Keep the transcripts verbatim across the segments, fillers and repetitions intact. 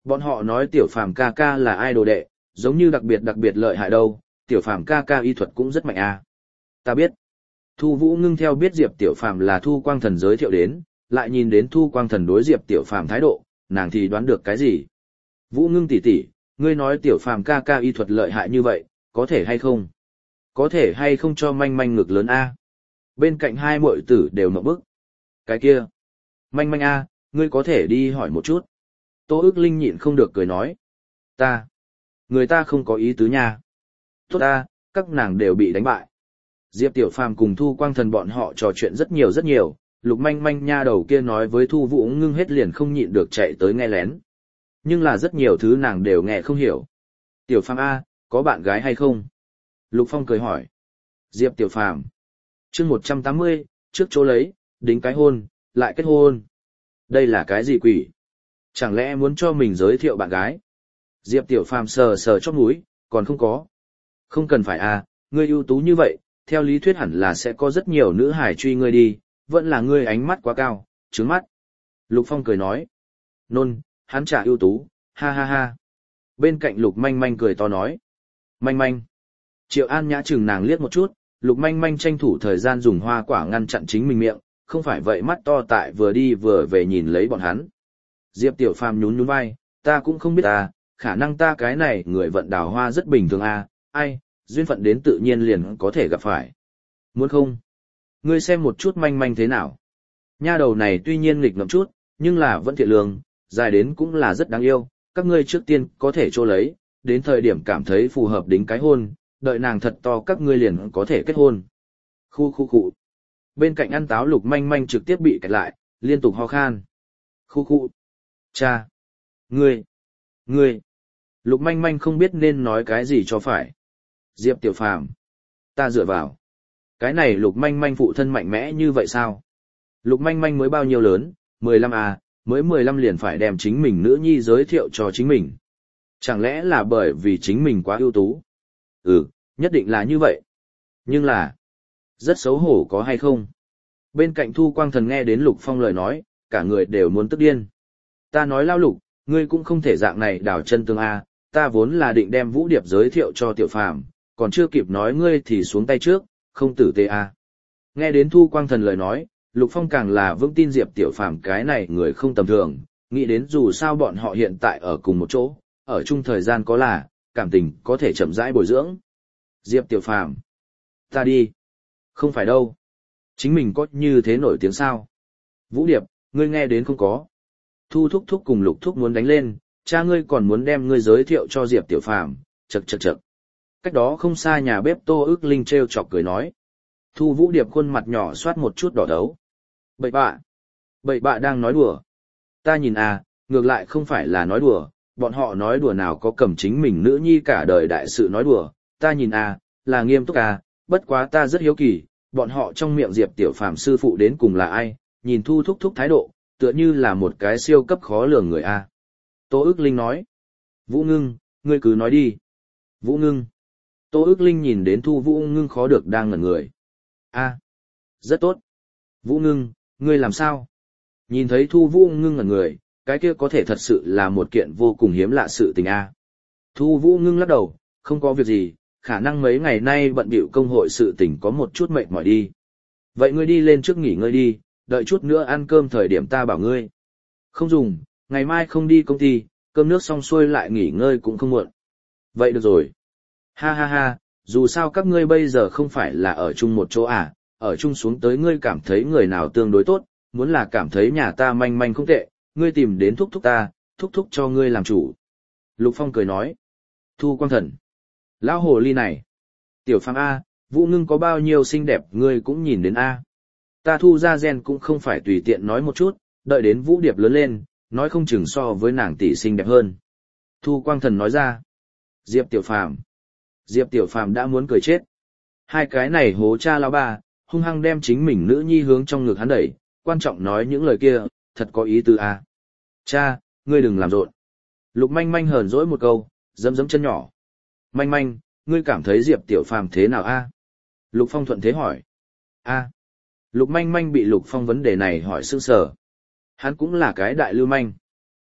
Bọn họ nói tiểu phàm ca ca là ai đồ đệ, giống như đặc biệt đặc biệt lợi hại đâu, tiểu phàm ca ca y thuật cũng rất mạnh à. Ta biết. Thu Vũ Ngưng theo biết Diệp Tiểu Phàm là Thu Quang Thần giới thiệu đến, lại nhìn đến Thu Quang Thần đối Diệp Tiểu Phàm thái độ, nàng thì đoán được cái gì. Vũ Ngưng tỷ tỷ, ngươi nói Tiểu Phàm ca ca y thuật lợi hại như vậy, có thể hay không? Có thể hay không cho manh manh ngực lớn a? Bên cạnh hai muội tử đều ngậm bức. Cái kia, manh manh a, ngươi có thể đi hỏi một chút. Tô Ước Linh nhịn không được cười nói. Ta, người ta không có ý tứ nha. Tốt ta, các nàng đều bị đánh bại. Diệp Tiểu Phàm cùng Thu Quang Thần bọn họ trò chuyện rất nhiều rất nhiều, Lục Manh Manh nha đầu kia nói với Thu Vũ Ngưng hết liền không nhịn được chạy tới nghe lén. Nhưng là rất nhiều thứ nàng đều nghe không hiểu. Tiểu Phàm A, có bạn gái hay không? Lục Phong cười hỏi. Diệp Tiểu Phàm. Chương một trăm tám mươi, trước chỗ lấy, đính cái hôn, lại kết hôn. Đây là cái gì quỷ? Chẳng lẽ muốn cho mình giới thiệu bạn gái? Diệp Tiểu Phàm sờ sờ chóp mũi, còn không có. Không cần phải à, ngươi ưu tú như vậy, theo lý thuyết hẳn là sẽ có rất nhiều nữ hải truy ngươi đi, vẫn là ngươi ánh mắt quá cao, trướng mắt. Lục Phong cười nói. Nôn, hắn chả ưu tú, ha ha ha. Bên cạnh Lục Manh Manh cười to nói. Manh Manh. Triệu An Nhã chừng nàng liếc một chút, Lục Manh Manh tranh thủ thời gian dùng hoa quả ngăn chặn chính mình miệng, không phải vậy mắt to tại vừa đi vừa về nhìn lấy bọn hắn. Diệp Tiểu Phàm nhún nhún vai, ta cũng không biết ta, khả năng ta cái này người vận đào hoa rất bình thường à, ai, duyên phận đến tự nhiên liền có thể gặp phải. Muốn không? Ngươi xem một chút Manh Manh thế nào. Nha đầu này tuy nhiên nghịch ngợm chút, nhưng là vẫn thiện lương, dài đến cũng là rất đáng yêu, các ngươi trước tiên có thể trô lấy, đến thời điểm cảm thấy phù hợp đính cái hôn, đợi nàng thật to các ngươi liền có thể kết hôn. Khu khu khu. Bên cạnh ăn táo Lục Manh Manh trực tiếp bị kẹt lại, liên tục ho khan. Khu khu. Cha. Ngươi. Ngươi. Lục Manh Manh không biết nên nói cái gì cho phải. Diệp Tiểu Phàm. Ta dựa vào. Cái này Lục Manh Manh phụ thân mạnh mẽ như vậy sao? Lục Manh Manh mới bao nhiêu lớn, mười lăm à, mới mười lăm liền phải đem chính mình nữ nhi giới thiệu cho chính mình. Chẳng lẽ là bởi vì chính mình quá ưu tú? Ừ, nhất định là như vậy. Nhưng là, rất xấu hổ có hay không? Bên cạnh Thu Quang Thần nghe đến Lục Phong lời nói, cả người đều muốn tức điên. Ta nói lao Lục, ngươi cũng không thể dạng này đào chân tương A, ta vốn là định đem Vũ Điệp giới thiệu cho Tiểu Phàm, còn chưa kịp nói ngươi thì xuống tay trước, không tử tế A. Nghe đến Thu Quang Thần lời nói, Lục Phong càng là vững tin Diệp Tiểu Phàm cái này người không tầm thường, nghĩ đến dù sao bọn họ hiện tại ở cùng một chỗ, ở chung thời gian có là, cảm tình có thể chậm rãi bồi dưỡng. Diệp Tiểu Phàm, ta đi. Không phải đâu. Chính mình có như thế nổi tiếng sao? Vũ Điệp, ngươi nghe đến không có? Thu Thúc Thúc cùng Lục Thúc muốn đánh lên, cha ngươi còn muốn đem ngươi giới thiệu cho Diệp Tiểu Phàm, chậc chậc chậc. Cách đó không xa nhà bếp Tô Ước Linh trêu chọc cười nói. Thu Vũ Điệp khuôn mặt nhỏ soát một chút đỏ đấu. Bậy bạ. Bậy bạ đang nói đùa. Ta nhìn à, ngược lại không phải là nói đùa, bọn họ nói đùa nào có cầm chính mình nữ nhi cả đời đại sự nói đùa, ta nhìn à, là nghiêm túc à, bất quá ta rất hiếu kỳ, bọn họ trong miệng Diệp Tiểu Phàm sư phụ đến cùng là ai, nhìn Thu Thúc Thúc thái độ, tựa như là một cái siêu cấp khó lường người a. Tô Ước Linh nói. Vũ Ngưng, ngươi cứ nói đi. Vũ Ngưng. Tô Ước Linh nhìn đến Thu Vũ Ngưng khó được đang ngẩn người. A, rất tốt. Vũ Ngưng, ngươi làm sao? Nhìn thấy Thu Vũ Ngưng ngẩn người, cái kia có thể thật sự là một kiện vô cùng hiếm lạ sự tình a. Thu Vũ Ngưng lắc đầu, không có việc gì, khả năng mấy ngày nay bận bịu công hội sự tình có một chút mệt mỏi đi. Vậy ngươi đi lên trước nghỉ ngơi đi, đợi chút nữa ăn cơm thời điểm ta bảo ngươi. Không dùng, ngày mai không đi công ty, cơm nước xong xuôi lại nghỉ ngơi cũng không muộn. Vậy được rồi. Ha ha ha, dù sao các ngươi bây giờ không phải là ở chung một chỗ à, ở chung xuống tới ngươi cảm thấy người nào tương đối tốt, muốn là cảm thấy nhà ta manh manh không tệ, ngươi tìm đến thúc thúc ta, thúc thúc cho ngươi làm chủ. Lục Phong cười nói. Thu Quang Thần. Lão hồ ly này. Tiểu Phàm A, Vũ Ngưng có bao nhiêu xinh đẹp ngươi cũng nhìn đến A. Ta Thu ra gen cũng không phải tùy tiện nói một chút, đợi đến Vũ Điệp lớn lên, nói không chừng so với nàng tỷ xinh đẹp hơn. Thu Quang Thần nói ra. Diệp Tiểu Phàm. Diệp Tiểu Phàm đã muốn cười chết. Hai cái này hố cha lão ba, hung hăng đem chính mình nữ nhi hướng trong ngực hắn đẩy, quan trọng nói những lời kia, thật có ý tứ A. Cha, ngươi đừng làm rộn. Lục Manh Manh hờn dỗi một câu, giẫm giẫm chân nhỏ. Manh Manh, ngươi cảm thấy Diệp Tiểu Phàm thế nào a? Lục Phong thuận thế hỏi. A. Lục Manh Manh bị Lục Phong vấn đề này hỏi sững sờ. Hắn cũng là cái đại lưu manh.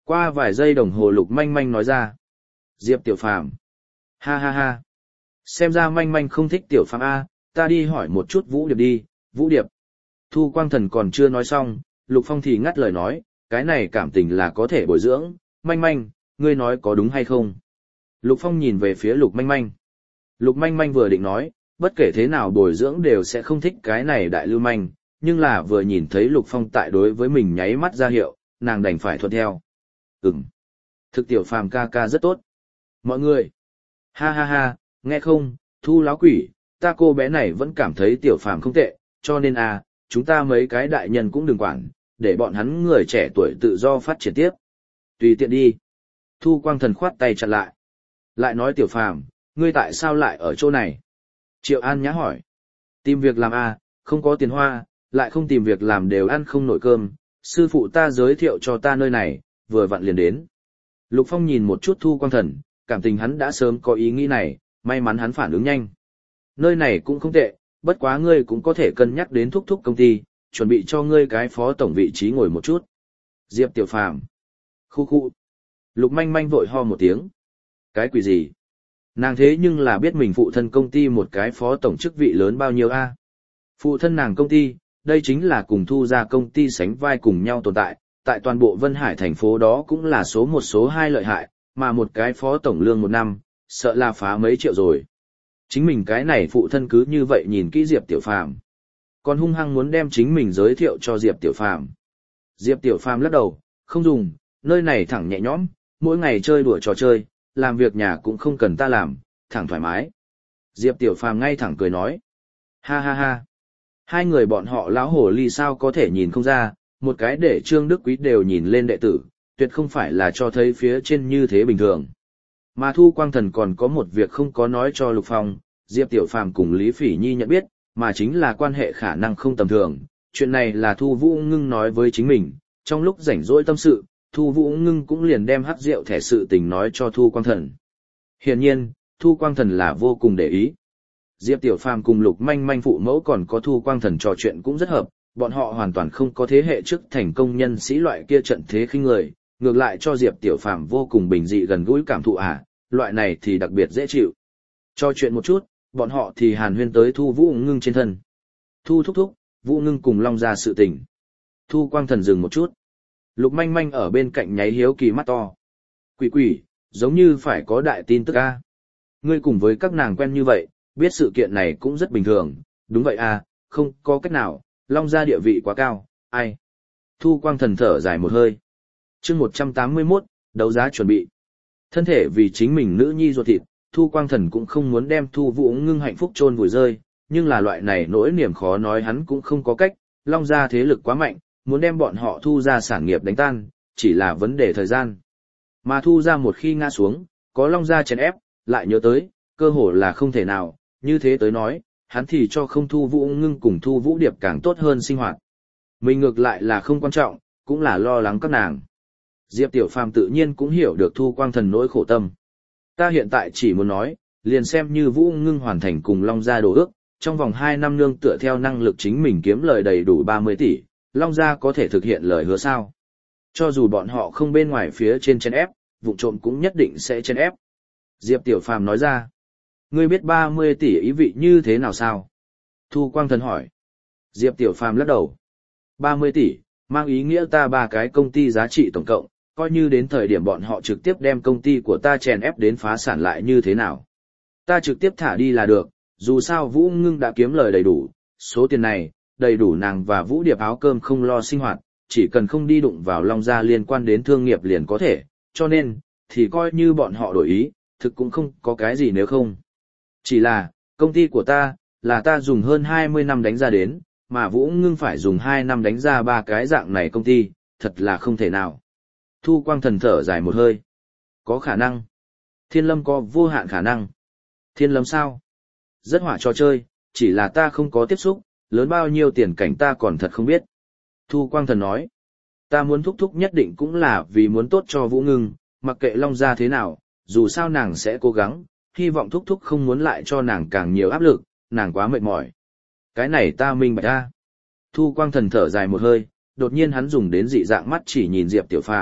Qua vài giây đồng hồ Lục Manh Manh nói ra. Diệp Tiểu Phàm. Ha ha ha. Xem ra Manh Manh không thích Tiểu Phàm A, ta đi hỏi một chút Vũ Điệp đi, Vũ Điệp. Thu Quang Thần còn chưa nói xong, Lục Phong thì ngắt lời nói, cái này cảm tình là có thể bồi dưỡng, Manh Manh, ngươi nói có đúng hay không? Lục Phong nhìn về phía Lục Manh Manh. Lục Manh Manh vừa định nói, bất kể thế nào bồi dưỡng đều sẽ không thích cái này đại lưu manh, nhưng là vừa nhìn thấy Lục Phong tại đối với mình nháy mắt ra hiệu, nàng đành phải thuận theo. Ừm. Thực Tiểu Phàm ca ca rất tốt. Mọi người. Ha ha ha, nghe không, Thu láo quỷ, ta cô bé này vẫn cảm thấy Tiểu Phàm không tệ, cho nên à, chúng ta mấy cái đại nhân cũng đừng quản, để bọn hắn người trẻ tuổi tự do phát triển tiếp. Tùy tiện đi. Thu Quang Thần khoát tay chặn lại. Lại nói Tiểu Phàm, ngươi tại sao lại ở chỗ này? Triệu An Nhã hỏi. Tìm việc làm à, không có tiền hoa, lại không tìm việc làm đều ăn không nổi cơm, sư phụ ta giới thiệu cho ta nơi này, vừa vặn liền đến. Lục Phong nhìn một chút Thu Quang Thần, cảm tình hắn đã sớm có ý nghĩ này, may mắn hắn phản ứng nhanh. Nơi này cũng không tệ, bất quá ngươi cũng có thể cân nhắc đến thúc thúc công ty, chuẩn bị cho ngươi cái phó tổng vị trí ngồi một chút. Diệp Tiểu Phàm. Khu khu. Lục Manh Manh vội ho một tiếng. Cái quỷ gì? Nàng thế nhưng là biết mình phụ thân công ty một cái phó tổng chức vị lớn bao nhiêu a? Phụ thân nàng công ty, đây chính là cùng Thu ra công ty sánh vai cùng nhau tồn tại, tại toàn bộ Vân Hải thành phố đó cũng là số một số hai lợi hại, mà một cái phó tổng lương một năm, sợ là phá mấy triệu rồi. Chính mình cái này phụ thân cứ như vậy nhìn kỹ Diệp Tiểu Phàm, còn hung hăng muốn đem chính mình giới thiệu cho Diệp Tiểu Phàm. Diệp Tiểu Phàm lắc đầu, không dùng, nơi này thẳng nhẹ nhõm, mỗi ngày chơi đùa trò chơi, làm việc nhà cũng không cần ta làm, thẳng thoải mái. Diệp Tiểu Phàm ngay thẳng cười nói. Ha ha ha. Hai người bọn họ lão hổ ly sao có thể nhìn không ra, một cái để Trương Đức Quý đều nhìn lên đệ tử, tuyệt không phải là cho thấy phía trên như thế bình thường. Mà Thu Quang Thần còn có một việc không có nói cho Lục Phong, Diệp Tiểu Phàm cùng Lý Phỉ Nhi nhận biết, mà chính là quan hệ khả năng không tầm thường. Chuyện này là Thu Vũ Ngưng nói với chính mình, trong lúc rảnh rỗi tâm sự, Thu Vũ Ngưng cũng liền đem hắc rượu thẻ sự tình nói cho Thu Quang Thần. Hiển nhiên, Thu Quang Thần là vô cùng để ý. Diệp Tiểu Phàm cùng Lục Manh Manh phụ mẫu còn có Thu Quang Thần trò chuyện cũng rất hợp, bọn họ hoàn toàn không có thế hệ trước thành công nhân sĩ loại kia trận thế khinh người, ngược lại cho Diệp Tiểu Phàm vô cùng bình dị gần gũi cảm thụ à, loại này thì đặc biệt dễ chịu. Trò chuyện một chút, bọn họ thì hàn huyên tới Thu Vũ Ngưng trên thân. Thu thúc thúc, Vũ Ngưng cùng Long ra sự tình. Thu Quang Thần dừng một chút. Lục Manh Manh ở bên cạnh nháy hiếu kỳ mắt to. Quỷ quỷ, giống như phải có đại tin tức a. Ngươi cùng với các nàng quen như vậy, biết sự kiện này cũng rất bình thường, đúng vậy à, không có cách nào, Long gia địa vị quá cao, ai. Thu Quang Thần thở dài một hơi. Chương một trăm tám mươi mốt, đấu giá chuẩn bị. Thân thể vì chính mình nữ nhi ruột thịt, Thu Quang Thần cũng không muốn đem Thu Vũ Ngưng hạnh phúc chôn vùi rơi, nhưng là loại này nỗi niềm khó nói hắn cũng không có cách, Long gia thế lực quá mạnh, muốn đem bọn họ Thu ra sản nghiệp đánh tan, chỉ là vấn đề thời gian. Mà Thu ra một khi ngã xuống, có Long gia chèn ép, lại nhớ tới, cơ hồ là không thể nào, như thế tới nói, hắn thì cho không Thu Vũ Ngưng cùng Thu Vũ Điệp càng tốt hơn sinh hoạt. Mình ngược lại là không quan trọng, cũng là lo lắng các nàng. Diệp Tiểu Phàm tự nhiên cũng hiểu được Thu Quang Thần nỗi khổ tâm. Ta hiện tại chỉ muốn nói, liền xem như Vũ Ngưng hoàn thành cùng Long gia đồ ước, trong vòng hai năm nương tựa theo năng lực chính mình kiếm lời đầy đủ ba mươi tỷ, Long gia có thể thực hiện lời hứa sao? Cho dù bọn họ không bên ngoài phía trên chen ép, vụ trộm cũng nhất định sẽ chen ép. Diệp Tiểu Phàm nói ra. Ngươi biết ba mươi tỷ ý vị như thế nào sao? Thu Quang Thần hỏi. Diệp Tiểu Phàm lắc đầu. ba mươi tỷ, mang ý nghĩa ta ba cái công ty giá trị tổng cộng, coi như đến thời điểm bọn họ trực tiếp đem công ty của ta chèn ép đến phá sản lại như thế nào. Ta trực tiếp thả đi là được, dù sao Vũ Ngưng đã kiếm lời đầy đủ, số tiền này, đầy đủ nàng và Vũ Điệp áo cơm không lo sinh hoạt, chỉ cần không đi đụng vào Long gia liên quan đến thương nghiệp liền có thể, cho nên, thì coi như bọn họ đổi ý, thực cũng không có cái gì nếu không. Chỉ là, công ty của ta, là ta dùng hơn hai mươi năm đánh ra đến, mà Vũ Ngưng phải dùng hai năm đánh ra ba cái dạng này công ty, thật là không thể nào. Thu Quang Thần thở dài một hơi. Có khả năng. Thiên Lâm có vô hạn khả năng. Thiên Lâm sao? Rất hỏa trò chơi, chỉ là ta không có tiếp xúc, lớn bao nhiêu tiền cảnh ta còn thật không biết. Thu Quang Thần nói. Ta muốn thúc thúc nhất định cũng là vì muốn tốt cho Vũ Ngưng, mặc kệ Long gia thế nào, dù sao nàng sẽ cố gắng, hy vọng thúc thúc không muốn lại cho nàng càng nhiều áp lực, nàng quá mệt mỏi. Cái này ta minh bạch ra. Thu Quang Thần thở dài một hơi, đột nhiên hắn dùng đến dị dạng mắt chỉ nhìn Diệp Tiểu Phàm,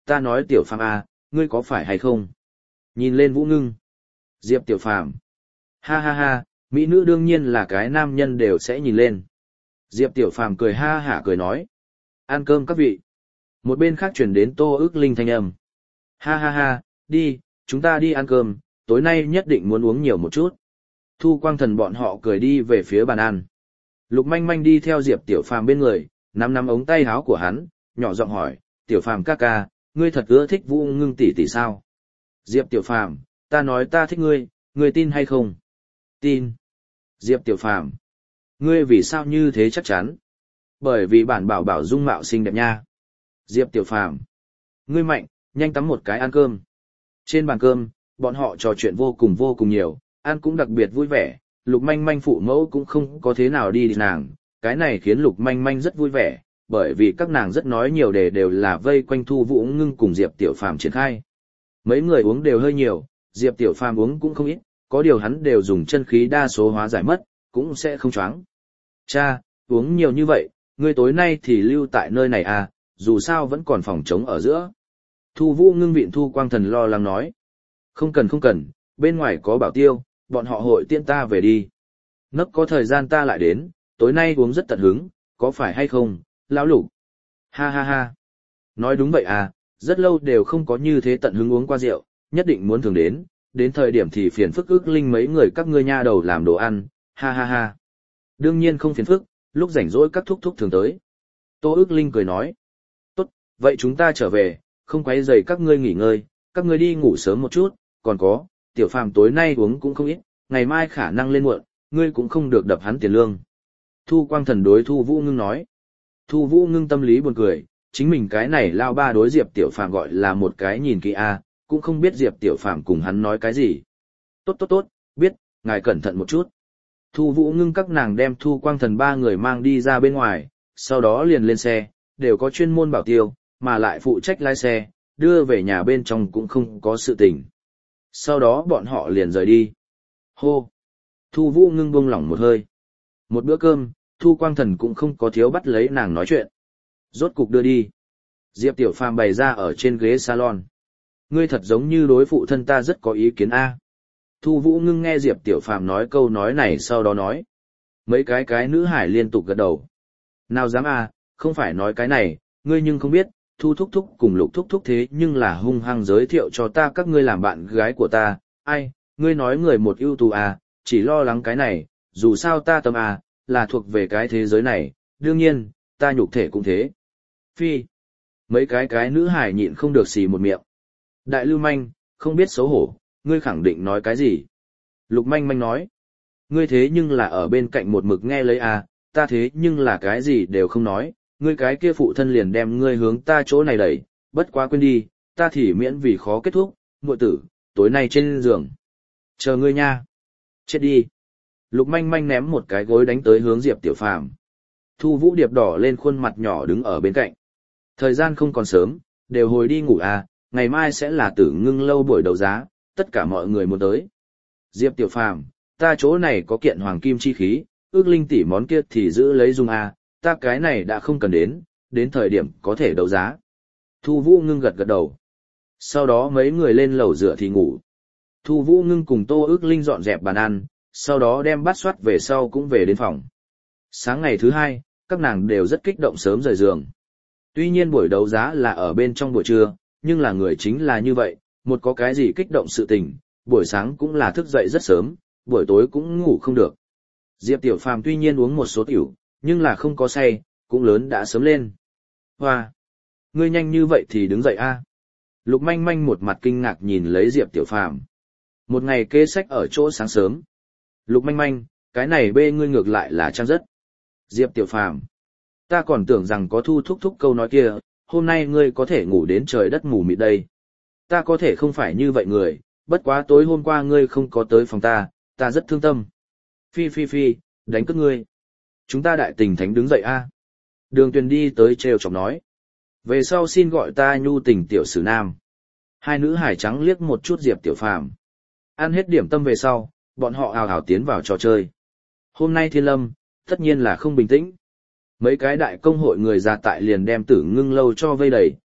ta nói Tiểu Phàm à, ngươi có phải hay không? Nhìn lên Vũ Ngưng. Diệp Tiểu Phàm. Ha ha ha, mỹ nữ đương nhiên là cái nam nhân đều sẽ nhìn lên. Diệp Tiểu Phàm cười ha hả cười nói. Ăn cơm các vị. Một bên khác chuyển đến Tô Ước Linh thanh âm. Ha ha ha, đi, chúng ta đi ăn cơm, tối nay nhất định muốn uống nhiều một chút. Thu Quang Thần bọn họ cười đi về phía bàn ăn. Lục Manh Manh đi theo Diệp Tiểu Phàm bên người, nắm nắm ống tay áo của hắn, nhỏ giọng hỏi, Tiểu Phàm ca ca, ngươi thật ưa thích Vũ Ngưng tỷ tỷ sao? Diệp Tiểu Phàm, ta nói ta thích ngươi, ngươi tin hay không? Tin. Diệp Tiểu Phàm, ngươi vì sao như thế chắc chắn? Bởi vì bản bảo bảo dung mạo xinh đẹp nha. Diệp Tiểu Phàm, ngươi mạnh, nhanh tắm một cái ăn cơm. Trên bàn cơm, bọn họ trò chuyện vô cùng vô cùng nhiều, ăn cũng đặc biệt vui vẻ, Lục Manh Manh phụ mẫu cũng không có thế nào đi đi nàng, cái này khiến Lục Manh Manh rất vui vẻ, bởi vì các nàng rất nói nhiều đề đều là vây quanh Thu Vũ Ngưng cùng Diệp Tiểu Phàm triển khai. Mấy người uống đều hơi nhiều, Diệp Tiểu Phàm uống cũng không ít, có điều hắn đều dùng chân khí đa số hóa giải mất, cũng sẽ không choáng. Cha, uống nhiều như vậy, ngươi tối nay thì lưu tại nơi này à, dù sao vẫn còn phòng trống ở giữa. Thu Vũ Ngưng vịn Thu Quang Thần lo lắng nói. Không cần không cần, bên ngoài có bảo tiêu, bọn họ hội tiễn ta về đi. Nấc có thời gian ta lại đến, tối nay uống rất tận hứng, có phải hay không, lão Lục? Ha ha ha. Nói đúng vậy à, rất lâu đều không có như thế tận hứng uống qua rượu, nhất định muốn thường đến, đến thời điểm thì phiền phức Ước Linh mấy người các ngươi nha đầu làm đồ ăn, ha ha ha. Đương nhiên không phiền phức, lúc rảnh rỗi các thúc thúc thường tới. Tô Ước Linh cười nói. Tốt, vậy chúng ta trở về, không quấy rầy các ngươi nghỉ ngơi, các ngươi đi ngủ sớm một chút, còn có, Tiểu Phàm tối nay uống cũng không ít, ngày mai khả năng lên muộn, ngươi cũng không được đập hắn tiền lương. Thu Quang Thần đối Thu Vũ Ngưng nói. Thu Vũ Ngưng tâm lý buồn cười, chính mình cái này lao ba đối Diệp Tiểu Phàm gọi là một cái nhìn kỹ a, cũng không biết Diệp Tiểu Phàm cùng hắn nói cái gì. Tốt tốt tốt, biết, ngài cẩn thận một chút. Thu Vũ Ngưng các nàng đem Thu Quang Thần ba người mang đi ra bên ngoài, sau đó liền lên xe, đều có chuyên môn bảo tiêu, mà lại phụ trách lái xe, đưa về nhà bên trong cũng không có sự tình. Sau đó bọn họ liền rời đi. Hô! Thu Vũ Ngưng buông lỏng một hơi. Một bữa cơm, Thu Quang Thần cũng không có thiếu bắt lấy nàng nói chuyện. Rốt cục đưa đi. Diệp Tiểu Phàm bày ra ở trên ghế salon. Ngươi thật giống như đối phụ thân ta rất có ý kiến a. Thu Vũ Ngưng nghe Diệp Tiểu Phàm nói câu nói này sau đó nói. Mấy cái cái nữ hải liên tục gật đầu. Nào dám a, không phải nói cái này, ngươi nhưng không biết, Thu Thúc Thúc cùng Lục Thúc Thúc thế nhưng là hung hăng giới thiệu cho ta các ngươi làm bạn gái của ta. Ai, ngươi nói người một ưu tú à, chỉ lo lắng cái này, dù sao ta tâm à, là thuộc về cái thế giới này, đương nhiên, ta nhục thể cũng thế. Phi. Mấy cái cái nữ hải nhịn không được xì một miệng. Đại lưu manh, không biết xấu hổ, ngươi khẳng định nói cái gì? Lục Manh Manh nói. Ngươi thế nhưng là ở bên cạnh một mực nghe lấy à, ta thế nhưng là cái gì đều không nói, ngươi cái kia phụ thân liền đem ngươi hướng ta chỗ này đẩy, bất quá quên đi, ta thì miễn vì khó kết thúc, muội tử, tối nay trên giường. Chờ ngươi nha. Chết đi. Lục Manh Manh ném một cái gối đánh tới hướng Diệp Tiểu Phàm. Thu Vũ Điệp đỏ lên khuôn mặt nhỏ đứng ở bên cạnh. Thời gian không còn sớm, đều hồi đi ngủ à, ngày mai sẽ là Tử Ngưng lâu buổi đấu giá, tất cả mọi người muốn tới. Diệp Tiểu Phàm, ta chỗ này có kiện hoàng kim chi khí, Ước Linh tỷ món kia thì giữ lấy dùng à, ta cái này đã không cần đến, đến thời điểm có thể đấu giá. Thu Vũ Ngưng gật gật đầu. Sau đó mấy người lên lầu rửa thì ngủ. Thu Vũ Ngưng cùng Tô Ước Linh dọn dẹp bàn ăn, sau đó đem bát xoát về sau cũng về đến phòng. Sáng ngày thứ hai, các nàng đều rất kích động sớm rời giường. Tuy nhiên buổi đấu giá là ở bên trong buổi trưa, nhưng là người chính là như vậy, một có cái gì kích động sự tình, buổi sáng cũng là thức dậy rất sớm, buổi tối cũng ngủ không được. Diệp Tiểu Phàm tuy nhiên uống một số tiểu, nhưng là không có say, cũng lớn đã sớm lên. Hoa! Ngươi nhanh như vậy thì đứng dậy a. Lục Manh Manh một mặt kinh ngạc nhìn lấy Diệp Tiểu Phàm. Một ngày kê sách ở chỗ sáng sớm. Lục Manh Manh, cái này bê ngươi ngược lại là trang rất. Diệp Tiểu Phàm, ta còn tưởng rằng có Thu Thúc Thúc câu nói kia, hôm nay ngươi có thể ngủ đến trời đất mù mịt đây. Ta có thể không phải như vậy người, bất quá tối hôm qua ngươi không có tới phòng ta, ta rất thương tâm. Phi phi phi, đánh cướp ngươi. Chúng ta đại tình thánh đứng dậy a. Đường Tuyền đi tới trêu chọc nói. Về sau xin gọi ta nhu tình tiểu sử nam. Hai nữ hải trắng liếc một chút Diệp Tiểu Phàm. Ăn hết điểm tâm về sau, bọn họ ào ào tiến vào trò chơi. Hôm nay Thiên Lâm, tất nhiên là không bình tĩnh. Mấy cái đại công hội người già tại liền đem Tử Ngưng lâu cho vây đầy,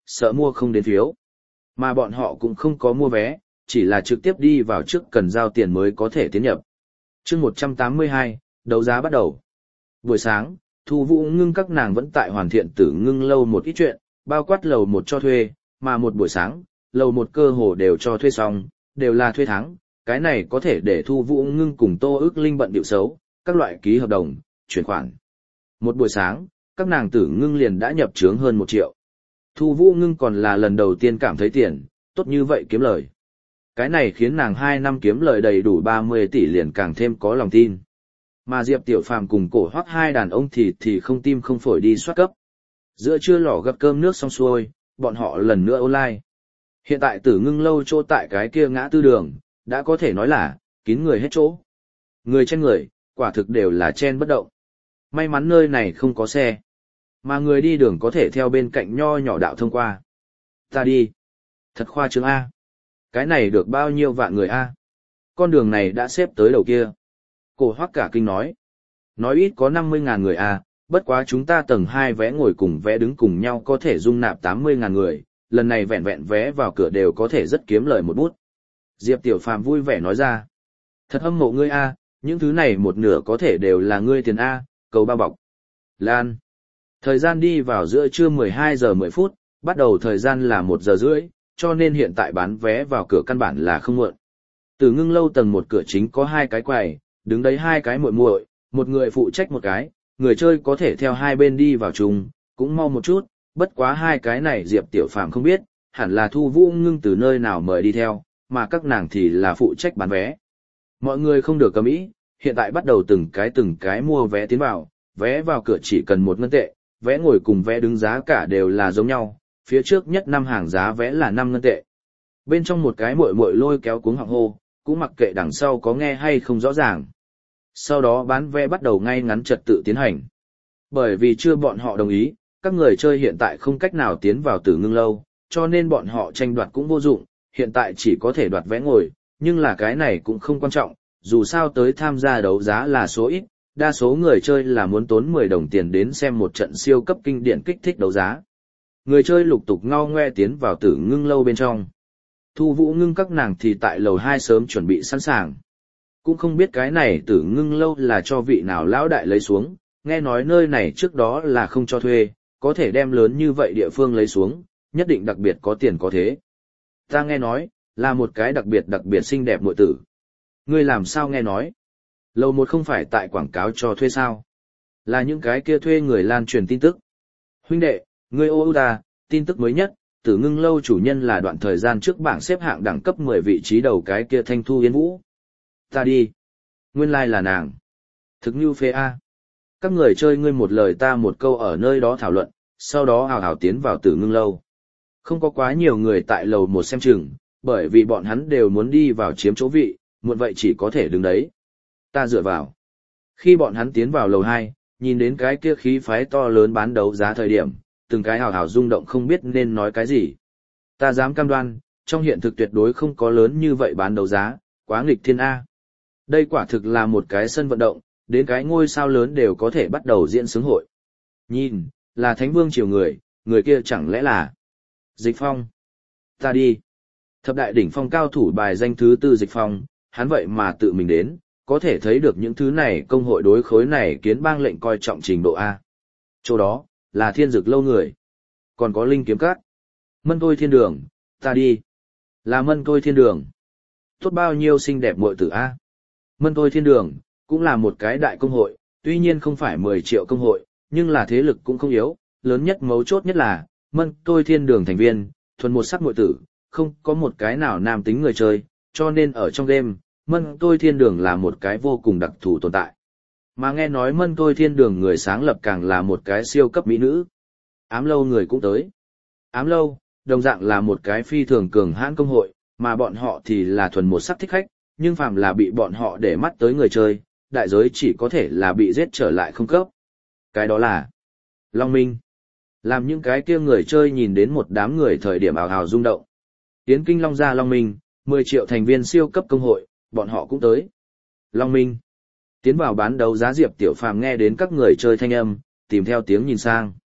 sợ mua không đến phiếu. Mà bọn họ cũng không có mua vé, chỉ là trực tiếp đi vào trước cần giao tiền mới có thể tiến nhập. Chương một trăm tám mươi hai, đấu giá bắt đầu. Buổi sáng, Thu Vũ Ngưng các nàng vẫn tại hoàn thiện Tử Ngưng lâu một ít chuyện, bao quát lầu một cho thuê, mà một buổi sáng, lầu một cơ hồ đều cho thuê xong, đều là thuê tháng, cái này có thể để Thu Vũ Ngưng cùng Tô Ước Linh bận điệu xấu, các loại ký hợp đồng, chuyển khoản. Một buổi sáng, các nàng Tử Ngưng liền đã nhập trướng hơn một triệu. Thu Vũ Ngưng còn là lần đầu tiên cảm thấy tiền, tốt như vậy kiếm lời. Cái này khiến nàng hai năm kiếm lời đầy đủ ba mươi tỷ liền càng thêm có lòng tin. Mà Diệp Tiểu Phàm cùng Cổ Hoắc hai đàn ông thì thì không tim không phổi đi soát cấp. Giữa trưa lò gấp cơm nước xong xuôi, bọn họ lần nữa online. Hiện tại Tử Ngưng lâu chỗ tại cái kia ngã tư đường, đã có thể nói là kín người hết chỗ. Người trên người, quả thực đều là chen bất động. May mắn nơi này không có xe, mà người đi đường có thể theo bên cạnh nho nhỏ đạo thông qua. Ta đi. Thật khoa trương A. Cái này được bao nhiêu vạn người A. Con đường này đã xếp tới đầu kia. Cổ Hoắc cả kinh nói. Nói ít có năm mươi ngàn người A, bất quá chúng ta tầng hai vé ngồi cùng vé đứng cùng nhau có thể dung nạp tám mươi ngàn người, lần này vẹn vẹn vé vào cửa đều có thể rất kiếm lời một bút. Diệp Tiểu Phàm vui vẻ nói ra. Thật hâm mộ ngươi A, những thứ này một nửa có thể đều là ngươi tiền A, cầu bao bọc. Lan. Thời gian đi vào giữa trưa mười hai giờ mười phút, bắt đầu thời gian là một giờ rưỡi, cho nên hiện tại bán vé vào cửa căn bản là không muộn. Tử Ngưng lâu tầng một cửa chính có hai cái quầy, đứng đấy hai cái muội muội, một người phụ trách một cái, người chơi có thể theo hai bên đi vào chung, cũng mau một chút, bất quá hai cái này Diệp Tiểu Phàm không biết, hẳn là Thu Vũ Ngưng từ nơi nào mời đi theo, mà các nàng thì là phụ trách bán vé. Mọi người không được cầm ý, hiện tại bắt đầu từng cái từng cái mua vé tiến vào, vé vào cửa chỉ cần một ngân tệ, vé ngồi cùng vé đứng giá cả đều là giống nhau, phía trước nhất năm hàng giá vé là năm ngân tệ. Bên trong một cái muội muội lôi kéo cuống họng hô, cũng mặc kệ đằng sau có nghe hay không rõ ràng. Sau đó bán vé bắt đầu ngay ngắn trật tự tiến hành. Bởi vì chưa bọn họ đồng ý, các người chơi hiện tại không cách nào tiến vào Tử Ngưng lâu, cho nên bọn họ tranh đoạt cũng vô dụng, hiện tại chỉ có thể đoạt vé ngồi, nhưng là cái này cũng không quan trọng, dù sao tới tham gia đấu giá là số ít, đa số người chơi là muốn tốn mười đồng tiền đến xem một trận siêu cấp kinh điển kích thích đấu giá. Người chơi lục tục ngao ngoe tiến vào Tử Ngưng lâu bên trong. Thu Vũ Ngưng các nàng thì tại lầu hai sớm chuẩn bị sẵn sàng. Cũng không biết cái này Tử Ngưng lâu là cho vị nào lão đại lấy xuống, nghe nói nơi này trước đó là không cho thuê, có thể đem lớn như vậy địa phương lấy xuống, nhất định đặc biệt có tiền có thế. Ta nghe nói, là một cái đặc biệt đặc biệt xinh đẹp muội tử. Ngươi làm sao nghe nói? Lầu một không phải tại quảng cáo cho thuê sao? Là những cái kia thuê người lan truyền tin tức. Huynh đệ, ngươi ô ưu ta, tin tức mới nhất, Tử Ngưng lâu chủ nhân là đoạn thời gian trước bảng xếp hạng đẳng cấp mười vị trí đầu cái kia Thanh Thu Yên Vũ. Ta đi. Nguyên lai like là nàng. Thực như phê A. Các người chơi ngươi một lời ta một câu ở nơi đó thảo luận, sau đó hào hào tiến vào Tử Ngưng lâu. Không có quá nhiều người tại lầu một xem chừng, bởi vì bọn hắn đều muốn đi vào chiếm chỗ vị, muộn vậy chỉ có thể đứng đấy. Ta dựa vào. Khi bọn hắn tiến vào lầu hai, nhìn đến cái kia khí phái to lớn bán đấu giá thời điểm, từng cái hào hào rung động không biết nên nói cái gì. Ta dám cam đoan, trong hiện thực tuyệt đối không có lớn như vậy bán đấu giá, quá nghịch thiên A. Đây quả thực là một cái sân vận động, đến cái ngôi sao lớn đều có thể bắt đầu diễn xướng hội. Nhìn, là Thánh Vương triều người, người kia chẳng lẽ là Dịch Phong. Ta đi. Thập đại đỉnh phong cao thủ bài danh thứ tư Dịch Phong, hắn vậy mà tự mình đến, có thể thấy được những thứ này công hội đối khối này kiến bang lệnh coi trọng trình độ A. Chỗ đó, là Thiên Dực lâu người. Còn có Linh Kiếm Các. Mân Tôi Thiên Đường, ta đi. Là Mân Tôi Thiên Đường. Tốt bao nhiêu xinh đẹp muội tử A. Mân Tôi Thiên Đường, cũng là một cái đại công hội, tuy nhiên không phải mười triệu công hội, nhưng là thế lực cũng không yếu, lớn nhất mấu chốt nhất là, Mân Tôi Thiên Đường thành viên, thuần một sắc muội tử, không có một cái nào nam tính người chơi, cho nên ở trong game, Mân Tôi Thiên Đường là một cái vô cùng đặc thù tồn tại. Mà nghe nói Mân Tôi Thiên Đường người sáng lập càng là một cái siêu cấp mỹ nữ. Ám lâu người cũng tới. Ám lâu, đồng dạng là một cái phi thường cường hãn công hội, mà bọn họ thì là thuần một sắc thích khách, nhưng phàm là bị bọn họ để mắt tới người chơi, đại giới chỉ có thể là bị giết trở lại không cấp. Cái đó là Long Minh. Làm những cái kia người chơi nhìn đến một đám người thời điểm ào ào rung động. Tiến kinh Long gia Long Minh, mười triệu thành viên siêu cấp công hội, bọn họ cũng tới. Long Minh. Tiến vào bán đấu giá Diệp Tiểu Phàm nghe đến các người chơi thanh âm, tìm theo tiếng nhìn sang.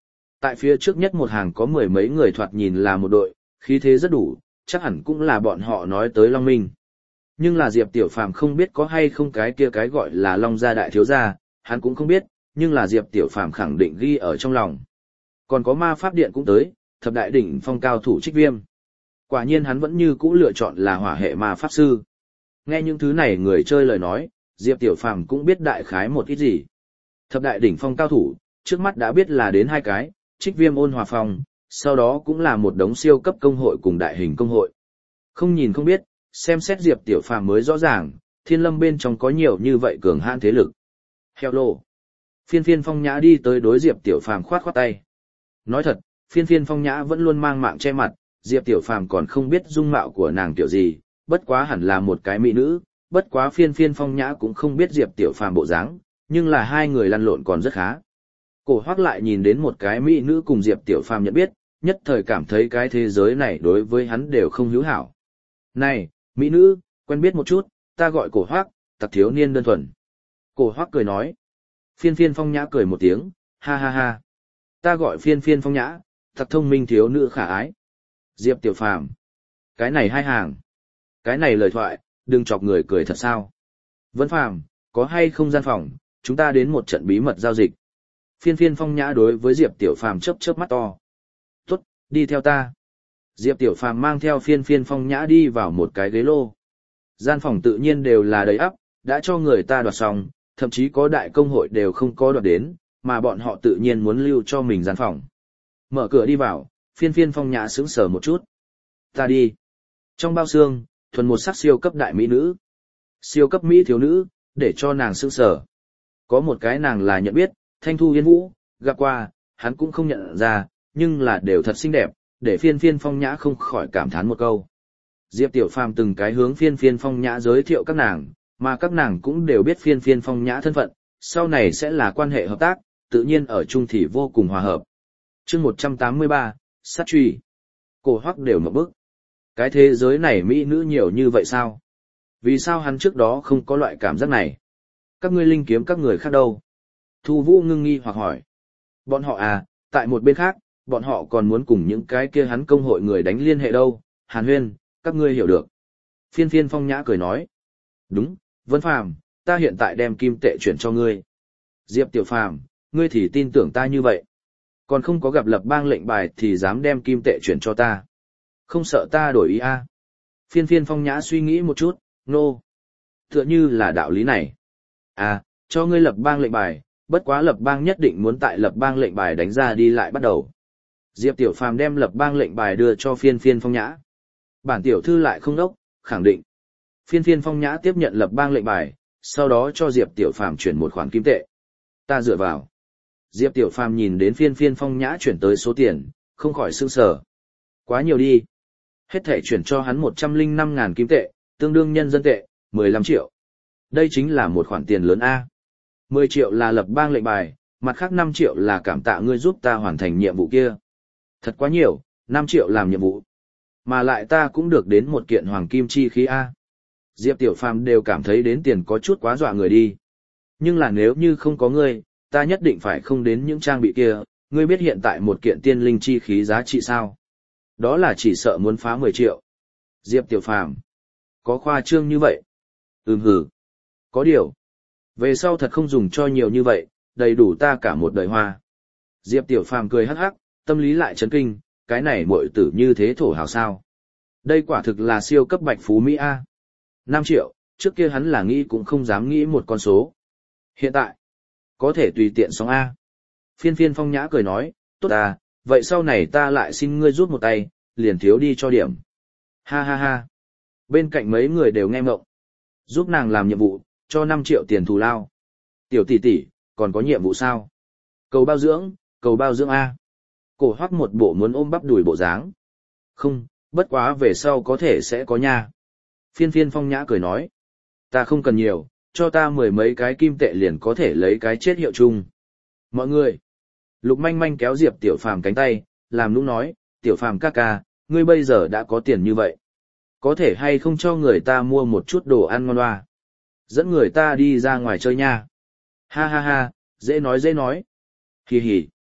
Tại phía trước nhất một hàng có mười mấy người thoạt nhìn là một đội, khí thế rất đủ, chắc hẳn cũng là bọn họ nói tới Long Minh. Nhưng là Diệp Tiểu Phàm không biết có hay không cái kia cái gọi là Long gia đại thiếu gia, hắn cũng không biết, nhưng là Diệp Tiểu Phàm khẳng định ghi ở trong lòng. Còn có ma pháp điện cũng tới, thập đại đỉnh phong cao thủ Trích Viêm. Quả nhiên hắn vẫn như cũ lựa chọn là hỏa hệ ma pháp sư. Nghe những thứ này người chơi lời nói, Diệp Tiểu Phàm cũng biết đại khái một ít gì. Thập đại đỉnh phong cao thủ, trước mắt đã biết là đến hai cái, Trích Viêm Ôn Hòa Phong, sau đó cũng là một đống siêu cấp công hội cùng đại hình công hội. Không nhìn không biết, xem xét Diệp Tiểu Phàm mới rõ ràng, Thiên Lâm bên trong có nhiều như vậy cường hãn thế lực. Hello. Phiên Phiên Phong Nhã đi tới đối Diệp Tiểu Phàm khoát khoát tay. Nói thật, Phiên Phiên Phong Nhã vẫn luôn mang mạng che mặt, Diệp Tiểu Phàm còn không biết dung mạo của nàng kiểu gì, bất quá hẳn là một cái mỹ nữ, bất quá Phiên Phiên Phong Nhã cũng không biết Diệp Tiểu Phàm bộ dáng, nhưng là hai người lăn lộn còn rất khá. Cổ Hoắc lại nhìn đến một cái mỹ nữ cùng Diệp Tiểu Phàm nhận biết, nhất thời cảm thấy cái thế giới này đối với hắn đều không hữu hảo. Này, mỹ nữ, quen biết một chút, ta gọi Cổ Hoắc, tặc thiếu niên đơn thuần. Cổ Hoắc cười nói. Phiên Phiên Phong Nhã cười một tiếng, ha ha ha. Ta gọi Phiên Phiên Phong Nhã, thật thông minh thiếu nữ khả ái. Diệp Tiểu Phàm. Cái này hai hàng. Cái này lời thoại, đừng chọc người cười thật sao. Vân Phàm, có hay không gian phòng, chúng ta đến một trận bí mật giao dịch. Phiên Phiên Phong Nhã đối với Diệp Tiểu Phàm chớp chớp mắt to. Tốt, đi theo ta. Diệp Tiểu Phàm mang theo Phiên Phiên Phong Nhã đi vào một cái ghế lô. Gian phòng tự nhiên đều là đầy ắp, đã cho người ta đoạt xong, thậm chí có đại công hội đều không có đoạt đến, mà bọn họ tự nhiên muốn lưu cho mình gian phòng. Mở cửa đi vào, Phiên Phiên Phong Nhã sững sờ một chút. Ta đi. Trong bao xương, thuần một sắc siêu cấp đại mỹ nữ. Siêu cấp mỹ thiếu nữ, để cho nàng sững sờ. Có một cái nàng là nhận biết, Thanh Thu Yên Vũ, gặp qua, hắn cũng không nhận ra, nhưng là đều thật xinh đẹp, để Phiên Phiên Phong Nhã không khỏi cảm thán một câu. Diệp Tiểu Phàm từng cái hướng Phiên Phiên Phong Nhã giới thiệu các nàng, mà các nàng cũng đều biết Phiên Phiên Phong Nhã thân phận, sau này sẽ là quan hệ hợp tác, tự nhiên ở chung thì vô cùng hòa hợp. Chương một trăm tám mươi ba, sát truy. Cổ Hoắc đều ngộp bức. Cái thế giới này mỹ nữ nhiều như vậy sao? Vì sao hắn trước đó không có loại cảm giác này? Các ngươi linh kiếm các người khác đâu? Thu Vũ ngưng nghi hoặc hỏi. Bọn họ à, tại một bên khác, bọn họ còn muốn cùng những cái kia hắn công hội người đánh liên hệ đâu, Hàn Huyên, các ngươi hiểu được. Phiên Phiên Phong Nhã cười nói. Đúng, Vân Phàm, ta hiện tại đem kim tệ chuyển cho ngươi. Diệp Tiểu Phàm, ngươi thì tin tưởng ta như vậy. Còn không có gặp lập bang lệnh bài thì dám đem kim tệ chuyển cho ta. Không sợ ta đổi ý à? Phiên Phiên Phong Nhã suy nghĩ một chút, nô. No. Tựa như là đạo lý này. À, cho ngươi lập bang lệnh bài, bất quá lập bang nhất định muốn tại lập bang lệnh bài đánh ra đi lại bắt đầu. Diệp Tiểu Phàm đem lập bang lệnh bài đưa cho Phiên Phiên Phong Nhã. Bản tiểu thư lại không đốc, khẳng định. Phiên Phiên Phong Nhã tiếp nhận lập bang lệnh bài, sau đó cho Diệp Tiểu Phàm chuyển một khoản kim tệ. Ta dựa vào. Diệp Tiểu Phàm nhìn đến Phiên Phiên Phong Nhã chuyển tới số tiền, không khỏi sửng sở. Quá nhiều đi. Hết thể chuyển cho hắn một trăm lẻ năm ngàn kim tệ, tương đương nhân dân tệ, mười lăm triệu. Đây chính là một khoản tiền lớn A. mười triệu là lập bang lệnh bài, mặt khác năm triệu là cảm tạ ngươi giúp ta hoàn thành nhiệm vụ kia. Thật quá nhiều, năm triệu làm nhiệm vụ. Mà lại ta cũng được đến một kiện hoàng kim chi khí A. Diệp Tiểu Phàm đều cảm thấy đến tiền có chút quá dọa người đi. Nhưng là nếu như không có ngươi, ta nhất định phải không đến những trang bị kia, ngươi biết hiện tại một kiện tiên linh chi khí giá trị sao? Đó là chỉ sợ muốn phá mười triệu. Diệp Tiểu Phàm, có khoa trương như vậy? Ừm hử. Có điều. Về sau thật không dùng cho nhiều như vậy, đầy đủ ta cả một đời hoa. Diệp Tiểu Phàm cười hắc hắc, tâm lý lại chấn kinh, cái này muội tử như thế thổ hào sao? Đây quả thực là siêu cấp bạch phú Mỹ A. năm triệu, trước kia hắn là nghĩ cũng không dám nghĩ một con số. Hiện tại, có thể tùy tiện sóng A. Phiên Phiên Phong Nhã cười nói, tốt à, vậy sau này ta lại xin ngươi rút một tay, liền thiếu đi cho điểm. Ha ha ha. Bên cạnh mấy người đều nghe mộng. Giúp nàng làm nhiệm vụ, cho năm triệu tiền thù lao. Tiểu tỷ tỷ, còn có nhiệm vụ sao? Cầu bao dưỡng, cầu bao dưỡng A. Cổ Hoắc một bộ muốn ôm bắp đùi bộ dáng. Không, bất quá về sau có thể sẽ có nha. Phiên Phiên Phong Nhã cười nói. Ta không cần nhiều, cho ta mười mấy cái kim tệ liền có thể lấy cái chết hiệu chung. Mọi người. Lục Manh Manh kéo Diệp Tiểu Phàm cánh tay, làm nũng nói, Tiểu Phàm ca ca, ngươi bây giờ đã có tiền như vậy. Có thể hay không cho người ta mua một chút đồ ăn ngon hoa? Dẫn người ta đi ra ngoài chơi nha. Ha ha ha, dễ nói dễ nói. Hì hì.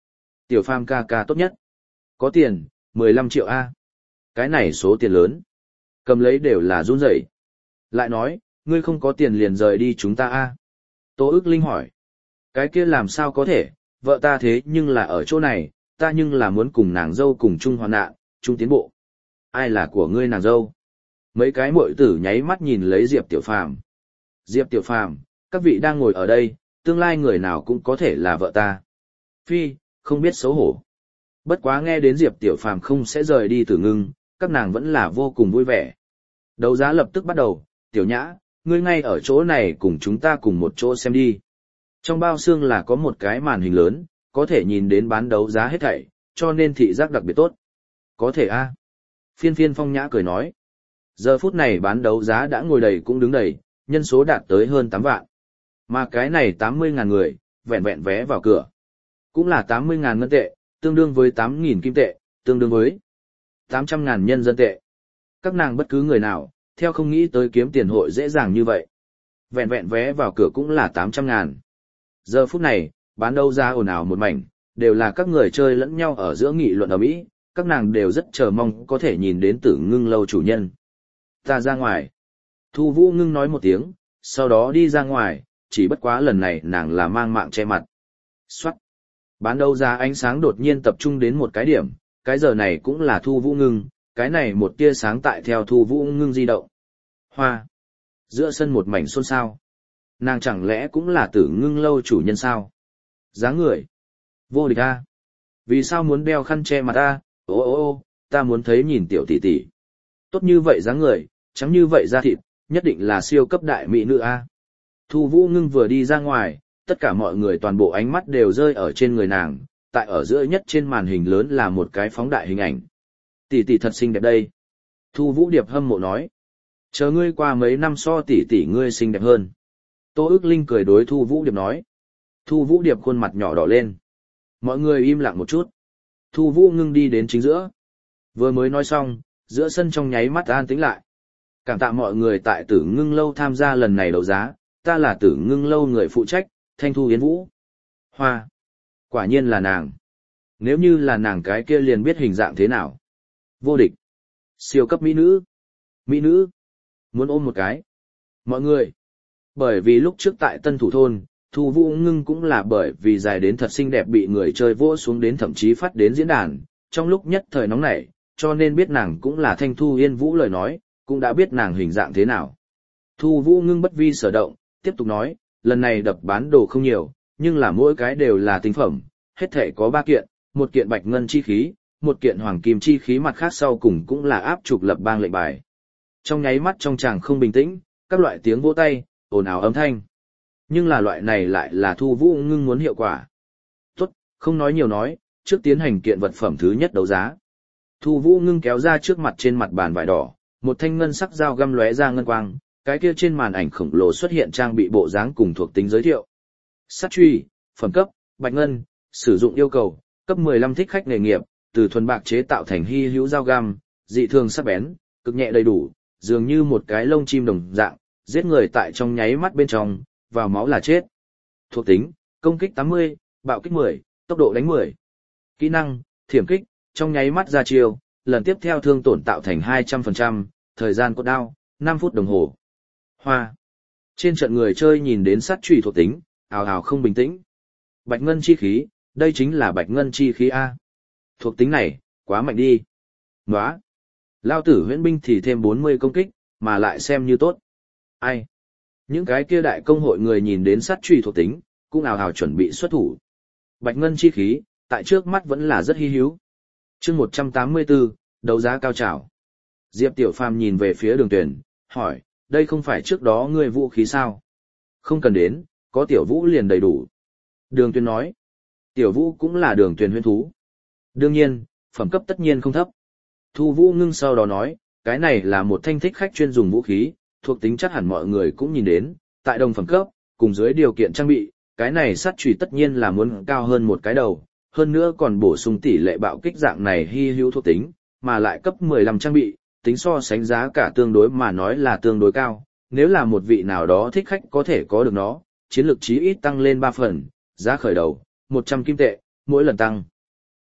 Tiểu Phàm ca ca tốt nhất. Có tiền, mười lăm triệu A. Cái này số tiền lớn. Cầm lấy đều là run rẩy. Lại nói, ngươi không có tiền liền rời đi chúng ta A. Tô ức linh hỏi. Cái kia làm sao có thể, vợ ta thế nhưng là ở chỗ này, ta nhưng là muốn cùng nàng dâu cùng chung hoạn nạn, chung tiến bộ. Ai là của ngươi nàng dâu? Mấy cái muội tử nháy mắt nhìn lấy Diệp Tiểu Phàm. Diệp Tiểu Phàm, các vị đang ngồi ở đây, tương lai người nào cũng có thể là vợ ta. Phi, không biết xấu hổ. Bất quá nghe đến Diệp Tiểu Phàm không sẽ rời đi Tử Ngưng, các nàng vẫn là vô cùng vui vẻ. Đấu giá lập tức bắt đầu, Tiểu Nhã, ngươi ngay ở chỗ này cùng chúng ta cùng một chỗ xem đi. Trong bao xương là có một cái màn hình lớn, có thể nhìn đến bán đấu giá hết thảy, cho nên thị giác đặc biệt tốt. Có thể a. Phiên phiên Phong Nhã cười nói. Giờ phút này bán đấu giá đã ngồi đầy cũng đứng đầy, nhân số đạt tới hơn tám vạn. Mà cái này tám mươi ngàn người, vẹn vẹn vé vào cửa. Cũng là tám mươi ngàn ngân tệ, tương đương với tám nghìn kim tệ, tương đương với tám trăm ngàn nhân dân tệ. Các nàng bất cứ người nào, theo không nghĩ tới kiếm tiền hội dễ dàng như vậy. Vẹn vẹn vé vào cửa cũng là tám trăm ngàn. Giờ phút này, bán đấu giá ồn ào một mảnh, đều là các người chơi lẫn nhau ở giữa nghị luận ở mỹ, các nàng đều rất chờ mong có thể nhìn đến Tử Ngưng lâu chủ nhân. Ta ra ngoài. Thu Vũ Ngưng nói một tiếng, sau đó đi ra ngoài, chỉ bất quá lần này nàng là mang mạng che mặt. Xoát. Bán đấu giá ánh sáng đột nhiên tập trung đến một cái điểm, cái giờ này cũng là Thu Vũ Ngưng, cái này một tia sáng tại theo Thu Vũ Ngưng di động. Hoa. Giữa sân một mảnh xôn xao. Nàng chẳng lẽ cũng là Tử Ngưng lâu chủ nhân sao? Dáng người. Vô địch a. Vì sao muốn đeo khăn che mặt a? Ô ô ô, ta muốn thấy nhìn tiểu tỷ tỷ. Tốt như vậy dáng người, trắng như vậy da thịt, nhất định là siêu cấp đại mỹ nữ a. Thu Vũ Ngưng vừa đi ra ngoài, tất cả mọi người toàn bộ ánh mắt đều rơi ở trên người nàng, tại ở giữa nhất trên màn hình lớn là một cái phóng đại hình ảnh. Tỷ tỷ thật xinh đẹp đây. Thu Vũ Điệp hâm mộ nói. Chờ ngươi qua mấy năm so tỷ tỷ ngươi xinh đẹp hơn. Tô ức linh cười đối Thu Vũ Điệp nói. Thu Vũ Điệp khuôn mặt nhỏ đỏ lên. Mọi người im lặng một chút. Thu Vũ Ngưng đi đến chính giữa. Vừa mới nói xong, giữa sân trong nháy mắt an tĩnh lại. Cảm tạ mọi người tại Tử Ngưng lâu tham gia lần này đấu giá, ta là Tử Ngưng lâu người phụ trách, Thanh Thu Yến Vũ. Hoa. Quả nhiên là nàng. Nếu như là nàng cái kia liền biết hình dạng thế nào. Vô địch. Siêu cấp mỹ nữ. Mỹ nữ. Muốn ôm một cái. Mọi người. Bởi vì lúc trước tại Tân Thủ Thôn, Thu Vũ Ngưng cũng là bởi vì dài đến thật xinh đẹp bị người chơi vỗ xuống đến thậm chí phát đến diễn đàn, trong lúc nhất thời nóng nảy, cho nên biết nàng cũng là Thanh Thu Yên Vũ lời nói, cũng đã biết nàng hình dạng thế nào. Thu Vũ Ngưng bất vi sở động, tiếp tục nói, lần này đập bán đồ không nhiều, nhưng là mỗi cái đều là tinh phẩm, hết thể có ba kiện, một kiện bạch ngân chi khí, một kiện hoàng kim chi khí, mặt khác sau cùng cũng là áp trục lập bang lệnh bài. Trong nháy mắt trong tràng không bình tĩnh, các loại tiếng vỗ tay, ồn ào âm thanh. Nhưng là loại này lại là Thu Vũ Ngưng muốn hiệu quả. Tốt, không nói nhiều nói, trước tiến hành kiện vật phẩm thứ nhất đấu giá. Thu Vũ Ngưng kéo ra trước mặt trên mặt bàn vải đỏ, một thanh ngân sắc dao găm lóe ra ngân quang, cái kia trên màn ảnh khổng lồ xuất hiện trang bị bộ dáng cùng thuộc tính giới thiệu. Sắt truy, phẩm cấp, bạch ngân, sử dụng yêu cầu, cấp mười lăm thích khách nghề nghiệp, từ thuần bạc chế tạo thành hy hữu dao găm, dị thường sắc bén, cực nhẹ đầy đủ, dường như một cái lông chim đồng dạng, giết người tại trong nháy mắt bên trong, vào máu là chết. Thuộc tính, công kích tám mươi, bạo kích mười, tốc độ đánh mười. Kỹ năng, thiểm kích, trong nháy mắt ra chiêu, lần tiếp theo thương tổn tạo thành hai trăm phần trăm, thời gian cốt đao, năm phút đồng hồ. Hoa. Trên trận người chơi nhìn đến sát trùy thuộc tính, ào ào không bình tĩnh. Bạch ngân chi khí, đây chính là bạch ngân chi khí A. Thuộc tính này, quá mạnh đi. Nóa. Lao tử huyễn binh thì thêm bốn mươi công kích, mà lại xem như tốt. Ai? Những cái kia đại công hội người nhìn đến sát truy thuộc tính, cũng ào ào chuẩn bị xuất thủ. Bạch ngân chi khí, tại trước mắt vẫn là rất hi hữu. Chương một trăm tám mươi tư, đấu giá cao trào. Diệp Tiểu Phàm nhìn về phía Đường Tuyển, hỏi, đây không phải trước đó ngươi vũ khí sao? Không cần đến, có Tiểu Vũ liền đầy đủ. Đường Tuyển nói, Tiểu Vũ cũng là Đường Tuyển huyễn thú. Đương nhiên, phẩm cấp tất nhiên không thấp. Thu Vũ Ngưng sau đó nói, cái này là một thanh thích khách chuyên dùng vũ khí, thuộc tính chắc hẳn mọi người cũng nhìn đến, tại đồng phẩm cấp, cùng dưới điều kiện trang bị, cái này sát chùy tất nhiên là muốn cao hơn một cái đầu, hơn nữa còn bổ sung tỷ lệ bạo kích dạng này hy hữu thuộc tính, mà lại cấp mười lăm trang bị, tính so sánh giá cả tương đối mà nói là tương đối cao, nếu là một vị nào đó thích khách có thể có được nó, chiến lược chí ít tăng lên ba phần, giá khởi đầu, một trăm kim tệ, mỗi lần tăng.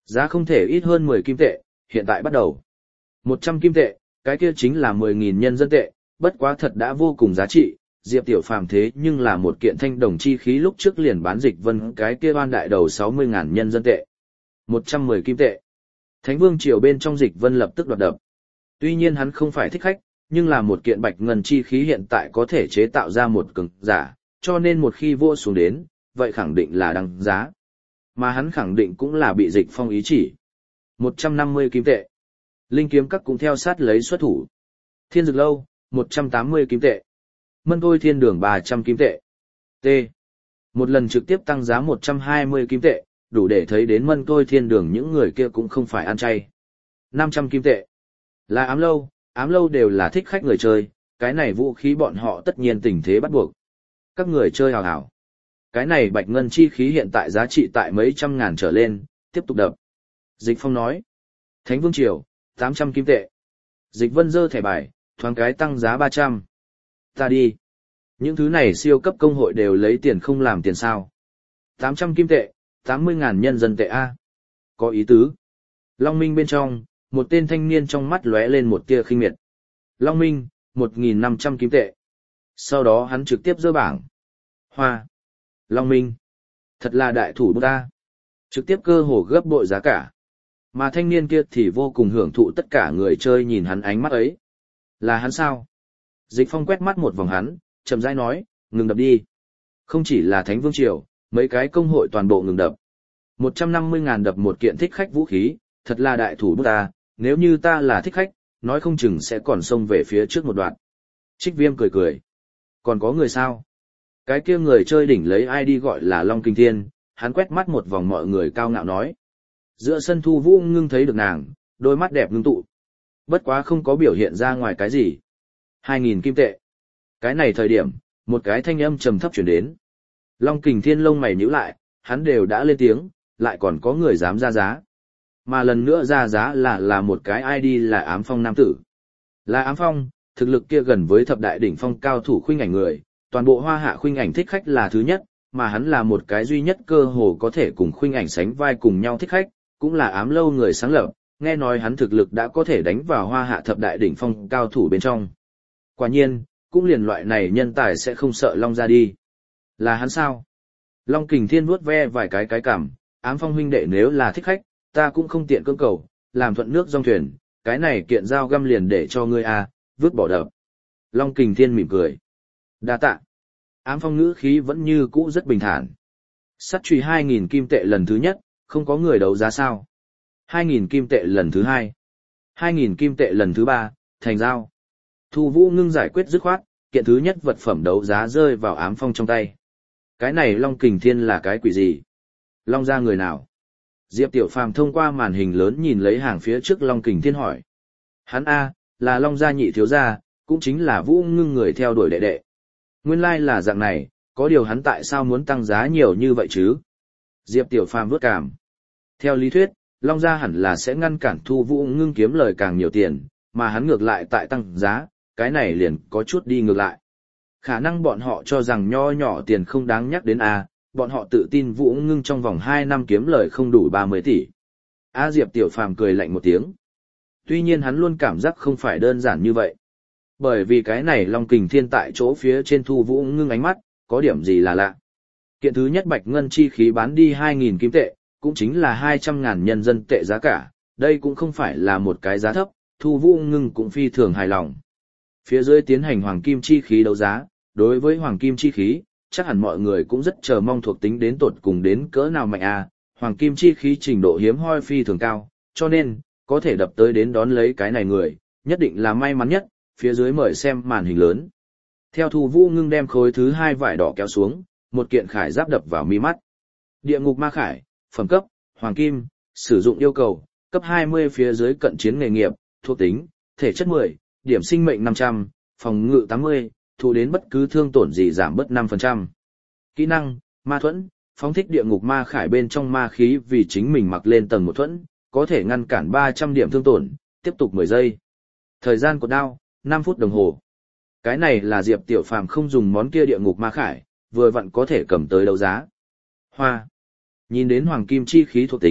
Giá không thể ít hơn mười kim tệ, hiện tại bắt đầu. một trăm kim tệ, cái kia chính là mười nghìn nhân dân tệ, bất quá thật đã vô cùng giá trị. Diệp Tiểu Phàm thế nhưng là một kiện thanh đồng chi khí lúc trước liền bán Dịch Vân cái kia oan đại đầu sáu mươi ngàn nhân dân tệ. một trăm mười kim tệ. Thánh Vương triều bên trong Dịch Vân lập tức đoạt đập. Tuy nhiên hắn không phải thích khách, nhưng là một kiện bạch ngân chi khí hiện tại có thể chế tạo ra một cường giả, cho nên một khi vô xuống đến, vậy khẳng định là đăng giá. Mà hắn khẳng định cũng là bị Dịch Phong ý chỉ. một trăm năm mươi kim tệ. Linh kiếm các cũng theo sát lấy xuất thủ. Thiên Dực lâu, một trăm tám mươi kim tệ. Mân Thôi Thiên Đường ba trăm kim tệ. T. Một lần trực tiếp tăng giá một trăm hai mươi kim tệ, đủ để thấy đến Mân Thôi Thiên Đường những người kia cũng không phải ăn chay. năm trăm kim tệ. Là ám lâu, ám lâu đều là thích khách người chơi, cái này vũ khí bọn họ tất nhiên tình thế bắt buộc. Các người chơi hào hào. Cái này bạch ngân chi khí hiện tại giá trị tại mấy trăm ngàn trở lên, tiếp tục đập. Dịch Phong nói. Thánh Vương Triều, tám trăm kim tệ. Dịch Vân giơ thẻ bài, thoáng cái tăng giá ba trăm. Ta đi. Những thứ này siêu cấp công hội đều lấy tiền không làm tiền sao. tám trăm kim tệ, tám mươi ngàn nhân dân tệ A. Có ý tứ. Long Minh bên trong, một tên thanh niên trong mắt lóe lên một tia khinh miệt. Long Minh, một nghìn năm trăm kim tệ. Sau đó hắn trực tiếp dơ bảng. Hoa. Long Minh. Thật là đại thủ ta. Trực tiếp cơ hồ gấp bội giá cả. Mà thanh niên kia thì vô cùng hưởng thụ tất cả người chơi nhìn hắn ánh mắt ấy. Là hắn sao? Dịch Phong quét mắt một vòng hắn, chậm rãi nói, ngừng đập đi. Không chỉ là Thánh Vương Triều, mấy cái công hội toàn bộ ngừng đập. một trăm năm mươi ngàn đập một kiện thích khách vũ khí, thật là đại thủ ta, nếu như ta là thích khách, nói không chừng sẽ còn xông về phía trước một đoạn. Trích Viêm cười cười. Còn có người sao? Cái kia người chơi đỉnh lấy i đê gọi là Long Kinh Thiên, hắn quét mắt một vòng mọi người cao ngạo nói. Giữa sân Thu Vũ Ngưng thấy được nàng, đôi mắt đẹp ngưng tụ. Bất quá không có biểu hiện ra ngoài cái gì. Hai nghìn kim tệ. Cái này thời điểm, một cái thanh âm trầm thấp chuyển đến. Long Kình Thiên lông mày nhíu lại, hắn đều đã lên tiếng, lại còn có người dám ra giá. Mà lần nữa ra giá là là một cái i đê là Ám Phong nam tử. Là Ám Phong, thực lực kia gần với thập đại đỉnh phong cao thủ khuynh ảnh người, toàn bộ hoa hạ khuynh ảnh thích khách là thứ nhất, mà hắn là một cái duy nhất cơ hồ có thể cùng khuynh ảnh sánh vai cùng nhau thích khách, cũng là Ám lâu người sáng lập, nghe nói hắn thực lực đã có thể đánh vào hoa hạ thập đại đỉnh phong cao thủ bên trong. Quả nhiên, cũng liền loại này nhân tài sẽ không sợ Long ra đi. Là hắn sao? Long Kình Thiên vuốt ve vài cái cái cảm, Ám Phong huynh đệ nếu là thích khách, ta cũng không tiện cưỡng cầu, làm thuận nước dòng thuyền, cái này kiện dao găm liền để cho ngươi a, vứt bỏ đập. Long Kình Thiên mỉm cười. Đa tạ. Ám Phong ngữ khí vẫn như cũ rất bình thản. Sắt chùy hai nghìn kim tệ lần thứ nhất, không có người đấu giá sao? hai nghìn kim tệ lần thứ hai. hai nghìn kim tệ lần thứ ba, thành giao. Thu Vũ Ngưng giải quyết dứt khoát, kiện thứ nhất vật phẩm đấu giá rơi vào Ám Phong trong tay. Cái này Long Kình Thiên là cái quỷ gì? Long ra người nào? Diệp Tiểu Phàm thông qua màn hình lớn nhìn lấy hàng phía trước Long Kình Thiên hỏi. Hắn A, là Long gia nhị thiếu gia, cũng chính là Vũ Ngưng người theo đuổi đệ đệ. Nguyên lai like là dạng này, có điều hắn tại sao muốn tăng giá nhiều như vậy chứ? Diệp Tiểu Phàm vớt cảm. Theo lý thuyết, Long gia hẳn là sẽ ngăn cản Thu Vũ Ngưng kiếm lời càng nhiều tiền, mà hắn ngược lại tại tăng giá, cái này liền có chút đi ngược lại. Khả năng bọn họ cho rằng nho nhỏ tiền không đáng nhắc đến A, bọn họ tự tin Vũ Ngưng trong vòng hai năm kiếm lời không đủ ba mươi tỷ. A Diệp Tiểu Phàm cười lạnh một tiếng. Tuy nhiên hắn luôn cảm giác không phải đơn giản như vậy. Bởi vì cái này Long Kình Thiên tại chỗ phía trên Thu Vũ Ngưng ánh mắt, có điểm gì là lạ. Kiện thứ nhất bạch ngân chi khí bán đi hai nghìn kim tệ, cũng chính là hai trăm ngàn nhân dân tệ giá cả, đây cũng không phải là một cái giá thấp, Thu Vũ Ngưng cũng phi thường hài lòng. Phía dưới tiến hành hoàng kim chi khí đấu giá, đối với hoàng kim chi khí, chắc hẳn mọi người cũng rất chờ mong thuộc tính đến tột cùng đến cỡ nào mạnh à, hoàng kim chi khí trình độ hiếm hoi phi thường cao, cho nên, có thể đập tới đến đón lấy cái này người, nhất định là may mắn nhất, phía dưới mời xem màn hình lớn. Theo Thu Vũ Ngưng đem khối thứ hai vải đỏ kéo xuống, một kiện khải giáp đập vào mi mắt. Địa ngục ma khải, phẩm cấp, hoàng kim, sử dụng yêu cầu, cấp hai mươi phía dưới cận chiến nghề nghiệp, thuộc tính, thể chất mười, điểm sinh mệnh năm trăm, phòng ngự tám mươi, thụ đến bất cứ thương tổn gì giảm bớt năm phần trăm. Kỹ năng, ma thuẫn, phóng thích địa ngục ma khải bên trong ma khí vì chính mình mặc lên tầng một thuẫn, có thể ngăn cản ba trăm điểm thương tổn, tiếp tục mười giây. Thời gian của đao, năm phút đồng hồ. Cái này là Diệp Tiểu Phàm không dùng món kia địa ngục ma khải, vừa vặn có thể cầm tới đấu giá. Hoa. Nhìn đến hoàng kim chi khí thuộc tính,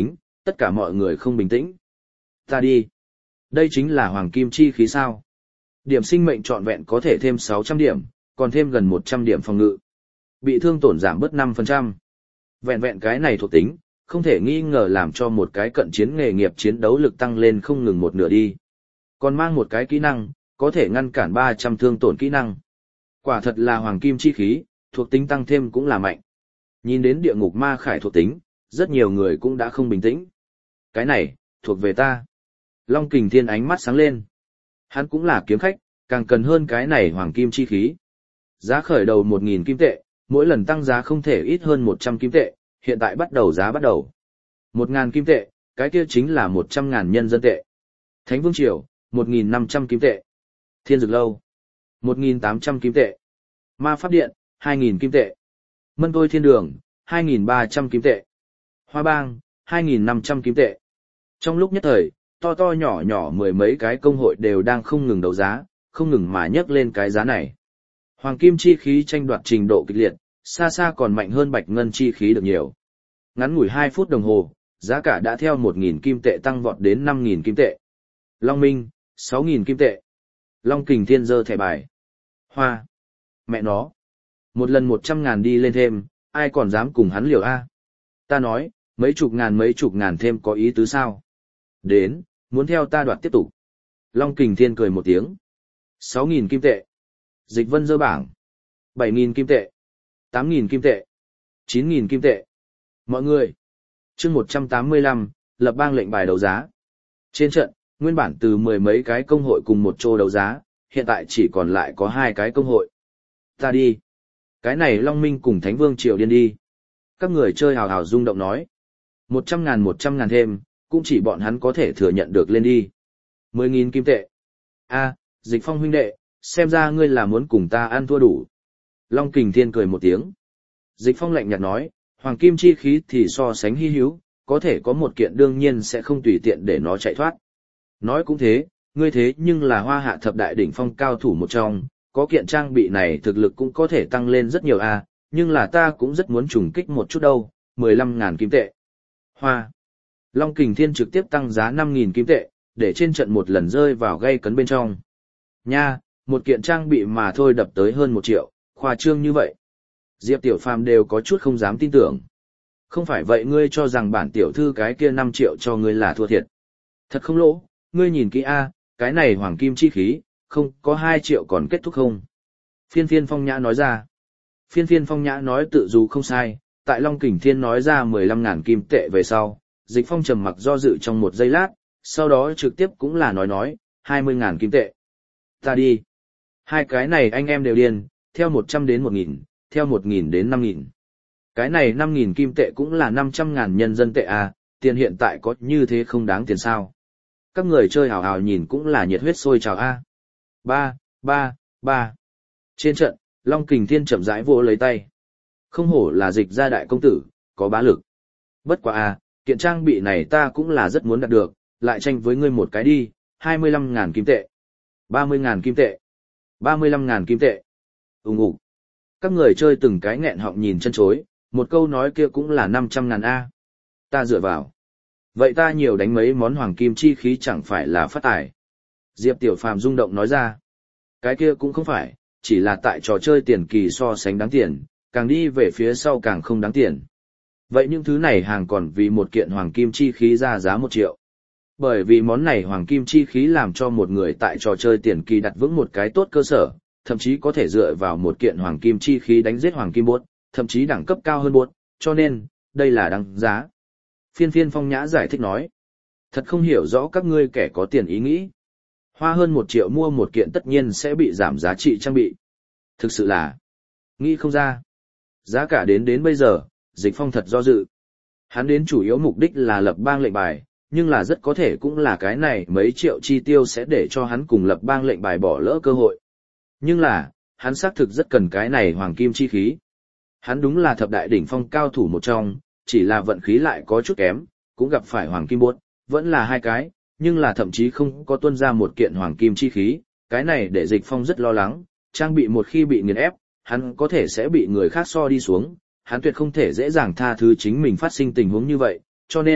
tất cả mọi người không bình tĩnh. Ta đi. Đây chính là hoàng kim chi khí sao? Điểm sinh mệnh trọn vẹn có thể thêm sáu trăm điểm, còn thêm gần một trăm điểm phòng ngự. Bị thương tổn giảm bớt năm phần trăm. Vẹn vẹn cái này thuộc tính, không thể nghi ngờ làm cho một cái cận chiến nghề nghiệp chiến đấu lực tăng lên không ngừng một nửa đi. Còn mang một cái kỹ năng, có thể ngăn cản ba trăm thương tổn kỹ năng. Quả thật là hoàng kim chi khí, thuộc tính tăng thêm cũng là mạnh. Nhìn đến địa ngục ma khải thuộc tính, rất nhiều người cũng đã không bình tĩnh. Cái này, thuộc về ta. Long Kình Thiên ánh mắt sáng lên. Hắn cũng là kiếm khách, càng cần hơn cái này hoàng kim chi khí. Giá khởi đầu một nghìn kim tệ, mỗi lần tăng giá không thể ít hơn một trăm kim tệ, hiện tại bắt đầu giá bắt đầu. một nghìn kim tệ, cái kia chính là một trăm ngàn nhân dân tệ. Thánh Vương Triều, một nghìn năm trăm kim tệ. Thiên Dược Lâu, một nghìn tám trăm kim tệ. Ma Pháp Điện, hai nghìn kim tệ. Mân Tôi Thiên Đường, hai nghìn ba trăm kim tệ. Hoa Bang, hai nghìn năm trăm kim tệ. Trong lúc nhất thời, to to nhỏ nhỏ mười mấy cái công hội đều đang không ngừng đấu giá, không ngừng mà nhấc lên cái giá này. Hoàng kim chi khí tranh đoạt trình độ kịch liệt, xa xa còn mạnh hơn bạch ngân chi khí được nhiều. Ngắn ngủi hai phút đồng hồ, giá cả đã theo một nghìn kim tệ tăng vọt đến năm nghìn kim tệ. Long Minh, sáu nghìn kim tệ. Long Kình Thiên giơ thẻ bài. Hoa. Mẹ nó. Một lần một trăm ngàn đi lên thêm, ai còn dám cùng hắn liều a? Ta nói, mấy chục ngàn mấy chục ngàn thêm có ý tứ sao? Đến, muốn theo ta đoạt tiếp tục. Long Kình Thiên cười một tiếng. sáu nghìn kim tệ. Dịch Vân giơ bảng. bảy nghìn kim tệ. tám nghìn kim tệ. chín nghìn kim tệ. Mọi người. Chương một trăm tám mươi lăm, lập bang lệnh bài đấu giá. Trên trận, nguyên bản từ mười mấy cái công hội cùng một chỗ đấu giá, hiện tại chỉ còn lại có hai cái công hội. Ta đi. Cái này Long Minh cùng Thánh Vương Triều điên đi. Các người chơi hào hào rung động nói. Một trăm ngàn một trăm ngàn thêm, cũng chỉ bọn hắn có thể thừa nhận được lên đi. Mười nghìn kim tệ. A, Dịch Phong huynh đệ, xem ra ngươi là muốn cùng ta ăn thua đủ. Long Kình Thiên cười một tiếng. Dịch Phong lạnh nhạt nói, hoàng kim chi khí thì so sánh hy hữu, có thể có một kiện đương nhiên sẽ không tùy tiện để nó chạy thoát. Nói cũng thế, ngươi thế nhưng là hoa hạ thập đại đỉnh phong cao thủ một trong, có kiện trang bị này thực lực cũng có thể tăng lên rất nhiều a, nhưng là ta cũng rất muốn trùng kích một chút đâu, mười lăm ngàn kim tệ. Hoa. Long Kình Thiên trực tiếp tăng giá năm nghìn kim tệ, để trên trận một lần rơi vào gây cấn bên trong. Nha, một kiện trang bị mà thôi đập tới hơn một triệu, khoa trương như vậy. Diệp Tiểu Phàm đều có chút không dám tin tưởng. Không phải vậy ngươi cho rằng bản tiểu thư cái kia năm triệu cho ngươi là thua thiệt. Thật không lỗ, ngươi nhìn kỹ a, cái này hoàng kim chi khí, không có hai triệu còn kết thúc không? Phiên Phiên Phong Nhã nói ra. Phiên Phiên Phong Nhã nói tự dù không sai, tại Long Kình Thiên nói ra mười lăm ngàn kim tệ về sau, Dịch Phong trầm mặc do dự trong một giây lát, sau đó trực tiếp cũng là nói nói, hai mươi ngàn kim tệ. Ta đi. Hai cái này anh em đều điên, theo một trăm đến một nghìn, theo một nghìn đến năm nghìn. Cái này năm nghìn kim tệ cũng là năm trăm ngàn nhân dân tệ à, tiền hiện tại có như thế không đáng tiền sao. Các người chơi hào hào nhìn cũng là nhiệt huyết sôi trào a. Ba, ba, ba. Trên trận, Long Kình Thiên chậm rãi vỗ lấy tay. Không hổ là Dịch gia đại công tử, có bá lực. Bất quá a, kiện trang bị này ta cũng là rất muốn đạt được, lại tranh với ngươi một cái đi, hai mươi lăm ngàn kim tệ. ba mươi ngàn kim tệ. ba mươi lăm ngàn kim tệ. Ùng ục. Các người chơi từng cái nghẹn họng nhìn chân chối, một câu nói kia cũng là năm trăm ngàn a. Ta dựa vào. Vậy ta nhiều đánh mấy món hoàng kim chi khí chẳng phải là phát tài. Diệp Tiểu Phàm rung động nói ra. Cái kia cũng không phải, chỉ là tại trò chơi tiền kỳ so sánh đáng tiền, càng đi về phía sau càng không đáng tiền. Vậy những thứ này hàng còn vì một kiện hoàng kim chi khí ra giá một triệu. Bởi vì món này hoàng kim chi khí làm cho một người tại trò chơi tiền kỳ đặt vững một cái tốt cơ sở, thậm chí có thể dựa vào một kiện hoàng kim chi khí đánh giết hoàng kim bốt, thậm chí đẳng cấp cao hơn bốt, cho nên, đây là đáng giá. Phiên Phiên Phong Nhã giải thích nói. Thật không hiểu rõ các ngươi kẻ có tiền ý nghĩ. Hoa hơn một triệu mua một kiện tất nhiên sẽ bị giảm giá trị trang bị. Thực sự là, nghĩ không ra. Giá cả đến đến bây giờ, Dịch Phong thật do dự. Hắn đến chủ yếu mục đích là lập bang lệnh bài, nhưng là rất có thể cũng là cái này mấy triệu chi tiêu sẽ để cho hắn cùng lập bang lệnh bài bỏ lỡ cơ hội. Nhưng là, hắn xác thực rất cần cái này hoàng kim chi khí. Hắn đúng là thập đại đỉnh phong cao thủ một trong, chỉ là vận khí lại có chút kém, cũng gặp phải hoàng kim bốt, vẫn là hai cái, nhưng là thậm chí không có tuân ra một kiện hoàng kim chi khí, cái này để Dịch Phong rất lo lắng, trang bị một khi bị nghiền ép, hắn có thể sẽ bị người khác so đi xuống, hắn tuyệt không thể dễ dàng tha thứ chính mình phát sinh tình huống như vậy, cho nên,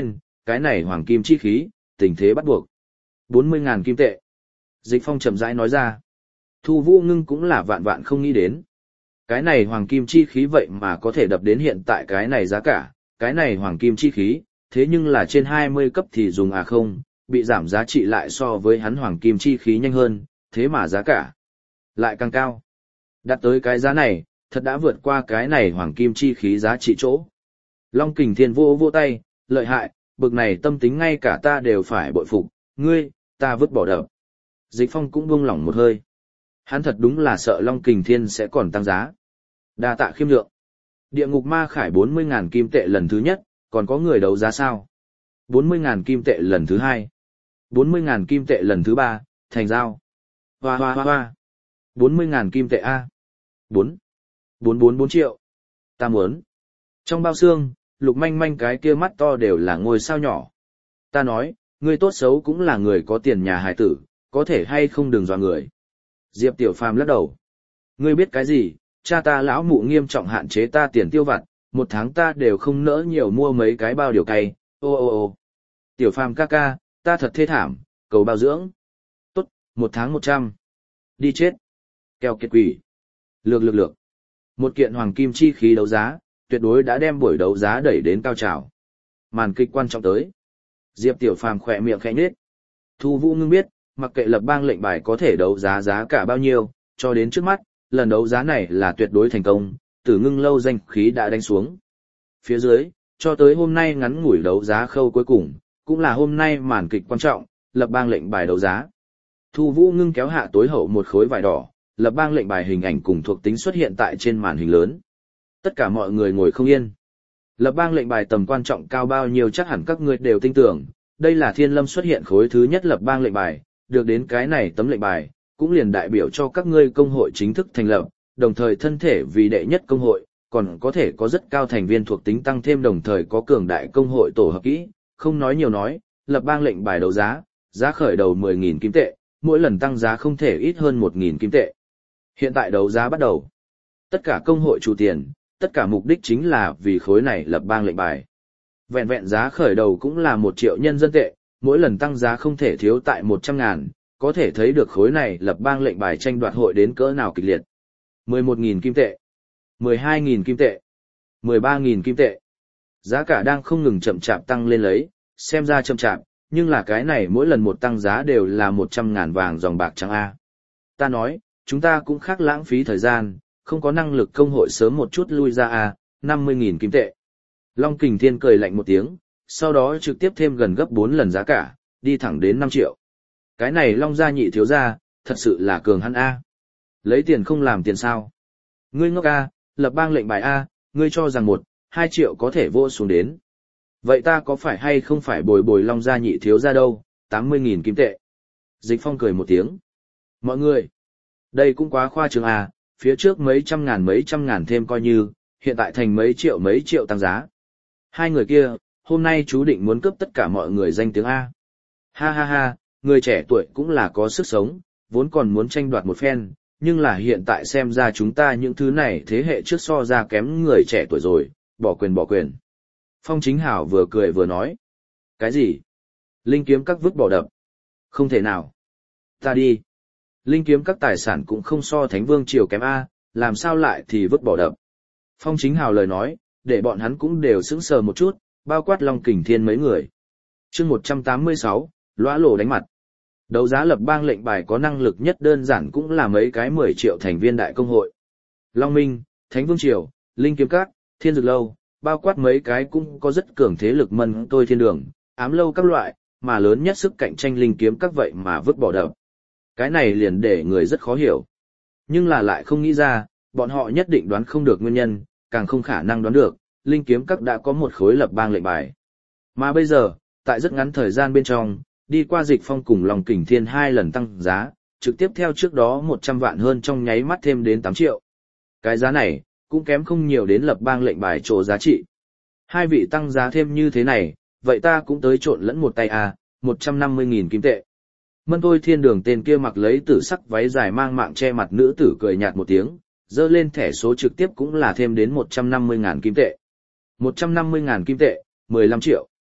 cái này hoàng kim chi khí, tình thế bắt buộc. bốn mươi ngàn kim tệ. Dịch Phong chậm rãi nói ra. Thu Vũ Ngưng cũng là vạn vạn không nghĩ đến. Cái này hoàng kim chi khí vậy mà có thể đập đến hiện tại cái này giá cả, cái này hoàng kim chi khí, thế nhưng là trên hai mươi cấp thì dùng à không, bị giảm giá trị lại so với hắn hoàng kim chi khí nhanh hơn, thế mà giá cả lại càng cao. Đặt tới cái giá này, thật đã vượt qua cái này hoàng kim chi khí giá trị chỗ. Long Kình Thiên vô vô tay, lợi hại, bực này tâm tính ngay cả ta đều phải bội phục, ngươi, ta vứt bỏ đập. Dịch Phong cũng buông lỏng một hơi. Hắn thật đúng là sợ Long Kình Thiên sẽ còn tăng giá. Đa tạ khiêm lượng. Địa ngục ma khải bốn mươi ngàn kim tệ lần thứ nhất, còn có người đấu giá sao? bốn mươi ngàn kim tệ lần thứ hai. bốn mươi ngàn kim tệ lần thứ ba, thành giao. Hoa hoa hoa hoa. bốn mươi ngàn kim tệ A. bốn. bốn bốn bốn triệu. Ta muốn. Trong bao xương, Lục Manh Manh cái kia mắt to đều là ngôi sao nhỏ. Ta nói, ngươi tốt xấu cũng là người có tiền nhà hải tử, có thể hay không đừng dọa người. Diệp Tiểu Phàm lắc đầu. Ngươi biết cái gì, cha ta lão mụ nghiêm trọng hạn chế ta tiền tiêu vặt, một tháng ta đều không nỡ nhiều mua mấy cái bao điều cay, ô ô ô. Tiểu Phàm ca ca, ta thật thê thảm, cầu bao dưỡng. Tốt, một tháng một trăm. Đi chết. Keo kiệt quỷ. Lược lược lược. Một kiện hoàng kim chi khí đấu giá, tuyệt đối đã đem buổi đấu giá đẩy đến cao trào. Màn kịch quan trọng tới. Diệp Tiểu Phàm khỏe miệng khẽ nhếch. Thu Vũ Ngưng biết, mặc kệ lập bang lệnh bài có thể đấu giá giá cả bao nhiêu, cho đến trước mắt, lần đấu giá này là tuyệt đối thành công, Tử Ngưng lâu danh khí đã đánh xuống. Phía dưới, cho tới hôm nay ngắn ngủi đấu giá khâu cuối cùng, cũng là hôm nay màn kịch quan trọng, lập bang lệnh bài đấu giá. Thu Vũ Ngưng kéo hạ tối hậu một khối vải đỏ, lập bang lệnh bài hình ảnh cùng thuộc tính xuất hiện tại trên màn hình lớn. Tất cả mọi người ngồi không yên. Lập bang lệnh bài tầm quan trọng cao bao nhiêu chắc hẳn các ngươi đều tin tưởng, đây là Thiên Lâm xuất hiện khối thứ nhất lập bang lệnh bài, được đến cái này tấm lệnh bài, cũng liền đại biểu cho các ngươi công hội chính thức thành lập, đồng thời thân thể vì đệ nhất công hội, còn có thể có rất cao thành viên thuộc tính tăng thêm đồng thời có cường đại công hội tổ hợp kỹ, không nói nhiều nói, lập bang lệnh bài đấu giá, giá khởi đầu mười nghìn kim tệ, mỗi lần tăng giá không thể ít hơn một nghìn kim tệ. Hiện tại đấu giá bắt đầu. Tất cả công hội chủ tiền, tất cả mục đích chính là vì khối này lập bang lệnh bài. Vẹn vẹn giá khởi đầu cũng là một triệu nhân dân tệ, mỗi lần tăng giá không thể thiếu tại một trăm ngàn, có thể thấy được khối này lập bang lệnh bài tranh đoạt hội đến cỡ nào kịch liệt. mười một nghìn kim tệ, mười hai nghìn kim tệ, mười ba nghìn kim tệ. Giá cả đang không ngừng chậm chạp tăng lên lấy, xem ra chậm chạp, nhưng là cái này mỗi lần một tăng giá đều là một trăm ngàn vàng dòng bạc trắng A. Ta nói, chúng ta cũng khác lãng phí thời gian, không có năng lực công hội sớm một chút lui ra A, năm mươi nghìn kim tệ. Long Kình Thiên cười lạnh một tiếng, sau đó trực tiếp thêm gần gấp bốn lần giá cả, đi thẳng đến năm triệu. Cái này Long gia nhị thiếu gia, thật sự là cường hắn A. Lấy tiền không làm tiền sao. Ngươi ngốc A, lập bang lệnh bài A, ngươi cho rằng một, hai triệu có thể vô xuống đến. Vậy ta có phải hay không phải bồi bồi Long gia nhị thiếu gia đâu, tám mươi nghìn kim tệ. Dịch Phong cười một tiếng. Mọi người, đây cũng quá khoa trương A, phía trước mấy trăm ngàn mấy trăm ngàn thêm coi như, hiện tại thành mấy triệu mấy triệu tăng giá. Hai người kia, hôm nay chú định muốn cướp tất cả mọi người danh tiếng A. Ha ha ha, người trẻ tuổi cũng là có sức sống, vốn còn muốn tranh đoạt một phen, nhưng là hiện tại xem ra chúng ta những thứ này thế hệ trước so ra kém người trẻ tuổi rồi, bỏ quyền bỏ quyền. Phong Chính Hảo vừa cười vừa nói. Cái gì? Linh kiếm các vứt bỏ đập. Không thể nào. Ta đi. Linh kiếm các tài sản cũng không so Thánh Vương Triều kém A, làm sao lại thì vứt bỏ đập. Phong Chính Hào lời nói, để bọn hắn cũng đều sững sờ một chút, bao quát Long Kình Thiên mấy người. chương một trăm tám mươi sáu, lõa lổ đánh mặt. Đấu giá lập bang lệnh bài có năng lực nhất đơn giản cũng là mấy cái mười triệu thành viên đại công hội. Long Minh, Thánh Vương Triều, Linh kiếm các, Thiên Dược Lâu, bao quát mấy cái cũng có rất cường thế lực mân tôi thiên đường, ám lâu các loại, mà lớn nhất sức cạnh tranh Linh kiếm các vậy mà vứt bỏ đập. Cái này liền để người rất khó hiểu. Nhưng là lại không nghĩ ra, bọn họ nhất định đoán không được nguyên nhân, càng không khả năng đoán được, Linh kiếm các đã có một khối lập bang lệnh bài. Mà bây giờ, tại rất ngắn thời gian bên trong, đi qua Dịch Phong cùng Long Kình Thiên hai lần tăng giá, trực tiếp theo trước đó một trăm vạn hơn trong nháy mắt thêm đến tám triệu. Cái giá này, cũng kém không nhiều đến lập bang lệnh bài chỗ giá trị. Hai vị tăng giá thêm như thế này, vậy ta cũng tới trộn lẫn một tay à, một trăm năm mươi nghìn kim tệ. Mân tôi thiên đường tên kia mặc lấy tử sắc váy dài mang mạng che mặt nữ tử cười nhạt một tiếng, dơ lên thẻ số trực tiếp cũng là thêm đến một trăm năm mươi ngàn kim tệ. một trăm năm mươi ngàn kim tệ, mười lăm triệu.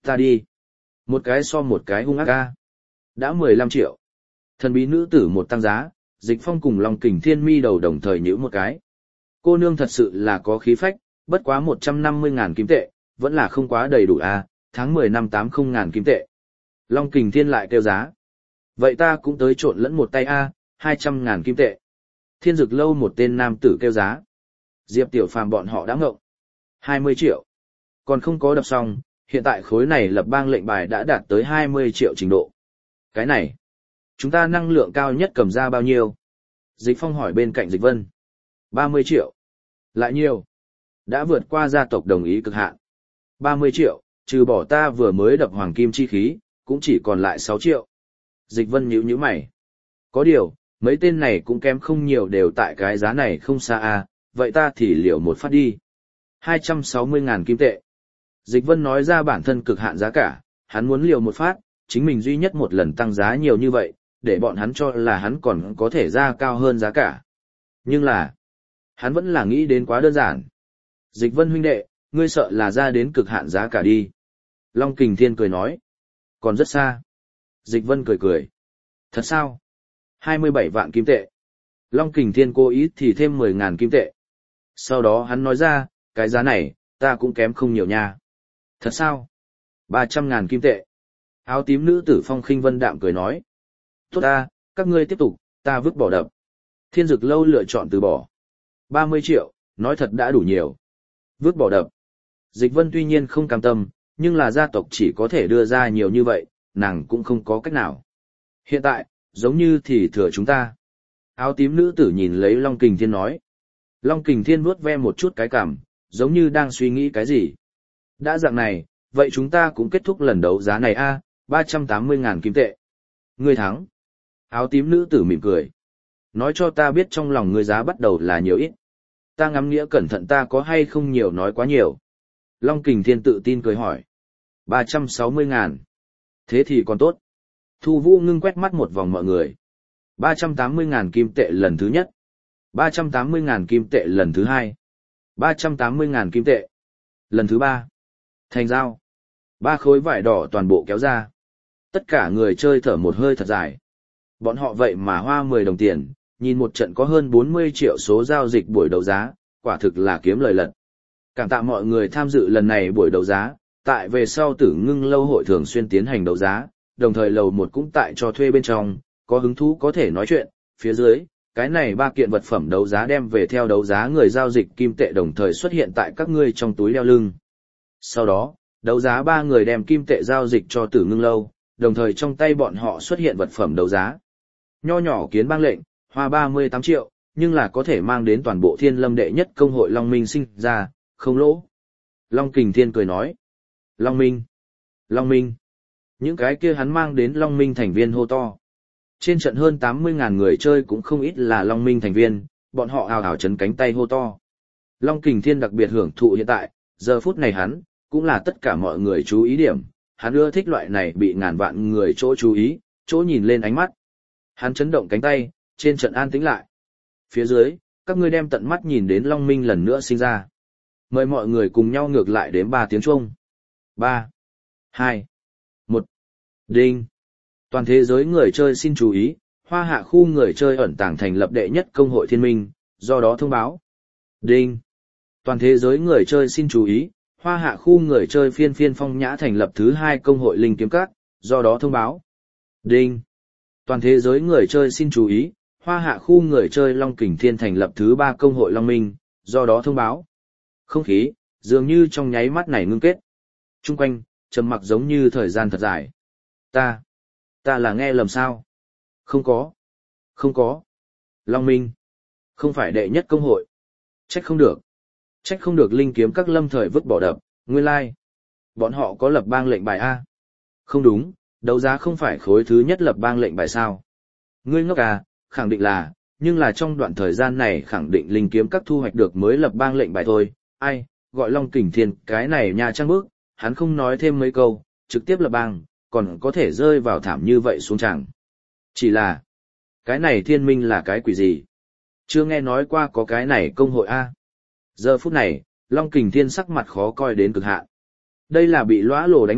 Ta đi. Một cái so một cái hung ác ca. Đã mười lăm triệu. Thần bí nữ tử một tăng giá, Dịch Phong cùng Long Kình Thiên mi đầu đồng thời nhíu một cái. Cô nương thật sự là có khí phách, bất quá một trăm năm mươi ngàn kim tệ, vẫn là không quá đầy đủ à, tháng mười năm tám mươi ngàn kim tệ. Long Kình Thiên lại kêu giá. Vậy ta cũng tới trộn lẫn một tay a, hai trăm ngàn kim tệ. Thiên Dực Lâu một tên nam tử kêu giá. Diệp Tiểu Phàm bọn họ đã ngộng. hai mươi triệu. Còn không có đập xong, hiện tại khối này lập bang lệnh bài đã đạt tới hai mươi triệu trình độ. Cái này, chúng ta năng lượng cao nhất cầm ra bao nhiêu? Dịch Phong hỏi bên cạnh Dịch Vân. ba mươi triệu. Lại nhiều. Đã vượt qua gia tộc đồng ý cực hạn. ba mươi triệu, trừ bỏ ta vừa mới đập hoàng kim chi khí, cũng chỉ còn lại sáu triệu. Dịch Vân nhíu nhíu mày. Có điều, mấy tên này cũng kém không nhiều đều tại cái giá này không xa à, vậy ta thì liều một phát đi. hai trăm sáu mươi ngàn kim tệ. Dịch Vân nói ra bản thân cực hạn giá cả, hắn muốn liều một phát, chính mình duy nhất một lần tăng giá nhiều như vậy, để bọn hắn cho là hắn còn có thể ra cao hơn giá cả. Nhưng là, hắn vẫn là nghĩ đến quá đơn giản. Dịch Vân huynh đệ, ngươi sợ là ra đến cực hạn giá cả đi. Long Kình Thiên cười nói. Còn rất xa. Dịch Vân cười cười. Thật sao? hai mươi bảy vạn kim tệ. Long Kình Thiên cố ý thì thêm mười ngàn kim tệ. Sau đó hắn nói ra, cái giá này, ta cũng kém không nhiều nha. Thật sao? ba trăm ngàn kim tệ. Áo tím nữ tử Phong Khinh Vân đạm cười nói. Tốt ta, các ngươi tiếp tục, ta vứt bỏ đập. Thiên Dực Lâu lựa chọn từ bỏ. ba mươi triệu, nói thật đã đủ nhiều. Vứt bỏ đập. Dịch Vân tuy nhiên không cam tâm, nhưng là gia tộc chỉ có thể đưa ra nhiều như vậy, nàng cũng không có cách nào. Hiện tại, giống như thì thừa chúng ta. Áo tím nữ tử nhìn lấy Long Kình Thiên nói. Long Kình Thiên vuốt ve một chút cái cằm, giống như đang suy nghĩ cái gì. Đã dạng này, vậy chúng ta cũng kết thúc lần đấu giá này a, ba trăm tám mươi ngàn kim tệ. Ngươi thắng. Áo tím nữ tử mỉm cười. Nói cho ta biết trong lòng ngươi giá bắt đầu là nhiều ít. Ta ngắm nghĩa cẩn thận ta có hay không nhiều nói quá nhiều. Long Kình Thiên tự tin cười hỏi. ba trăm sáu mươi ngàn. Thế thì còn tốt. Thu Vũ ngưng quét mắt một vòng mọi người. ba trăm tám mươi ngàn kim tệ lần thứ nhất. ba trăm tám mươi ngàn kim tệ lần thứ hai. ba trăm tám mươi ngàn kim tệ. Lần thứ ba. Thành giao. Ba khối vải đỏ toàn bộ kéo ra. Tất cả người chơi thở một hơi thật dài. Bọn họ vậy mà hoa mười đồng tiền, nhìn một trận có hơn bốn mươi triệu số giao dịch buổi đấu giá, quả thực là kiếm lời lật. Cảm tạ mọi người tham dự lần này buổi đấu giá, tại về sau Tử Ngưng Lâu hội thường xuyên tiến hành đấu giá, đồng thời lầu một cũng tại cho thuê bên trong, có hứng thú có thể nói chuyện, phía dưới, cái này ba kiện vật phẩm đấu giá đem về theo đấu giá người giao dịch kim tệ đồng thời xuất hiện tại các ngươi trong túi đeo lưng. Sau đó, đấu giá ba người đem kim tệ giao dịch cho Tử Ngưng Lâu, đồng thời trong tay bọn họ xuất hiện vật phẩm đấu giá. Nho nhỏ kiến bang lệnh, hoa ba mươi tám triệu, nhưng là có thể mang đến toàn bộ Thiên Lâm đệ nhất công hội Long Minh sinh ra, không lỗ. Long Kình Thiên cười nói. Long Minh. Long Minh. Những cái kia hắn mang đến Long Minh thành viên hô to. Trên trận hơn tám mươi ngàn người chơi cũng không ít là Long Minh thành viên, bọn họ ào ào chấn cánh tay hô to. Long Kình Thiên đặc biệt hưởng thụ hiện tại, giờ phút này hắn, cũng là tất cả mọi người chú ý điểm, hắn ưa thích loại này bị ngàn vạn người chỗ chú ý, chỗ nhìn lên ánh mắt. Hắn chấn động cánh tay, trên trận an tĩnh lại. Phía dưới, các ngươi đem tận mắt nhìn đến Long Minh lần nữa sinh ra. Mời mọi người cùng nhau ngược lại đến ba tiếng chuông. ba, hai, một, đinh. Toàn thế giới người chơi xin chú ý, Hoa Hạ khu người chơi ẩn tàng thành lập đệ nhất công hội Thiên Minh, do đó thông báo. Đinh. Toàn thế giới người chơi xin chú ý, Hoa Hạ khu người chơi phiên phiên phong nhã thành lập thứ hai công hội Linh Kiếm Các, do đó thông báo. Đinh. Toàn thế giới người chơi xin chú ý, Hoa Hạ khu người chơi Long Kình Thiên thành lập thứ ba công hội Long Minh, do đó thông báo. Không khí, dường như trong nháy mắt này ngưng kết. Trung quanh, trầm mặc giống như thời gian thật dài. Ta, ta là nghe lầm sao? Không có. Không có. Long Minh. Không phải đệ nhất công hội. Trách không được. Trách không được Linh Kiếm Các lâm thời vứt bỏ đập, nguyên lai. Like. Bọn họ có lập bang lệnh bài A. Không đúng, đấu giá không phải khối thứ nhất lập bang lệnh bài sao. Ngươi ngốc à, khẳng định là, nhưng là trong đoạn thời gian này khẳng định Linh Kiếm Các thu hoạch được mới lập bang lệnh bài thôi. Ai, gọi Long Kình Thiên cái này nhà trang bước, hắn không nói thêm mấy câu, trực tiếp lập bang, còn có thể rơi vào thảm như vậy xuống chẳng. Chỉ là, cái này Thiên Minh là cái quỷ gì? Chưa nghe nói qua có cái này công hội A. Giờ phút này, Long Kình Thiên sắc mặt khó coi đến cực hạn. Đây là bị lõa lồ đánh mặt,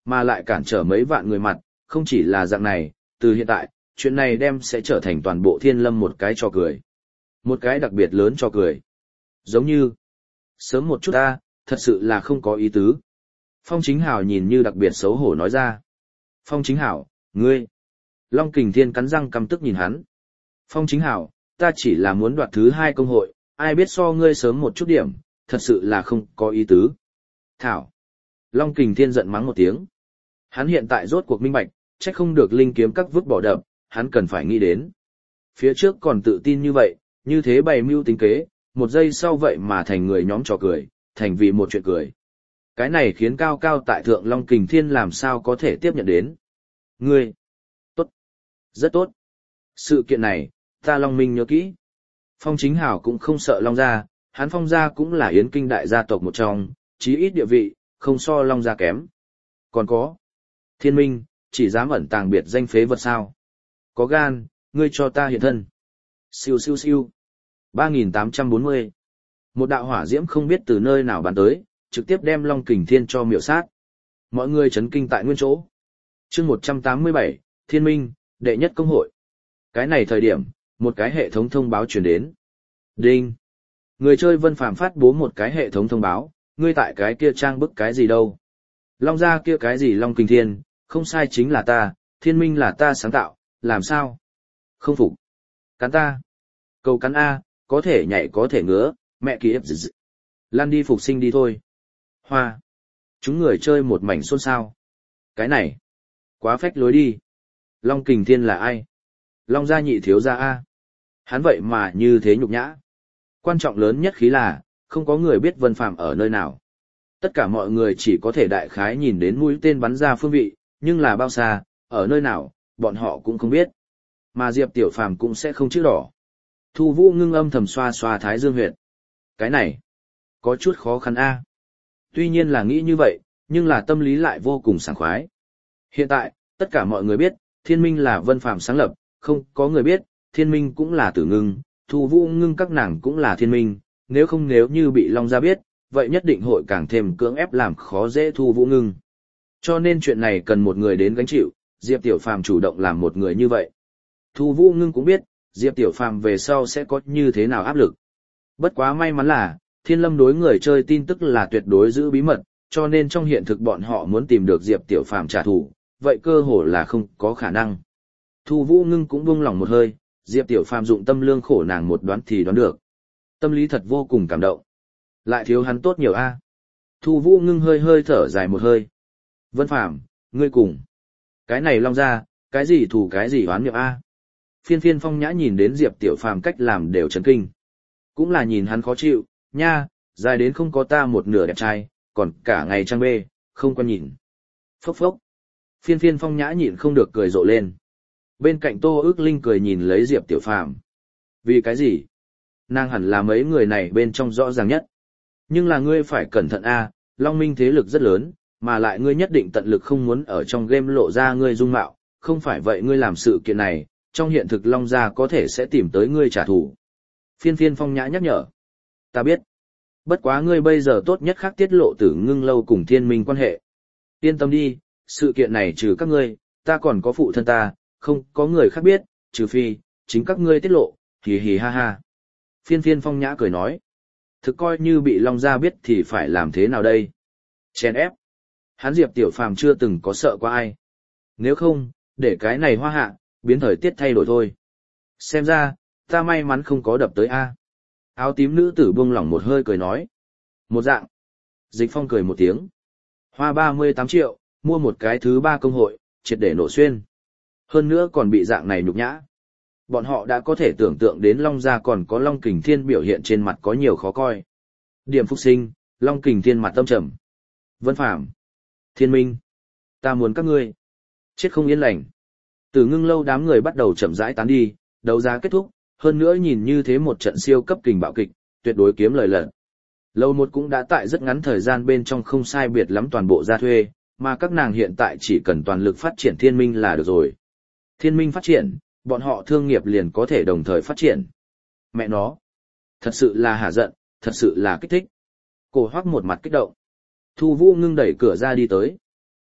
mà lại cản trở mấy vạn người mặt, không chỉ là dạng này, từ hiện tại, chuyện này đem sẽ trở thành toàn bộ thiên lâm một cái trò cười. Một cái đặc biệt lớn trò cười. Giống như, sớm một chút ta, thật sự là không có ý tứ. Phong Chính Hảo nhìn như đặc biệt xấu hổ nói ra. Phong Chính Hảo, ngươi. Long Kình Thiên cắn răng căm tức nhìn hắn. Phong Chính Hảo, ta chỉ là muốn đoạt thứ hai công hội, ai biết so ngươi sớm một chút điểm, thật sự là không có ý tứ. Thảo. Long Kình Thiên giận mắng một tiếng. Hắn hiện tại rốt cuộc minh bạch, trách không được linh kiếm các vứt bỏ đập, hắn cần phải nghĩ đến. Phía trước còn tự tin như vậy, như thế bày mưu tính kế, một giây sau vậy mà thành người nhóm trò cười, thành vì một chuyện cười. Cái này khiến cao cao tại thượng Long Kình Thiên làm sao có thể tiếp nhận đến. Ngươi, tốt, rất tốt. Sự kiện này, ta Long Minh nhớ kỹ. Phong Chính Hảo cũng không sợ Long gia, hắn Phong gia cũng là yến kinh đại gia tộc một trong, chí ít địa vị, không so Long gia kém. Còn có, Thiên Minh, chỉ dám ẩn tàng biệt danh phế vật sao. Có gan, ngươi cho ta hiện thân. Siêu siêu siêu. ba nghìn tám trăm bốn mươi. Một đạo hỏa diễm không biết từ nơi nào bắn tới, trực tiếp đem Long Kình Thiên cho miểu sát. Mọi người chấn kinh tại nguyên chỗ. Chương một trăm tám mươi bảy, Thiên Minh, đệ nhất công hội. Cái này thời điểm, một cái hệ thống thông báo truyền đến. Đinh. Người chơi Vân Phàm phát bố một cái hệ thống thông báo, ngươi tại cái kia trang bức cái gì đâu? Long gia kia cái gì Long Kình Thiên, không sai chính là ta, Thiên Minh là ta sáng tạo, làm sao? Không phục. Cắn ta. Cầu cắn A, có thể nhảy có thể ngứa, mẹ kỳ ép dị. Lan đi phục sinh đi thôi. Hoa. Chúng người chơi một mảnh xôn xao. Cái này. Quá phách lối đi. Long Kình Thiên là ai? Long gia nhị thiếu gia A. Hắn vậy mà như thế nhục nhã. Quan trọng lớn nhất khí là, không có người biết Vân Phàm ở nơi nào. Tất cả mọi người chỉ có thể đại khái nhìn đến mũi tên bắn ra phương vị, nhưng là bao xa, ở nơi nào, bọn họ cũng không biết. Mà Diệp Tiểu Phàm cũng sẽ không chữ đỏ. Thu Vũ ngưng âm thầm xoa xoa thái dương huyệt. Cái này, có chút khó khăn a. Tuy nhiên là nghĩ như vậy, nhưng là tâm lý lại vô cùng sảng khoái. Hiện tại, tất cả mọi người biết, Thiên Minh là Vân Phàm sáng lập, không có người biết, Thiên Minh cũng là Tử Ngưng, Thu Vũ ngưng các nàng cũng là Thiên Minh, nếu không nếu như bị Long gia biết, vậy nhất định hội càng thêm cưỡng ép làm khó dễ Thu Vũ ngưng. Cho nên chuyện này cần một người đến gánh chịu, Diệp Tiểu Phàm chủ động làm một người như vậy. Thu Vũ ngưng cũng biết, Diệp Tiểu Phàm về sau sẽ có như thế nào áp lực. Bất quá may mắn là, Thiên Lâm đối người chơi tin tức là tuyệt đối giữ bí mật, cho nên trong hiện thực bọn họ muốn tìm được Diệp Tiểu Phàm trả thù, vậy cơ hồ là không có khả năng. Thu Vũ ngưng cũng buông lòng một hơi, Diệp Tiểu Phàm dụng tâm lương khổ nàng một đoán thì đoán được. Tâm lý thật vô cùng cảm động. Lại thiếu hắn tốt nhiều a. Thu Vũ ngưng hơi hơi thở dài một hơi. Vân Phàm, ngươi cùng. Cái này Long gia, cái gì thù cái gì oán niệm a. Phiên Phiên Phong Nhã nhìn đến Diệp Tiểu Phàm cách làm đều chấn kinh. Cũng là nhìn hắn khó chịu, nha, dài đến không có ta một nửa đẹp trai, còn cả ngày trang bê, không quan nhìn. Phốc phốc. Phiên Phiên Phong Nhã nhịn không được cười rộ lên. Bên cạnh Tô Ước Linh cười nhìn lấy Diệp Tiểu Phàm. Vì cái gì? Nàng hẳn là mấy người này bên trong rõ ràng nhất. Nhưng là ngươi phải cẩn thận a, Long Minh thế lực rất lớn, mà lại ngươi nhất định tận lực không muốn ở trong game lộ ra ngươi dung mạo, không phải vậy ngươi làm sự kiện này, trong hiện thực Long gia có thể sẽ tìm tới ngươi trả thù. Phiên Phiên Phong Nhã nhắc nhở. Ta biết. Bất quá ngươi bây giờ tốt nhất khác tiết lộ Tử Ngưng lâu cùng Thiên Minh quan hệ. Yên tâm đi, sự kiện này trừ các ngươi, ta còn có phụ thân ta, không có người khác biết, trừ phi, chính các ngươi tiết lộ, hì hì ha ha. Phiên Phiên Phong Nhã cười nói. Thực coi như bị Long gia biết thì phải làm thế nào đây? Chèn ép. Hắn Diệp Tiểu Phàm chưa từng có sợ qua ai. Nếu không, để cái này hoa hạ, biến thời tiết thay đổi thôi. Xem ra, ta may mắn không có đập tới A. Áo tím nữ tử buông lỏng một hơi cười nói. Một dạng. Dịch Phong cười một tiếng. Hoa ba mươi tám triệu, mua một cái thứ ba công hội, triệt để nổ xuyên. Hơn nữa còn bị dạng này nhục nhã. Bọn họ đã có thể tưởng tượng đến Long gia còn có Long Kình Thiên biểu hiện trên mặt có nhiều khó coi. Điểm Phúc Sinh, Long Kình Thiên mặt tâm trầm. Vân Phàm, Thiên Minh, ta muốn các ngươi chết không yên lành. Tử Ngưng lâu đám người bắt đầu chậm rãi tán đi, đấu giá kết thúc, hơn nữa nhìn như thế một trận siêu cấp kình bạo kịch, tuyệt đối kiếm lời lận. Lâu một cũng đã tại rất ngắn thời gian bên trong không sai biệt lắm toàn bộ ra thuê, mà các nàng hiện tại chỉ cần toàn lực phát triển Thiên Minh là được rồi. Thiên Minh phát triển, bọn họ thương nghiệp liền có thể đồng thời phát triển. Mẹ nó, thật sự là hả giận, thật sự là kích thích. Cổ Hoắc một mặt kích động. Thu Vũ ngưng đẩy cửa ra đi tới.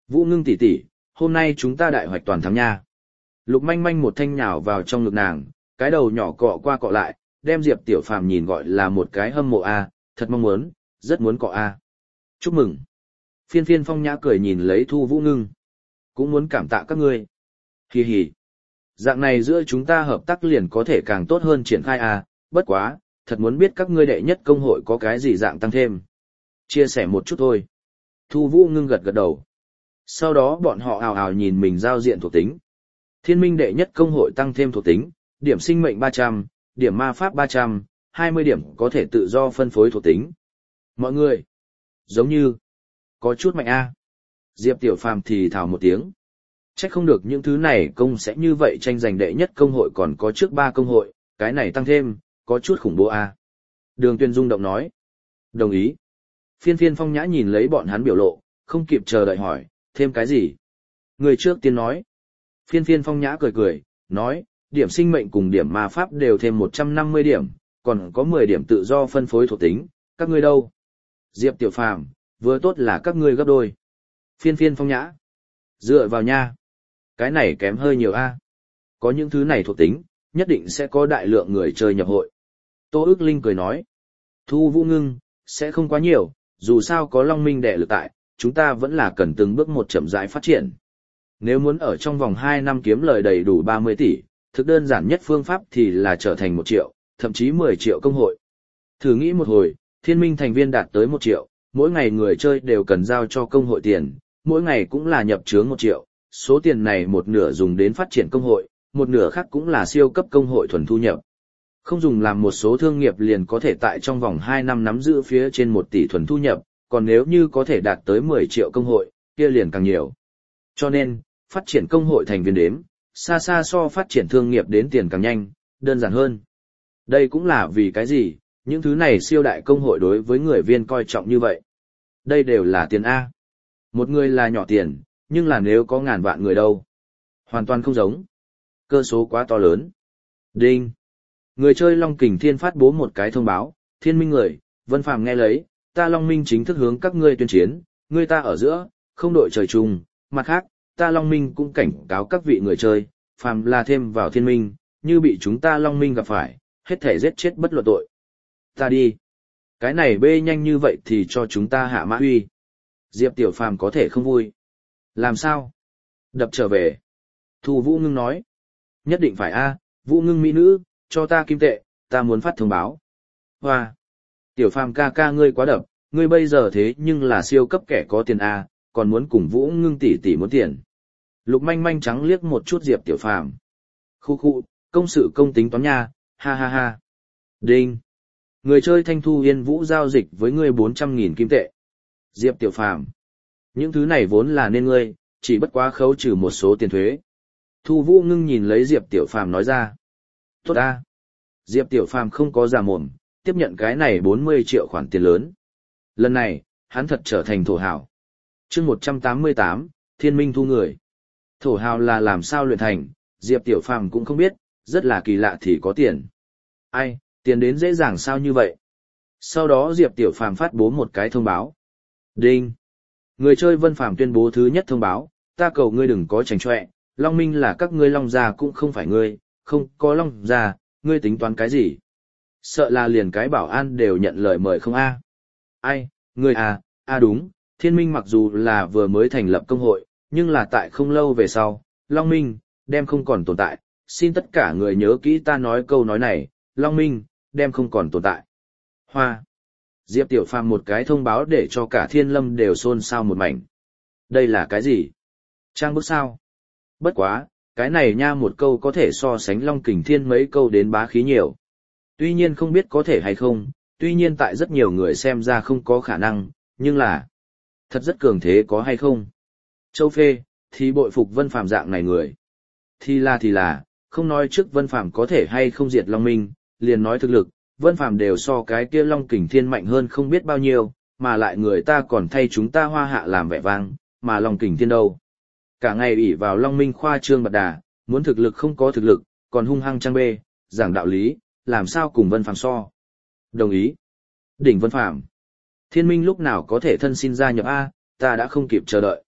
Vũ Ngưng tỷ tỷ, hôm nay chúng ta đại hoạch toàn thắng nha. Lục Manh Manh một thanh nhào vào trong ngực nàng, cái đầu nhỏ cọ qua cọ lại, đem Diệp Tiểu Phàm nhìn gọi là một cái hâm mộ a, thật mong muốn, rất muốn cọ a. Chúc mừng. Phiên Phiên Phong Nhã cười nhìn lấy Thu Vũ Ngưng. Cũng muốn cảm tạ các ngươi. Hì hì. Dạng này giữa chúng ta hợp tác liền có thể càng tốt hơn triển khai a, bất quá, thật muốn biết các ngươi đệ nhất công hội có cái gì dạng tăng thêm. Chia sẻ một chút thôi. Thu Vũ Ngưng gật gật đầu. Sau đó bọn họ ào ào nhìn mình giao diện thuộc tính. Thiên minh đệ nhất công hội tăng thêm thuộc tính, điểm sinh mệnh ba trăm, điểm ma pháp ba trăm, hai mươi điểm có thể tự do phân phối thuộc tính. Mọi người, giống như, có chút mạnh a. Diệp Tiểu Phàm thì thào một tiếng. Chắc không được những thứ này công sẽ như vậy tranh giành đệ nhất công hội còn có trước ba công hội, cái này tăng thêm, có chút khủng bố a. Đường Tuyên rung động nói. Đồng ý. Phiên Phiên Phong Nhã nhìn lấy bọn hắn biểu lộ, không kịp chờ đợi hỏi, thêm cái gì? Người trước tiên nói. Phiên Phiên Phong Nhã cười cười, nói, điểm sinh mệnh cùng điểm ma pháp đều thêm một trăm năm mươi điểm, còn có mười điểm tự do phân phối thuộc tính, các ngươi đâu? Diệp Tiểu Phàm, vừa tốt là các ngươi gấp đôi. Phiên Phiên Phong Nhã, dựa vào nha. Cái này kém hơi nhiều a. Có những thứ này thuộc tính, nhất định sẽ có đại lượng người chơi nhập hội. Tô Ước Linh cười nói, Thu Vũ Ngưng, sẽ không quá nhiều, dù sao có Long Minh đè lực tại, chúng ta vẫn là cần từng bước một chậm rãi phát triển. Nếu muốn ở trong vòng hai năm kiếm lời đầy đủ ba mươi tỷ, thực đơn giản nhất phương pháp thì là trở thành một triệu, thậm chí mười triệu công hội. Thử nghĩ một hồi, thiên minh thành viên đạt tới một triệu, mỗi ngày người chơi đều cần giao cho công hội tiền, mỗi ngày cũng là nhập chướng một triệu, số tiền này một nửa dùng đến phát triển công hội, một nửa khác cũng là siêu cấp công hội thuần thu nhập. Không dùng làm một số thương nghiệp liền có thể tại trong vòng hai năm nắm giữ phía trên một tỷ thuần thu nhập, còn nếu như có thể đạt tới mười triệu công hội, kia liền càng nhiều. Cho nên, phát triển công hội thành viên đếm, xa xa so phát triển thương nghiệp đến tiền càng nhanh, đơn giản hơn. Đây cũng là vì cái gì, những thứ này siêu đại công hội đối với người viên coi trọng như vậy. Đây đều là tiền A. Một người là nhỏ tiền, nhưng là nếu có ngàn vạn người đâu. Hoàn toàn không giống. Cơ số quá to lớn. Đinh. Người chơi Long Kình Thiên phát bố một cái thông báo, thiên minh người, Vân Phàm nghe lấy, ta Long Minh chính thức hướng các ngươi tuyên chiến, ngươi ta ở giữa, không đội trời chung, mặt khác, ta Long Minh cũng cảnh cáo các vị người chơi, phàm là thêm vào thiên minh, như bị chúng ta Long Minh gặp phải, hết thể giết chết bất luận tội. Ta đi. Cái này bê nhanh như vậy thì cho chúng ta hạ mã huy. Diệp Tiểu Phàm có thể không vui. Làm sao? Đập trở về. Thu Vũ Ngưng nói. Nhất định phải a, Vũ Ngưng mỹ nữ, cho ta kim tệ, ta muốn phát thông báo. Hoa. Tiểu Phàm ca ca ngươi quá đập, ngươi bây giờ thế nhưng là siêu cấp kẻ có tiền a, còn muốn cùng Vũ Ngưng tỷ tỷ muốn tiền. Lục Manh Manh trắng liếc một chút Diệp Tiểu Phàm. Khu khu, công sự công tính toán nha, ha ha ha. Đinh. Người chơi Thanh Thu Yên Vũ giao dịch với ngươi bốn trăm nghìn kim tệ. Diệp Tiểu Phàm. Những thứ này vốn là nên ngươi, chỉ bất quá khấu trừ một số tiền thuế. Thu Vũ Ngưng nhìn lấy Diệp Tiểu Phàm nói ra. Tốt a. Diệp Tiểu Phàm không có giả mồm, tiếp nhận cái này bốn mươi triệu khoản tiền lớn. Lần này, hắn thật trở thành thổ hào. Chương một trăm tám mươi tám, Thiên Minh thu người. Thổ hào là làm sao luyện thành, Diệp Tiểu Phàm cũng không biết, rất là kỳ lạ thì có tiền. Ai, tiền đến dễ dàng sao như vậy? Sau đó Diệp Tiểu Phàm phát bố một cái thông báo. Đinh. Người chơi Vân Phàm tuyên bố thứ nhất thông báo, ta cầu ngươi đừng có chảnh chọe, Long Minh là các ngươi Long gia cũng không phải ngươi, không có Long gia, ngươi tính toán cái gì? Sợ là liền cái bảo an đều nhận lời mời không a? Ai, ngươi à, a đúng, Thiên Minh mặc dù là vừa mới thành lập công hội, nhưng là tại không lâu về sau, Long Minh, đem không còn tồn tại, xin tất cả người nhớ kỹ ta nói câu nói này, Long Minh, đem không còn tồn tại. Hoa. Diệp Tiểu Phàm một cái thông báo để cho cả Thiên Lâm đều xôn xao một mảnh. Đây là cái gì? Trang bức sao? Bất quá, cái này nha một câu có thể so sánh Long Kình Thiên mấy câu đến bá khí nhiều. Tuy nhiên không biết có thể hay không, tuy nhiên tại rất nhiều người xem ra không có khả năng, nhưng là thật rất cường thế có hay không? Châu Phê, thì bội phục Vân Phàm dạng này người. Thì là thì là, không nói trước Vân Phàm có thể hay không diệt Long Minh, liền nói thực lực, Vân Phàm đều so cái kia Long Kình Thiên mạnh hơn không biết bao nhiêu, mà lại người ta còn thay chúng ta Hoa Hạ làm vẻ vang, mà Long Kình Thiên đâu. Cả ngày ủy vào Long Minh khoa trương bật đà, muốn thực lực không có thực lực, còn hung hăng trang bê, giảng đạo lý, làm sao cùng Vân Phàm so. Đồng ý. Đỉnh Vân Phàm. Thiên Minh lúc nào có thể thân xin gia nhập A, ta đã không kịp chờ đợi.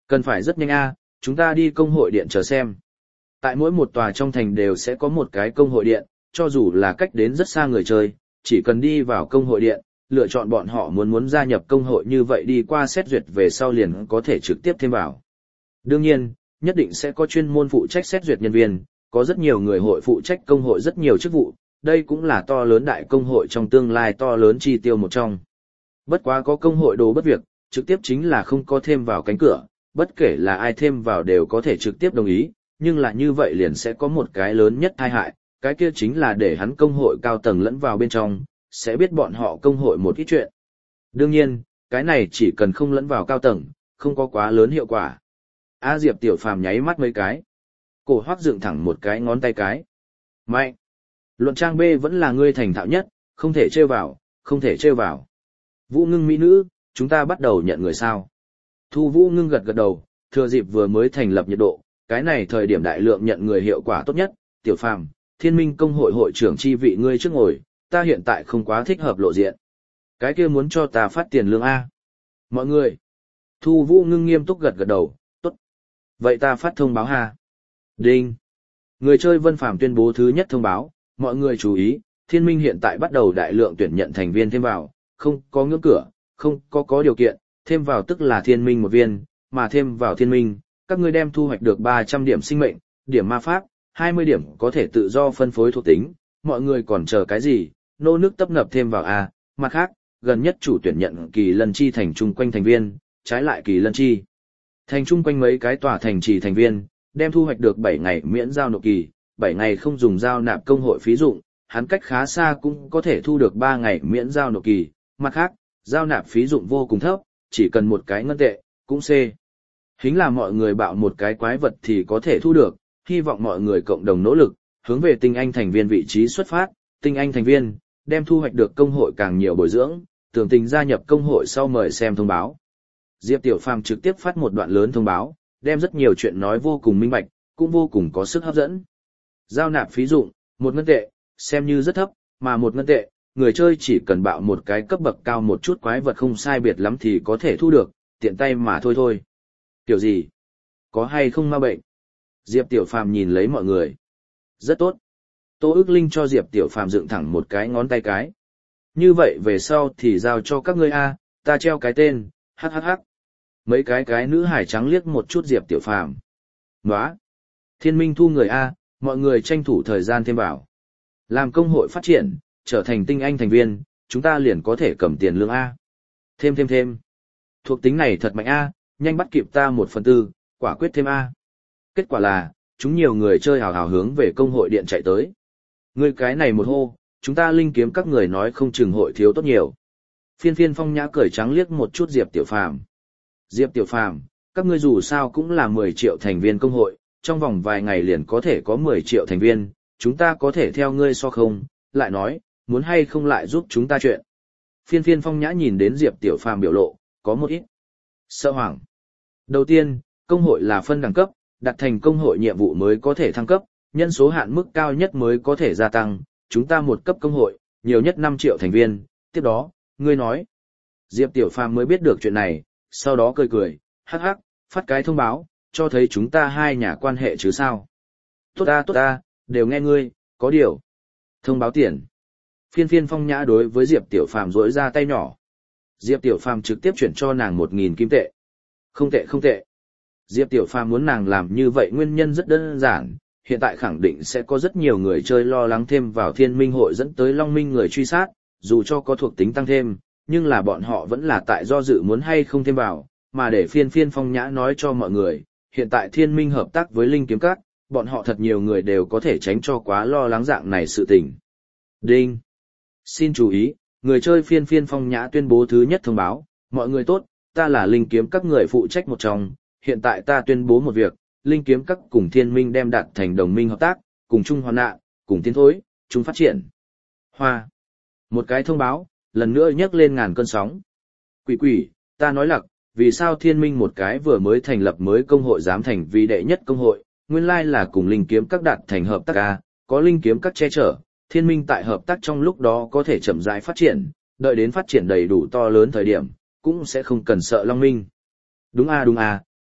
Cần phải rất nhanh a, chúng ta đi công hội điện chờ xem. Tại mỗi một tòa trong thành đều sẽ có một cái công hội điện, cho dù là cách đến rất xa người chơi, chỉ cần đi vào công hội điện, lựa chọn bọn họ muốn muốn gia nhập công hội như vậy đi qua xét duyệt về sau liền có thể trực tiếp thêm vào. Đương nhiên, nhất định sẽ có chuyên môn phụ trách xét duyệt nhân viên, có rất nhiều người hội phụ trách công hội rất nhiều chức vụ, đây cũng là to lớn đại công hội trong tương lai to lớn chi tiêu một trong. Bất quá có công hội đồ bất việc, trực tiếp chính là không có thêm vào cánh cửa, bất kể là ai thêm vào đều có thể trực tiếp đồng ý, nhưng là như vậy liền sẽ có một cái lớn nhất tai hại, cái kia chính là để hắn công hội cao tầng lẫn vào bên trong, sẽ biết bọn họ công hội một ít chuyện. Đương nhiên, cái này chỉ cần không lẫn vào cao tầng, không có quá lớn hiệu quả. A Diệp Tiểu Phàm nháy mắt mấy cái. Cổ Hoắc dựng thẳng một cái ngón tay cái. Mạnh! Luận trang B vẫn là ngươi thành thạo nhất, không thể trêu vào, không thể trêu vào. Vũ Ngưng mỹ nữ, chúng ta bắt đầu nhận người sao. Thu Vũ Ngưng gật gật đầu, thừa dịp vừa mới thành lập nhiệt độ, cái này thời điểm đại lượng nhận người hiệu quả tốt nhất. Tiểu Phàm, Thiên Minh công hội hội trưởng chi vị ngươi trước ngồi, ta hiện tại không quá thích hợp lộ diện. Cái kia muốn cho ta phát tiền lương A. Mọi người. Thu Vũ Ngưng nghiêm túc gật gật đầu, tốt. Vậy ta phát thông báo ha. Đinh. Người chơi Vân Phàm tuyên bố thứ nhất thông báo, mọi người chú ý, Thiên Minh hiện tại bắt đầu đại lượng tuyển nhận thành viên thêm vào, không có ngưỡng cửa, không có có điều kiện, thêm vào tức là Thiên Minh một viên, mà thêm vào Thiên Minh, các ngươi đem thu hoạch được ba trăm điểm sinh mệnh, điểm ma pháp, hai mươi điểm có thể tự do phân phối thuộc tính, mọi người còn chờ cái gì, nô nước tấp nập thêm vào A, mặt khác, gần nhất chủ tuyển nhận kỳ lân chi thành chung quanh thành viên, trái lại kỳ lân chi. Thành chung quanh mấy cái tòa thành trì thành viên, đem thu hoạch được bảy ngày miễn giao nộp kỳ, bảy ngày không dùng giao nạp công hội phí dụng, hắn cách khá xa cũng có thể thu được ba ngày miễn giao nộp kỳ, mặt khác, giao nạp phí dụng vô cùng thấp, chỉ cần một cái ngân tệ, cũng C. Hính là mọi người bạo một cái quái vật thì có thể thu được, hy vọng mọi người cộng đồng nỗ lực, hướng về tinh anh thành viên vị trí xuất phát, tinh anh thành viên, đem thu hoạch được công hội càng nhiều bồi dưỡng, tưởng tình gia nhập công hội sau mời xem thông báo. Diệp Tiểu Phàm trực tiếp phát một đoạn lớn thông báo, đem rất nhiều chuyện nói vô cùng minh bạch, cũng vô cùng có sức hấp dẫn. Giao nạp phí dụng, một ngân tệ, xem như rất thấp, mà một ngân tệ, người chơi chỉ cần bạo một cái cấp bậc cao một chút quái vật không sai biệt lắm thì có thể thu được, tiện tay mà thôi thôi. Kiểu gì? Có hay không ma bệnh? Diệp Tiểu Phàm nhìn lấy mọi người. Rất tốt. Tô ức linh cho Diệp Tiểu Phàm dựng thẳng một cái ngón tay cái. Như vậy về sau thì giao cho các ngươi A, ta treo cái tên, hắc hắc hắc. Mấy cái cái nữ hải trắng liếc một chút Diệp Tiểu Phàm. Nóa. Thiên Minh thu người A, mọi người tranh thủ thời gian thêm vào. Làm công hội phát triển, trở thành tinh anh thành viên, chúng ta liền có thể cầm tiền lương A. Thêm thêm thêm. Thuộc tính này thật mạnh A, nhanh bắt kịp ta một phần tư, quả quyết thêm A. Kết quả là, chúng nhiều người chơi hào hào hướng về công hội điện chạy tới. Người cái này một hô, chúng ta linh kiếm các người nói không chừng hội thiếu tốt nhiều. Phiên phiên phong nhã cởi trắng liếc một chút Diệp Tiểu Phàm. Diệp Tiểu Phàm, các ngươi dù sao cũng là mười triệu thành viên công hội, trong vòng vài ngày liền có thể có mười triệu thành viên, chúng ta có thể theo ngươi so không, lại nói, muốn hay không lại giúp chúng ta chuyện. Phiên phiên phong nhã nhìn đến Diệp Tiểu Phàm biểu lộ, có một ít sợ hoảng. Đầu tiên, công hội là phân đẳng cấp, đặt thành công hội nhiệm vụ mới có thể thăng cấp, nhân số hạn mức cao nhất mới có thể gia tăng, chúng ta một cấp công hội, nhiều nhất năm triệu thành viên, tiếp đó, ngươi nói. Diệp Tiểu Phàm mới biết được chuyện này, sau đó cười cười, hắc hắc, phát cái thông báo, cho thấy chúng ta hai nhà quan hệ chứ sao. Tốt ta tốt ta, đều nghe ngươi, có điều. Thông báo tiền. Phiên phiên phong nhã đối với Diệp Tiểu Phàm rỗi ra tay nhỏ. Diệp Tiểu Phàm trực tiếp chuyển cho nàng một nghìn kim tệ. Không tệ không tệ. Diệp Tiểu Phàm muốn nàng làm như vậy nguyên nhân rất đơn giản, hiện tại khẳng định sẽ có rất nhiều người chơi lo lắng thêm vào Thiên Minh hội dẫn tới Long Minh người truy sát, dù cho có thuộc tính tăng thêm, nhưng là bọn họ vẫn là tại do dự muốn hay không thêm vào, mà để phiên phiên phong nhã nói cho mọi người, hiện tại Thiên Minh hợp tác với Linh Kiếm Các, bọn họ thật nhiều người đều có thể tránh cho quá lo lắng dạng này sự tình. Đinh! Xin chú ý, người chơi phiên phiên phong nhã tuyên bố thứ nhất thông báo, mọi người tốt, ta là Linh Kiếm Các người phụ trách một trong, hiện tại ta tuyên bố một việc, Linh Kiếm Các cùng Thiên Minh đem đạt thành đồng minh hợp tác, cùng chung hoàn nạn, cùng tiến thối, chung phát triển. Hoa! Một cái thông báo, lần nữa nhấc lên ngàn cơn sóng. Quỷ quỷ, ta nói lặc, vì sao Thiên Minh một cái vừa mới thành lập mới công hội dám thành vì đệ nhất công hội, nguyên lai là cùng Linh Kiếm Các đạt thành hợp tác A, có Linh Kiếm Các che chở, Thiên Minh tại hợp tác trong lúc đó có thể chậm rãi phát triển, đợi đến phát triển đầy đủ to lớn thời điểm, cũng sẽ không cần sợ Long Minh. Đúng a đúng a,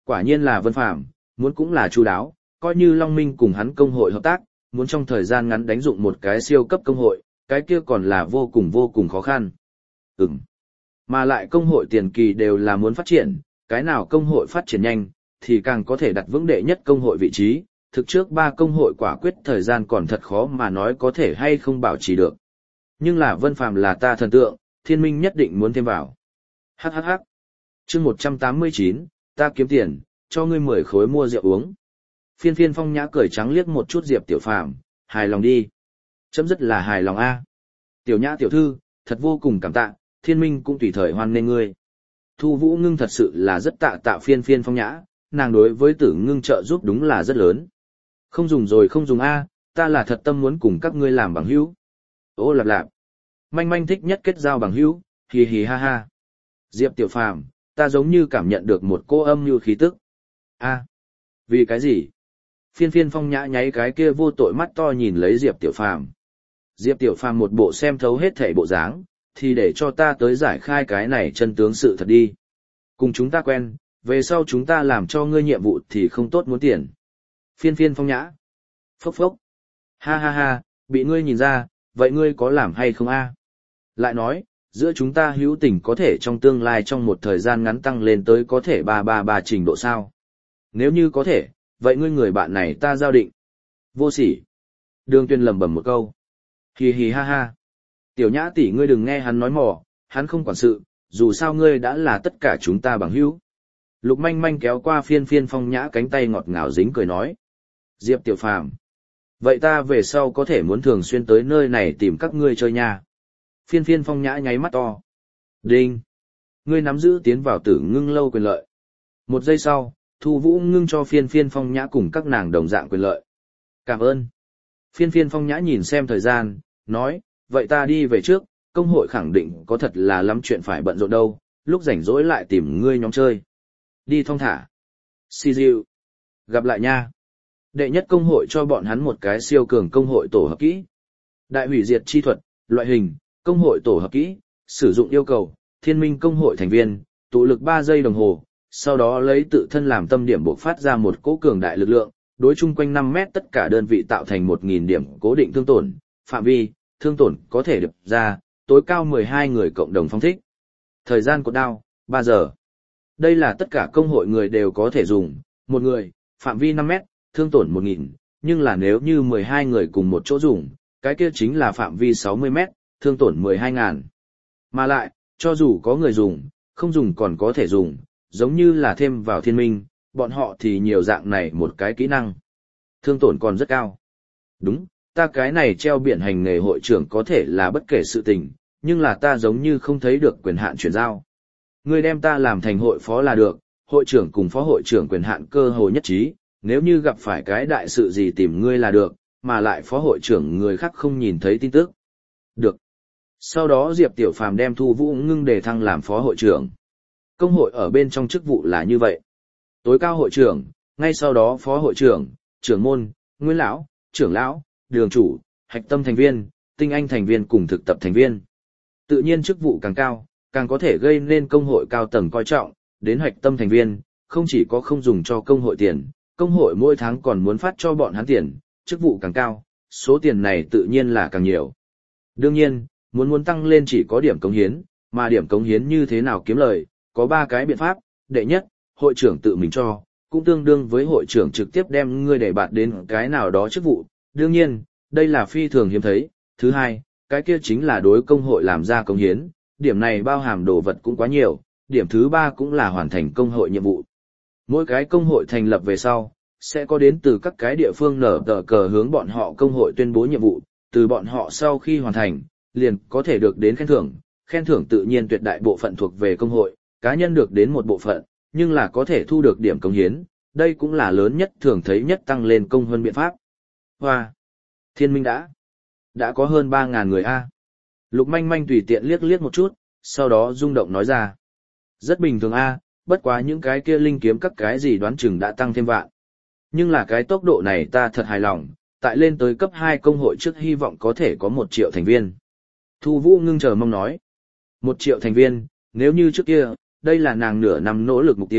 quả nhiên là Vân Phàm, muốn cũng là chu đáo, coi như Long Minh cùng hắn công hội hợp tác, muốn trong thời gian ngắn đánh dụng một cái siêu cấp công hội, cái kia còn là vô cùng vô cùng khó khăn. Ừm. Mà lại công hội tiền kỳ đều là muốn phát triển, cái nào công hội phát triển nhanh, thì càng có thể đặt vững đệ nhất công hội vị trí, thực trước ba công hội quả quyết thời gian còn thật khó mà nói có thể hay không bảo trì được. Nhưng là Vân Phàm là ta thần tượng, Thiên Minh nhất định muốn thêm vào. Hắc hắc hắc. Chương một trăm tám mươi chín, ta kiếm tiền, cho ngươi mười khối mua rượu uống. Phiên Phiên Phong Nhã cười trắng liếc một chút Diệp Tiểu Phàm, hài lòng đi. Chấm rất là hài lòng a. Tiểu Nhã tiểu thư, thật vô cùng cảm tạ, Thiên Minh cũng tùy thời hoan nghênh ngươi. Thu Vũ Ngưng thật sự là rất tạ tạ Phiên Phiên Phong Nhã, nàng đối với Tử Ngưng trợ giúp đúng là rất lớn. Không dùng rồi không dùng a, ta là thật tâm muốn cùng các ngươi làm bằng hữu. Ô lạp lạp. Manh manh thích nhất kết giao bằng hữu, hì hì ha ha. Diệp Tiểu Phàm, ta giống như cảm nhận được một cô âm như khí tức. A, vì cái gì? Phiên Phiên Phong Nhã nháy cái kia vô tội mắt to nhìn lấy Diệp Tiểu Phàm. Diệp Tiểu Phàm một bộ xem thấu hết thảy bộ dáng, thì để cho ta tới giải khai cái này chân tướng sự thật đi. Cùng chúng ta quen, về sau chúng ta làm cho ngươi nhiệm vụ thì không tốt muốn tiền. Phiên Phiên Phong Nhã. Phốc phốc. Ha ha ha, bị ngươi nhìn ra, vậy ngươi có làm hay không a? Lại nói, giữa chúng ta hữu tình có thể trong tương lai trong một thời gian ngắn tăng lên tới có thể ba ba ba trình độ sao? Nếu như có thể, vậy ngươi người bạn này ta giao định. Vô sỉ. Đường Tuyên lẩm bẩm một câu. Hì hì ha ha. Tiểu Nhã tỷ ngươi đừng nghe hắn nói mỏ, hắn không quản sự, dù sao ngươi đã là tất cả chúng ta bằng hữu. Lục Manh Manh kéo qua Phiên Phiên Phong Nhã cánh tay ngọt ngào dính cười nói. Diệp Tiểu Phàm, vậy ta về sau có thể muốn thường xuyên tới nơi này tìm các ngươi chơi nha. Phiên Phiên Phong Nhã nháy mắt to. Đinh. Ngươi nắm giữ tiến vào Tử Ngưng lâu quyền lợi. Một giây sau, Thu Vũ Ngưng cho Phiên Phiên Phong Nhã cùng các nàng đồng dạng quyền lợi. Cảm ơn. Phiên Phiên Phong Nhã nhìn xem thời gian, nói, vậy ta đi về trước, công hội khẳng định có thật là lắm chuyện phải bận rộn đâu, lúc rảnh rỗi lại tìm ngươi nhóm chơi. Đi thong thả. See you. Gặp lại nha. Đệ nhất công hội cho bọn hắn một cái siêu cường công hội tổ hợp kỹ. Đại hủy diệt chi thuật, loại hình, công hội tổ hợp kỹ, sử dụng yêu cầu, Thiên Minh công hội thành viên, tụ lực ba giây đồng hồ, sau đó lấy tự thân làm tâm điểm bộc phát ra một cỗ cường đại lực lượng, đối chung quanh năm mét tất cả đơn vị tạo thành một nghìn điểm cố định thương tổn, phạm vi, thương tổn có thể điệp ra, tối cao mười hai người cộng đồng phong thích. Thời gian cột đao, ba giờ. Đây là tất cả công hội người đều có thể dùng, một người, phạm vi năm mét, thương tổn một nghìn, nhưng là nếu như mười hai người cùng một chỗ dùng, cái kia chính là phạm vi sáu mươi mét, thương tổn mười hai nghìn. Mà lại, cho dù có người dùng, không dùng còn có thể dùng, giống như là thêm vào Thiên Minh, bọn họ thì nhiều dạng này một cái kỹ năng. Thương tổn còn rất cao. Đúng, ta cái này treo biển hành nghề hội trưởng có thể là bất kể sự tình, nhưng là ta giống như không thấy được quyền hạn chuyển giao. Ngươi đem ta làm thành hội phó là được, hội trưởng cùng phó hội trưởng quyền hạn cơ hội nhất trí, nếu như gặp phải cái đại sự gì tìm ngươi là được, mà lại phó hội trưởng người khác không nhìn thấy tin tức. Được. Sau đó Diệp Tiểu Phàm đem Thu Vũ Ngưng đề thăng làm phó hội trưởng. Công hội ở bên trong chức vụ là như vậy. Tối cao hội trưởng, ngay sau đó phó hội trưởng, trưởng môn, nguyên lão, trưởng lão, đường chủ, hạch tâm thành viên, tinh anh thành viên cùng thực tập thành viên. Tự nhiên chức vụ càng cao, càng có thể gây nên công hội cao tầng coi trọng, đến hạch tâm thành viên, không chỉ có không dùng cho công hội tiền, công hội mỗi tháng còn muốn phát cho bọn hắn tiền, chức vụ càng cao, số tiền này tự nhiên là càng nhiều. Đương nhiên, muốn muốn tăng lên chỉ có điểm cống hiến, mà điểm cống hiến như thế nào kiếm lời, có ba cái biện pháp. Đệ nhất, hội trưởng tự mình cho, cũng tương đương với hội trưởng trực tiếp đem ngươi để bạt đến cái nào đó chức vụ. Đương nhiên, đây là phi thường hiếm thấy. Thứ hai, cái kia chính là đối công hội làm ra cống hiến, điểm này bao hàm đồ vật cũng quá nhiều. Điểm thứ ba cũng là hoàn thành công hội nhiệm vụ. Mỗi cái công hội thành lập về sau, sẽ có đến từ các cái địa phương nở tờ cờ hướng bọn họ công hội tuyên bố nhiệm vụ, từ bọn họ sau khi hoàn thành, liền có thể được đến khen thưởng. Khen thưởng tự nhiên tuyệt đại bộ phận thuộc về công hội, cá nhân được đến một bộ phận, nhưng là có thể thu được điểm cống hiến, đây cũng là lớn nhất thường thấy nhất tăng lên công hơn biện pháp. Hoa! Thiên Minh đã! Đã có hơn ba ngàn người a. Lục Manh Manh tùy tiện liếc liếc một chút, sau đó rung động nói ra. Rất bình thường a, bất quá những cái kia linh kiếm các cái gì đoán chừng đã tăng thêm vạn. Nhưng là cái tốc độ này ta thật hài lòng, tại lên tới cấp hai công hội trước hy vọng có thể có một triệu thành viên. Thu Vũ Ngưng chờ mong nói. Một triệu thành viên, nếu như trước kia, đây là nàng nửa năm nỗ lực mục tiêu,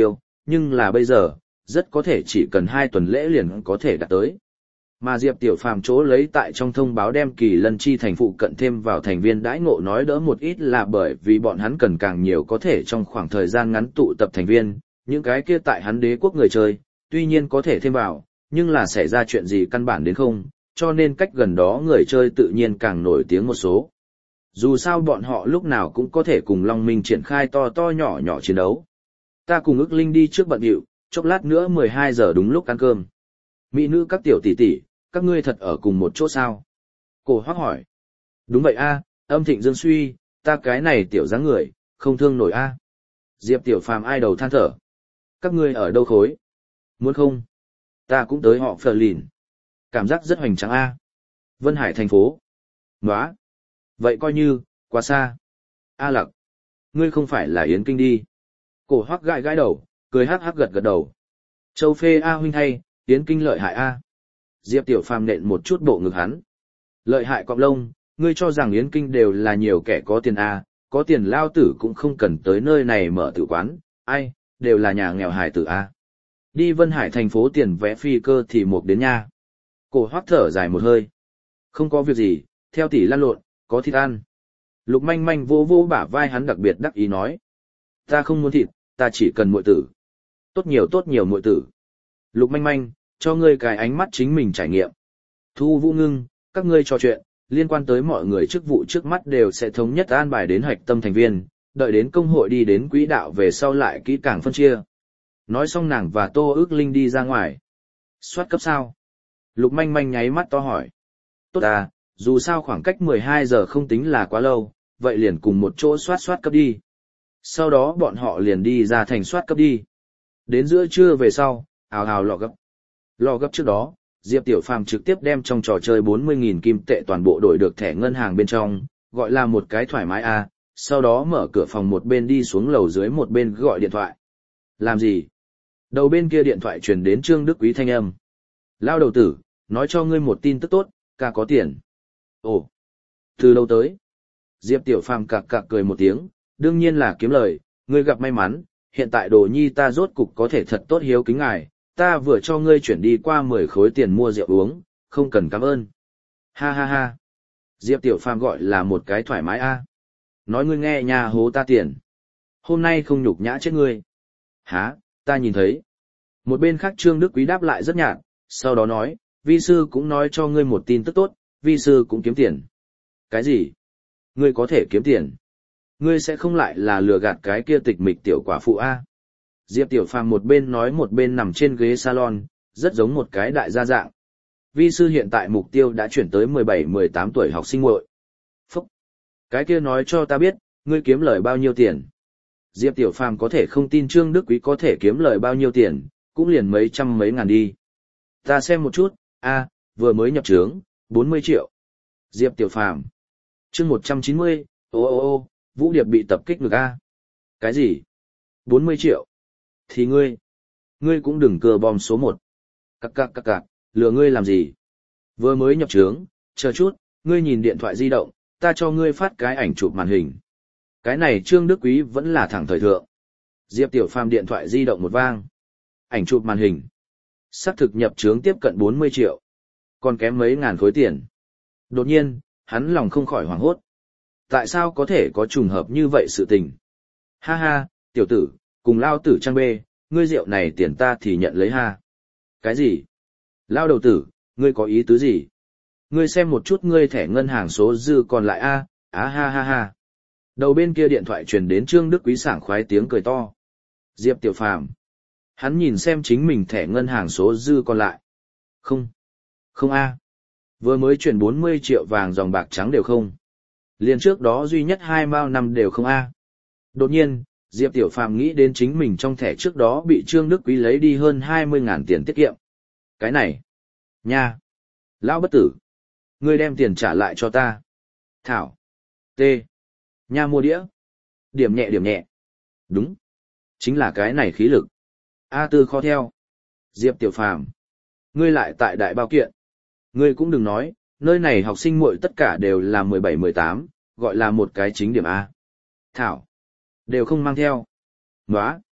nhưng là bây giờ, rất có thể chỉ cần hai tuần lễ liền có thể đạt tới. Mà Diệp Tiểu Phàm chỗ lấy tại trong thông báo đem Kỳ Lân Chi thành phụ cận thêm vào thành viên đãi ngộ nói đỡ một ít là bởi vì bọn hắn cần càng nhiều có thể trong khoảng thời gian ngắn tụ tập thành viên, những cái kia tại hắn đế quốc người chơi, tuy nhiên có thể thêm vào, nhưng là xảy ra chuyện gì căn bản đến không, cho nên cách gần đó người chơi tự nhiên càng nổi tiếng một số. Dù sao bọn họ lúc nào cũng có thể cùng Long Minh triển khai to to nhỏ nhỏ chiến đấu. Ta cùng ức linh đi trước bận điệu, chốc lát nữa mười hai giờ đúng lúc ăn cơm. Mỹ nữ các tiểu tỷ tỷ, các ngươi thật ở cùng một chỗ sao? Cổ Hoắc hỏi. Đúng vậy a, âm thịnh dương suy, ta cái này tiểu dáng người, không thương nổi a. Diệp Tiểu Phàm ai đầu than thở. Các ngươi ở đâu khối? Muốn không? Ta cũng tới họ Phờ Lìn. Cảm giác rất hoành tráng a. Vân Hải thành phố. Nóa. Vậy coi như, quá xa. A Lặc. Ngươi không phải là Yến Kinh đi. Cổ Hoắc gãi gãi đầu, cười hắc hắc gật gật đầu. Châu Phê A huynh hay, Yến Kinh lợi hại A. Diệp Tiểu Phàm nện một chút bộ ngực hắn. Lợi hại cọp lông, ngươi cho rằng Yến Kinh đều là nhiều kẻ có tiền A, có tiền lao tử cũng không cần tới nơi này mở tử quán, ai, đều là nhà nghèo hài tử A. Đi Vân Hải thành phố tiền vẽ phi cơ thì một đến nha. Cổ Hoắc thở dài một hơi. Không có việc gì, theo tỷ lăn lộn, có thịt ăn. Lục Manh Manh vô vô bả vai hắn đặc biệt đắc ý nói. Ta không muốn thịt, ta chỉ cần muội tử. Tốt nhiều tốt nhiều muội tử. Lục Manh Manh, cho ngươi cái ánh mắt chính mình trải nghiệm. Thu Vũ Ngưng, các ngươi trò chuyện, liên quan tới mọi người chức vụ trước mắt đều sẽ thống nhất an bài đến hạch tâm thành viên, đợi đến công hội đi đến quỹ đạo về sau lại kỹ càng phân chia. Nói xong nàng và Tô Ước Linh đi ra ngoài. Soát cấp sao? Lục Manh Manh nháy mắt to hỏi. Tốt à, dù sao khoảng cách mười hai giờ không tính là quá lâu, vậy liền cùng một chỗ soát soát cấp đi. Sau đó bọn họ liền đi ra thành soát cấp đi. Đến giữa trưa về sau, ào ào lò gấp. Lò gấp trước đó, Diệp Tiểu Phàm trực tiếp đem trong trò chơi bốn mươi nghìn kim tệ toàn bộ đổi được thẻ ngân hàng bên trong, gọi là một cái thoải mái a, sau đó mở cửa phòng một bên đi xuống lầu dưới một bên gọi điện thoại. Làm gì? Đầu bên kia điện thoại truyền đến Trương Đức Quý thanh âm. Lao đầu tử, nói cho ngươi một tin tức tốt, ca có tiền. Ồ, từ lâu tới. Diệp Tiểu Phàm cặc cặc cười một tiếng, đương nhiên là kiếm lời, ngươi gặp may mắn, hiện tại đồ nhi ta rốt cục có thể thật tốt hiếu kính ngài, ta vừa cho ngươi chuyển đi qua mười khối tiền mua rượu uống, không cần cảm ơn. Ha ha ha. Diệp Tiểu Phàm gọi là một cái thoải mái a. Nói ngươi nghe nhà hố ta tiền. Hôm nay không nhục nhã chết ngươi. Hả, ta nhìn thấy. Một bên khác Trương Đức Quý đáp lại rất nhạt, sau đó nói, vi sư cũng nói cho ngươi một tin tức tốt, vi sư cũng kiếm tiền. Cái gì? Ngươi có thể kiếm tiền. Ngươi sẽ không lại là lừa gạt cái kia tịch mịch tiểu quả phụ a. Diệp Tiểu Phàm một bên nói một bên nằm trên ghế salon, rất giống một cái đại gia dạng. Vi sư hiện tại mục tiêu đã chuyển tới mười bảy mười tám tuổi học sinh muội. Phúc! Cái kia nói cho ta biết, ngươi kiếm lời bao nhiêu tiền. Diệp Tiểu Phàm có thể không tin Trương Đức Quý có thể kiếm lời bao nhiêu tiền, cũng liền mấy trăm mấy ngàn đi. Ta xem một chút, a, vừa mới nhập trướng, bốn mươi triệu. Diệp Tiểu Phàm. Chương một trăm chín mươi, ô ô ô, Vũ Điệp bị tập kích ngược a. Cái gì? bốn mươi triệu. Thì ngươi, ngươi cũng đừng cờ bom số một. Cặc cặc cặc cặc, lừa ngươi làm gì? Vừa mới nhập trướng, chờ chút, ngươi nhìn điện thoại di động, ta cho ngươi phát cái ảnh chụp màn hình. Cái này Trương Đức Quý vẫn là thẳng thời thượng. Diệp Tiểu Phàm điện thoại di động một vang. Ảnh chụp màn hình. Xác thực nhập trướng tiếp cận bốn mươi triệu. Còn kém mấy ngàn khối tiền. Đột nhiên, hắn lòng không khỏi hoảng hốt. Tại sao có thể có trùng hợp như vậy sự tình? Ha ha, tiểu tử, cùng lao tử trang bê, ngươi rượu này tiền ta thì nhận lấy ha. Cái gì? Lao đầu tử, ngươi có ý tứ gì? Ngươi xem một chút ngươi thẻ ngân hàng số dư còn lại a, á ha ha ha. Đầu bên kia điện thoại truyền đến Trương Đức Quý sảng khoái tiếng cười to. Diệp Tiểu Phàm. Hắn nhìn xem chính mình thẻ ngân hàng số dư còn lại. Không. Không a. Vừa mới chuyển bốn mươi triệu vàng dòng bạc trắng đều không. Liền trước đó duy nhất hai mao năm đều không a. Đột nhiên, Diệp Tiểu Phàm nghĩ đến chính mình trong thẻ trước đó bị Trương Đức Quý lấy đi hơn hai mươi ngàn tiền tiết kiệm. Cái này. Nha. Lão bất tử. Ngươi đem tiền trả lại cho ta. Thảo. T. Nha mua đĩa. Điểm nhẹ điểm nhẹ. Đúng. Chính là cái này khí lực. A Tư khó theo. Diệp Tiểu Phàm. Ngươi lại tại đại bao kiện. Ngươi cũng đừng nói, nơi này học sinh muội tất cả đều là mười bảy mười tám, gọi là một cái chính điểm A. Thảo. Đều không mang theo. Nóa.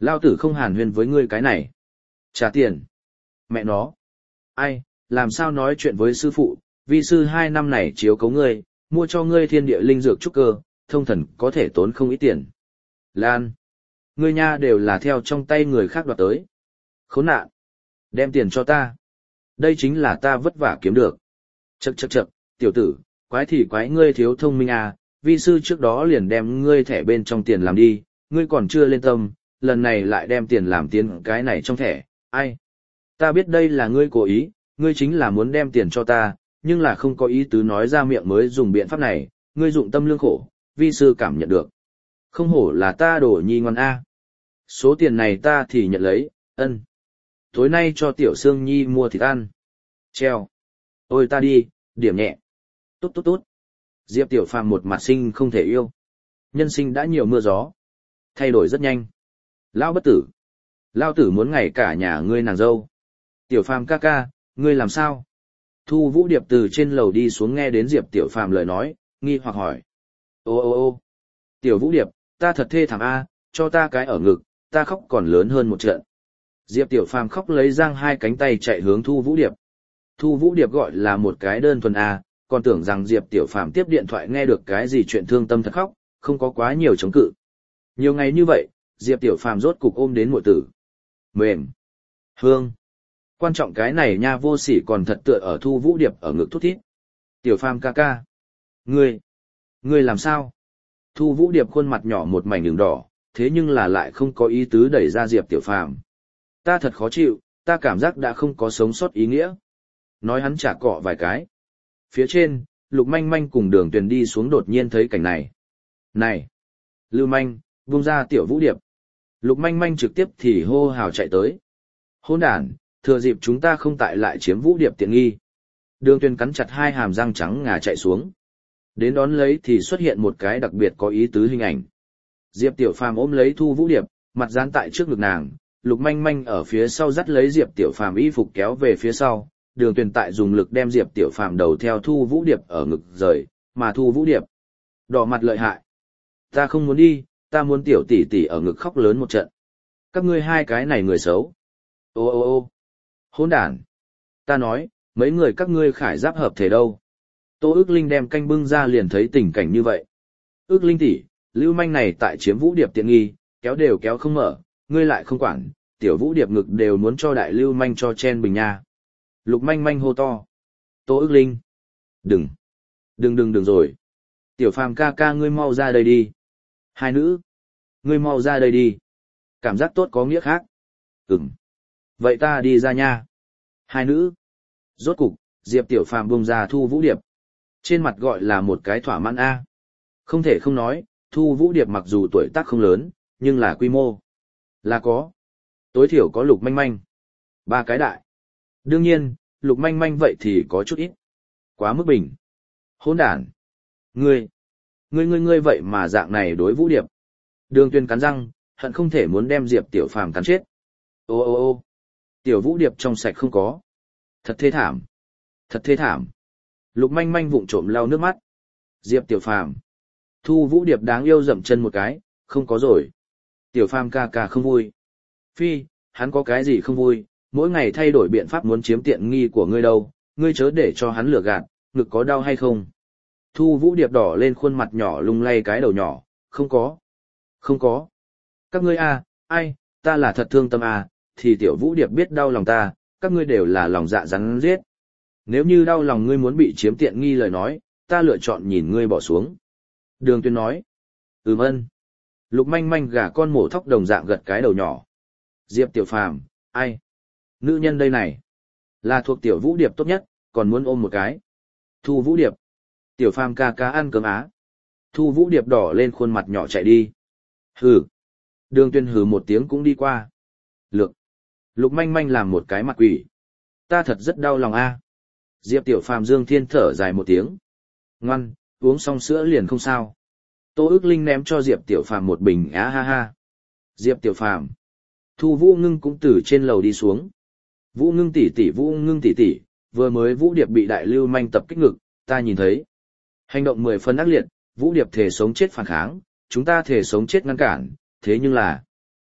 Lao tử không hàn huyên với ngươi cái này. Trả tiền. Mẹ nó. Ai, làm sao nói chuyện với sư phụ, vi sư hai năm này chiếu cấu ngươi, mua cho ngươi thiên địa linh dược trúc cơ, thông thần có thể tốn không ít tiền. Lan. Ngươi nha đều là theo trong tay người khác đoạt tới. Khốn nạn. Đem tiền cho ta. Đây chính là ta vất vả kiếm được. Chậc chậc chậc, tiểu tử, quái thì quái ngươi thiếu thông minh à, vi sư trước đó liền đem ngươi thẻ bên trong tiền làm đi, ngươi còn chưa lên tâm, lần này lại đem tiền làm tiền cái này trong thẻ, ai? Ta biết đây là ngươi cố ý, ngươi chính là muốn đem tiền cho ta, nhưng là không có ý tứ nói ra miệng mới dùng biện pháp này, ngươi dụng tâm lương khổ, vi sư cảm nhận được. Không hổ là ta đổ nhi ngoan a. Số tiền này ta thì nhận lấy, ân. Tối nay cho tiểu Sương Nhi mua thịt ăn. Treo. Ôi ta đi, điểm nhẹ. Tốt tốt tốt. Diệp Tiểu Phàm một mặt sinh không thể yêu. Nhân sinh đã nhiều mưa gió. Thay đổi rất nhanh. Lão bất tử. Lão tử muốn ngày cả nhà ngươi nàng dâu. Tiểu Phàm ca ca, ngươi làm sao? Thu Vũ Điệp từ trên lầu đi xuống nghe đến Diệp Tiểu Phàm lời nói, nghi hoặc hỏi. Ô ô ô Tiểu Vũ Điệp, ta thật thê thảm a, cho ta cái ở ngực, ta khóc còn lớn hơn một trận. Diệp Tiểu Phàm khóc lấy giang hai cánh tay chạy hướng Thu Vũ Điệp. Thu Vũ Điệp gọi là một cái đơn thuần a, còn tưởng rằng Diệp Tiểu Phàm tiếp điện thoại nghe được cái gì chuyện thương tâm thật khóc, không có quá nhiều chống cự. Nhiều ngày như vậy, Diệp Tiểu Phàm rốt cục ôm đến muội tử. Mềm. Hương. Quan trọng cái này nha vô sỉ còn thật tựa ở Thu Vũ Điệp ở ngực thút thít. Tiểu Phàm ca ca. Ngươi. Ngươi làm sao? Thu Vũ Điệp khuôn mặt nhỏ một mảnh đường đỏ, thế nhưng là lại không có ý tứ đẩy ra Diệp Tiểu Phàm. Ta thật khó chịu, ta cảm giác đã không có sống sót ý nghĩa. Nói hắn trả cọ vài cái. Phía trên, Lục Manh Manh cùng Đường Tuyền đi xuống đột nhiên thấy cảnh này. Này! Lưu Manh, buông ra Tiểu Vũ Điệp. Lục Manh Manh trực tiếp thì hô hào chạy tới. Hỗn đản, thừa dịp chúng ta không tại lại chiếm Vũ Điệp tiện nghi. Đường Tuyền cắn chặt hai hàm răng trắng ngà chạy xuống. Đến đón lấy thì xuất hiện một cái đặc biệt có ý tứ hình ảnh. Diệp Tiểu Phàm ôm lấy Thu Vũ Điệp, mặt dán tại trước ngực nàng, Lục Manh Manh ở phía sau dắt lấy Diệp Tiểu Phàm y phục kéo về phía sau, Đường Tuyền tại dùng lực đem Diệp Tiểu Phàm đầu theo Thu Vũ Điệp ở ngực rời, mà Thu Vũ Điệp đỏ mặt lợi hại. Ta không muốn đi, ta muốn tiểu tỷ tỷ ở ngực khóc lớn một trận. Các ngươi hai cái này người xấu. Ô ô ô hỗn đản. Ta nói, mấy người các ngươi khải giáp hợp thể đâu. Tô Ước Linh đem canh bưng ra liền thấy tình cảnh như vậy. Ước Linh tỷ, Lưu Manh này tại chiếm Vũ Điệp tiện nghi, kéo đều kéo không mở, ngươi lại không quản, tiểu Vũ Điệp ngực đều muốn cho đại Lưu Manh cho chen bình nha. Lục Manh Manh hô to. Tô Ước Linh. Đừng. Đừng đừng đừng rồi. Tiểu Phàm ca ca ngươi mau ra đây đi. Hai nữ. Ngươi mau ra đây đi. Cảm giác tốt có nghĩa khác. Ừm. Vậy ta đi ra nha. Hai nữ. Rốt cục, Diệp Tiểu Phàm buông ra Thu Vũ Điệp. Trên mặt gọi là một cái thỏa mãn A. Không thể không nói, Thu Vũ Điệp mặc dù tuổi tác không lớn, nhưng là quy mô. Là có. Tối thiểu có Lục Manh Manh. Ba cái đại. Đương nhiên, Lục Manh Manh vậy thì có chút ít. Quá mức bình. Hỗn đản. Ngươi. Ngươi ngươi ngươi vậy mà dạng này đối Vũ Điệp. Đường Tuyền cắn răng, hận không thể muốn đem Diệp Tiểu Phàm cắn chết. Ô ô ô Tiểu Vũ Điệp trong sạch không có. Thật thê thảm. Thật thê thảm. Lục Manh Manh vụng trộm lau nước mắt. Diệp Tiểu Phàm. Thu Vũ Điệp đáng yêu dậm chân một cái, không có rồi. Tiểu Phàm ca ca không vui. Phi, hắn có cái gì không vui, mỗi ngày thay đổi biện pháp muốn chiếm tiện nghi của ngươi đâu, ngươi chớ để cho hắn lừa gạt, ngực có đau hay không. Thu Vũ Điệp đỏ lên khuôn mặt nhỏ lung lay cái đầu nhỏ, không có. Không có. Các ngươi à, ai, ta là thật thương tâm à, thì Tiểu Vũ Điệp biết đau lòng ta, các ngươi đều là lòng dạ rắn giết. Nếu như đau lòng ngươi muốn bị chiếm tiện nghi lời nói, ta lựa chọn nhìn ngươi bỏ xuống. Đường Tuyền nói. Ừm ân. Lục Manh Manh gà con mổ thóc đồng dạng gật cái đầu nhỏ. Diệp Tiểu Phàm, ai? Nữ nhân đây này. Là thuộc Tiểu Vũ Điệp tốt nhất, còn muốn ôm một cái. Thu Vũ Điệp. Tiểu Phàm ca ca ăn cơm á. Thu Vũ Điệp đỏ lên khuôn mặt nhỏ chạy đi. Hừ. Đường Tuyền hừ một tiếng cũng đi qua. Lược. Lục Manh Manh làm một cái mặt quỷ. Ta thật rất đau lòng a. Diệp Tiểu Phàm Dương Thiên thở dài một tiếng. Ngoan, uống xong sữa liền không sao. Tô Ước Linh ném cho Diệp Tiểu Phàm một bình á ha ha. Diệp Tiểu Phàm. Thu Vũ Ngưng cũng từ trên lầu đi xuống. Vũ Ngưng tỷ tỷ Vũ Ngưng tỷ tỷ, vừa mới Vũ Điệp bị đại Lưu Manh tập kích ngực, ta nhìn thấy. Hành động mười phần ác liệt, Vũ Điệp thể sống chết phản kháng, chúng ta thể sống chết ngăn cản, thế nhưng là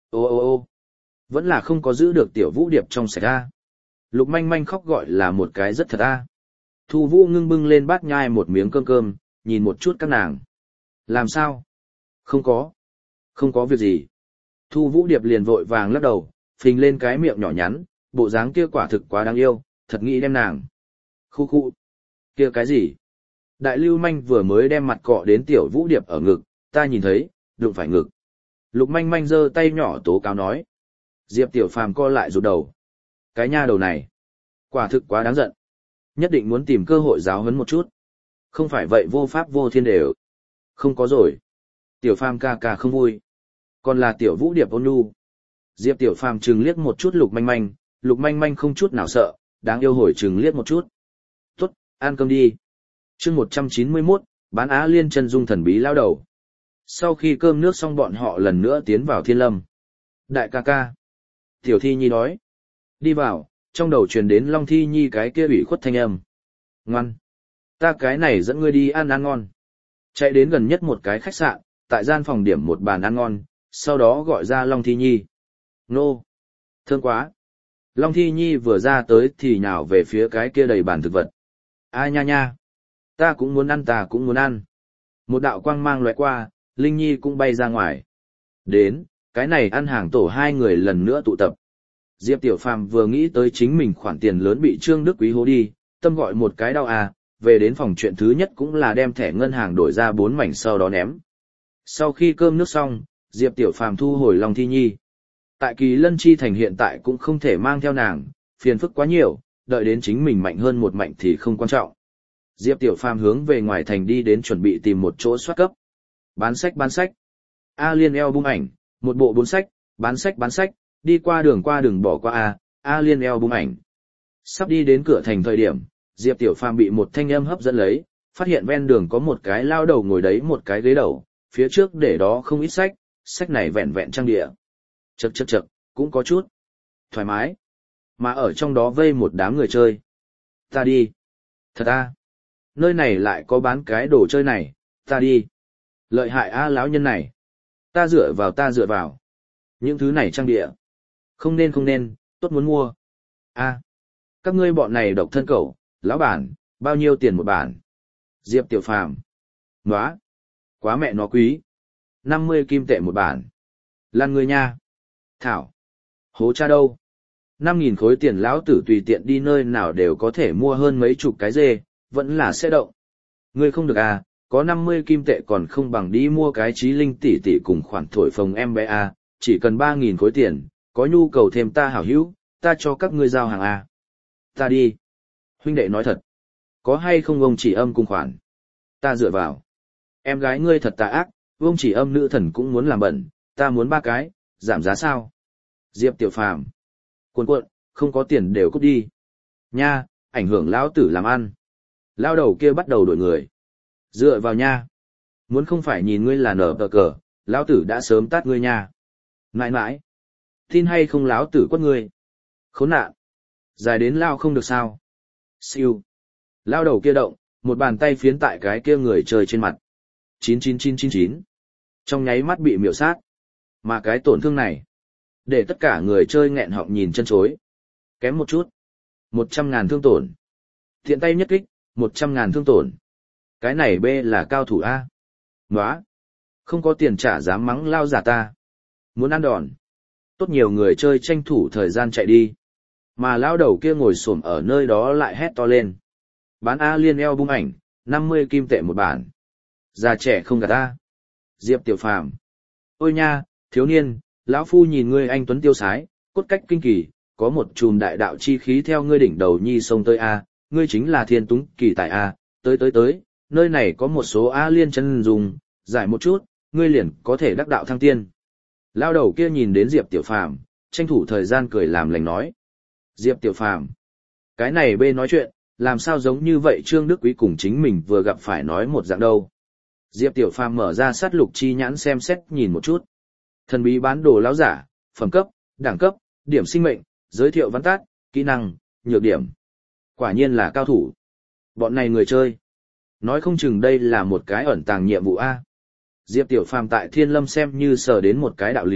Ô ô ô, vẫn là không có giữ được tiểu vũ điệp trong sạch a. Lục manh manh khóc gọi là một cái rất thật a. Thu Vũ ngưng bưng lên bát nhai một miếng cơm cơm, nhìn một chút các nàng. Làm sao? Không có. Không có việc gì. Thu Vũ điệp liền vội vàng lắc đầu, phình lên cái miệng nhỏ nhắn, bộ dáng kia quả thực quá đáng yêu, thật nghĩ đem nàng. Khu khu. Kia cái gì? Đại lưu manh vừa mới đem mặt cọ đến tiểu vũ điệp ở ngực, ta nhìn thấy, đụng phải ngực. Lục manh manh giơ tay nhỏ tố cáo nói. Diệp tiểu phàm co lại rụt đầu. Cái nha đầu này. Quả thực quá đáng giận. Nhất định muốn tìm cơ hội giáo huấn một chút. Không phải vậy vô pháp vô thiên đều. Không có rồi. Tiểu phàm ca ca không vui. Còn là tiểu vũ điệp ôn nhu. Diệp tiểu phàm trừng liếc một chút lục manh manh, lục manh manh không chút nào sợ, đáng yêu hồi trừng liếc một chút. Tốt, ăn cơm đi. chương một trăm chín mươi mốt, bán Á Liên chân dung thần bí lao đầu. Sau khi cơm nước xong bọn họ lần nữa tiến vào thiên lâm. Đại ca ca. Tiểu thi nhi đói. Đi vào, trong đầu truyền đến Long Thi Nhi cái kia ủy khuất thanh âm. Ngoan. Ta cái này dẫn ngươi đi ăn ăn ngon. Chạy đến gần nhất một cái khách sạn, tại gian phòng điểm một bàn ăn ngon, sau đó gọi ra Long Thi Nhi. Nô. Thơm quá. Long Thi Nhi vừa ra tới thì nhào về phía cái kia đầy bàn thực vật. A nha nha. Ta cũng muốn ăn ta cũng muốn ăn. Một đạo quang mang lóe qua, Linh Nhi cũng bay ra ngoài. Đến, cái này ăn hàng tổ hai người lần nữa tụ tập. Diệp Tiểu Phàm vừa nghĩ tới chính mình khoản tiền lớn bị Trương Đức Quý hố đi, tâm gọi một cái đau à, về đến phòng chuyện thứ nhất cũng là đem thẻ ngân hàng đổi ra bốn mảnh sau đó ném. Sau khi cơm nước xong, Diệp Tiểu Phàm thu hồi Long Thi Nhi. Tại Kỳ Lân Chi Thành hiện tại cũng không thể mang theo nàng, phiền phức quá nhiều, đợi đến chính mình mạnh hơn một mạnh thì không quan trọng. Diệp Tiểu Phàm hướng về ngoài thành đi đến chuẩn bị tìm một chỗ soát cấp. Bán sách bán sách. A Liên eo bung ảnh, một bộ bốn sách, bán sách bán sách, đi qua đường qua đường bỏ qua A, A Liên eo bung ảnh. Sắp đi đến cửa thành thời điểm, Diệp Tiểu Phàm bị một thanh âm hấp dẫn lấy, phát hiện ven đường có một cái lao đầu ngồi đấy một cái ghế đầu, phía trước để đó không ít sách, sách này vẹn vẹn trang địa. Chậc chậc chậc, cũng có chút thoải mái. Mà ở trong đó vây một đám người chơi. Ta đi. Thật a. Nơi này lại có bán cái đồ chơi này, ta đi. Lợi hại a lão nhân này. Ta dựa vào ta dựa vào. Những thứ này trang địa. Không nên không nên, tốt muốn mua. A. Các ngươi bọn này độc thân cẩu, lão bản, bao nhiêu tiền một bản? Diệp Tiểu Phàm. Nóa. Quá mẹ nó quý. năm mươi kim tệ một bản. Lan người nha. Thảo. Hố cha đâu? năm nghìn khối tiền lão tử tùy tiện đi nơi nào đều có thể mua hơn mấy chục cái dê, vẫn là sẽ động. Ngươi không được à, có năm mươi kim tệ còn không bằng đi mua cái trí linh tỷ tỷ cùng khoản thổi phồng em bé à, chỉ cần ba nghìn khối tiền, có nhu cầu thêm ta hảo hữu, ta cho các ngươi giao hàng à. Ta đi. Huynh đệ nói thật. Có hay không ông chỉ âm cùng khoản? Ta dựa vào. Em gái ngươi thật tà ác, ông chỉ âm nữ thần cũng muốn làm bẩn, ta muốn ba cái, giảm giá sao? Diệp Tiểu Phàm. Cuộn cuộn, không có tiền đều cút đi. Nha, ảnh hưởng lão tử làm ăn. Lao đầu kia bắt đầu đổi người. Dựa vào nha. Muốn không phải nhìn ngươi là nở tờ cờ, lão tử đã sớm tát ngươi nha. Mãi mãi. Tin hay không lão tử quất ngươi. Khốn nạn. Dài đến lao không được sao. Siêu. Lao đầu kia động, một bàn tay phiến tại cái kia người chơi trên mặt. chín chín chín chín chín. Trong nháy mắt bị miểu sát. Mà cái tổn thương này. Để tất cả người chơi nghẹn họng nhìn chân chối. Kém một chút. Một trăm ngàn thương tổn. Thiện tay nhất kích, một trăm ngàn thương tổn. Cái này B là cao thủ A. Nóa. Không có tiền trả dám mắng lao giả ta. Muốn ăn đòn. Tốt nhiều người chơi tranh thủ thời gian chạy đi. Mà lao đầu kia ngồi xổm ở nơi đó lại hét to lên. Bán A Liên eo bung ảnh, năm mươi kim tệ một bản. Già trẻ không gạt ta. Diệp Tiểu Phàm. Ôi nha, thiếu niên, lão phu nhìn ngươi anh tuấn tiêu sái, cốt cách kinh kỳ, có một chùm đại đạo chi khí theo ngươi đỉnh đầu nhi sông tới A, ngươi chính là thiên túng kỳ tại A, tới tới tới, nơi này có một số A Liên chân dùng, giải một chút, ngươi liền có thể đắc đạo thăng tiên. Lao đầu kia nhìn đến Diệp Tiểu Phàm, tranh thủ thời gian cười làm lành nói. Diệp Tiểu Phàm, cái này bê nói chuyện, làm sao giống như vậy Trương Đức Quý cùng chính mình vừa gặp phải nói một dạng đâu. Diệp Tiểu Phàm mở ra sát lục chi nhãn xem xét nhìn một chút. Thần bí bán đồ lão giả, phẩm cấp, đẳng cấp, điểm sinh mệnh, giới thiệu văn tát, kỹ năng, nhược điểm. Quả nhiên là cao thủ. Bọn này người chơi. Nói không chừng đây là một cái ẩn tàng nhiệm vụ A. Diệp Tiểu Phàm tại Thiên Lâm xem như sờ đến một cái đạo lý,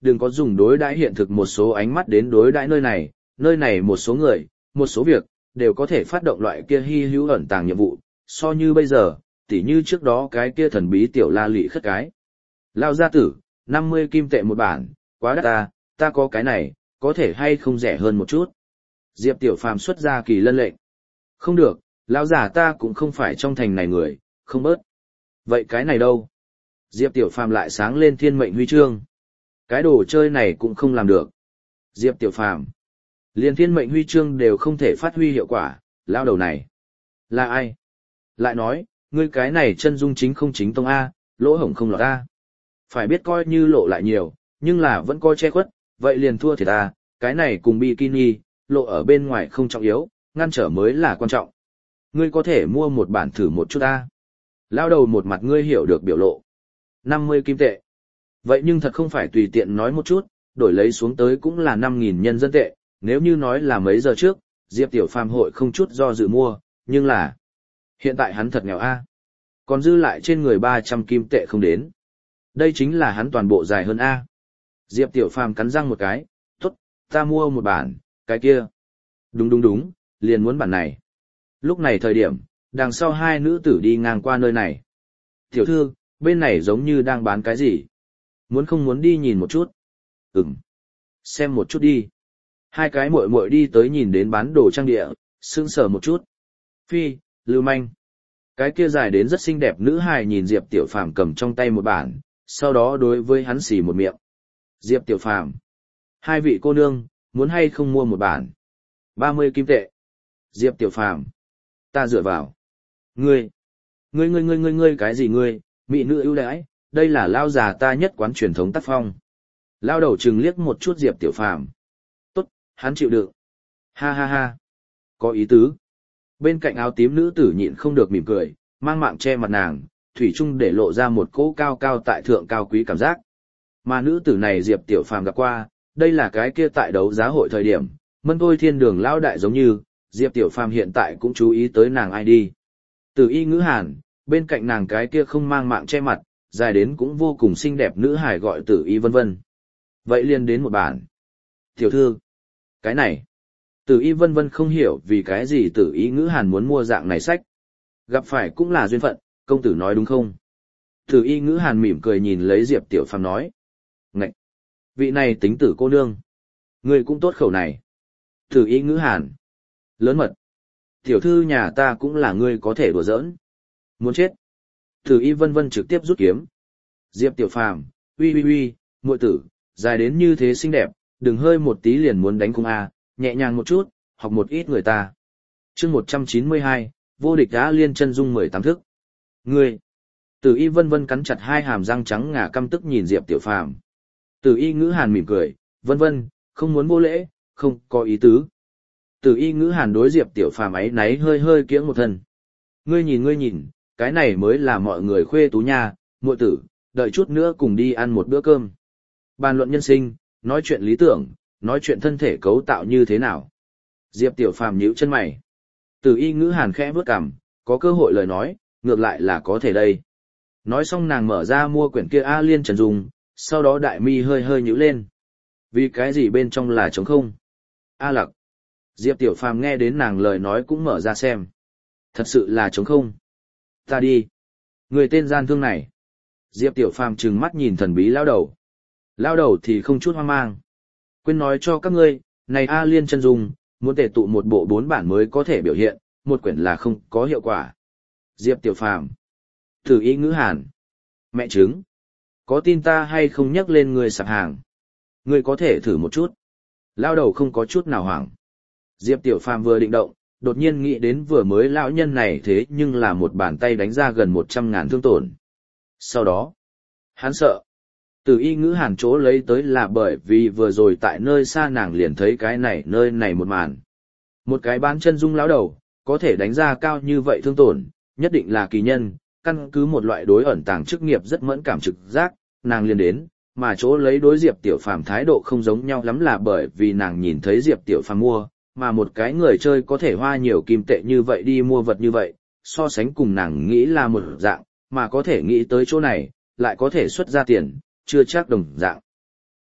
đừng có dùng đối đãi hiện thực một số ánh mắt đến đối đãi nơi này, nơi này một số người, một số việc, đều có thể phát động loại kia hy hữu ẩn tàng nhiệm vụ, so như bây giờ, tỉ như trước đó cái kia thần bí tiểu la lị khất cái. Lao gia tử, năm mươi kim tệ một bản, quá đắt ta, ta có cái này, có thể hay không rẻ hơn một chút. Diệp Tiểu Phàm xuất ra kỳ lân lệnh. Không được, lão già ta cũng không phải trong thành này người, không bớt. Vậy cái này đâu? Diệp Tiểu Phàm lại sáng lên thiên mệnh huy chương. Cái đồ chơi này cũng không làm được. Diệp Tiểu Phàm, liền thiên mệnh huy chương đều không thể phát huy hiệu quả, lão đầu này. Là ai? Lại nói, ngươi cái này chân dung chính không chính tông A, lỗ hổng không lọt A. Phải biết coi như lộ lại nhiều, nhưng là vẫn coi che khuất, vậy liền thua thì ta, cái này cùng bikini, lộ ở bên ngoài không trọng yếu, ngăn trở mới là quan trọng. Ngươi có thể mua một bản thử một chút A. Lao đầu một mặt ngươi hiểu được biểu lộ. năm mươi kim tệ. Vậy nhưng thật không phải tùy tiện nói một chút, đổi lấy xuống tới cũng là năm nghìn nhân dân tệ, nếu như nói là mấy giờ trước, Diệp Tiểu Phàm hội không chút do dự mua, nhưng là hiện tại hắn thật nghèo A. Còn dư lại trên người ba trăm kim tệ không đến. Đây chính là hắn toàn bộ dài hơn A. Diệp Tiểu Phàm cắn răng một cái, tốt, ta mua một bản, cái kia. Đúng đúng đúng, liền muốn bản này. Lúc này thời điểm, đằng sau hai nữ tử đi ngang qua nơi này. Tiểu thư, bên này giống như đang bán cái gì? Muốn không muốn đi nhìn một chút? Ừm. Xem một chút đi. Hai cái muội muội đi tới nhìn đến bán đồ trang địa, sững sờ một chút. Phi, lưu manh. Cái kia dài đến rất xinh đẹp nữ hài nhìn Diệp Tiểu Phàm cầm trong tay một bản, sau đó đối với hắn xì một miệng. Diệp Tiểu Phàm, hai vị cô nương, muốn hay không mua một bản? ba mươi kim tệ. Diệp Tiểu Phàm, ta dựa vào. Ngươi, ngươi ngươi ngươi ngươi ngươi cái gì ngươi, mỹ nữ ưu đãi, đây là lao già ta nhất quán truyền thống tác phong. Lao đầu trừng liếc một chút Diệp Tiểu Phàm. Tốt, hắn chịu đựng. Ha ha ha, có ý tứ. Bên cạnh áo tím nữ tử nhịn không được mỉm cười, mang mạng che mặt nàng, thủy chung để lộ ra một cỗ cao cao tại thượng cao quý cảm giác. Mà nữ tử này Diệp Tiểu Phàm gặp qua, đây là cái kia tại đấu giá hội thời điểm, mân thôi thiên đường lao đại giống như, Diệp Tiểu Phàm hiện tại cũng chú ý tới nàng ai đi. Từ y ngữ hàn, bên cạnh nàng cái kia không mang mạng che mặt, dài đến cũng vô cùng xinh đẹp nữ hài gọi tử y vân vân. Vậy liền đến một bản. Tiểu thư, cái này, tử y vân vân không hiểu vì cái gì tử y ngữ hàn muốn mua dạng này sách. Gặp phải cũng là duyên phận, công tử nói đúng không? Tử y ngữ hàn mỉm cười nhìn lấy Diệp Tiểu Phàm nói. Ngậy! Vị này tính tử cô nương. Người cũng tốt khẩu này. Tử y ngữ hàn. Lớn mật. Tiểu thư nhà ta cũng là ngươi có thể đùa giỡn. Muốn chết. Tử y vân vân trực tiếp rút kiếm. Diệp Tiểu Phàm, uy uy uy, muội tử, dài đến như thế xinh đẹp, đừng hơi một tí liền muốn đánh cung a, nhẹ nhàng một chút, học một ít người ta. Chương một trăm chín mươi hai, vô địch đã liên chân dung mười tám thức. Ngươi. Tử y vân vân cắn chặt hai hàm răng trắng ngà căm tức nhìn Diệp Tiểu Phàm. Tử y ngữ hàn mỉm cười, vân vân, không muốn vô lễ, không có ý tứ. Tử y ngữ hàn đối Diệp Tiểu Phàm ấy náy hơi hơi kiễng một thân. Ngươi nhìn ngươi nhìn, cái này mới là mọi người khuê tú nha, muội tử, đợi chút nữa cùng đi ăn một bữa cơm. Bàn luận nhân sinh, nói chuyện lý tưởng, nói chuyện thân thể cấu tạo như thế nào. Diệp Tiểu Phàm nhíu chân mày. Tử y ngữ hàn khẽ bước cằm, có cơ hội lời nói, ngược lại là có thể đây. Nói xong nàng mở ra mua quyển kia A Liên Trần Dung, sau đó đại mi hơi hơi nhíu lên. Vì cái gì bên trong là trống không? A Lặc. Diệp Tiểu Phàm nghe đến nàng lời nói cũng mở ra xem. Thật sự là trống không? Ta đi. Người tên gian thương này. Diệp Tiểu Phàm trừng mắt nhìn thần bí lao đầu. Lao đầu thì không chút hoang mang. Quên nói cho các ngươi, này A Liên Chân Dung, muốn tề tụ một bộ bốn bản mới có thể biểu hiện, một quyển là không có hiệu quả. Diệp Tiểu Phàm. Thử ý ngữ hàn. Mẹ trứng. Có tin ta hay không nhắc lên người sạp hàng? Ngươi có thể thử một chút. Lao đầu không có chút nào hoảng. Diệp Tiểu Phàm vừa định động, đột nhiên nghĩ đến vừa mới lão nhân này thế nhưng là một bàn tay đánh ra gần một trăm ngàn thương tổn. Sau đó, hắn sợ. Từ y ngữ hàn chỗ lấy tới là bởi vì vừa rồi tại nơi xa nàng liền thấy cái này nơi này một màn. Một cái bán chân dung lão đầu, có thể đánh ra cao như vậy thương tổn, nhất định là kỳ nhân, căn cứ một loại đối ẩn tàng chức nghiệp rất mẫn cảm trực giác, nàng liền đến, mà chỗ lấy đối Diệp Tiểu Phàm thái độ không giống nhau lắm là bởi vì nàng nhìn thấy Diệp Tiểu Phàm mua, mà một cái người chơi có thể hoa nhiều kim tệ như vậy đi mua vật như vậy, so sánh cùng nàng nghĩ là một dạng, mà có thể nghĩ tới chỗ này, lại có thể xuất ra tiền, chưa chắc đồng dạng.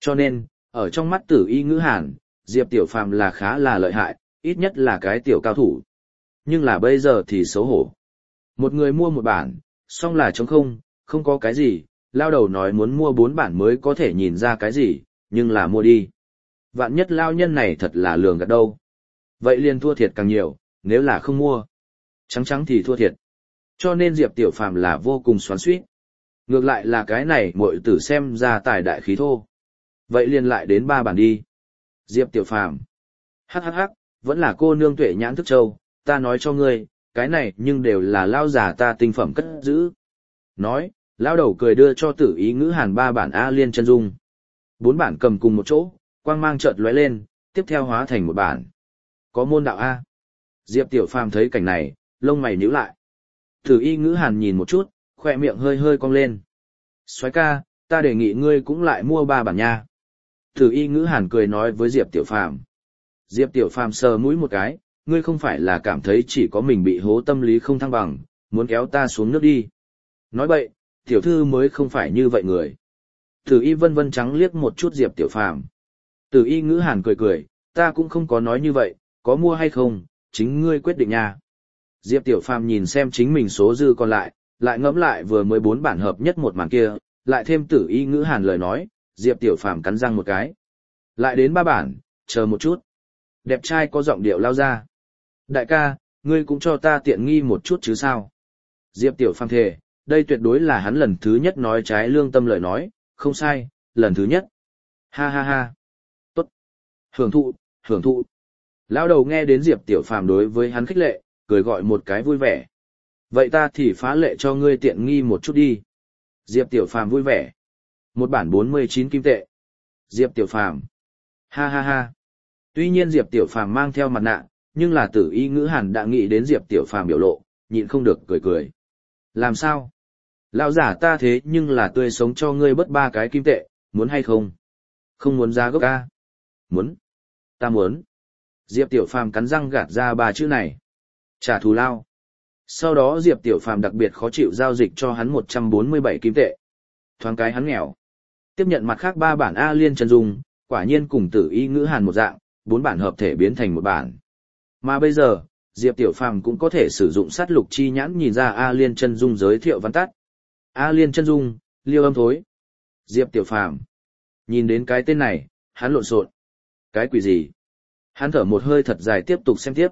Cho nên, ở trong mắt Tử Y Ngữ Hàn, Diệp Tiểu Phàm là khá là lợi hại, ít nhất là cái tiểu cao thủ. Nhưng là bây giờ thì xấu hổ. Một người mua một bản, xong là trống không, không có cái gì, lao đầu nói muốn mua bốn bản mới có thể nhìn ra cái gì, nhưng là mua đi. Vạn nhất lao nhân này thật là lường gạt đâu. Vậy liền thua thiệt càng nhiều, nếu là không mua. Trắng trắng thì thua thiệt. Cho nên Diệp Tiểu Phàm là vô cùng xoắn xuýt. Ngược lại là cái này muội tử xem ra tài đại khí thô. Vậy liền lại đến ba bản đi. Diệp Tiểu Phàm. Hắc hắc hắc, vẫn là cô nương tuệ nhãn thức châu, ta nói cho ngươi, cái này nhưng đều là lao già ta tinh phẩm cất giữ. Nói, lao đầu cười đưa cho Tử Y Ngữ Hàn ba bản A Liên chân dung. Bốn bản cầm cùng một chỗ, quang mang chợt lóe lên, tiếp theo hóa thành một bản. Có môn đạo A. Diệp Tiểu Phàm thấy cảnh này, lông mày nhíu lại. Tử Y Ngữ Hàn nhìn một chút, khỏe miệng hơi hơi cong lên. Soái ca, ta đề nghị ngươi cũng lại mua ba bản nha. Tử Y Ngữ Hàn cười nói với Diệp Tiểu Phàm. Diệp Tiểu Phàm sờ mũi một cái, ngươi không phải là cảm thấy chỉ có mình bị hố tâm lý không thăng bằng, muốn kéo ta xuống nước đi. Nói bậy, tiểu thư mới không phải như vậy người. Tử Y vân vân trắng liếc một chút Diệp Tiểu Phàm. Tử Y Ngữ Hàn cười cười, ta cũng không có nói như vậy, có mua hay không, chính ngươi quyết định nha. Diệp Tiểu Phàm nhìn xem chính mình số dư còn lại, lại ngẫm lại vừa mới bốn bản hợp nhất một màn kia, lại thêm Tử Y Ngữ Hàn lời nói, Diệp Tiểu Phàm cắn răng một cái. Lại đến ba bản, chờ một chút. Đẹp trai có giọng điệu lao ra. Đại ca, ngươi cũng cho ta tiện nghi một chút chứ sao? Diệp Tiểu Phàm thề, đây tuyệt đối là hắn lần thứ nhất nói trái lương tâm lời nói, không sai, lần thứ nhất. Ha ha ha. Tốt. Hưởng thụ, hưởng thụ. Lão đầu nghe đến Diệp Tiểu Phàm đối với hắn khích lệ, cười gọi một cái vui vẻ. Vậy ta thì phá lệ cho ngươi tiện nghi một chút đi. Diệp Tiểu Phàm vui vẻ. Một bản bốn mươi chín kim tệ. Diệp Tiểu Phàm. Ha ha ha. Tuy nhiên Diệp Tiểu Phàm mang theo mặt nạ, nhưng là Tử Y Ngữ Hàn đã nghĩ đến Diệp Tiểu Phàm biểu lộ, nhịn không được cười cười. Làm sao? Lão giả ta thế nhưng là tươi sống cho ngươi bớt ba cái kim tệ, muốn hay không? Không muốn ra gốc ca? Muốn. Ta muốn. Diệp Tiểu Phàm cắn răng gạt ra ba chữ này. Trả thù lao. Sau đó Diệp Tiểu Phàm đặc biệt khó chịu giao dịch cho hắn một trăm bốn mươi bảy kim tệ. Thoáng cái hắn nghèo. Tiếp nhận mặt khác ba bản A Liên chân dung, quả nhiên cùng Tử Y Ngữ Hàn một dạng, bốn bản hợp thể biến thành một bản. Mà bây giờ, Diệp Tiểu Phàm cũng có thể sử dụng sát lục chi nhãn nhìn ra A Liên chân dung giới thiệu văn tắt. A Liên chân dung, liêu âm thối. Diệp Tiểu Phàm nhìn đến cái tên này, hắn lộn xộn. Cái quỷ gì? Hắn thở một hơi thật dài tiếp tục xem tiếp.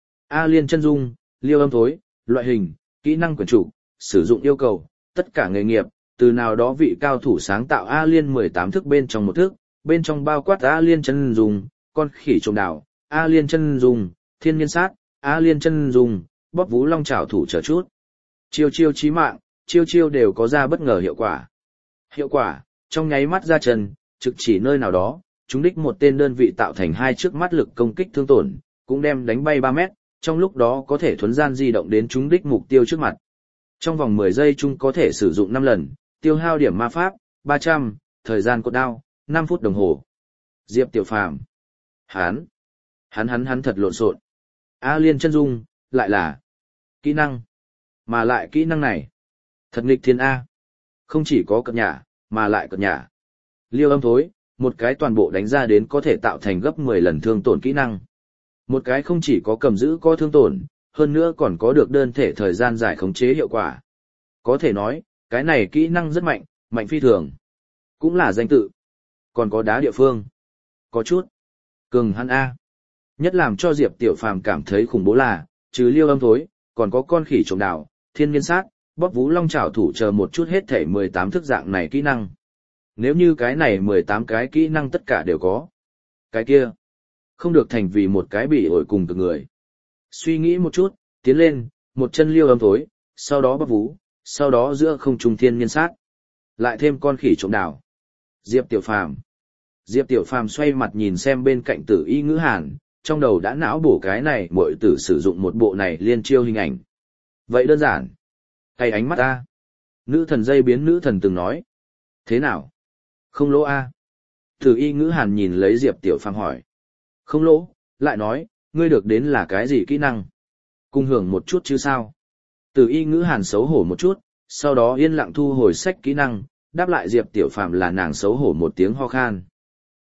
A Liên chân dung, liêu âm thối, loại hình, kỹ năng quyển chủ, sử dụng yêu cầu, tất cả nghề nghiệp, từ nào đó vị cao thủ sáng tạo A Liên mười tám thức bên trong một thức, bên trong bao quát A Liên chân dung, con khỉ trộm đảo, A Liên chân dung, thiên nhiên sát, A Liên chân dung, bóp vú long trảo thủ trở chút. Chiêu chiêu chí mạng, chiêu chiêu đều có ra bất ngờ hiệu quả. Hiệu quả, trong nháy mắt ra chân, trực chỉ nơi nào đó, chúng đích một tên đơn vị tạo thành hai trước mắt lực công kích thương tổn, cũng đem đánh bay ba mét, trong lúc đó có thể thuấn gian di động đến chúng đích mục tiêu trước mặt. Trong vòng mười giây chúng có thể sử dụng năm lần, tiêu hao điểm ma pháp, ba trăm, thời gian cột đao, năm phút đồng hồ. Diệp Tiểu Phàm. Hắn. Hắn hắn hắn thật lộn xộn. A Liên chân dung, lại là kỹ năng. Mà lại kỹ năng này. Thật nghịch thiên A. Không chỉ có cợt nhả, mà lại cợt nhả. Liêu âm thối, một cái toàn bộ đánh ra đến có thể tạo thành gấp mười lần thương tổn kỹ năng. Một cái không chỉ có cầm giữ có thương tổn, hơn nữa còn có được đơn thể thời gian dài khống chế hiệu quả. Có thể nói, cái này kỹ năng rất mạnh, mạnh phi thường. Cũng là danh tự. Còn có đá địa phương. Có chút. Cường hắn A. Nhất làm cho Diệp Tiểu Phàm cảm thấy khủng bố là, trừ liêu âm thối, còn có con khỉ trộm đảo, thiên nhiên sát, bóp vú long trảo thủ chờ một chút hết thể mười tám thức dạng này kỹ năng. Nếu như cái này mười tám cái kỹ năng tất cả đều có. Cái kia. Không được thành vì một cái bị ổi cùng từ người. Suy nghĩ một chút, tiến lên, một chân liêu âm thối, sau đó bóp vú, sau đó giữa không trung thiên nhiên sát. Lại thêm con khỉ trộm đảo. Diệp Tiểu Phàm. Diệp Tiểu Phàm xoay mặt nhìn xem bên cạnh Tử Y Ngữ Hàn, trong đầu đã não bổ cái này muội tử sử dụng một bộ này liên chiêu hình ảnh. Vậy đơn giản. Hay ánh mắt a. Nữ thần dây biến nữ thần từng nói. Thế nào? Không lỗ a. Tử Y Ngữ Hàn nhìn lấy Diệp Tiểu Phàm hỏi. Không lỗ, lại nói, ngươi được đến là cái gì kỹ năng? Cùng hưởng một chút chứ sao? Tử Y Ngữ Hàn xấu hổ một chút, sau đó yên lặng thu hồi sách kỹ năng, đáp lại Diệp Tiểu Phàm là nàng xấu hổ một tiếng ho khan.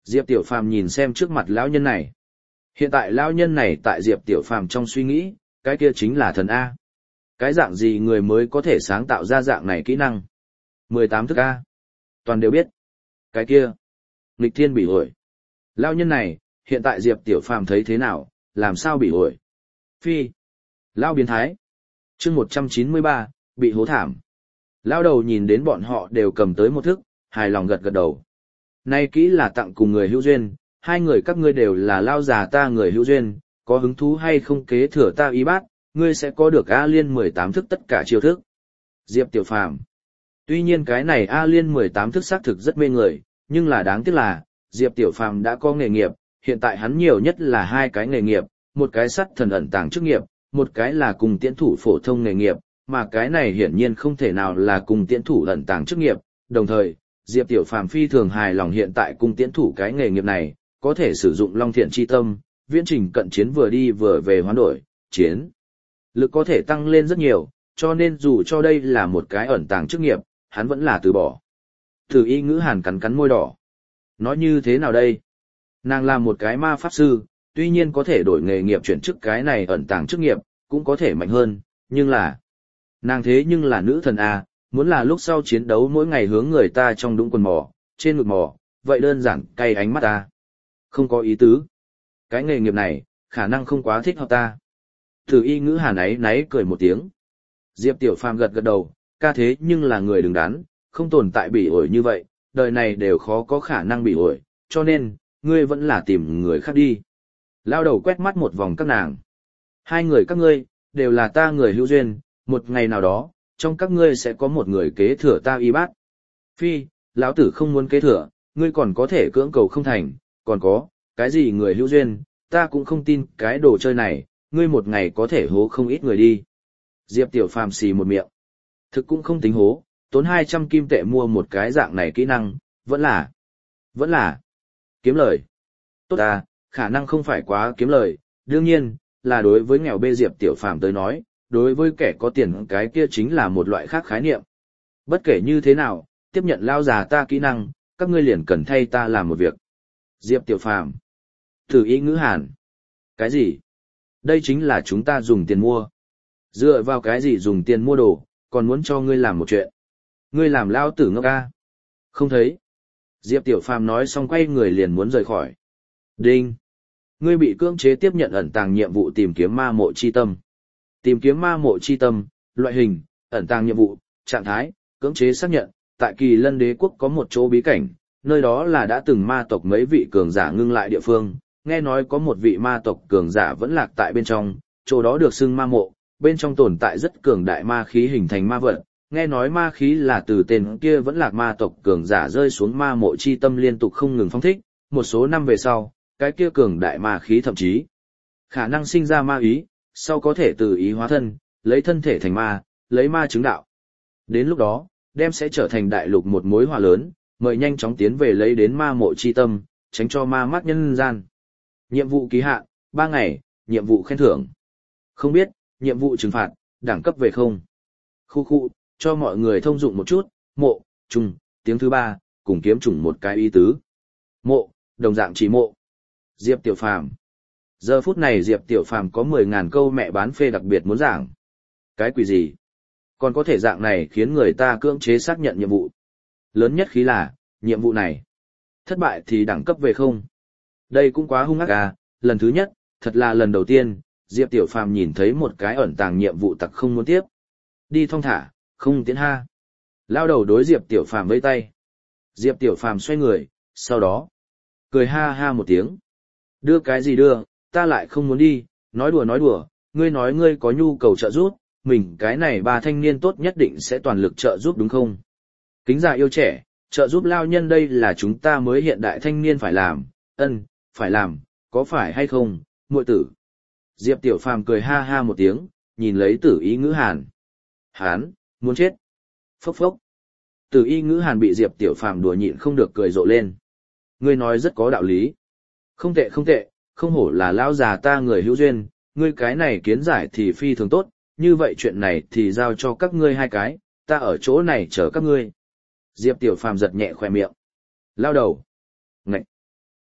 Diệp Tiểu Phàm nhìn xem trước mặt lão nhân này. Hiện tại lão nhân này tại Diệp Tiểu Phàm trong suy nghĩ, cái kia chính là thần A. Cái dạng gì người mới có thể sáng tạo ra dạng này kỹ năng? mười tám thức A. Toàn đều biết. Cái kia. Nghịch thiên bị ổi. Lão nhân này, hiện tại Diệp Tiểu Phàm thấy thế nào, làm sao bị ổi? Phi. Lão biến thái. chương một trăm chín mươi ba, bị hố thảm. Lão đầu nhìn đến bọn họ đều cầm tới một thức, hài lòng gật gật đầu. Nay kỹ là tặng cùng người hữu duyên, hai người các ngươi đều là lao già ta người hữu duyên, có hứng thú hay không kế thừa ta y bát, ngươi sẽ có được A Liên mười tám thức tất cả chiêu thức. Diệp Tiểu Phàm. Tuy nhiên cái này A Liên mười tám thức xác thực rất mê người, nhưng là đáng tiếc là, Diệp Tiểu Phàm đã có nghề nghiệp, hiện tại hắn nhiều nhất là hai cái nghề nghiệp, một cái sắt thần ẩn tàng chức nghiệp, một cái là cùng tiễn thủ phổ thông nghề nghiệp, mà cái này hiển nhiên không thể nào là cùng tiễn thủ ẩn tàng chức nghiệp, đồng thời, Diệp Tiểu Phàm phi thường hài lòng hiện tại cùng tiễn thủ cái nghề nghiệp này, có thể sử dụng Long Thiện chi tâm, viễn trình cận chiến vừa đi vừa về hoán đổi, chiến lực có thể tăng lên rất nhiều, cho nên dù cho đây là một cái ẩn tàng chức nghiệp, hắn vẫn là từ bỏ. Thử Y Ngữ Hàn cắn cắn môi đỏ. Nói như thế nào đây? Nàng là một cái ma pháp sư, tuy nhiên có thể đổi nghề nghiệp chuyển chức cái này ẩn tàng chức nghiệp, cũng có thể mạnh hơn, nhưng là... Nàng thế nhưng là nữ thần A, muốn là lúc sau chiến đấu mỗi ngày hướng người ta trong đũng quần mò, trên ngực mò, vậy đơn giản cay ánh mắt ta. Không có ý tứ. Cái nghề nghiệp này, khả năng không quá thích hợp ta. Thử Y Ngữ Hàn ấy náy cười một tiếng. Diệp Tiểu Phàm gật gật đầu, ca thế nhưng là người đứng đắn, không tồn tại bị ổi như vậy, đời này đều khó có khả năng bị ổi, cho nên, ngươi vẫn là tìm người khác đi. Lao đầu quét mắt một vòng các nàng. Hai người các ngươi, đều là ta người hữu duyên, một ngày nào đó, trong các ngươi sẽ có một người kế thừa ta y bát. Phi, lão tử không muốn kế thừa, ngươi còn có thể cưỡng cầu không thành, còn có, cái gì người hữu duyên, ta cũng không tin cái đồ chơi này, ngươi một ngày có thể hố không ít người đi. Diệp Tiểu Phàm xì một miệng. Thực cũng không tính hố, tốn hai trăm kim tệ mua một cái dạng này kỹ năng, vẫn là, vẫn là, kiếm lời. Tốt à, khả năng không phải quá kiếm lời, đương nhiên, là đối với nghèo bê Diệp Tiểu Phàm tới nói, đối với kẻ có tiền cái kia chính là một loại khác khái niệm. Bất kể như thế nào, tiếp nhận lao già ta kỹ năng, các ngươi liền cần thay ta làm một việc. Diệp Tiểu Phàm. Thử Y Ngữ Hàn. Cái gì? Đây chính là chúng ta dùng tiền mua. Dựa vào cái gì dùng tiền mua đồ, còn muốn cho ngươi làm một chuyện. Ngươi làm lao tử ngốc ca. Không thấy. Diệp Tiểu Phàm nói xong quay người liền muốn rời khỏi. Đinh. Ngươi bị cưỡng chế tiếp nhận ẩn tàng nhiệm vụ tìm kiếm ma mộ chi tâm. Tìm kiếm ma mộ chi tâm, loại hình, ẩn tàng nhiệm vụ, trạng thái, cưỡng chế xác nhận, tại Kỳ Lân Đế quốc có một chỗ bí cảnh, nơi đó là đã từng ma tộc mấy vị cường giả ngưng lại địa phương, nghe nói có một vị ma tộc cường giả vẫn lạc tại bên trong, chỗ đó được xưng ma mộ, bên trong tồn tại rất cường đại ma khí hình thành ma vật, nghe nói ma khí là từ tên kia vẫn lạc ma tộc cường giả rơi xuống ma mộ chi tâm liên tục không ngừng phóng thích, một số năm về sau, cái kia cường đại ma khí thậm chí khả năng sinh ra ma ý, sau có thể từ ý hóa thân, lấy thân thể thành ma, lấy ma chứng đạo. Đến lúc đó, đem sẽ trở thành đại lục một mối họa lớn, mời nhanh chóng tiến về lấy đến ma mộ chi tâm, tránh cho ma mắt nhân gian. Nhiệm vụ ký hạn, ba ngày, nhiệm vụ khen thưởng. Không biết, nhiệm vụ trừng phạt, đẳng cấp về không. Khu khu, cho mọi người thông dụng một chút, mộ, trùng, tiếng thứ ba, cùng kiếm trùng một cái ý tứ. Mộ, đồng dạng chỉ mộ. Diệp Tiểu Phàm. Giờ phút này Diệp Tiểu Phàm có mười ngàn câu mẹ bán phê đặc biệt muốn giảng. Cái quỷ gì? Còn có thể dạng này khiến người ta cưỡng chế xác nhận nhiệm vụ. Lớn nhất khí là, nhiệm vụ này. Thất bại thì đẳng cấp về không. Đây cũng quá hung ác à, lần thứ nhất, thật là lần đầu tiên, Diệp Tiểu Phàm nhìn thấy một cái ẩn tàng nhiệm vụ tặc không muốn tiếp. Đi thong thả, không tiến ha. Lao đầu đối Diệp Tiểu Phàm vẫy tay. Diệp Tiểu Phàm xoay người, sau đó, cười ha ha một tiếng. Đưa cái gì đưa, ta lại không muốn đi, nói đùa nói đùa, ngươi nói ngươi có nhu cầu trợ giúp, mình cái này ba thanh niên tốt nhất định sẽ toàn lực trợ giúp đúng không? Kính già yêu trẻ, trợ giúp lao nhân đây là chúng ta mới hiện đại thanh niên phải làm, ân, phải làm, có phải hay không, muội tử. Diệp Tiểu Phàm cười ha ha một tiếng, nhìn lấy Tử Y Ngữ Hàn. Hán, muốn chết. Phốc phốc. Tử Y Ngữ Hàn bị Diệp Tiểu Phàm đùa nhịn không được cười rộ lên. Ngươi nói rất có đạo lý. Không tệ không tệ, không hổ là lão già ta người hữu duyên, ngươi cái này kiến giải thì phi thường tốt, như vậy chuyện này thì giao cho các ngươi hai cái, ta ở chỗ này chờ các ngươi. Diệp Tiểu Phàm giật nhẹ khóe miệng. Lao đầu. Ngậy.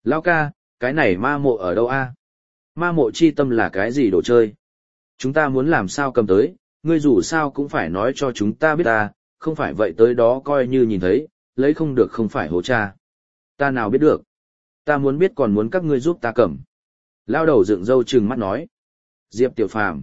Lão ca, cái này ma mộ ở đâu a? Ma mộ chi tâm là cái gì đồ chơi? Chúng ta muốn làm sao cầm tới, ngươi dù sao cũng phải nói cho chúng ta biết ta, không phải vậy tới đó coi như nhìn thấy, lấy không được không phải hố cha. Ta nào biết được. Ta muốn biết còn muốn các ngươi giúp ta cầm. Lao đầu dựng râu trừng mắt nói. Diệp Tiểu Phàm.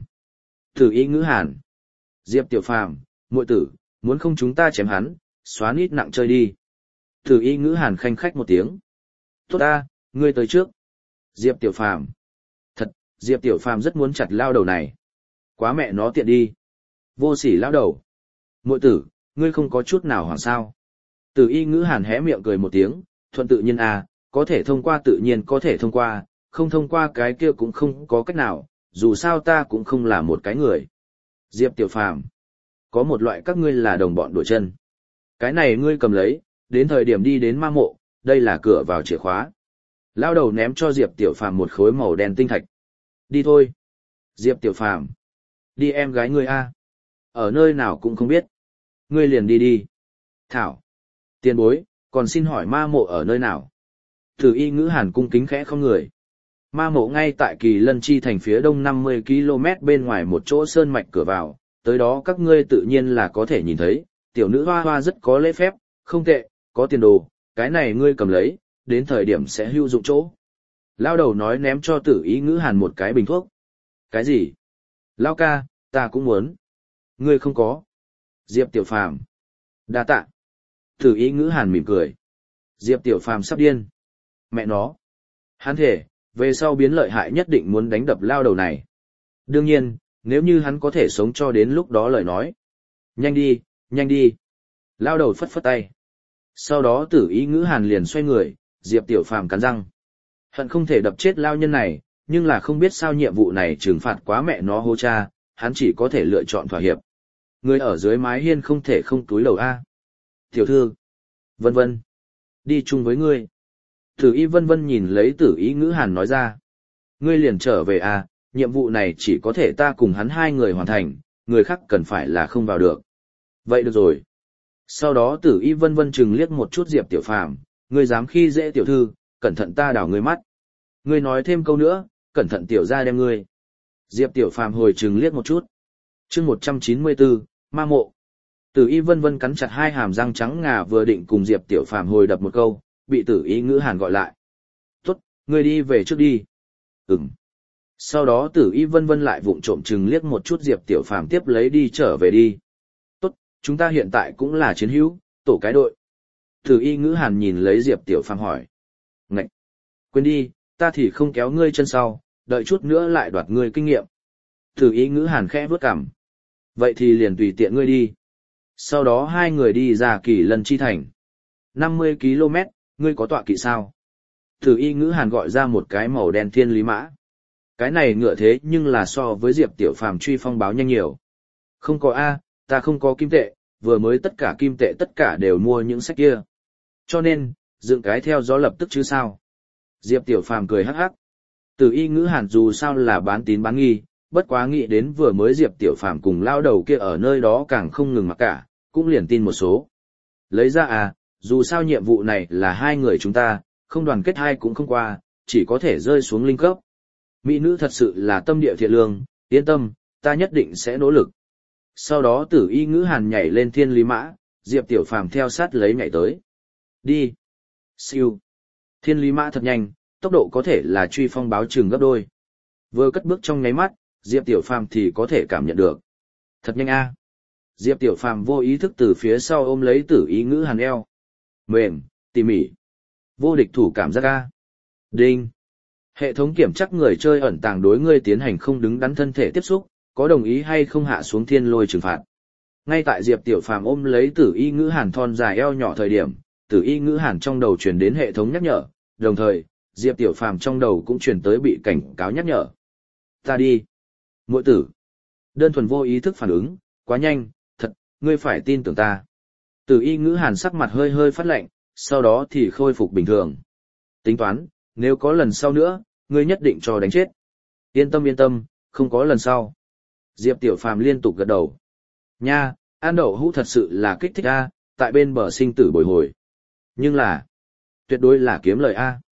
Tử ý ngữ hàn. Diệp Tiểu Phàm, muội tử, muốn không chúng ta chém hắn, xóa nít nặng chơi đi. Tử ý ngữ hàn khanh khách một tiếng. Tốt ta, ngươi tới trước. Diệp Tiểu Phàm. Thật, Diệp Tiểu Phàm rất muốn chặt lao đầu này. Quá mẹ nó tiện đi. Vô sỉ lao đầu. Muội tử, ngươi không có chút nào hoảng sao. Tử y ngữ hàn hé miệng cười một tiếng, thuận tự nhiên à, có thể thông qua tự nhiên có thể thông qua, không thông qua cái kia cũng không có cách nào, dù sao ta cũng không là một cái người. Diệp Tiểu Phàm, có một loại các ngươi là đồng bọn đuổi chân. Cái này ngươi cầm lấy, đến thời điểm đi đến ma mộ, đây là cửa vào chìa khóa. Lao đầu ném cho Diệp Tiểu Phàm một khối màu đen tinh thạch. Đi thôi. Diệp Tiểu Phàm, đi em gái ngươi a. Ở nơi nào cũng không biết. Ngươi liền đi đi. Thảo. Tiền bối, còn xin hỏi ma mộ ở nơi nào? Tử y ngữ hàn cung kính khẽ không người. Ma mộ ngay tại Kỳ Lân Chi thành phía đông năm mươi ki lô mét bên ngoài một chỗ sơn mạch cửa vào, tới đó các ngươi tự nhiên là có thể nhìn thấy, tiểu nữ hoa hoa rất có lễ phép, không tệ, có tiền đồ, cái này ngươi cầm lấy, đến thời điểm sẽ hữu dụng chỗ. Lao đầu nói ném cho tử ý ngữ hàn một cái bình thuốc. Cái gì? Lao ca, ta cũng muốn. Ngươi không có. Diệp Tiểu Phàm. Đa tạ. Tử ý ngữ hàn mỉm cười. Diệp Tiểu Phàm sắp điên. Mẹ nó. Hắn thể, về sau biến lợi hại nhất định muốn đánh đập lao đầu này. Đương nhiên, nếu như hắn có thể sống cho đến lúc đó lời nói. Nhanh đi, nhanh đi. Lao đầu phất phất tay. Sau đó tử ý ngữ hàn liền xoay người, Diệp Tiểu Phàm cắn răng. Hận không thể đập chết lao nhân này, nhưng là không biết sao nhiệm vụ này trừng phạt quá mẹ nó hô cha, hắn chỉ có thể lựa chọn thỏa hiệp. Người ở dưới mái hiên không thể không túi lầu A. Tiểu thư. Vân vân. Đi chung với ngươi. Tử y vân vân nhìn lấy tử ý ngữ hàn nói ra. Ngươi liền trở về A, nhiệm vụ này chỉ có thể ta cùng hắn hai người hoàn thành, người khác cần phải là không vào được. Vậy được rồi. Sau đó tử y vân vân chừng liếc một chút Diệp Tiểu Phàm, ngươi dám khi dễ tiểu thư, cẩn thận ta đảo ngươi mắt. Ngươi nói thêm câu nữa, cẩn thận tiểu ra đem ngươi. Diệp Tiểu Phàm hồi chừng liếc một chút. Chương một trăm chín mươi bốn, ma mộ. Tử y vân vân cắn chặt hai hàm răng trắng ngà vừa định cùng Diệp Tiểu Phàm hồi đập một câu, bị tử y ngữ hàn gọi lại. Tốt, ngươi đi về trước đi. Ừm. Sau đó tử y vân vân lại vụng trộm chừng liếc một chút Diệp Tiểu Phàm tiếp lấy đi trở về đi. Tốt, chúng ta hiện tại cũng là chiến hữu, tổ cái đội. Tử y ngữ hàn nhìn lấy Diệp Tiểu Phàm hỏi. Ngậy! Quên đi, ta thì không kéo ngươi chân sau, đợi chút nữa lại đoạt ngươi kinh nghiệm. Tử y ngữ hàn khẽ vướt cằm. Vậy thì liền tùy tiện ngươi đi. Sau đó hai người đi ra Kỳ Lân Chi thành. năm mươi ki lô mét, ngươi có tọa kỵ sao? Tử y ngữ hàn gọi ra một cái màu đen thiên lý mã. Cái này ngựa thế nhưng là so với Diệp Tiểu Phàm truy phong báo nhanh nhiều. Không có A, ta không có kim tệ, vừa mới tất cả kim tệ tất cả đều mua những sách kia. Cho nên, dựng cái theo gió lập tức chứ sao. Diệp Tiểu Phàm cười hắc hắc. Tử y ngữ hàn dù sao là bán tín bán nghi, bất quá nghĩ đến vừa mới Diệp Tiểu Phàm cùng lao đầu kia ở nơi đó càng không ngừng mặc cả, cũng liền tin một số. Lấy ra à, dù sao nhiệm vụ này là hai người chúng ta, không đoàn kết hai cũng không qua, chỉ có thể rơi xuống linh cấp. Mỹ nữ thật sự là tâm địa thiện lương, yên tâm, ta nhất định sẽ nỗ lực. Sau đó tử y ngữ hàn nhảy lên thiên lý mã, Diệp Tiểu Phàm theo sát lấy nhảy tới. Đi. Siêu. Thiên lý mã thật nhanh, tốc độ có thể là truy phong báo chừng gấp đôi. Vừa cất bước trong nháy mắt, Diệp Tiểu Phàm thì có thể cảm nhận được. Thật nhanh a. Diệp Tiểu Phàm vô ý thức từ phía sau ôm lấy tử ý ngữ hàn eo. Mềm, tỉ mỉ. Vô địch thủ cảm giác a. Đinh. Hệ thống kiểm chắc người chơi ẩn tàng đối ngươi tiến hành không đứng đắn thân thể tiếp xúc, có đồng ý hay không hạ xuống thiên lôi trừng phạt. Ngay tại Diệp Tiểu Phàm ôm lấy tử y ngữ hàn thon dài eo nhỏ thời điểm, tử y ngữ hàn trong đầu truyền đến hệ thống nhắc nhở, đồng thời, Diệp Tiểu Phàm trong đầu cũng truyền tới bị cảnh cáo nhắc nhở. Ta đi. Muội tử. Đơn thuần vô ý thức phản ứng, quá nhanh, thật, ngươi phải tin tưởng ta. Tử y ngữ hàn sắc mặt hơi hơi phát lạnh, sau đó thì khôi phục bình thường. Tính toán, nếu có lần sau nữa, ngươi nhất định cho đánh chết. Yên tâm yên tâm, không có lần sau. Diệp Tiểu Phàm liên tục gật đầu. Nha, ăn đậu hũ thật sự là kích thích a, tại bên bờ sinh tử bồi hồi. Nhưng là, tuyệt đối là kiếm lời a.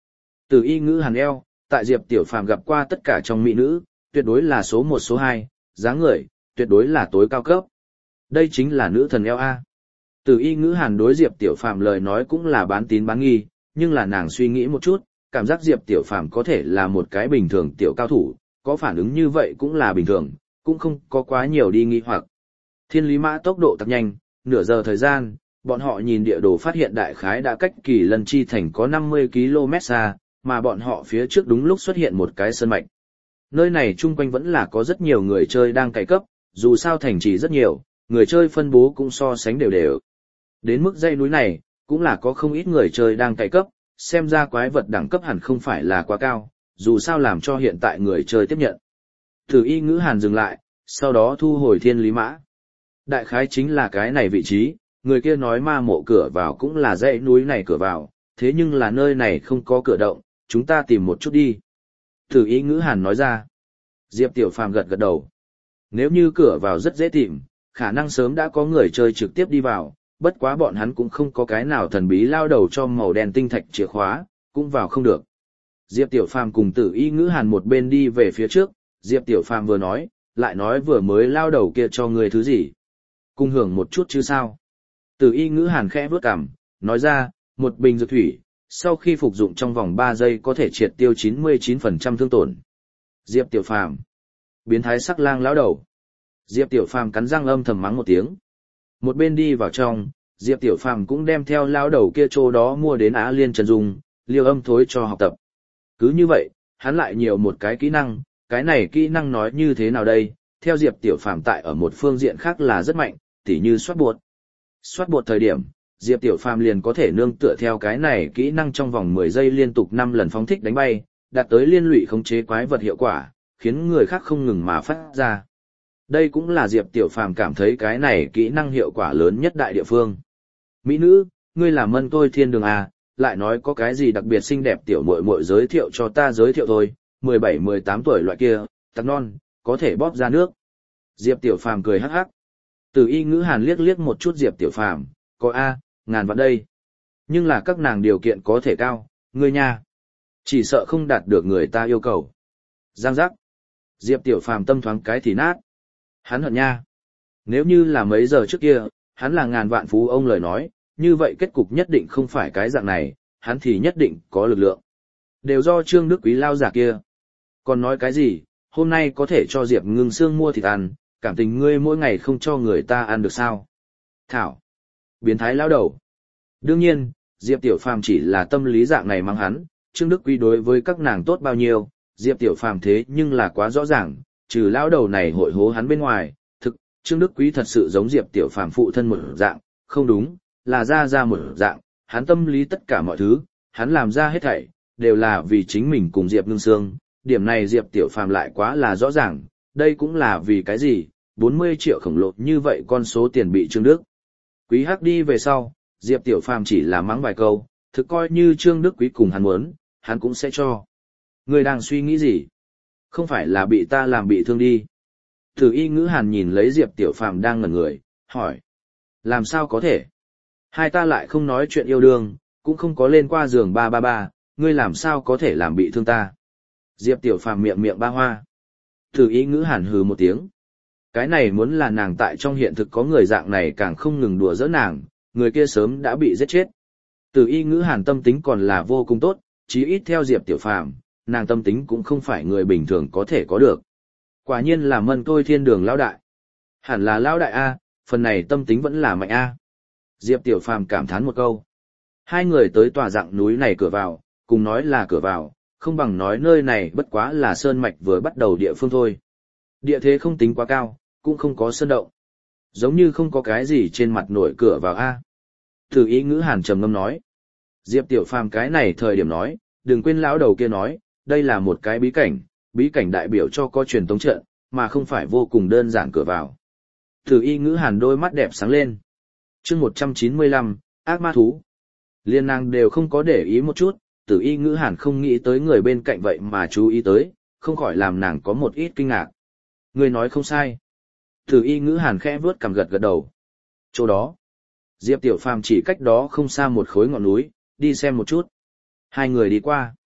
Từ y ngữ hàn eo, tại Diệp Tiểu Phàm gặp qua tất cả trong mỹ nữ, tuyệt đối là số một số hai, dáng người, tuyệt đối là tối cao cấp. Đây chính là nữ thần eo A. Từ y ngữ hàn đối Diệp Tiểu Phàm lời nói cũng là bán tín bán nghi, nhưng là nàng suy nghĩ một chút, cảm giác Diệp Tiểu Phàm có thể là một cái bình thường tiểu cao thủ, có phản ứng như vậy cũng là bình thường, cũng không có quá nhiều đi nghi hoặc. Thiên lý mã tốc độ tăng nhanh, nửa giờ thời gian, bọn họ nhìn địa đồ phát hiện đại khái đã cách Kỳ Lân Chi thành có năm mươi ki lô mét xa, mà bọn họ phía trước đúng lúc xuất hiện một cái sơn mạch. Nơi này chung quanh vẫn là có rất nhiều người chơi đang cày cấp, dù sao thành trì rất nhiều, người chơi phân bố cũng so sánh đều đều. Đến mức dãy núi này, cũng là có không ít người chơi đang cày cấp, xem ra quái vật đẳng cấp hẳn không phải là quá cao, dù sao làm cho hiện tại người chơi tiếp nhận. Thử y ngữ hàn dừng lại, sau đó thu hồi thiên lý mã. Đại khái chính là cái này vị trí, người kia nói ma mộ cửa vào cũng là dãy núi này cửa vào, thế nhưng là nơi này không có cửa động, chúng ta tìm một chút đi. Thử y ngữ hàn nói ra. Diệp Tiểu Phàm gật gật đầu. Nếu như cửa vào rất dễ tìm, khả năng sớm đã có người chơi trực tiếp đi vào, bất quá bọn hắn cũng không có cái nào thần bí lao đầu cho màu đen tinh thạch chìa khóa, cũng vào không được. Diệp Tiểu Phàm cùng Tử Y Ngữ Hàn một bên đi về phía trước, Diệp Tiểu Phàm vừa nói, lại nói vừa mới lao đầu kia cho người thứ gì. Cùng hưởng một chút chứ sao. Tử Y Ngữ Hàn khẽ vướt cằm, nói ra, một bình dược thủy, sau khi phục dụng trong vòng ba giây có thể triệt tiêu chín mươi chín phần trăm thương tổn. Diệp Tiểu Phàm, biến thái sắc lang lão đầu. Diệp Tiểu Phàm cắn răng âm thầm mắng một tiếng. Một bên đi vào trong, Diệp Tiểu Phàm cũng đem theo lão đầu kia chỗ đó mua đến Á Liên Trần Dung, liều âm thối cho học tập. Cứ như vậy, hắn lại nhiều một cái kỹ năng, cái này kỹ năng nói như thế nào đây, theo Diệp Tiểu Phàm tại ở một phương diện khác là rất mạnh, tỉ như soát bột. Soát bột thời điểm, Diệp Tiểu Phàm liền có thể nương tựa theo cái này kỹ năng trong vòng mười giây liên tục năm lần phóng thích đánh bay, đạt tới liên lụy khống chế quái vật hiệu quả, khiến người khác không ngừng mà phát ra. Đây cũng là Diệp Tiểu Phàm cảm thấy cái này kỹ năng hiệu quả lớn nhất đại địa phương. Mỹ nữ, ngươi là Mân Tôi Thiên Đường à, lại nói có cái gì đặc biệt xinh đẹp tiểu muội muội giới thiệu cho ta giới thiệu thôi, mười bảy mười tám tuổi loại kia, tặc non, có thể bóp ra nước. Diệp Tiểu Phàm cười hắc hắc. Từ Y Ngữ Hàn liếc liếc một chút Diệp Tiểu Phàm, có a, ngàn vạn đây. Nhưng là các nàng điều kiện có thể cao, ngươi nha. Chỉ sợ không đạt được người ta yêu cầu. Giang giác. Diệp Tiểu Phàm tâm thoáng cái thì nát. Hắn hận nha. Nếu như là mấy giờ trước kia, hắn là ngàn vạn phú ông lời nói, như vậy kết cục nhất định không phải cái dạng này, hắn thì nhất định có lực lượng. Đều do Trương Đức Quý lao giả kia. Còn nói cái gì, hôm nay có thể cho Diệp Ngưng Sương mua thịt ăn, cảm tình ngươi mỗi ngày không cho người ta ăn được sao? Thảo. Biến thái lao đầu. Đương nhiên, Diệp Tiểu Phàm chỉ là tâm lý dạng này mang hắn, Trương Đức Quý đối với các nàng tốt bao nhiêu, Diệp Tiểu Phàm thế nhưng là quá rõ ràng, trừ lao đầu này hội hố hắn bên ngoài, thực, Trương Đức Quý thật sự giống Diệp Tiểu Phàm phụ thân một dạng, không đúng, là ra ra một dạng, hắn tâm lý tất cả mọi thứ, hắn làm ra hết thảy, đều là vì chính mình cùng Diệp Ngưng Sương, điểm này Diệp Tiểu Phàm lại quá là rõ ràng, đây cũng là vì cái gì, bốn mươi triệu khổng lồ như vậy con số tiền bị Trương Đức Quý hắc đi về sau, Diệp Tiểu Phàm chỉ là mắng vài câu, thực coi như Trương Đức Quý cùng hắn muốn, hắn cũng sẽ cho. Người đang suy nghĩ gì? Không phải là bị ta làm bị thương đi. Thử Y Ngữ Hàn nhìn lấy Diệp Tiểu Phàm đang ngẩn người, hỏi. Làm sao có thể? Hai ta lại không nói chuyện yêu đương, cũng không có lên qua giường ba ba ba, ngươi làm sao có thể làm bị thương ta? Diệp Tiểu Phàm miệng miệng ba hoa. Thử Y Ngữ Hàn hừ một tiếng. Cái này muốn là nàng tại trong hiện thực có người dạng này càng không ngừng đùa giỡn nàng, người kia sớm đã bị giết chết. Từ Y Ngữ Hàn tâm tính còn là vô cùng tốt, chí ít theo Diệp Tiểu Phàm, nàng tâm tính cũng không phải người bình thường có thể có được. Quả nhiên là Mân Tôi Thiên Đường lão đại. Hẳn là lão đại a, phần này tâm tính vẫn là mạnh a. Diệp Tiểu Phàm cảm thán một câu. Hai người tới tòa dạng núi này cửa vào, cùng nói là cửa vào, không bằng nói nơi này bất quá là sơn mạch vừa bắt đầu địa phương thôi. Địa thế không tính quá cao, cũng không có sơn động. Giống như không có cái gì trên mặt nổi cửa vào a. Thử Y Ngữ Hàn trầm ngâm nói. Diệp Tiểu Phàm cái này thời điểm nói, đừng quên lão đầu kia nói, đây là một cái bí cảnh, bí cảnh đại biểu cho có truyền tống trận, mà không phải vô cùng đơn giản cửa vào. Thử Y Ngữ Hàn đôi mắt đẹp sáng lên. Chương một trăm chín mươi lăm, ác ma thú. Liên nàng đều không có để ý một chút, Tử Y Ngữ Hàn không nghĩ tới người bên cạnh vậy mà chú ý tới, không khỏi làm nàng có một ít kinh ngạc. Người nói không sai. Tử Y Ngữ Hàn khẽ vuốt cằm gật gật đầu. Chỗ đó, Diệp Tiểu Phàm chỉ cách đó không xa một khối ngọn núi, đi xem một chút. Hai người đi qua.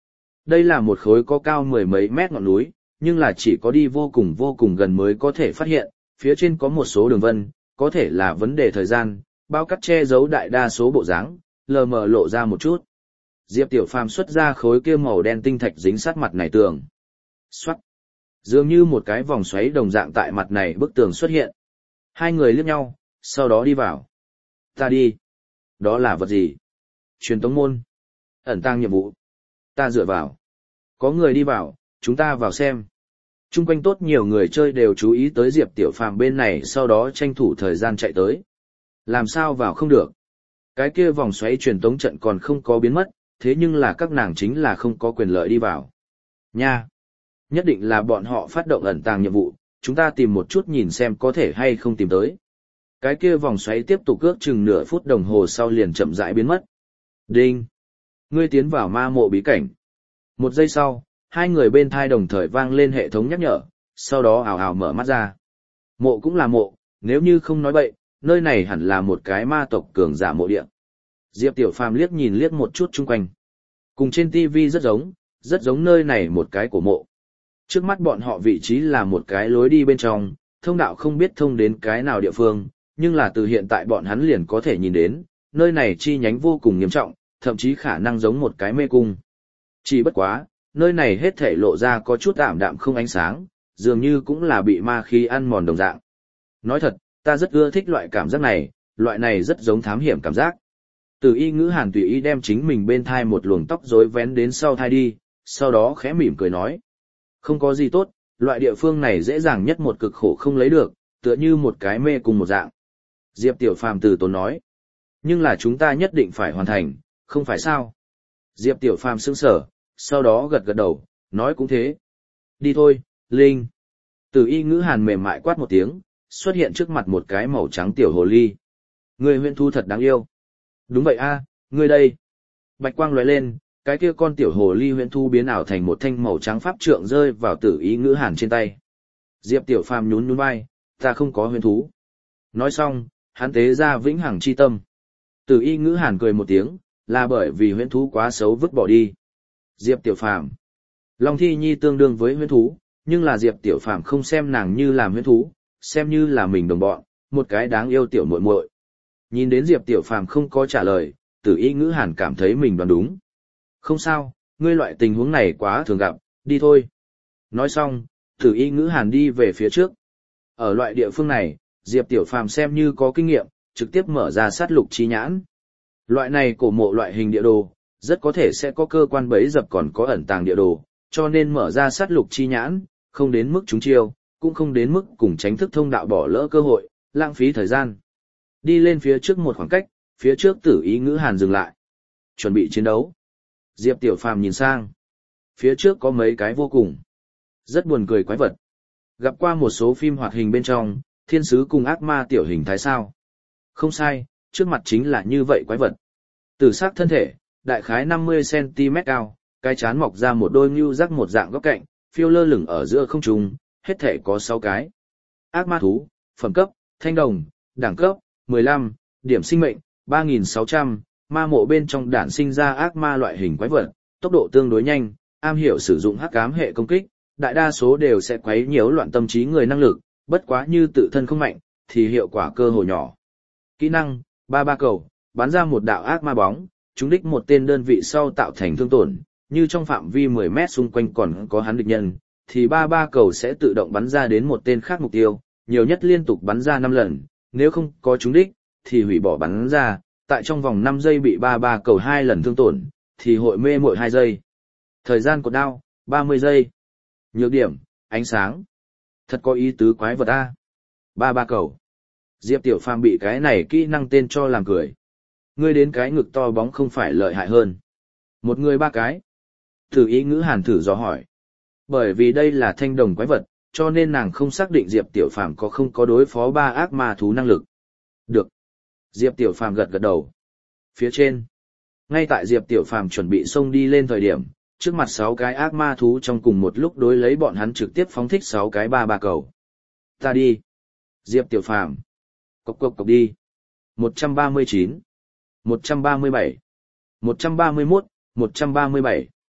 Đây là một khối có cao mười mấy mét ngọn núi, nhưng là chỉ có đi vô cùng vô cùng gần mới có thể phát hiện, phía trên có một số đường vân, có thể là vấn đề thời gian, bao cắt che giấu đại đa số bộ dáng, lờ mờ lộ ra một chút. Diệp Tiểu Phàm xuất ra khối kia màu đen tinh thạch dính sát mặt này tường. Xoát. Dường như một cái vòng xoáy đồng dạng tại mặt này bức tường xuất hiện. Hai người liếc nhau, sau đó đi vào. Ta đi. Đó là vật gì? Truyền tống môn. Ẩn tàng nhiệm vụ. Ta dựa vào. Có người đi vào, chúng ta vào xem. Trung quanh tốt nhiều người chơi đều chú ý tới Diệp Tiểu Phàm bên này, sau đó tranh thủ thời gian chạy tới. Làm sao vào không được? Cái kia vòng xoáy truyền tống trận còn không có biến mất, thế nhưng là các nàng chính là không có quyền lợi đi vào. Nha! Nhất định là bọn họ phát động ẩn tàng nhiệm vụ, chúng ta tìm một chút nhìn xem có thể hay không tìm tới. Cái kia vòng xoáy tiếp tục ước chừng nửa phút đồng hồ sau liền chậm rãi biến mất. Đinh! Ngươi tiến vào ma mộ bí cảnh. Một giây sau, hai người bên thai đồng thời vang lên hệ thống nhắc nhở, sau đó ào ào mở mắt ra. Mộ cũng là mộ, nếu như không nói bậy, nơi này hẳn là một cái ma tộc cường giả mộ địa. Diệp Tiểu Phàm liếc nhìn liếc một chút chung quanh. Cùng trên ti vi rất giống, rất giống nơi này một cái cổ mộ. Trước mắt bọn họ vị trí là một cái lối đi bên trong, thông đạo không biết thông đến cái nào địa phương, nhưng là từ hiện tại bọn hắn liền có thể nhìn đến, nơi này chi nhánh vô cùng nghiêm trọng, thậm chí khả năng giống một cái mê cung. Chỉ bất quá, nơi này hết thảy lộ ra có chút ảm đạm không ánh sáng, dường như cũng là bị ma khí ăn mòn đồng dạng. Nói thật, ta rất ưa thích loại cảm giác này, loại này rất giống thám hiểm cảm giác. Từ Y Ngữ Hàn tùy ý đem chính mình bên thai một luồng tóc rối vén đến sau thai đi, sau đó khẽ mỉm cười nói. Không có gì tốt, loại địa phương này dễ dàng nhất một cực khổ không lấy được, tựa như một cái mê cùng một dạng. Diệp Tiểu Phàm từ tốn nói. Nhưng là chúng ta nhất định phải hoàn thành, không phải sao? Diệp Tiểu Phàm sững sờ, sau đó gật gật đầu, nói cũng thế. Đi thôi, Linh. Từ Y Ngữ Hàn mềm mại quát một tiếng, xuất hiện trước mặt một cái màu trắng tiểu hồ ly. Người huyễn thu thật đáng yêu. Đúng vậy a, ngươi đây. Bạch quang lóe lên, cái kia con tiểu hồ ly huyễn thu biến ảo thành một thanh màu trắng pháp trượng rơi vào Tử Y Ngữ Hàn trên tay. Diệp Tiểu Phàm nhún nhún vai, ta không có huyễn thú. Nói xong, hắn tế ra vĩnh hằng chi tâm. Tử Y Ngữ Hàn cười một tiếng, là bởi vì huyễn thú quá xấu vứt bỏ đi. Diệp Tiểu Phàm, Long Thi Nhi tương đương với huyễn thú, nhưng là Diệp Tiểu Phàm không xem nàng như làm huyễn thú, xem như là mình đồng bọn, một cái đáng yêu tiểu muội muội. Nhìn đến Diệp Tiểu Phàm không có trả lời, Tử Y Ngữ Hàn cảm thấy mình đoán đúng. Không sao, ngươi loại tình huống này quá thường gặp, đi thôi. Nói xong, Tử Y Ngữ Hàn đi về phía trước. Ở loại địa phương này, Diệp Tiểu Phàm xem như có kinh nghiệm, trực tiếp mở ra sát lục chi nhãn. Loại này cổ mộ loại hình địa đồ, rất có thể sẽ có cơ quan bẫy dập còn có ẩn tàng địa đồ, cho nên mở ra sát lục chi nhãn, không đến mức trúng chiêu, cũng không đến mức cùng tránh thức thông đạo bỏ lỡ cơ hội, lãng phí thời gian. Đi lên phía trước một khoảng cách, phía trước Tử Y Ngữ Hàn dừng lại. Chuẩn bị chiến đấu. Diệp Tiểu Phàm nhìn sang. Phía trước có mấy cái vô cùng rất buồn cười quái vật. Gặp qua một số phim hoạt hình bên trong, thiên sứ cùng ác ma tiểu hình thái sao. Không sai, trước mặt chính là như vậy quái vật. Tử sắc thân thể, đại khái năm mươi xăng ti mét cao, cái chán mọc ra một đôi ngưu rắc một dạng góc cạnh, phiêu lơ lửng ở giữa không trung, hết thể có sáu cái. Ác ma thú, phẩm cấp, thanh đồng, đẳng cấp, mười lăm, điểm sinh mệnh, ba nghìn sáu trăm, ma mộ bên trong đản sinh ra ác ma loại hình quái vật, tốc độ tương đối nhanh, am hiểu sử dụng hắc ám hệ công kích, đại đa số đều sẽ quấy nhiễu loạn tâm trí người năng lực, bất quá như tự thân không mạnh, thì hiệu quả cơ hội nhỏ. Kỹ năng, ba ba cầu, bắn ra một đạo ác ma bóng, trúng đích một tên đơn vị sau tạo thành thương tổn, như trong phạm vi mười mét xung quanh còn có hắn địch nhân, thì ba ba cầu sẽ tự động bắn ra đến một tên khác mục tiêu, nhiều nhất liên tục bắn ra năm lần, nếu không có trúng đích, thì hủy bỏ bắn ra, tại trong vòng năm giây bị ba ba cầu hai lần thương tổn, thì hội mê muội hai giây. Thời gian cột đao, ba mươi giây. Nhược điểm, ánh sáng. Thật có ý tứ quái vật a. Ba ba cầu. Diệp Tiểu Phàm bị cái này kỹ năng tên cho làm cười. Ngươi đến cái ngực to bóng không phải lợi hại hơn. Một người ba cái. Tử Y Ngữ Hàn thử dò hỏi. Bởi vì đây là thanh đồng quái vật, cho nên nàng không xác định Diệp Tiểu Phàm có không có đối phó ba ác ma thú năng lực. Được. Diệp Tiểu Phàm gật gật đầu. Phía trên. Ngay tại Diệp Tiểu Phàm chuẩn bị xông đi lên thời điểm, trước mặt sáu cái ác ma thú trong cùng một lúc đối lấy bọn hắn trực tiếp phóng thích sáu cái ba ba cầu. Ta đi. Diệp Tiểu Phàm. Cộc cộc cộc đi. một trăm ba mươi chín. một trăm ba mươi bảy. một trăm ba mươi mốt, một trăm ba mươi bảy.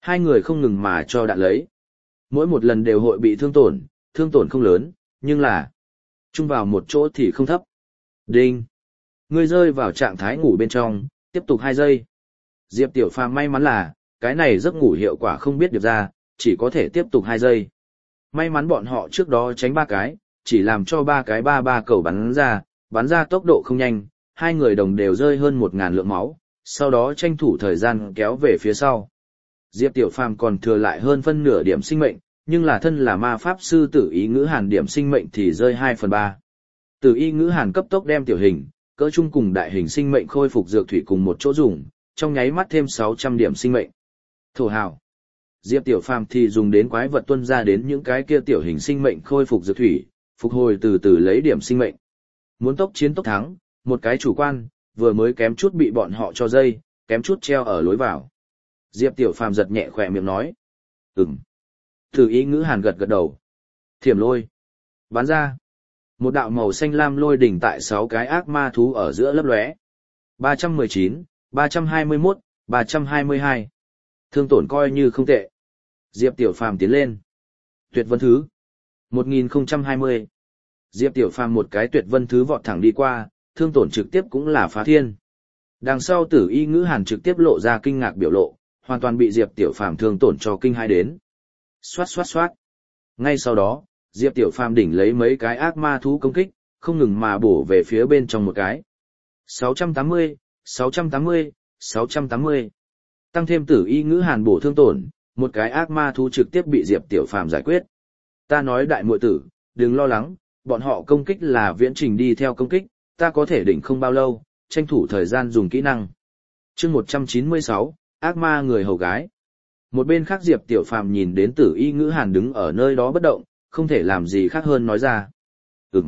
Hai người không ngừng mà cho đạn lấy. Mỗi một lần đều hội bị thương tổn, thương tổn không lớn, nhưng là chung vào một chỗ thì không thấp. Đinh! Ngươi rơi vào trạng thái ngủ bên trong, tiếp tục hai giây. Diệp Tiểu Phàm may mắn là, cái này giấc ngủ hiệu quả không biết được ra, chỉ có thể tiếp tục hai giây. May mắn bọn họ trước đó tránh ba cái, chỉ làm cho ba cái ba ba cầu bắn ra, bắn ra tốc độ không nhanh, hai người đồng đều rơi hơn một ngàn lượng máu, sau đó tranh thủ thời gian kéo về phía sau. Diệp Tiểu Phàm còn thừa lại hơn phân nửa điểm sinh mệnh, nhưng là thân là ma pháp sư Tử Ý Ngữ Hàn điểm sinh mệnh thì rơi hai phần ba. Tử Y Ngữ Hàn cấp tốc đem tiểu hình, cỡ trung cùng đại hình sinh mệnh khôi phục dược thủy cùng một chỗ dùng, trong nháy mắt thêm sáu trăm điểm sinh mệnh. Thổ hào. Diệp Tiểu Phàm thì dùng đến quái vật tuân ra đến những cái kia tiểu hình sinh mệnh khôi phục dược thủy, phục hồi từ từ lấy điểm sinh mệnh. Muốn tốc chiến tốc thắng, một cái chủ quan, vừa mới kém chút bị bọn họ cho dây, kém chút treo ở lối vào. Diệp Tiểu Phàm giật nhẹ khỏe miệng nói. Ừm. Tử Y Ngữ Hàn gật gật đầu. Thiểm lôi. Bắn ra. Một đạo màu xanh lam lôi đỉnh tại sáu cái ác ma thú ở giữa lấp lóe. ba trăm mười chín, ba trăm hai mươi mốt, ba trăm hai mươi hai. Thương tổn coi như không tệ. Diệp Tiểu Phàm tiến lên. Tuyệt vân thứ. một nghìn không trăm hai mươi. Diệp Tiểu Phàm một cái tuyệt vân thứ vọt thẳng đi qua, thương tổn trực tiếp cũng là phá thiên. Đằng sau Tử Y Ngữ Hàn trực tiếp lộ ra kinh ngạc biểu lộ, hoàn toàn bị Diệp Tiểu Phàm thương tổn cho kinh hai đến. Xoát xoát xoát. Ngay sau đó, Diệp Tiểu Phàm đỉnh lấy mấy cái ác ma thú công kích, không ngừng mà bổ về phía bên trong một cái. sáu trăm tám mươi, sáu trăm tám mươi, sáu trăm tám mươi. Tăng thêm Tử Y Ngữ Hàn bổ thương tổn, một cái ác ma thú trực tiếp bị Diệp Tiểu Phàm giải quyết. Ta nói đại muội tử, đừng lo lắng, bọn họ công kích là viễn trình đi theo công kích, ta có thể đỉnh không bao lâu, tranh thủ thời gian dùng kỹ năng. Chương một trăm chín mươi sáu, ác ma người hầu gái. Một bên khác Diệp Tiểu Phàm nhìn đến Tử Y Ngữ Hàn đứng ở nơi đó bất động, không thể làm gì khác hơn nói ra. Ừm.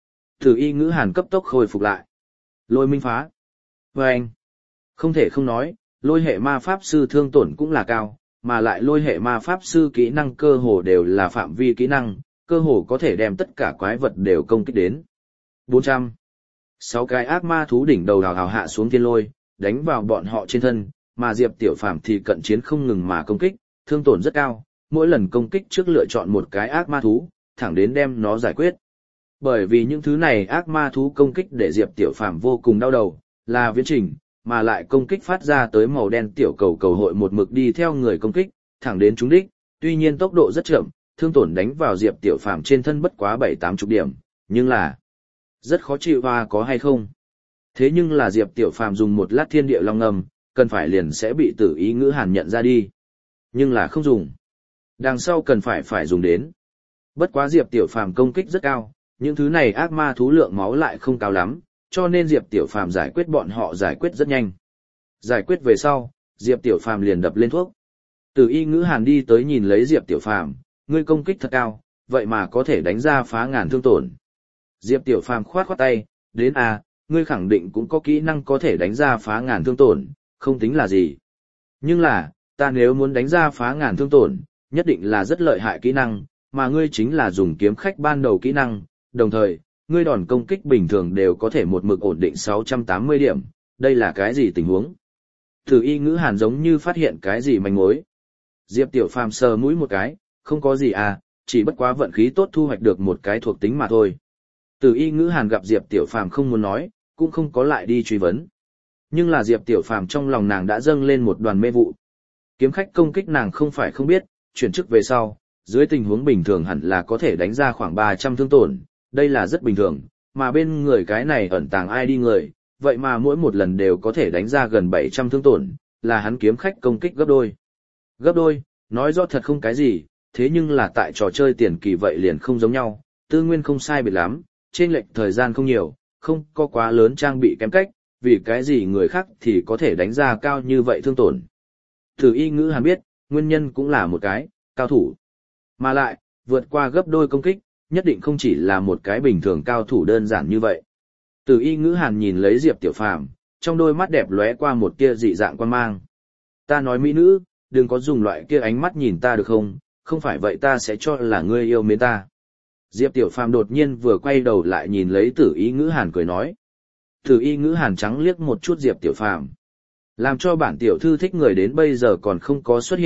Tử Y Ngữ Hàn cấp tốc khôi phục lại. Lôi minh phá. Và anh. Không thể không nói, lôi hệ ma pháp sư thương tổn cũng là cao, mà lại lôi hệ ma pháp sư kỹ năng cơ hồ đều là phạm vi kỹ năng, cơ hồ có thể đem tất cả quái vật đều công kích đến. bốn trăm. Sáu cái ác ma thú đỉnh đầu hào hào hạ xuống thiên lôi, đánh vào bọn họ trên thân, mà Diệp Tiểu Phàm thì cận chiến không ngừng mà công kích, thương tổn rất cao, mỗi lần công kích trước lựa chọn một cái ác ma thú, thẳng đến đem nó giải quyết. Bởi vì những thứ này ác ma thú công kích để Diệp Tiểu Phàm vô cùng đau đầu, là viễn trình, mà lại công kích phát ra tới màu đen tiểu cầu cầu hội một mực đi theo người công kích, thẳng đến trúng đích, tuy nhiên tốc độ rất chậm, thương tổn đánh vào Diệp Tiểu Phàm trên thân bất quá bảy tám chục điểm, nhưng là rất khó chịu và có hay không. Thế nhưng là Diệp Tiểu Phàm dùng một lát thiên địa long ngầm, cần phải liền sẽ bị Tử Y Ngữ Hàn nhận ra đi. Nhưng là không dùng. Đằng sau cần phải phải dùng đến. Bất quá Diệp Tiểu Phàm công kích rất cao, những thứ này ác ma thú lượng máu lại không cao lắm, cho nên Diệp Tiểu Phàm giải quyết bọn họ giải quyết rất nhanh. Giải quyết về sau, Diệp Tiểu Phàm liền đập lên thuốc. Tử Y Ngữ Hàn đi tới nhìn lấy Diệp Tiểu Phàm, ngươi công kích thật cao, vậy mà có thể đánh ra phá ngàn thương tổn. Diệp Tiểu Phàm khoát khoát tay, đến à, ngươi khẳng định cũng có kỹ năng có thể đánh ra phá ngàn thương tổn, không tính là gì. Nhưng là, ta nếu muốn đánh ra phá ngàn thương tổn, nhất định là rất lợi hại kỹ năng, mà ngươi chính là dùng kiếm khách ban đầu kỹ năng, đồng thời, ngươi đòn công kích bình thường đều có thể một mực ổn định sáu trăm tám mươi điểm, đây là cái gì tình huống? Tử Y Ngữ Hàn giống như phát hiện cái gì manh mối. Diệp Tiểu Phàm sờ mũi một cái, không có gì à, chỉ bất quá vận khí tốt thu hoạch được một cái thuộc tính mà thôi. Tử Y Ngữ Hàn gặp Diệp Tiểu Phàm không muốn nói, cũng không có lại đi truy vấn. Nhưng là Diệp Tiểu Phàm trong lòng nàng đã dâng lên một đoàn mê vụ. Kiếm khách công kích nàng không phải không biết, chuyển chức về sau, dưới tình huống bình thường hẳn là có thể đánh ra khoảng ba trăm thương tổn, đây là rất bình thường, mà bên người cái này ẩn tàng ai đi người, vậy mà mỗi một lần đều có thể đánh ra gần bảy trăm thương tổn, là hắn kiếm khách công kích gấp đôi. Gấp đôi, nói rõ thật không cái gì, thế nhưng là tại trò chơi tiền kỳ vậy liền không giống nhau, tư nguyên không sai biệt lắm, trên lệch thời gian không nhiều, không có quá lớn trang bị kém cách, vì cái gì người khác thì có thể đánh ra cao như vậy thương tổn. Tử Y Ngữ Hàn biết, nguyên nhân cũng là một cái, cao thủ. Mà lại, vượt qua gấp đôi công kích, nhất định không chỉ là một cái bình thường cao thủ đơn giản như vậy. Tử Y Ngữ Hàn nhìn lấy Diệp Tiểu Phàm, trong đôi mắt đẹp lóe qua một tia dị dạng quan mang. Ta nói mỹ nữ, đừng có dùng loại kia ánh mắt nhìn ta được không, không phải vậy ta sẽ cho là ngươi yêu mến ta. Diệp Tiểu Phàm đột nhiên vừa quay đầu lại nhìn lấy Tử Y Ngữ Hàn cười nói. Tử Y Ngữ Hàn trắng liếc một chút Diệp Tiểu Phàm, làm cho bản tiểu thư thích người đến bây giờ còn không có xuất hiện,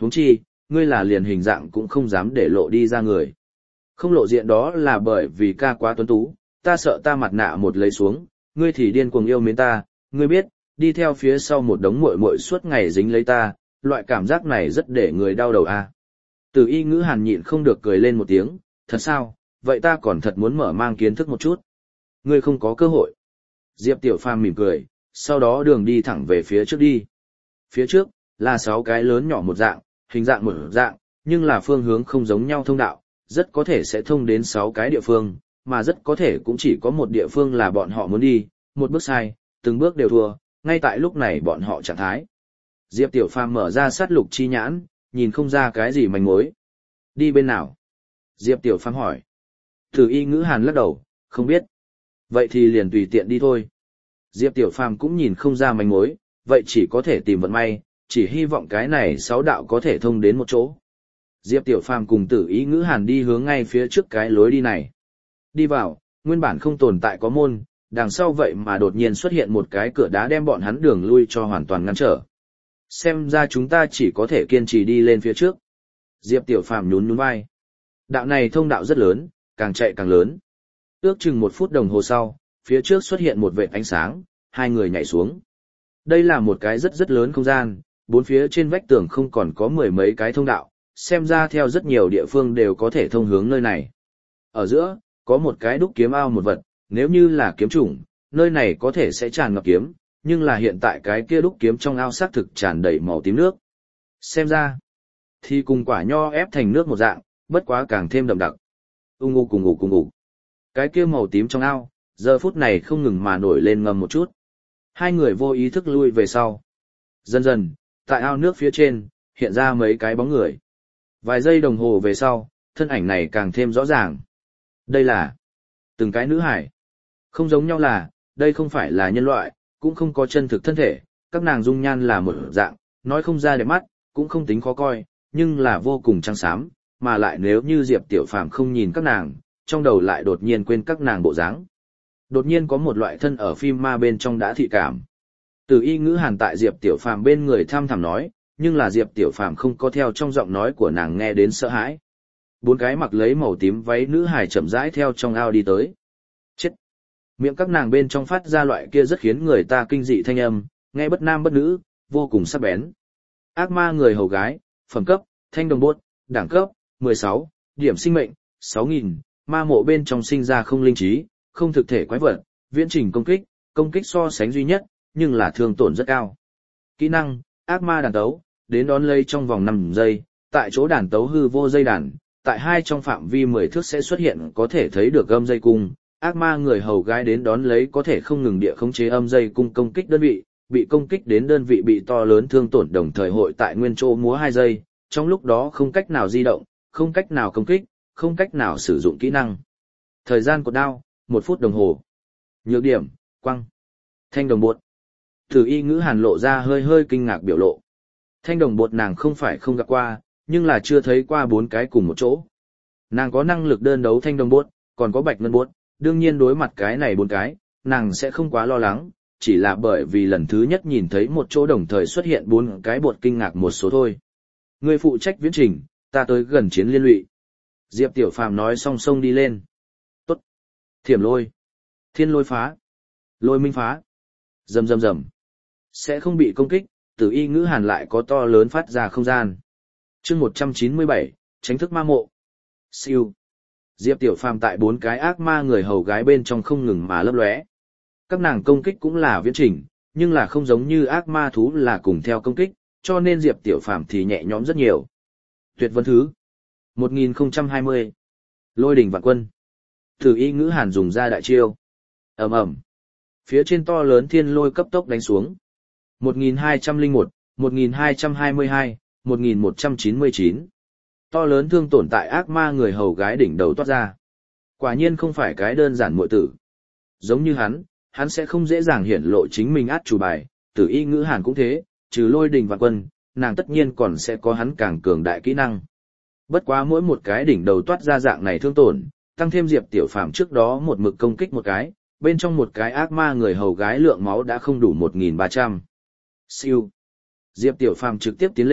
Huống chi, ngươi là liền hình dạng cũng không dám để lộ đi ra người. Không lộ diện đó là bởi vì ca quá tuấn tú, ta sợ ta mặt nạ một lấy xuống, ngươi thì điên cuồng yêu mến ta, ngươi biết, đi theo phía sau một đống muội muội suốt ngày dính lấy ta, loại cảm giác này rất để người đau đầu à. Từ y ngữ hàn nhịn không được cười lên một tiếng, thật sao, vậy ta còn thật muốn mở mang kiến thức một chút. Ngươi không có cơ hội. Diệp Tiểu Phàm mỉm cười, sau đó đường đi thẳng về phía trước đi. Phía trước, là sáu cái lớn nhỏ một dạng, hình dạng một dạng, nhưng là phương hướng không giống nhau thông đạo, rất có thể sẽ thông đến sáu cái địa phương, mà rất có thể cũng chỉ có một địa phương là bọn họ muốn đi, một bước sai, từng bước đều thua, ngay tại lúc này bọn họ trạng thái. Diệp Tiểu Phàm mở ra sát lục chi nhãn, nhìn không ra cái gì manh mối. Đi bên nào? Diệp Tiểu Phàm hỏi. Thử y ngữ hàn lắc đầu, không biết. Vậy thì liền tùy tiện đi thôi. Diệp Tiểu Phàm cũng nhìn không ra manh mối, vậy chỉ có thể tìm vận may, chỉ hy vọng cái này sáu đạo có thể thông đến một chỗ. Diệp Tiểu Phàm cùng Tử ý ngữ hàn đi hướng ngay phía trước cái lối đi này. Đi vào, nguyên bản không tồn tại có môn, đằng sau vậy mà đột nhiên xuất hiện một cái cửa đá đem bọn hắn đường lui cho hoàn toàn ngăn trở. Xem ra chúng ta chỉ có thể kiên trì đi lên phía trước. Diệp Tiểu Phàm nhún nhún vai. Đạo này thông đạo rất lớn, càng chạy càng lớn. Ước chừng một phút đồng hồ sau, phía trước xuất hiện một vệt ánh sáng, hai người nhảy xuống. Đây là một cái rất rất lớn không gian, bốn phía trên vách tường không còn có mười mấy cái thông đạo, xem ra theo rất nhiều địa phương đều có thể thông hướng nơi này. Ở giữa, có một cái đúc kiếm ao một vật, nếu như là kiếm chủng, nơi này có thể sẽ tràn ngập kiếm, nhưng là hiện tại cái kia đúc kiếm trong ao xác thực tràn đầy màu tím nước. Xem ra, thì cùng quả nho ép thành nước một dạng, bất quá càng thêm đậm đặc. Ung ung cùng ngủ cùng ngủ. Cái kia màu tím trong ao, giờ phút này không ngừng mà nổi lên ngầm một chút. Hai người vô ý thức lui về sau. Dần dần, tại ao nước phía trên, hiện ra mấy cái bóng người. Vài giây đồng hồ về sau, thân ảnh này càng thêm rõ ràng. Đây là từng cái nữ hải. Không giống nhau là, đây không phải là nhân loại, cũng không có chân thực thân thể, các nàng dung nhan là một dạng, nói không ra đẹp mắt, cũng không tính khó coi, nhưng là vô cùng trắng xám, mà lại nếu như Diệp Tiểu Phàm không nhìn các nàng, trong đầu lại đột nhiên quên các nàng bộ dáng. Đột nhiên có một loại thân ở phim ma bên trong đã thị cảm. Từ y ngữ hàn tại Diệp Tiểu Phàm bên người tham thẳm nói, nhưng là Diệp Tiểu Phàm không có theo trong giọng nói của nàng nghe đến sợ hãi. Bốn cái mặc lấy màu tím váy nữ hài chậm rãi theo trong ao đi tới. Chết! Miệng các nàng bên trong phát ra loại kia rất khiến người ta kinh dị thanh âm, nghe bất nam bất nữ, vô cùng sắc bén. Ác ma người hầu gái, phẩm cấp, thanh đồng bốt, đẳng cấp, mười sáu, điểm sinh mệnh, sáu nghìn, ma mộ bên trong sinh ra không linh trí, không thực thể quái vật, viễn trình công kích, công kích so sánh duy nhất, nhưng là thương tổn rất cao. Kỹ năng, ác ma đàn tấu, đến đón lây trong vòng năm giây, tại chỗ đàn tấu hư vô dây đàn, tại hai trong phạm vi mười thước sẽ xuất hiện có thể thấy được âm dây cung, ác ma người hầu gái đến đón lấy có thể không ngừng địa khống chế âm dây cung công kích đơn vị, bị công kích đến đơn vị bị to lớn thương tổn đồng thời hội tại nguyên chỗ múa hai giây, trong lúc đó không cách nào di động, không cách nào công kích, không cách nào sử dụng kỹ năng. Thời gian cột đao, một phút đồng hồ. Nhược điểm, quăng. Thanh đồng bột. Thử y ngữ hàn lộ ra hơi hơi kinh ngạc biểu lộ. Thanh đồng bột nàng không phải không gặp qua, nhưng là chưa thấy qua bốn cái cùng một chỗ. Nàng có năng lực đơn đấu thanh đồng bột, còn có bạch ngân bột, đương nhiên đối mặt cái này bốn cái, nàng sẽ không quá lo lắng, chỉ là bởi vì lần thứ nhất nhìn thấy một chỗ đồng thời xuất hiện bốn cái bột kinh ngạc một số thôi. Người phụ trách viễn trình, ta tới gần chiến liên lụy. Diệp Tiểu Phàm nói song song đi lên. Tốt. Thiểm lôi. Thiên lôi phá. Lôi minh phá. Rầm rầm rầm. Sẽ không bị công kích, Tử y ngữ hàn lại có to lớn phát ra không gian. Chương một trăm chín mươi bảy, tránh thức ma mộ. Siêu. Diệp Tiểu Phàm tại bốn cái ác ma người hầu gái bên trong không ngừng mà lấp lóe. Các nàng công kích cũng là viễn trình, nhưng là không giống như ác ma thú là cùng theo công kích, cho nên Diệp Tiểu Phàm thì nhẹ nhõm rất nhiều. Tuyệt vân thứ. một nghìn không trăm hai mươi. Lôi đỉnh vạn quân. Tử y ngữ hàn dùng ra đại chiêu. Ầm ầm. Phía trên to lớn thiên lôi cấp tốc đánh xuống. một nghìn hai trăm lẻ một, một nghìn hai trăm hai mươi hai, một nghìn một trăm chín mươi chín. To lớn thương tổn tại ác ma người hầu gái đỉnh đầu toát ra. Quả nhiên không phải cái đơn giản muội tử. Giống như hắn, hắn sẽ không dễ dàng hiển lộ chính mình át chủ bài, Tử y ngữ hàn cũng thế, trừ lôi đỉnh vạn quân, nàng tất nhiên còn sẽ có hắn càng cường đại kỹ năng. Bất quá mỗi một cái đỉnh đầu toát ra dạng này thương tổn, tăng thêm Diệp Tiểu Phàm trước đó một mực công kích một cái, bên trong một cái ác ma người hầu gái lượng máu đã không đủ một nghìn ba trăm. Siêu. Diệp Tiểu Phàm trực tiếp tiến lên,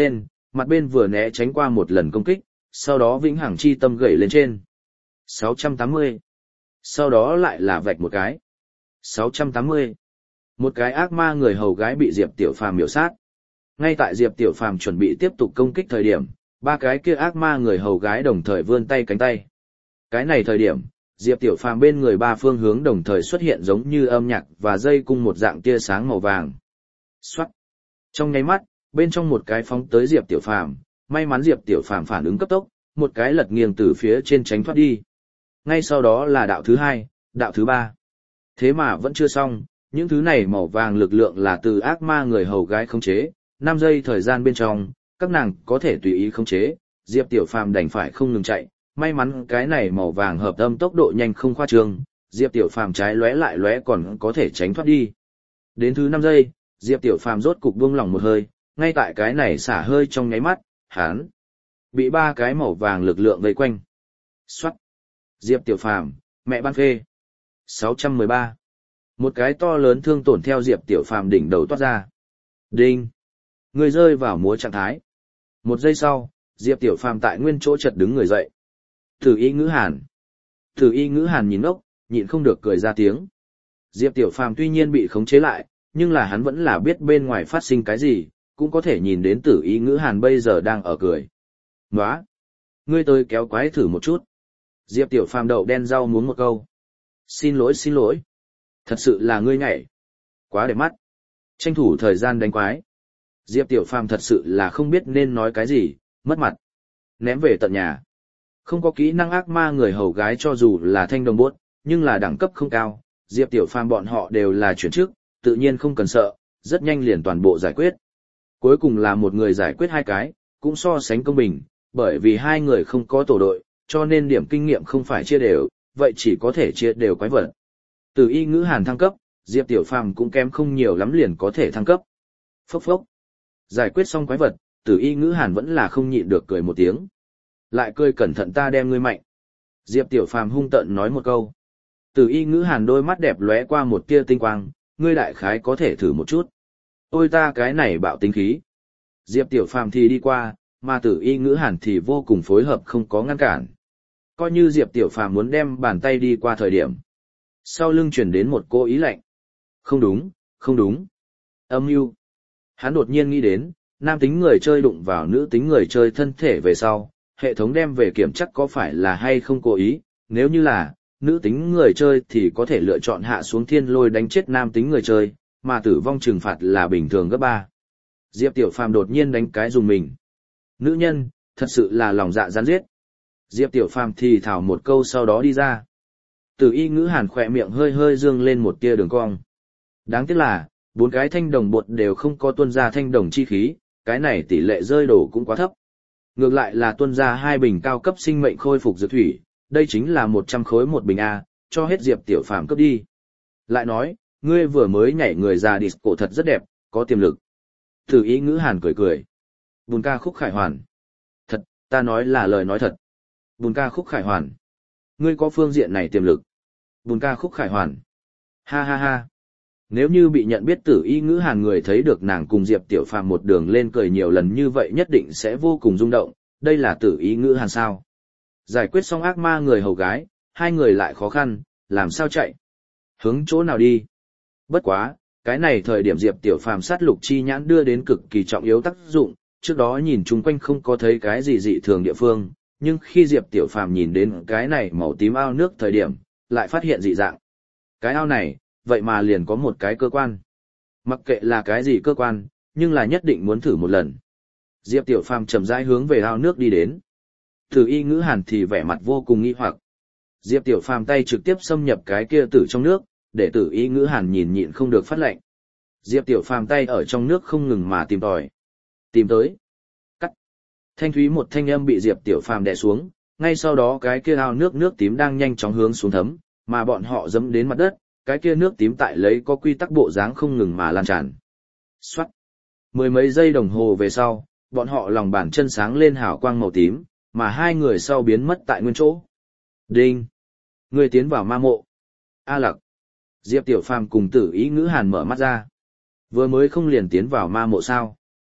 mặt bên vừa né tránh qua một lần công kích, sau đó vĩnh hằng chi tâm gậy lên trên. sáu trăm tám mươi. Sau đó lại là vạch một cái. sáu trăm tám mươi. Một cái ác ma người hầu gái bị Diệp Tiểu Phàm miểu sát. Ngay tại Diệp Tiểu Phàm chuẩn bị tiếp tục công kích thời điểm, ba cái kia ác ma người hầu gái đồng thời vươn tay cánh tay. Cái này thời điểm, Diệp Tiểu Phàm bên người ba phương hướng đồng thời xuất hiện giống như âm nhạc và dây cung một dạng tia sáng màu vàng. Xoát. Trong nháy mắt, bên trong một cái phóng tới Diệp Tiểu Phàm, may mắn Diệp Tiểu Phàm phản ứng cấp tốc, một cái lật nghiêng từ phía trên tránh thoát đi. Ngay sau đó là đạo thứ hai, đạo thứ ba. Thế mà vẫn chưa xong, những thứ này màu vàng lực lượng là từ ác ma người hầu gái khống chế, năm giây thời gian bên trong, các nàng có thể tùy ý khống chế, Diệp Tiểu Phàm đành phải không ngừng chạy, may mắn cái này màu vàng hợp âm tốc độ nhanh không khoa trương, Diệp Tiểu Phàm trái lóe lại lóe còn có thể tránh thoát đi. Đến thứ năm giây, Diệp Tiểu Phàm rốt cục buông lỏng một hơi, ngay tại cái này xả hơi trong nháy mắt, hắn bị ba cái màu vàng lực lượng vây quanh. Soát. Diệp Tiểu Phàm, mẹ ban phê. sáu trăm mười ba. Một cái to lớn thương tổn theo Diệp Tiểu Phàm đỉnh đầu toát ra. Đinh. Người rơi vào múa trạng thái. Một giây sau, Diệp Tiểu Phàm tại nguyên chỗ chợt đứng người dậy. Thử y ngữ hàn. Thử y ngữ hàn nhìn ngốc, nhịn không được cười ra tiếng. Diệp Tiểu Phàm tuy nhiên bị khống chế lại, nhưng là hắn vẫn là biết bên ngoài phát sinh cái gì, cũng có thể nhìn đến tử y ngữ hàn bây giờ đang ở cười. Nóa! Ngươi tới kéo quái thử một chút. Diệp Tiểu Phàm đậu đen rau muốn một câu. Xin lỗi xin lỗi. Thật sự là ngươi nhảy. Quá đẹp mắt. Tranh thủ thời gian đánh quái. Diệp Tiểu Phàm thật sự là không biết nên nói cái gì, mất mặt. Ném về tận nhà. Không có kỹ năng ác ma người hầu gái cho dù là thanh đồng bốt, nhưng là đẳng cấp không cao. Diệp Tiểu Phàm bọn họ đều là chuyển chức, tự nhiên không cần sợ, rất nhanh liền toàn bộ giải quyết. Cuối cùng là một người giải quyết hai cái, cũng so sánh công bình, bởi vì hai người không có tổ đội, cho nên điểm kinh nghiệm không phải chia đều, vậy chỉ có thể chia đều quái vật. Từ y ngữ hàn thăng cấp, Diệp Tiểu Phàm cũng kém không nhiều lắm liền có thể thăng cấp. Phốc phốc. Giải quyết xong quái vật, Từ y ngữ hàn vẫn là không nhịn được cười một tiếng. Lại cười cẩn thận ta đem ngươi mạnh. Diệp Tiểu Phàm hung tợn nói một câu. Từ y ngữ hàn đôi mắt đẹp lóe qua một tia tinh quang, ngươi đại khái có thể thử một chút. Ôi ta cái này bạo tính khí. Diệp Tiểu Phàm thì đi qua, mà Tử y ngữ hàn thì vô cùng phối hợp không có ngăn cản. Coi như Diệp Tiểu Phàm muốn đem bàn tay đi qua thời điểm. Sau lưng chuyển đến một cô ý lạnh. Không đúng, không đúng. Âm mưu. Hắn đột nhiên nghĩ đến, nam tính người chơi đụng vào nữ tính người chơi thân thể về sau, hệ thống đem về kiểm chắc có phải là hay không cố ý, nếu như là, nữ tính người chơi thì có thể lựa chọn hạ xuống thiên lôi đánh chết nam tính người chơi, mà tử vong trừng phạt là bình thường gấp ba. Diệp Tiểu Phàm đột nhiên đánh cái dùng mình. Nữ nhân, thật sự là lòng dạ rắn giết. Diệp Tiểu Phàm thì thảo một câu sau đó đi ra. Tử y ngữ hàn khỏe miệng hơi hơi dương lên một tia đường cong. Đáng tiếc là, bốn cái thanh đồng bột đều không có tuôn ra thanh đồng chi khí, cái này tỷ lệ rơi đổ cũng quá thấp. Ngược lại là tuôn ra hai bình cao cấp sinh mệnh khôi phục dược thủy, đây chính là một trăm khối một bình A, cho hết Diệp Tiểu Phàm cướp đi. Lại nói, ngươi vừa mới nhảy người ra disco thật rất đẹp, có tiềm lực. Tử y ngữ hàn cười cười. Bùn ca khúc khải hoàn. Thật, ta nói là lời nói thật. Bùn ca khúc khải hoàn. Ngươi có phương diện này tiềm lực. Bùn ca khúc khải hoàn. Ha ha ha. Nếu như bị nhận biết Tử y ngữ hàn người thấy được nàng cùng Diệp Tiểu Phàm một đường lên cười nhiều lần như vậy nhất định sẽ vô cùng rung động, đây là Tử y ngữ hàn sao. Giải quyết xong ác ma người hầu gái, hai người lại khó khăn, làm sao chạy? Hướng chỗ nào đi? Bất quá, cái này thời điểm Diệp Tiểu Phàm sát lục chi nhãn đưa đến cực kỳ trọng yếu tác dụng, trước đó nhìn chung quanh không có thấy cái gì dị thường địa phương, nhưng khi Diệp Tiểu Phàm nhìn đến cái này màu tím ao nước thời điểm, lại phát hiện dị dạng. Cái ao này, vậy mà liền có một cái cơ quan. Mặc kệ là cái gì cơ quan, nhưng là nhất định muốn thử một lần. Diệp Tiểu Phàm chậm rãi hướng về ao nước đi đến. Tử y ngữ hàn thì vẻ mặt vô cùng nghi hoặc. Diệp Tiểu Phàm tay trực tiếp xâm nhập cái kia tử trong nước, để Tử y ngữ hàn nhìn nhịn không được phát lệnh. Diệp Tiểu Phàm tay ở trong nước không ngừng mà tìm tòi. Tìm tới. Cắt. Thanh thúy một thanh âm bị Diệp Tiểu Phàm đè xuống, ngay sau đó cái kia ao nước nước tím đang nhanh chóng hướng xuống thấm, mà bọn họ dẫm đến mặt đất, cái kia nước tím tại lấy có quy tắc bộ dáng không ngừng mà lan tràn. Xoát. Mười mấy giây đồng hồ về sau, bọn họ lòng bàn chân sáng lên hào quang màu tím, mà hai người sau biến mất tại nguyên chỗ. Đinh. Người tiến vào ma mộ. A Lặc. Diệp Tiểu Phàm cùng Tử y ngữ hàn mở mắt ra. Vừa mới không liền tiến vào ma mộ sao?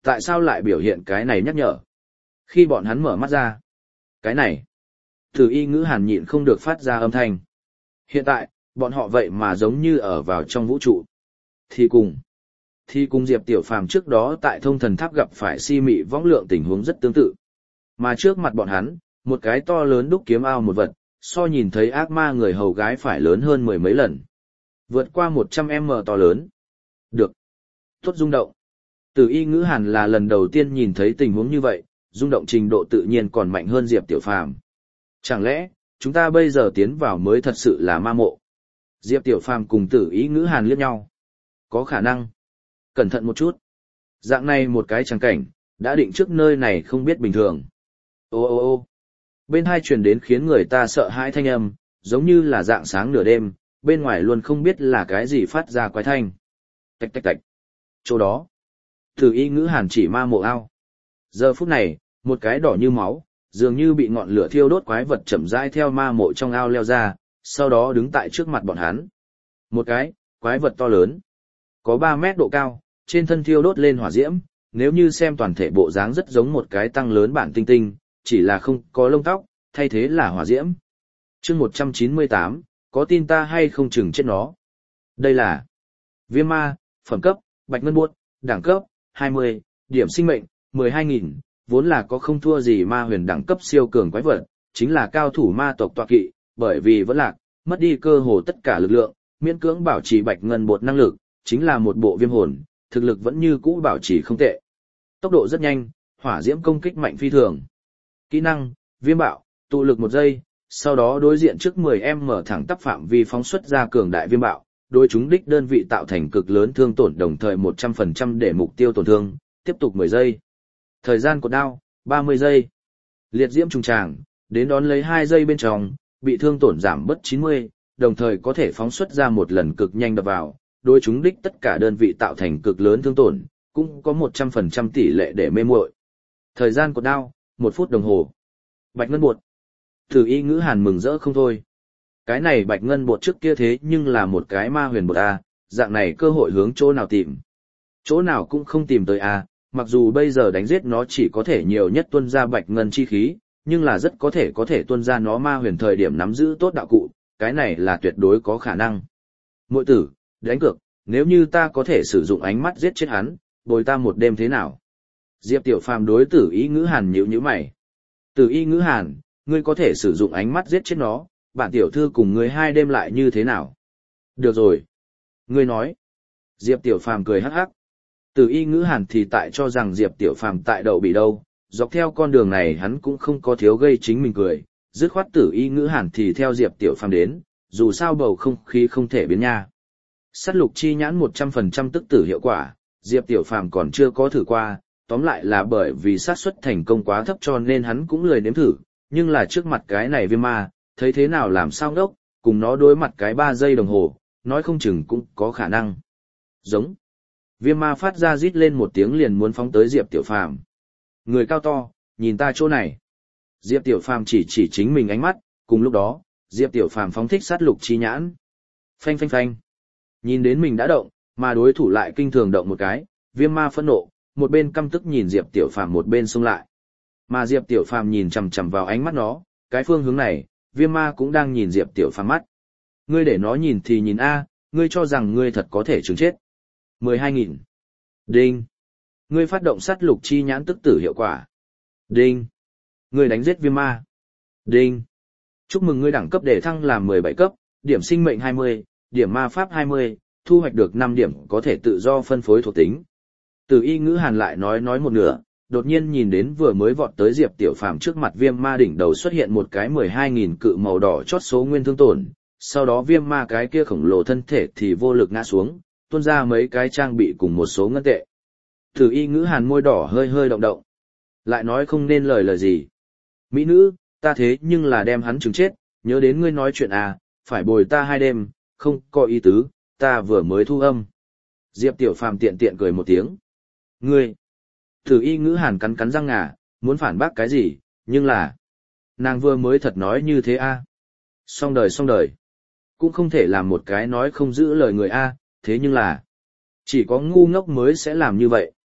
Tại sao lại biểu hiện cái này nhắc nhở? Khi bọn hắn mở mắt ra, cái này, Tử Y Ngữ Hàn nhịn không được phát ra âm thanh. Hiện tại, bọn họ vậy mà giống như ở vào trong vũ trụ. Thì cùng, thì cùng Diệp Tiểu Phàm trước đó tại Thông Thần Tháp gặp phải si mị võng lượng tình huống rất tương tự. Mà trước mặt bọn hắn, một cái to lớn đúc kiếm ao một vật, so nhìn thấy ác ma người hầu gái phải lớn hơn mười mấy lần. Vượt qua một trăm mét to lớn. Được. Tốt rung động. Tử Y Ngữ Hàn là lần đầu tiên nhìn thấy tình huống như vậy, rung động trình độ tự nhiên còn mạnh hơn Diệp Tiểu Phàm. Chẳng lẽ, chúng ta bây giờ tiến vào mới thật sự là ma mộ? Diệp Tiểu Phàm cùng Tử Y Ngữ Hàn liếc nhau. Có khả năng. Cẩn thận một chút. Dạng này một cái tràng cảnh, đã định trước nơi này không biết bình thường. Ô ô ô bên hai truyền đến khiến người ta sợ hãi thanh âm, giống như là dạng sáng nửa đêm, bên ngoài luôn không biết là cái gì phát ra quái thanh. Tạch tạch tạch. Chỗ đó, Tử Y Ngữ Hàn chỉ ma mộ ao. Giờ phút này, một cái đỏ như máu, dường như bị ngọn lửa thiêu đốt quái vật chậm rãi theo ma mộ trong ao leo ra, sau đó đứng tại trước mặt bọn hắn. Một cái, quái vật to lớn, có ba mét độ cao, trên thân thiêu đốt lên hỏa diễm, nếu như xem toàn thể bộ dáng rất giống một cái tăng lớn bản tinh tinh, chỉ là không có lông tóc, thay thế là hỏa diễm. Chương một trăm chín mươi tám, có tin ta hay không chừng chết nó. Đây là Viêm Ma, phẩm cấp, Bạch Ngân Buốt, đẳng cấp, hai mươi, điểm sinh mệnh, mười hai nghìn, vốn là có không thua gì ma huyền đẳng cấp siêu cường quái vật, chính là cao thủ ma tộc tọa kỵ, bởi vì vẫn lạc, mất đi cơ hồ tất cả lực lượng, miễn cưỡng bảo trì Bạch Ngân Buốt năng lực, chính là một bộ viêm hồn, thực lực vẫn như cũ bảo trì không tệ. Tốc độ rất nhanh, hỏa diễm công kích mạnh phi thường. Kỹ năng, viêm bạo, tụ lực một giây, sau đó đối diện trước mười em mở thẳng tắp phạm vi phóng xuất ra cường đại viêm bạo, đối chúng đích đơn vị tạo thành cực lớn thương tổn đồng thời một trăm phần trăm để mục tiêu tổn thương, tiếp tục mười giây. Thời gian cột đao, ba mươi giây. Liệt diễm trùng tràng, đến đón lấy hai giây bên trong, bị thương tổn giảm bớt chín mươi, đồng thời có thể phóng xuất ra một lần cực nhanh đập vào, đối chúng đích tất cả đơn vị tạo thành cực lớn thương tổn, cũng có một trăm phần trăm tỷ lệ để mê muội. Thời gian cột đao, một phút đồng hồ. Bạch Ngân Buột. Tử Y Ngữ Hàn mừng rỡ không thôi. Cái này Bạch Ngân Buột trước kia thế nhưng là một cái ma huyền bột A, dạng này cơ hội hướng chỗ nào tìm. Chỗ nào cũng không tìm tới A, mặc dù bây giờ đánh giết nó chỉ có thể nhiều nhất tuôn ra Bạch Ngân chi khí, nhưng là rất có thể có thể tuôn ra nó ma huyền thời điểm nắm giữ tốt đạo cụ, cái này là tuyệt đối có khả năng. Muội tử, đánh cược, nếu như ta có thể sử dụng ánh mắt giết chết hắn, bồi ta một đêm thế nào? Diệp Tiểu Phàm đối Tử Y Ngữ Hàn nhíu nhíu mày. Tử Y Ngữ Hàn, ngươi có thể sử dụng ánh mắt giết chết nó, bản tiểu thư cùng ngươi hai đêm lại như thế nào? Được rồi. Ngươi nói. Diệp Tiểu Phàm cười hắc hắc. Tử Y Ngữ Hàn thì tại cho rằng Diệp Tiểu Phàm tại đậu bị đâu, dọc theo con đường này hắn cũng không có thiếu gây chính mình cười, dứt khoát Tử Y Ngữ Hàn thì theo Diệp Tiểu Phàm đến, dù sao bầu không khí không thể biến nha. Sát lục chi nhãn một trăm phần trăm tức tử hiệu quả, Diệp Tiểu Phàm còn chưa có thử qua, tóm lại là bởi vì xác suất thành công quá thấp cho nên hắn cũng lười nếm thử, nhưng là trước mặt cái này viêm ma, thấy thế nào làm sao đốc, cùng nó đối mặt cái ba giây đồng hồ, nói không chừng cũng có khả năng. Giống. Viêm ma phát ra rít lên một tiếng liền muốn phóng tới Diệp Tiểu Phàm. Người cao to, nhìn ta chỗ này. Diệp Tiểu Phàm chỉ chỉ chính mình ánh mắt, cùng lúc đó, Diệp Tiểu Phàm phóng thích sát lục chi nhãn. Phanh phanh phanh. Nhìn đến mình đã động, mà đối thủ lại kinh thường động một cái, viêm ma phẫn nộ, một bên căm tức nhìn Diệp Tiểu Phàm một bên xông lại. Mà Diệp Tiểu Phàm nhìn chằm chằm vào ánh mắt nó, cái phương hướng này, viêm ma cũng đang nhìn Diệp Tiểu Phàm mắt. Ngươi để nó nhìn thì nhìn a, ngươi cho rằng ngươi thật có thể chứng chết. mười hai nghìn. Đinh. Ngươi phát động sát lục chi nhãn tức tử hiệu quả. Đinh. Ngươi đánh giết viêm ma. Đinh. Chúc mừng ngươi đẳng cấp để thăng làm mười bảy cấp, điểm sinh mệnh hai mươi, điểm ma pháp hai mươi, thu hoạch được năm điểm có thể tự do phân phối thuộc tính. Tử Y Ngữ Hàn lại nói nói một nửa, đột nhiên nhìn đến vừa mới vọt tới Diệp Tiểu Phàm trước mặt viêm ma đỉnh đầu xuất hiện một cái mười hai nghìn cự màu đỏ chót số nguyên thương tổn, sau đó viêm ma cái kia khổng lồ thân thể thì vô lực ngã xuống, tuôn ra mấy cái trang bị cùng một số ngân tệ. Tử Y Ngữ Hàn môi đỏ hơi hơi động động, lại nói không nên lời lời gì. Mỹ nữ, ta thế nhưng là đem hắn trừng chết, nhớ đến ngươi nói chuyện à, phải bồi ta hai đêm, không có ý tứ, ta vừa mới thu âm. Diệp Tiểu Phàm tiện tiện cười một tiếng. Ngươi! Tử Y Ngữ Hàn cắn cắn răng ngà, muốn phản bác cái gì, nhưng là... Nàng vừa mới thật nói như thế a, à? Xong đời xong đời. Cũng không thể làm một cái nói không giữ lời người a, à, thế nhưng là... Chỉ có ngu ngốc mới sẽ làm như vậy.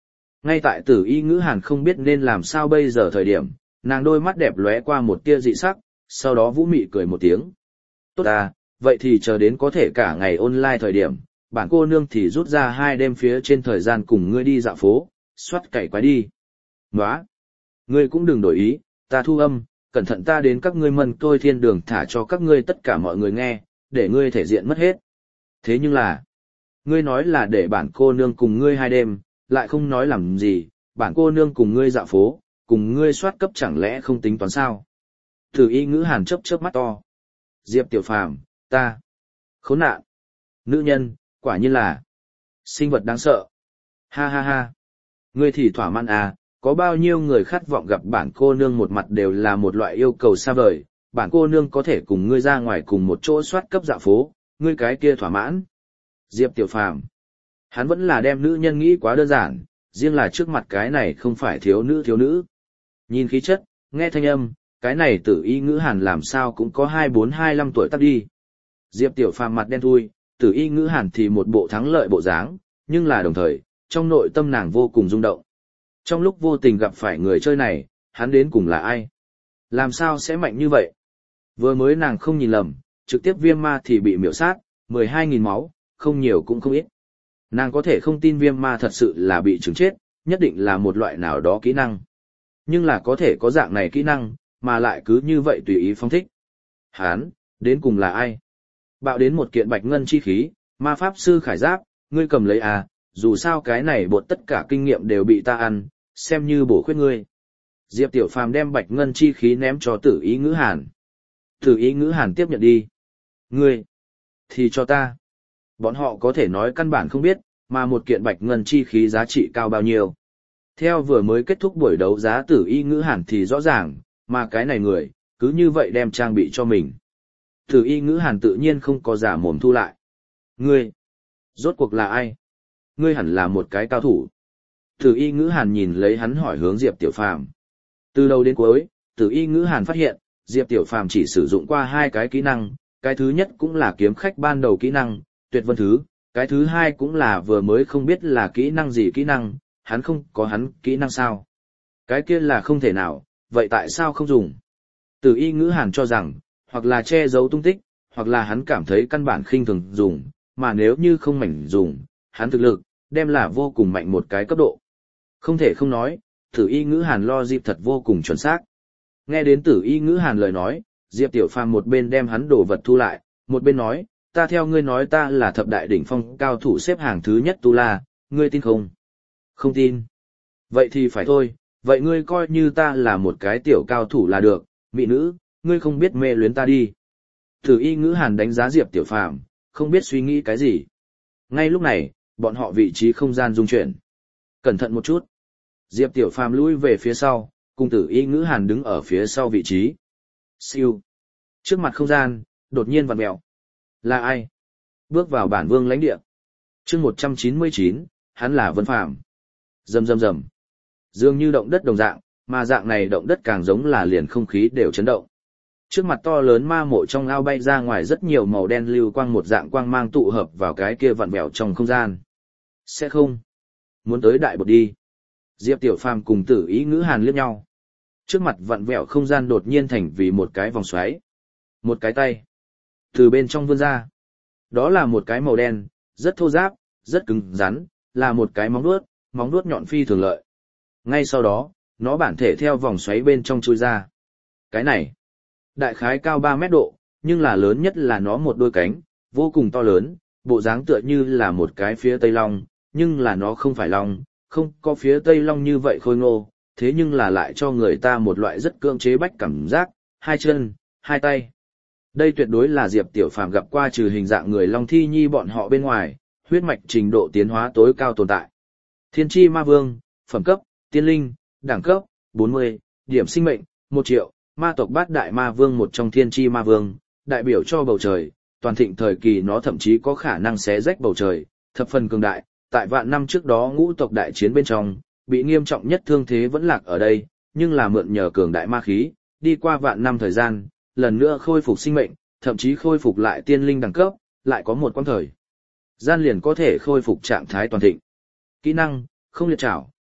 Ngay tại Tử Y Ngữ Hàn không biết nên làm sao bây giờ thời điểm, nàng đôi mắt đẹp lóe qua một tia dị sắc, sau đó vũ mị cười một tiếng. Tốt à, vậy thì chờ đến có thể cả ngày online thời điểm, bản cô nương thì rút ra hai đêm phía trên thời gian cùng ngươi đi dạo phố, soát cày quái đi. Nóa! Ngươi cũng đừng đổi ý, ta thu âm, cẩn thận ta đến các ngươi mân tôi thiên đường thả cho các ngươi tất cả mọi người nghe, để ngươi thể diện mất hết. Thế nhưng là, ngươi nói là để bản cô nương cùng ngươi hai đêm, lại không nói làm gì, bản cô nương cùng ngươi dạo phố, cùng ngươi soát cấp chẳng lẽ không tính toán sao? Tử Y Ngữ Hàn chớp chớp mắt to. Diệp Tiểu Phàm, ta, khốn nạn, nữ nhân, quả nhiên là sinh vật đáng sợ. Ha ha ha, ngươi thì thỏa mãn à, có bao nhiêu người khát vọng gặp bản cô nương một mặt đều là một loại yêu cầu xa vời, bản cô nương có thể cùng ngươi ra ngoài cùng một chỗ soát cấp dạo phố, ngươi cái kia thỏa mãn. Diệp Tiểu Phàm, hắn vẫn là đem nữ nhân nghĩ quá đơn giản, riêng là trước mặt cái này không phải thiếu nữ thiếu nữ. Nhìn khí chất, nghe thanh âm, cái này Tử Y Ngữ Hàn làm sao cũng có hai bốn hai lăm tuổi tắc đi. Diệp Tiểu Phàm mặt đen thui, Tử Y Ngữ Hàn thì một bộ thắng lợi bộ dáng, nhưng là đồng thời, trong nội tâm nàng vô cùng rung động. Trong lúc vô tình gặp phải người chơi này, hắn đến cùng là ai? Làm sao sẽ mạnh như vậy? Vừa mới nàng không nhìn lầm, trực tiếp viêm ma thì bị miểu sát, mười hai nghìn máu, không nhiều cũng không ít. Nàng có thể không tin viêm ma thật sự là bị trừng chết, nhất định là một loại nào đó kỹ năng. Nhưng là có thể có dạng này kỹ năng, mà lại cứ như vậy tùy ý phong thích. Hán, đến cùng là ai? Bạo đến một kiện bạch ngân chi khí, ma pháp sư khải giáp, ngươi cầm lấy à, dù sao cái này bột tất cả kinh nghiệm đều bị ta ăn, xem như bổ khuyết ngươi. Diệp Tiểu Phàm đem bạch ngân chi khí ném cho Tử Y Ngữ Hàn. Tử Y Ngữ Hàn tiếp nhận đi. Ngươi, thì cho ta. Bọn họ có thể nói căn bản không biết, mà một kiện bạch ngân chi khí giá trị cao bao nhiêu. Theo vừa mới kết thúc buổi đấu giá Tử Y Ngữ Hàn thì rõ ràng, mà cái này người, cứ như vậy đem trang bị cho mình. Tử Y Ngữ Hàn tự nhiên không có giả mồm thu lại. Ngươi, rốt cuộc là ai? Ngươi hẳn là một cái cao thủ. Tử Y Ngữ Hàn nhìn lấy hắn hỏi hướng Diệp Tiểu Phàm. Từ đầu đến cuối, Tử Y Ngữ Hàn phát hiện, Diệp Tiểu Phàm chỉ sử dụng qua hai cái kỹ năng, cái thứ nhất cũng là kiếm khách ban đầu kỹ năng, Tuyệt Vân Thứ, cái thứ hai cũng là vừa mới không biết là kỹ năng gì kỹ năng, hắn không có hắn kỹ năng sao? Cái kia là không thể nào, vậy tại sao không dùng? Tử Y Ngữ Hàn cho rằng, hoặc là che giấu tung tích, hoặc là hắn cảm thấy căn bản khinh thường dùng, mà nếu như không mảnh dùng, hắn thực lực, đem là vô cùng mạnh một cái cấp độ. Không thể không nói, Tử Y Ngữ Hàn lo dịp thật vô cùng chuẩn xác. Nghe đến Tử Y Ngữ Hàn lời nói, Diệp Tiểu Phàm một bên đem hắn đồ vật thu lại, một bên nói, ta theo ngươi nói ta là thập đại đỉnh phong cao thủ xếp hàng thứ nhất Tu La, ngươi tin không? Không tin. Vậy thì phải thôi, vậy ngươi coi như ta là một cái tiểu cao thủ là được, mỹ nữ, ngươi không biết mê luyến ta đi. Tử Y Ngữ Hàn đánh giá Diệp Tiểu Phàm, không biết suy nghĩ cái gì. Ngay lúc này, bọn họ vị trí không gian rung chuyển. Cẩn thận một chút. Diệp Tiểu Phàm lui về phía sau, cùng Tử Y Ngữ Hàn đứng ở phía sau vị trí. Siêu. Trước mặt không gian, đột nhiên vặn mèo. Là ai? Bước vào bản vương lãnh địa. Chương một trăm chín mươi chín, hắn là Vân Phàm. Rầm rầm rầm. Dường như động đất đồng dạng, mà dạng này động đất càng giống là liền không khí đều chấn động. Trước mặt to lớn ma mộ trong ao bay ra ngoài rất nhiều màu đen lưu quang một dạng quang mang tụ hợp vào cái kia vặn vẹo trong không gian. Sẽ không. Muốn tới đại bột đi. Diệp Tiểu Phàm cùng Tử Y Ngữ Hàn liếc nhau. Trước mặt vặn vẹo không gian đột nhiên thành vì một cái vòng xoáy. Một cái tay. Từ bên trong vươn ra. Đó là một cái màu đen, rất thô ráp, rất cứng rắn, là một cái móng vuốt, móng vuốt nhọn phi thường lợi. Ngay sau đó, nó bản thể theo vòng xoáy bên trong chui ra. Cái này, đại khái cao ba mét độ, nhưng là lớn nhất là nó một đôi cánh, vô cùng to lớn, bộ dáng tựa như là một cái phía tây long, nhưng là nó không phải long, không có phía tây long như vậy khôi ngô, thế nhưng là lại cho người ta một loại rất cưỡng chế bách cảm giác, hai chân, hai tay. Đây tuyệt đối là Diệp Tiểu Phàm gặp qua trừ hình dạng người Long Thi Nhi bọn họ bên ngoài, huyết mạch trình độ tiến hóa tối cao tồn tại. Thiên Chi Ma Vương, phẩm cấp, tiên linh, đẳng cấp, bốn mươi, điểm sinh mệnh, một triệu, ma tộc bát đại ma vương một trong Thiên Chi Ma Vương, đại biểu cho bầu trời, toàn thịnh thời kỳ nó thậm chí có khả năng xé rách bầu trời, thập phần cường đại, tại vạn năm trước đó ngũ tộc đại chiến bên trong, bị nghiêm trọng nhất thương thế vẫn lạc ở đây, nhưng là mượn nhờ cường đại ma khí, đi qua vạn năm thời gian, lần nữa khôi phục sinh mệnh, thậm chí khôi phục lại tiên linh đẳng cấp, lại có một quãng thời gian liền có thể khôi phục trạng thái toàn thịnh. Kỹ năng, không liệt trảo,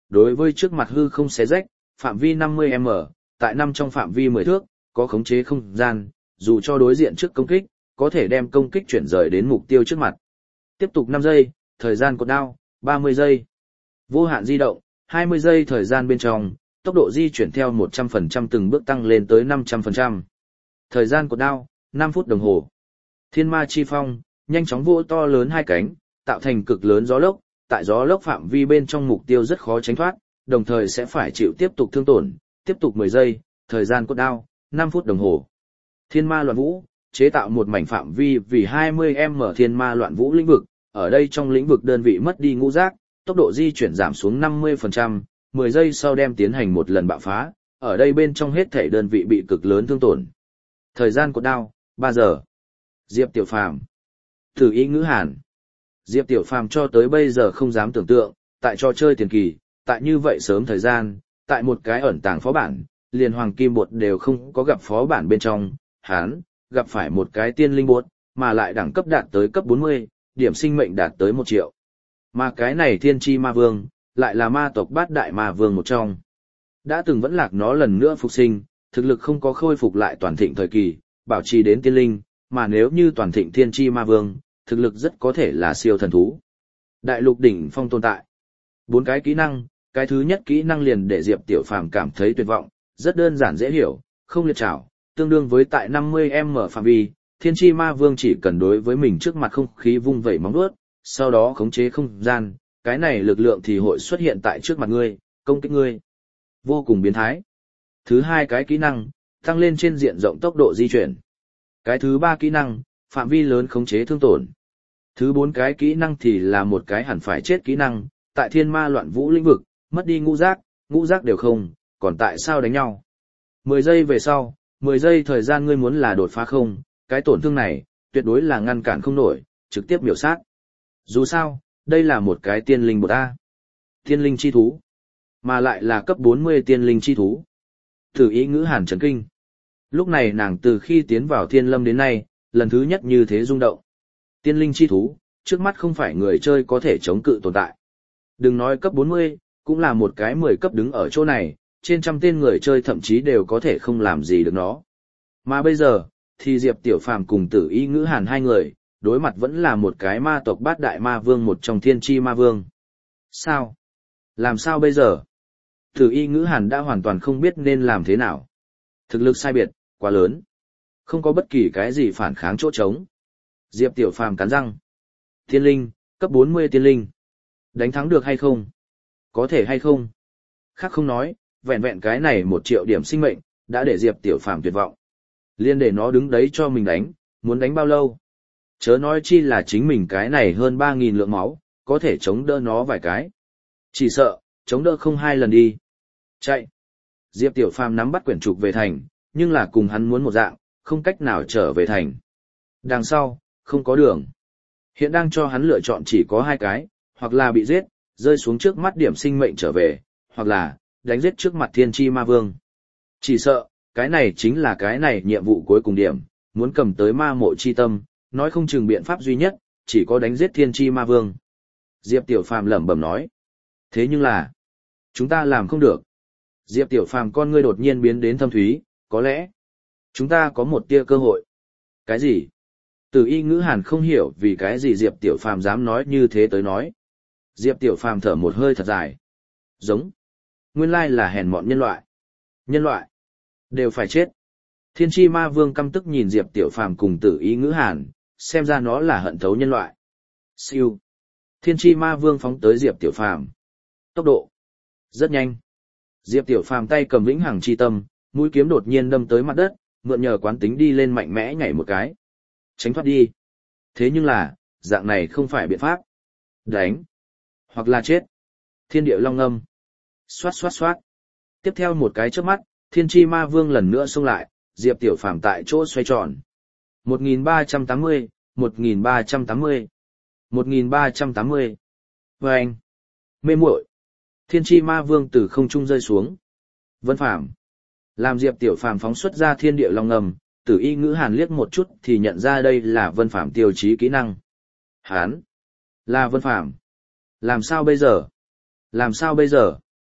đối với trước mặt hư không xé rách, phạm vi năm mươi mét, tại năm trong phạm vi mười thước, có khống chế không gian, dù cho đối diện trước công kích, có thể đem công kích chuyển rời đến mục tiêu trước mặt. Tiếp tục năm giây, thời gian cột đao, ba mươi giây. Vô hạn di động, hai mươi giây thời gian bên trong, tốc độ di chuyển theo một trăm phần trăm từng bước tăng lên tới năm trăm phần trăm. Thời gian cột đao, năm phút đồng hồ. Thiên ma chi phong, nhanh chóng vỗ to lớn hai cánh, tạo thành cực lớn gió lốc, tại gió lốc phạm vi bên trong mục tiêu rất khó tránh thoát, đồng thời sẽ phải chịu tiếp tục thương tổn, tiếp tục mười giây, thời gian cột đao, năm phút đồng hồ. Thiên ma loạn vũ, chế tạo một mảnh phạm vi vì hai mươi mét thiên ma loạn vũ lĩnh vực, ở đây trong lĩnh vực đơn vị mất đi ngũ giác, tốc độ di chuyển giảm xuống năm mươi phần trăm, mười giây sau đem tiến hành một lần bạo phá, ở đây bên trong hết thể đơn vị bị cực lớn thương tổn. Thời gian cột đao, ba giờ. Diệp Tiểu Phàm. Thử ý ngữ hàn. Diệp Tiểu Phàm cho tới bây giờ không dám tưởng tượng, tại trò chơi tiền kỳ, tại như vậy sớm thời gian, tại một cái ẩn tàng phó bản, liền hoàng kim bột đều không có gặp phó bản bên trong, hắn gặp phải một cái tiên linh bột, mà lại đẳng cấp đạt tới cấp bốn mươi, điểm sinh mệnh đạt tới một triệu. Mà cái này thiên chi ma vương, lại là ma tộc bát đại ma vương một trong. Đã từng vẫn lạc nó lần nữa phục sinh, thực lực không có khôi phục lại toàn thịnh thời kỳ, bảo trì đến tiên linh, mà nếu như toàn thịnh thiên chi ma vương, thực lực rất có thể là siêu thần thú. Đại lục đỉnh phong tồn tại. Bốn cái kỹ năng, cái thứ nhất kỹ năng liền để Diệp Tiểu Phàm cảm thấy tuyệt vọng, rất đơn giản dễ hiểu, không liệt trảo, tương đương với tại năm mươi mét phạm vi, thiên chi ma vương chỉ cần đối với mình trước mặt không khí vung vẩy móng vuốt, sau đó khống chế không gian, cái này lực lượng thì hội xuất hiện tại trước mặt ngươi, công kích ngươi. Vô cùng biến thái. Thứ hai cái kỹ năng, tăng lên trên diện rộng tốc độ di chuyển. Cái thứ ba kỹ năng, phạm vi lớn khống chế thương tổn. Thứ bốn cái kỹ năng thì là một cái hẳn phải chết kỹ năng, tại thiên ma loạn vũ lĩnh vực, mất đi ngũ giác, ngũ giác đều không, còn tại sao đánh nhau. mười giây về sau, mười giây thời gian ngươi muốn là đột phá không, cái tổn thương này, tuyệt đối là ngăn cản không nổi, trực tiếp miểu sát. Dù sao, đây là một cái tiên linh bột A. Tiên linh chi thú. Mà lại là cấp bốn mươi tiên linh chi thú. Thử ý ngữ hàn chấn kinh. Lúc này nàng từ khi tiến vào thiên lâm đến nay, lần thứ nhất như thế rung động. Tiên linh chi thú, trước mắt không phải người chơi có thể chống cự tồn tại. Đừng nói cấp bốn mươi, cũng là một cái mười cấp đứng ở chỗ này, trên trăm tên người chơi thậm chí đều có thể không làm gì được nó. Mà bây giờ, thì Diệp Tiểu Phàm cùng Tử Y Ngữ Hàn hai người, đối mặt vẫn là một cái ma tộc bát đại ma vương một trong thiên chi ma vương. Sao? Làm sao bây giờ? Tử Y Ngữ Hàn đã hoàn toàn không biết nên làm thế nào. Thực lực sai biệt, quá lớn. Không có bất kỳ cái gì phản kháng chỗ trống. Diệp Tiểu Phàm cắn răng. Tiên linh, cấp bốn mươi tiên linh. Đánh thắng được hay không? Có thể hay không? Khác không nói, vẹn vẹn cái này một triệu điểm sinh mệnh, đã để Diệp Tiểu Phàm tuyệt vọng. Liên để nó đứng đấy cho mình đánh, muốn đánh bao lâu? Chớ nói chi là chính mình cái này hơn ba nghìn lượng máu, có thể chống đỡ nó vài cái. Chỉ sợ, chống đỡ không hai lần đi. Chạy. Diệp Tiểu Phàm nắm bắt quyển trục về thành, nhưng là cùng hắn muốn một dạng, không cách nào trở về thành. Đằng sau, không có đường. Hiện đang cho hắn lựa chọn chỉ có hai cái, hoặc là bị giết, rơi xuống trước mắt điểm sinh mệnh trở về, hoặc là, đánh giết trước mặt thiên chi ma vương. Chỉ sợ, cái này chính là cái này nhiệm vụ cuối cùng điểm, muốn cầm tới ma mộ chi tâm, nói không chừng biện pháp duy nhất, chỉ có đánh giết thiên chi ma vương. Diệp Tiểu Phàm lẩm bẩm nói. Thế nhưng là, chúng ta làm không được. Diệp Tiểu Phàm con ngươi đột nhiên biến đến thâm thúy, có lẽ, chúng ta có một tia cơ hội. Cái gì? Từ Y Ngữ Hàn không hiểu vì cái gì Diệp Tiểu Phàm dám nói như thế tới nói. Diệp Tiểu Phàm thở một hơi thật dài. Giống. Nguyên lai là hèn mọn nhân loại. Nhân loại. Đều phải chết. Thiên chi ma vương căm tức nhìn Diệp Tiểu Phàm cùng Tử Y Ngữ Hàn, xem ra nó là hận thấu nhân loại. Siêu. Thiên chi ma vương phóng tới Diệp Tiểu Phàm. Tốc độ. Rất nhanh. Diệp Tiểu Phàm tay cầm vĩnh hằng chi tâm, mũi kiếm đột nhiên đâm tới mặt đất, mượn nhờ quán tính đi lên mạnh mẽ nhảy một cái. Tránh thoát đi. Thế nhưng là, dạng này không phải biện pháp. Đánh. Hoặc là chết. Thiên địa long ngâm. Xoát xoát xoát. Tiếp theo một cái chớp mắt, thiên chi ma vương lần nữa xông lại, Diệp Tiểu Phàm tại chỗ xoay tròn. một nghìn ba trăm tám mươi, một nghìn ba trăm tám mươi, một nghìn ba trăm tám mươi. Và anh. Mê muội. Thiên chi ma vương từ không trung rơi xuống. Vân Phàm. Làm Diệp Tiểu Phàm phóng xuất ra thiên địa long ngầm, Tử Y Ngữ Hàn liếc một chút thì nhận ra đây là Vân Phàm tiêu chí kỹ năng. Hán. Là Vân Phàm. Làm sao bây giờ? Làm sao bây giờ?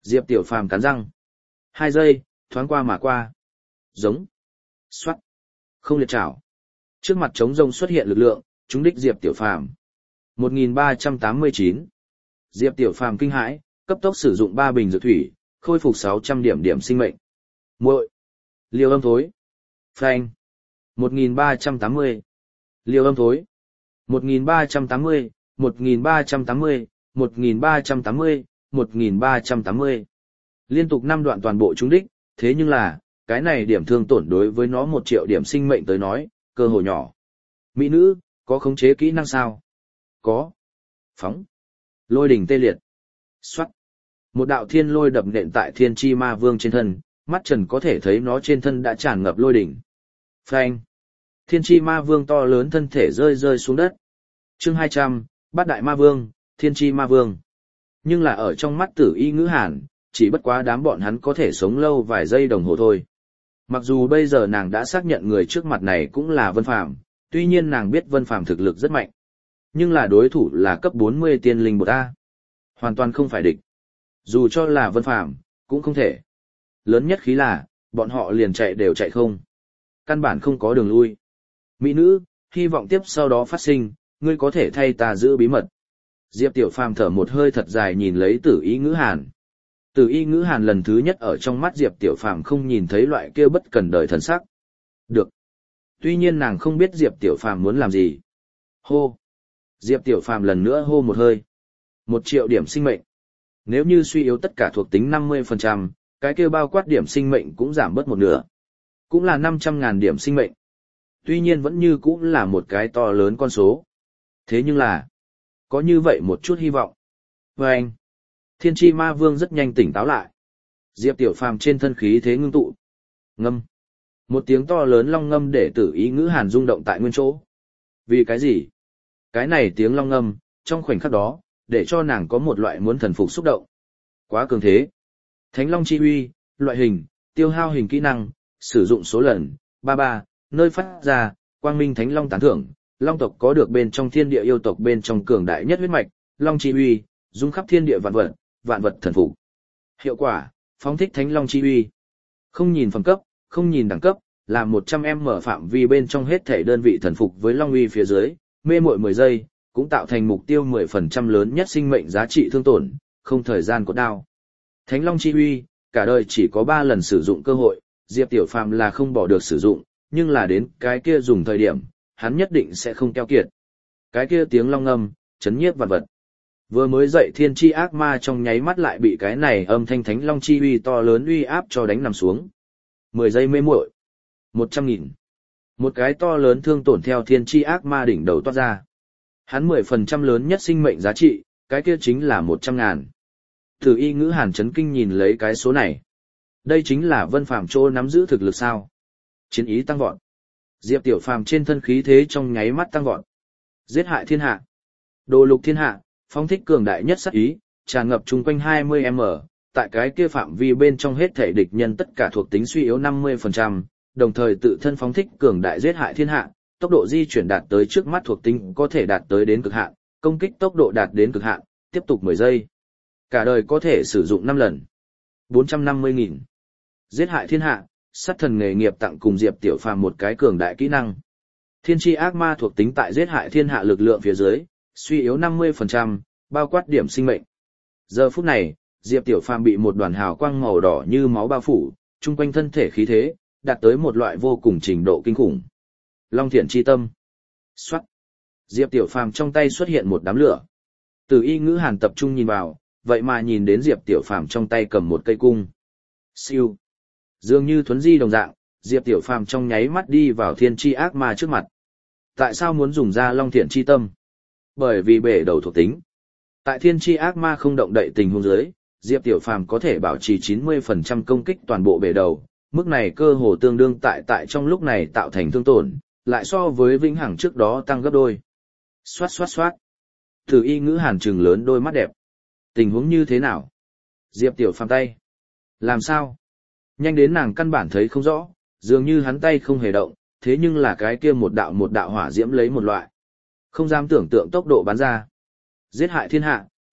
Diệp Tiểu Phàm cắn răng. Hai giây, thoáng qua mà qua. Giống. Xoát. Không liệt chảo. Trước mặt trống rông xuất hiện lực lượng, trúng đích Diệp Tiểu Phàm. một nghìn ba trăm tám mươi chín. Diệp Tiểu Phàm kinh hãi, cấp tốc sử dụng ba bình dược thủy, khôi phục sáu trăm điểm điểm sinh mệnh. Muội. Liều âm thối. Phanh. một nghìn ba trăm tám mươi. Liều âm thối. một nghìn ba trăm tám mươi, một nghìn ba trăm tám mươi, một nghìn ba trăm tám mươi, một nghìn ba trăm tám mươi. Liên tục năm đoạn toàn bộ trúng đích, thế nhưng là, cái này điểm thương tổn đối với nó một triệu điểm sinh mệnh tới nói, cơ hội nhỏ. Mỹ nữ, có khống chế kỹ năng sao? Có. Phóng. Lôi đỉnh tê liệt. Xoát. Một đạo thiên lôi đập nện tại thiên chi ma vương trên thân, mắt trần có thể thấy nó trên thân đã tràn ngập lôi đỉnh. Phanh. Thiên chi ma vương to lớn thân thể rơi rơi xuống đất. Chương hai trăm, bát đại ma vương, thiên chi ma vương. Nhưng là ở trong mắt Tử Y Ngữ Hàn, chỉ bất quá đám bọn hắn có thể sống lâu vài giây đồng hồ thôi. Mặc dù bây giờ nàng đã xác nhận người trước mặt này cũng là Vân Phàm, tuy nhiên nàng biết Vân Phàm thực lực rất mạnh. Nhưng là đối thủ là cấp bốn mươi tiên linh bột A. Hoàn toàn không phải địch. Dù cho là Vân Phàm, cũng không thể. Lớn nhất khí là, bọn họ liền chạy đều chạy không. Căn bản không có đường lui. Mỹ nữ, hy vọng tiếp sau đó phát sinh, ngươi có thể thay ta giữ bí mật. Diệp Tiểu Phàm thở một hơi thật dài nhìn lấy Tử Y Ngữ Hàn. Tử Y Ngữ Hàn lần thứ nhất ở trong mắt Diệp Tiểu Phàm không nhìn thấy loại kia bất cần đời thần sắc. Được. Tuy nhiên nàng không biết Diệp Tiểu Phàm muốn làm gì. Hô. Diệp Tiểu Phàm lần nữa hô một hơi. Một triệu điểm sinh mệnh. Nếu như suy yếu tất cả thuộc tính năm mươi phần trăm, cái kia bao quát điểm sinh mệnh cũng giảm bớt một nửa. Cũng là năm trăm ngàn điểm sinh mệnh. Tuy nhiên vẫn như cũng là một cái to lớn con số. Thế nhưng là, có như vậy một chút hy vọng. Và anh, Thiên Chi Ma Vương rất nhanh tỉnh táo lại. Diệp Tiểu Phàm trên thân khí thế ngưng tụ. Ngâm. Một tiếng to lớn long ngâm để Tử Y Ngữ Hàn rung động tại nguyên chỗ. Vì cái gì? Cái này tiếng long ngâm, trong khoảnh khắc đó, để cho nàng có một loại muốn thần phục xúc động. Quá cường thế. Thánh Long Chi Uy, loại hình, tiêu hao hình kỹ năng, sử dụng số lần, ba ba, nơi phát ra, Quang Minh Thánh Long tán thưởng, Long tộc có được bên trong thiên địa yêu tộc bên trong cường đại nhất huyết mạch, Long Chi Uy, dung khắp thiên địa vạn vật, vạn vật thần phục. Hiệu quả, phóng thích Thánh Long Chi Uy. Không nhìn phẩm cấp, không nhìn đẳng cấp, làm một trăm em mở phạm vi bên trong hết thể đơn vị thần phục với Long Uy phía dưới, mê muội mười giây, cũng tạo thành mục tiêu mười phần trăm lớn nhất sinh mệnh giá trị thương tổn, không thời gian cốt đao. Thánh Long Chi Uy, cả đời chỉ có ba lần sử dụng cơ hội, Diệp Tiểu Phàm là không bỏ được sử dụng, nhưng là đến cái kia dùng thời điểm, hắn nhất định sẽ không keo kiệt. Cái kia tiếng long ngâm, chấn nhiếp vạn vật. Vừa mới dậy thiên chi ác ma trong nháy mắt lại bị cái này âm thanh Thánh Long Chi Uy to lớn uy áp cho đánh nằm xuống. mười giây mê muội. một trăm nghìn. Một cái to lớn thương tổn theo thiên chi ác ma đỉnh đầu toát ra. Hắn mười phần trăm lớn nhất sinh mệnh giá trị, cái kia chính là một trăm ngàn. Tử Y Ngữ Hàn chấn kinh nhìn lấy cái số này. Đây chính là Vân Phàm chỗ nắm giữ thực lực sao? Chiến ý tăng vọt. Diệp Tiểu Phàm trên thân khí thế trong nháy mắt tăng vọt. Giết hại thiên hạ. Đồ lục thiên hạ, phóng thích cường đại nhất sát ý, tràn ngập chung quanh hai mươi m, tại cái kia phạm vi bên trong hết thể địch nhân tất cả thuộc tính suy yếu năm mươi phần trăm, đồng thời tự thân phóng thích cường đại giết hại thiên hạ, tốc độ di chuyển đạt tới trước mắt thuộc tính có thể đạt tới đến cực hạn, công kích tốc độ đạt đến cực hạn, tiếp tục mười giây. Cả đời có thể sử dụng năm lần. bốn trăm năm mươi nghìn. Giết hại thiên hạ, sát thần nghề nghiệp tặng cùng Diệp Tiểu Phàm một cái cường đại kỹ năng. Thiên chi ác ma thuộc tính tại giết hại thiên hạ lực lượng phía dưới, suy yếu năm mươi phần trăm, bao quát điểm sinh mệnh. Giờ phút này, Diệp Tiểu Phàm bị một đoàn hào quang màu đỏ như máu bao phủ, chung quanh thân thể khí thế, đạt tới một loại vô cùng trình độ kinh khủng. Long Thiện chi tâm. Soát. Diệp Tiểu Phàm trong tay xuất hiện một đám lửa. Tử Y Ngữ Hàn tập trung nhìn vào, vậy mà nhìn đến Diệp Tiểu Phàm trong tay cầm một cây cung. Siêu. Dường như thuấn di đồng dạng, Diệp Tiểu Phàm trong nháy mắt đi vào thiên chi ác ma trước mặt. Tại sao muốn dùng ra Long Thiện chi tâm? Bởi vì bể đầu thuộc tính. Tại thiên chi ác ma không động đậy tình huống dưới, Diệp Tiểu Phàm có thể bảo trì chín mươi phần trăm công kích toàn bộ bể đầu, mức này cơ hồ tương đương tại tại trong lúc này tạo thành thương tổn, lại so với vĩnh hằng trước đó tăng gấp đôi. Xoát xoát xoát. Tử Y Ngữ Hàn trừng lớn đôi mắt đẹp. Tình huống như thế nào? Diệp Tiểu Phàm tay. Làm sao? Nhanh đến nàng căn bản thấy không rõ, dường như hắn tay không hề động, thế nhưng là cái kia một đạo một đạo hỏa diễm lấy một loại. Không dám tưởng tượng tốc độ bắn ra. Giết hại thiên hạ,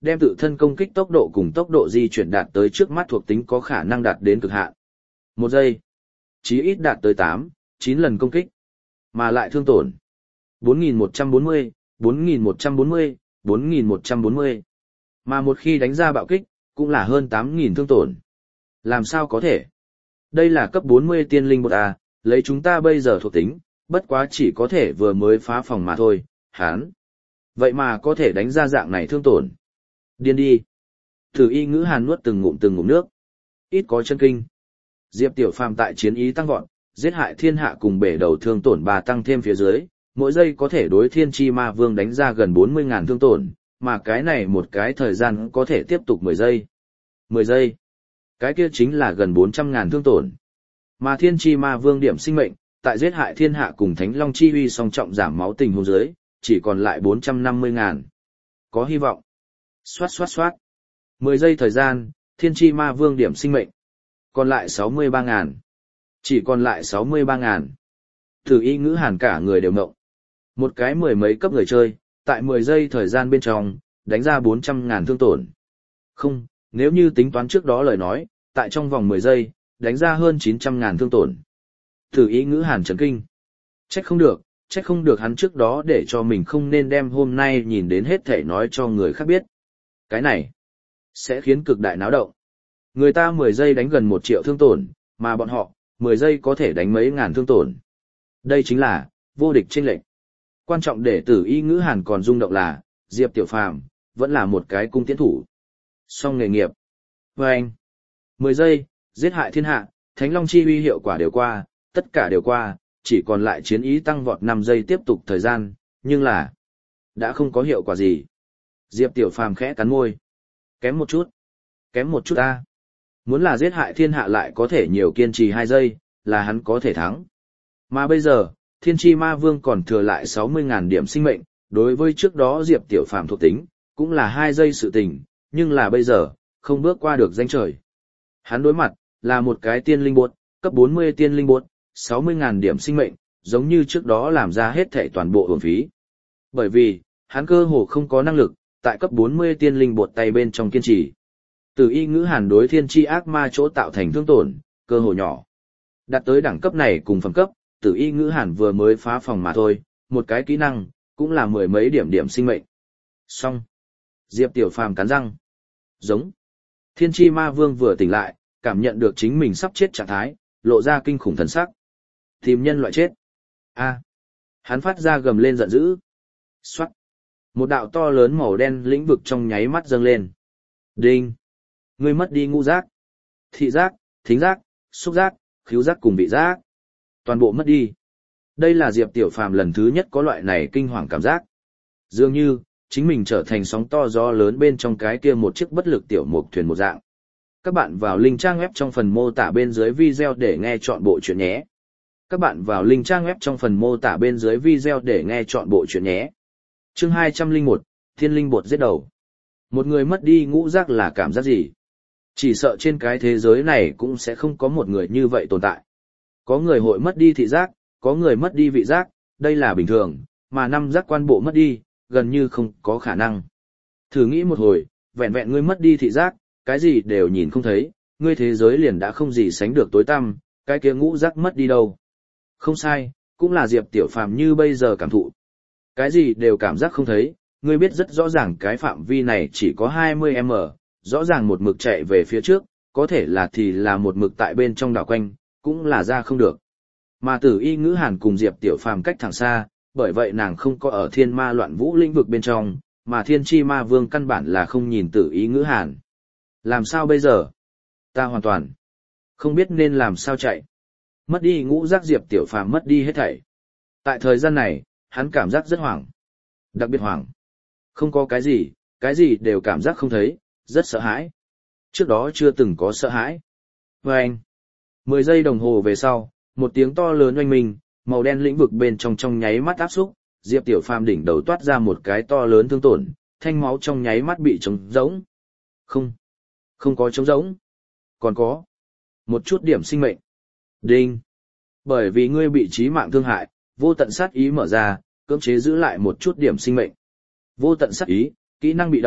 đem tự thân công kích tốc độ cùng tốc độ di chuyển đạt tới trước mắt thuộc tính có khả năng đạt đến cực hạn. Một giây, chí ít đạt tới tám, chín lần công kích, mà lại thương tổn. bốn nghìn một trăm bốn mươi, bốn nghìn một trăm bốn mươi, bốn nghìn một trăm bốn mươi. Mà một khi đánh ra bạo kích, cũng là hơn tám nghìn thương tổn. Làm sao có thể? Đây là cấp bốn mươi tiên linh bột A, lấy chúng ta bây giờ thuộc tính, bất quá chỉ có thể vừa mới phá phòng mà thôi, hán. Vậy mà có thể đánh ra dạng này thương tổn. Điên đi. Thử y ngữ hàn nuốt từng ngụm từng ngụm nước. Ít có chân kinh. Diệp Tiểu Phàm tại chiến ý tăng vọt, giết hại thiên hạ cùng bể đầu thương tổn bà tăng thêm phía dưới, mỗi giây có thể đối thiên chi ma vương đánh ra gần bốn mươi ngàn thương tổn, mà cái này một cái thời gian có thể tiếp tục mười giây. mười giây. Cái kia chính là gần bốn trăm ngàn thương tổn. Mà thiên chi ma vương điểm sinh mệnh, tại giết hại thiên hạ cùng thánh long chi uy song trọng giảm máu tình huống dưới, chỉ còn lại bốn trăm năm mươi ngàn. Có hy vọng. Xoát xoát xoát. mười giây thời gian, thiên chi ma vương điểm sinh mệnh. Còn lại sáu mươi ba ngàn. Chỉ còn lại sáu mươi ba ngàn. Thử y ngữ hàn cả người đều ngộng. Một cái mười mấy cấp người chơi, tại mười giây thời gian bên trong, đánh ra bốn trăm ngàn thương tổn. Không, nếu như tính toán trước đó lời nói, tại trong vòng mười giây, đánh ra hơn chín trăm ngàn thương tổn. Thử y ngữ hàn chấn kinh. Trách không được, trách không được hắn trước đó để cho mình không nên đem hôm nay nhìn đến hết thể nói cho người khác biết. Cái này, sẽ khiến cực đại náo động. Người ta mười giây đánh gần một triệu thương tổn, mà bọn họ, mười giây có thể đánh mấy ngàn thương tổn. Đây chính là, vô địch chênh lệch. Quan trọng để tử y ngữ hàn còn rung động là, Diệp Tiểu Phàm vẫn là một cái cung tiễn thủ. Song nghề nghiệp. Và anh, mười giây, giết hại thiên hạ, thánh long chi uy hiệu quả đều qua, tất cả đều qua, chỉ còn lại chiến ý tăng vọt năm giây tiếp tục thời gian, nhưng là, đã không có hiệu quả gì. Diệp Tiểu Phàm khẽ cắn môi. Kém một chút. Kém một chút ta. Muốn là giết hại thiên hạ lại có thể nhiều kiên trì hai giây, là hắn có thể thắng. Mà bây giờ, thiên chi ma vương còn thừa lại sáu mươi ngàn điểm sinh mệnh, đối với trước đó Diệp Tiểu Phàm thuộc tính, cũng là hai giây sự tình, nhưng là bây giờ, không bước qua được danh trời. Hắn đối mặt, là một cái tiên linh bột, cấp bốn mươi tiên linh bột, sáu mươi ngàn điểm sinh mệnh, giống như trước đó làm ra hết thảy toàn bộ hưởng phí. Bởi vì, hắn cơ hồ không có năng lực, tại cấp bốn mươi tiên linh bột tay bên trong kiên trì. Từ y ngữ hàn đối thiên chi ác ma chỗ tạo thành thương tổn, cơ hồ nhỏ. Đạt tới đẳng cấp này cùng phẩm cấp, tử y ngữ hàn vừa mới phá phòng mà thôi, một cái kỹ năng, cũng là mười mấy điểm điểm sinh mệnh. Xong. Diệp Tiểu Phàm cắn răng. Giống. Thiên chi ma vương vừa tỉnh lại, cảm nhận được chính mình sắp chết trạng thái, lộ ra kinh khủng thần sắc. Tìm nhân loại chết. A. Hắn phát ra gầm lên giận dữ. Xoát. Một đạo to lớn màu đen lĩnh vực trong nháy mắt dâng lên. Đinh. Ngươi mất đi ngũ giác, thị giác, thính giác, xúc giác, khứu giác cùng vị giác. Toàn bộ mất đi. Đây là Diệp Tiểu Phàm lần thứ nhất có loại này kinh hoàng cảm giác. Dường như, chính mình trở thành sóng to gió lớn bên trong cái kia một chiếc bất lực tiểu mục thuyền một dạng. Các bạn vào link trang web trong phần mô tả bên dưới video để nghe chọn bộ truyện nhé. Các bạn vào link trang web trong phần mô tả bên dưới video để nghe chọn bộ truyện nhé. Chương hai trăm lẻ một, Thiên Linh Bột giết đầu. Một người mất đi ngũ giác là cảm giác gì? Chỉ sợ trên cái thế giới này cũng sẽ không có một người như vậy tồn tại. Có người hội mất đi thị giác, có người mất đi vị giác, đây là bình thường, mà năm giác quan bộ mất đi, gần như không có khả năng. Thử nghĩ một hồi, vẹn vẹn ngươi mất đi thị giác, cái gì đều nhìn không thấy, ngươi thế giới liền đã không gì sánh được tối tăm, cái kia ngũ giác mất đi đâu. Không sai, cũng là Diệp Tiểu Phàm như bây giờ cảm thụ. Cái gì đều cảm giác không thấy, ngươi biết rất rõ ràng cái phạm vi này chỉ có hai mươi mét, rõ ràng một mực chạy về phía trước, có thể là thì là một mực tại bên trong đảo quanh, cũng là ra không được. Mà Tử Y Ngữ Hàn cùng Diệp Tiểu Phàm cách thẳng xa, bởi vậy nàng không có ở thiên ma loạn vũ lĩnh vực bên trong, mà thiên chi ma vương căn bản là không nhìn Tử Y Ngữ Hàn. Làm sao bây giờ? Ta hoàn toàn không biết nên làm sao chạy. Mất đi ngũ giác Diệp Tiểu Phàm mất đi hết thảy. Tại thời gian này, hắn cảm giác rất hoảng. Đặc biệt hoảng. Không có cái gì, cái gì đều cảm giác không thấy, rất sợ hãi. Trước đó chưa từng có sợ hãi. Và anh, mười giây đồng hồ về sau, một tiếng to lớn oanh minh, màu đen lĩnh vực bên trong trong nháy mắt áp xúc, Diệp Tiểu Phàm đỉnh đầu toát ra một cái to lớn thương tổn, thanh máu trong nháy mắt bị trống rỗng. Không, không có trống rỗng. Còn có một chút điểm sinh mệnh. Đinh. Bởi vì ngươi bị chí mạng thương hại, vô tận sát ý mở ra, cưỡng chế giữ lại một chút điểm sinh mệnh. Vô tận sát ý, kỹ năng bị động,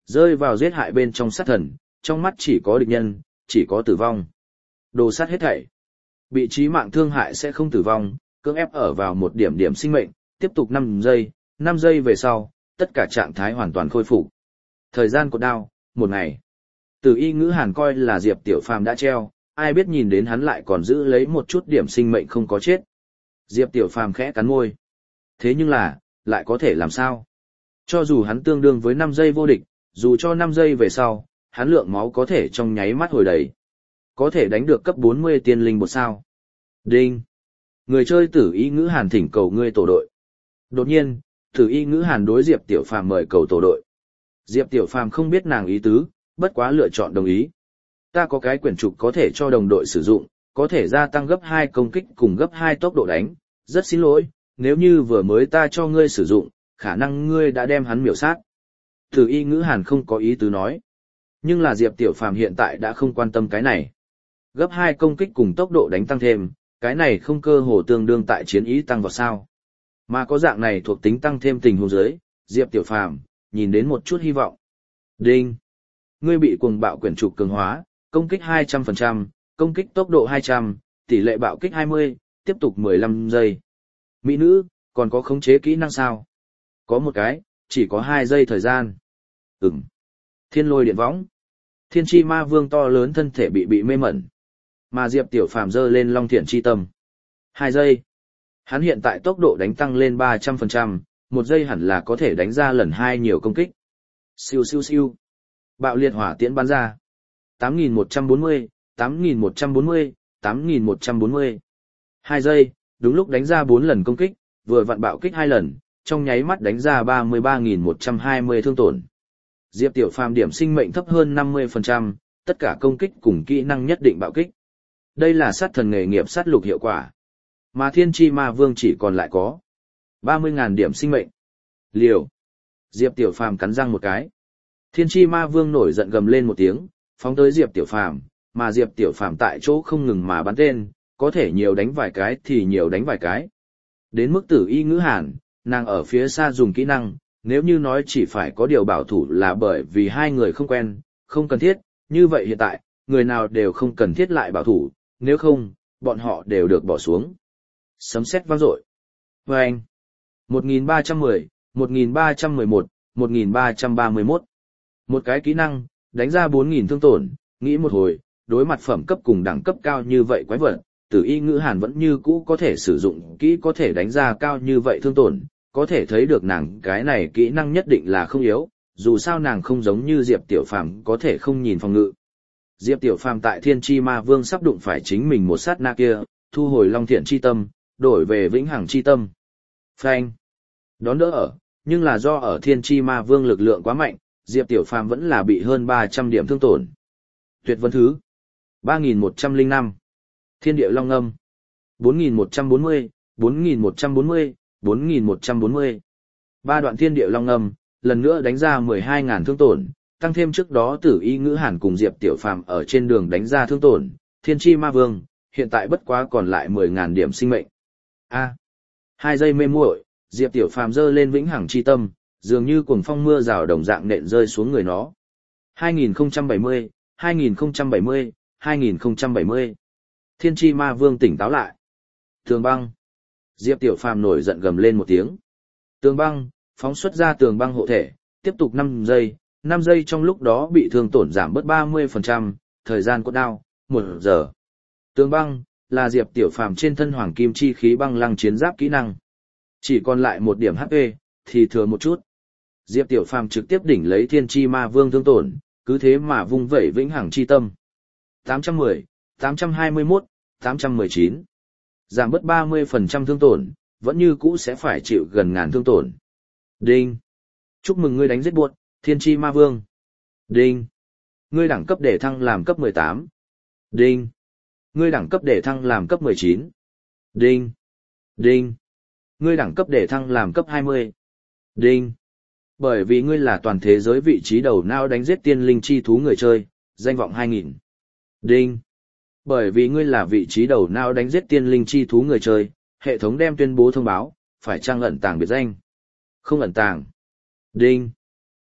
Rơi vào giết hại bên trong sát thần, trong mắt chỉ có địch nhân, chỉ có tử vong. Đồ sát hết thảy. Bị chí mạng thương hại sẽ không tử vong, cưỡng ép ở vào một điểm điểm sinh mệnh, tiếp tục năm giây, năm giây về sau, tất cả trạng thái hoàn toàn khôi phục. Thời gian cột đao, một ngày. Từ y ngữ hàn coi là Diệp Tiểu Phàm đã treo, ai biết nhìn đến hắn lại còn giữ lấy một chút điểm sinh mệnh không có chết. Diệp Tiểu Phàm khẽ cắn môi. Thế nhưng là, lại có thể làm sao? Cho dù hắn tương đương với năm giây vô địch, dù cho năm giây về sau, hắn lượng máu có thể trong nháy mắt hồi đầy. Có thể đánh được cấp bốn mươi tiên linh một sao. Đinh. Người chơi tử y ngữ hàn thỉnh cầu ngươi tổ đội. Đột nhiên, tử y ngữ hàn đối Diệp Tiểu Phàm mời cầu tổ đội. Diệp Tiểu Phàm không biết nàng ý tứ, bất quá lựa chọn đồng ý. Ta có cái quyển trục có thể cho đồng đội sử dụng, có thể gia tăng gấp hai công kích cùng gấp hai tốc độ đánh. Rất xin lỗi, nếu như vừa mới ta cho ngươi sử dụng, khả năng ngươi đã đem hắn miểu sát. Tử y ngữ hàn không có ý tứ nói. Nhưng là Diệp Tiểu Phàm hiện tại đã không quan tâm cái này. Gấp hai công kích cùng tốc độ đánh tăng thêm, cái này không cơ hồ tương đương tại chiến ý tăng vào sao. Mà có dạng này thuộc tính tăng thêm tình huống dưới, Diệp Tiểu Phàm nhìn đến một chút hy vọng. Đinh. Ngươi bị cuồng bạo quyển trục cường hóa, công kích hai trăm phần trăm, công kích tốc độ hai trăm, tỷ lệ bạo kích hai mươi, tiếp tục mười lăm giây. Mỹ nữ, còn có khống chế kỹ năng sao? Có một cái, chỉ có hai giây thời gian. Ừm. Thiên lôi điện võng. Thiên chi ma vương to lớn thân thể bị bị mê mẩn. Mà Diệp Tiểu Phàm giơ lên long thiện chi tâm. Hai giây. Hắn hiện tại tốc độ đánh tăng lên ba trăm phần trăm, một giây hẳn là có thể đánh ra lần hai nhiều công kích. Siêu siêu siêu. Bạo liệt hỏa tiễn bắn ra. tám nghìn một trăm bốn mươi, tám nghìn một trăm bốn mươi, tám nghìn một trăm bốn mươi. Hai giây, đúng lúc đánh ra bốn lần công kích, vừa vặn bạo kích hai lần, trong nháy mắt đánh ra ba mươi ba nghìn một trăm hai mươi thương tổn. Diệp Tiểu Phàm điểm sinh mệnh thấp hơn năm mươi phần trăm, tất cả công kích cùng kỹ năng nhất định bạo kích. Đây là sát thần nghề nghiệp sát lục hiệu quả. Mà Thiên Chi Ma Vương chỉ còn lại có ba mươi nghìn điểm sinh mệnh. Liều. Diệp Tiểu Phàm cắn răng một cái. Thiên Chi Ma Vương nổi giận gầm lên một tiếng, phóng tới Diệp Tiểu Phàm, mà Diệp Tiểu Phàm tại chỗ không ngừng mà bắn tên, có thể nhiều đánh vài cái thì nhiều đánh vài cái. Đến mức Tử y ngữ hàn, nàng ở phía xa dùng kỹ năng, nếu như nói chỉ phải có điều bảo thủ là bởi vì hai người không quen, không cần thiết, như vậy hiện tại, người nào đều không cần thiết lại bảo thủ, nếu không, bọn họ đều được bỏ xuống. Sấm sét vang dội. Vâng. một nghìn ba trăm mười, một nghìn ba trăm mười một, một nghìn ba trăm ba mươi mốt. Một cái kỹ năng, đánh ra bốn nghìn thương tổn, nghĩ một hồi, đối mặt phẩm cấp cùng đẳng cấp cao như vậy quái vật, Tử y ngữ hàn vẫn như cũ có thể sử dụng kỹ có thể đánh ra cao như vậy thương tổn, có thể thấy được nàng cái này kỹ năng nhất định là không yếu, dù sao nàng không giống như Diệp Tiểu Phàm có thể không nhìn phòng ngự. Diệp Tiểu Phàm tại Thiên Chi Ma Vương sắp đụng phải chính mình một sát na kia, thu hồi Long Thiện chi tâm, đổi về Vĩnh Hằng chi tâm. Phanh. Đón đỡ ở, nhưng là do ở Thiên Chi Ma Vương lực lượng quá mạnh, Diệp Tiểu Phàm vẫn là bị hơn ba trăm điểm thương tổn. Tuyệt vân thứ. ba nghìn một trăm lẻ năm. Thiên địa long ngâm. bốn nghìn một trăm bốn mươi, bốn nghìn một trăm bốn mươi, bốn nghìn một trăm bốn mươi. Ba đoạn thiên địa long ngâm, lần nữa đánh ra mười hai nghìn thương tổn, tăng thêm trước đó Tử y ngữ hàn cùng Diệp Tiểu Phàm ở trên đường đánh ra thương tổn, Thiên Chi Ma Vương, hiện tại bất quá còn lại mười nghìn điểm sinh mệnh. A. Hai giây mê muội, Diệp Tiểu Phàm giơ lên Vĩnh Hằng chi tâm, dường như cuồng phong mưa rào đồng dạng nện rơi xuống người nó. hai nghìn không trăm bảy mươi, hai nghìn không trăm bảy mươi, hai nghìn không trăm bảy mươi. Thiên Chi Ma Vương tỉnh táo lại. Tường băng. Diệp Tiểu Phàm nổi giận gầm lên một tiếng. Tường băng, phóng xuất ra tường băng hộ thể, tiếp tục năm giây, năm giây trong lúc đó bị thương tổn giảm bớt ba mươi phần trăm, thời gian cốt đao, một giờ. Tường băng, là Diệp Tiểu Phàm trên thân hoàng kim chi khí băng lăng chiến giáp kỹ năng. Chỉ còn lại một điểm hát pê, thì thừa một chút. Diệp Tiểu Phàm trực tiếp đỉnh lấy Thiên Chi Ma Vương thương tổn, cứ thế mà vung vẩy Vĩnh Hằng chi tâm. tám trăm mười, tám trăm hai mươi mốt, tám trăm mười chín. Giảm bớt ba mươi phần trăm thương tổn, vẫn như cũ sẽ phải chịu gần ngàn thương tổn. Đinh. Chúc mừng ngươi đánh giết buột, Thiên Chi Ma Vương. Đinh. Ngươi đẳng cấp để thăng làm cấp mười tám. Đinh. Ngươi đẳng cấp để thăng làm cấp mười chín. Đinh. Đinh. Ngươi đẳng cấp để thăng làm cấp hai mươi. Đinh. Bởi vì ngươi là toàn thế giới vị trí đầu não đánh giết tiên linh chi thú người chơi, danh vọng hai nghìn. Đinh. Bởi vì ngươi là vị trí đầu não đánh giết tiên linh chi thú người chơi, hệ thống đem tuyên bố thông báo, phải trang ẩn tàng biệt danh. Không ẩn tàng. Đinh.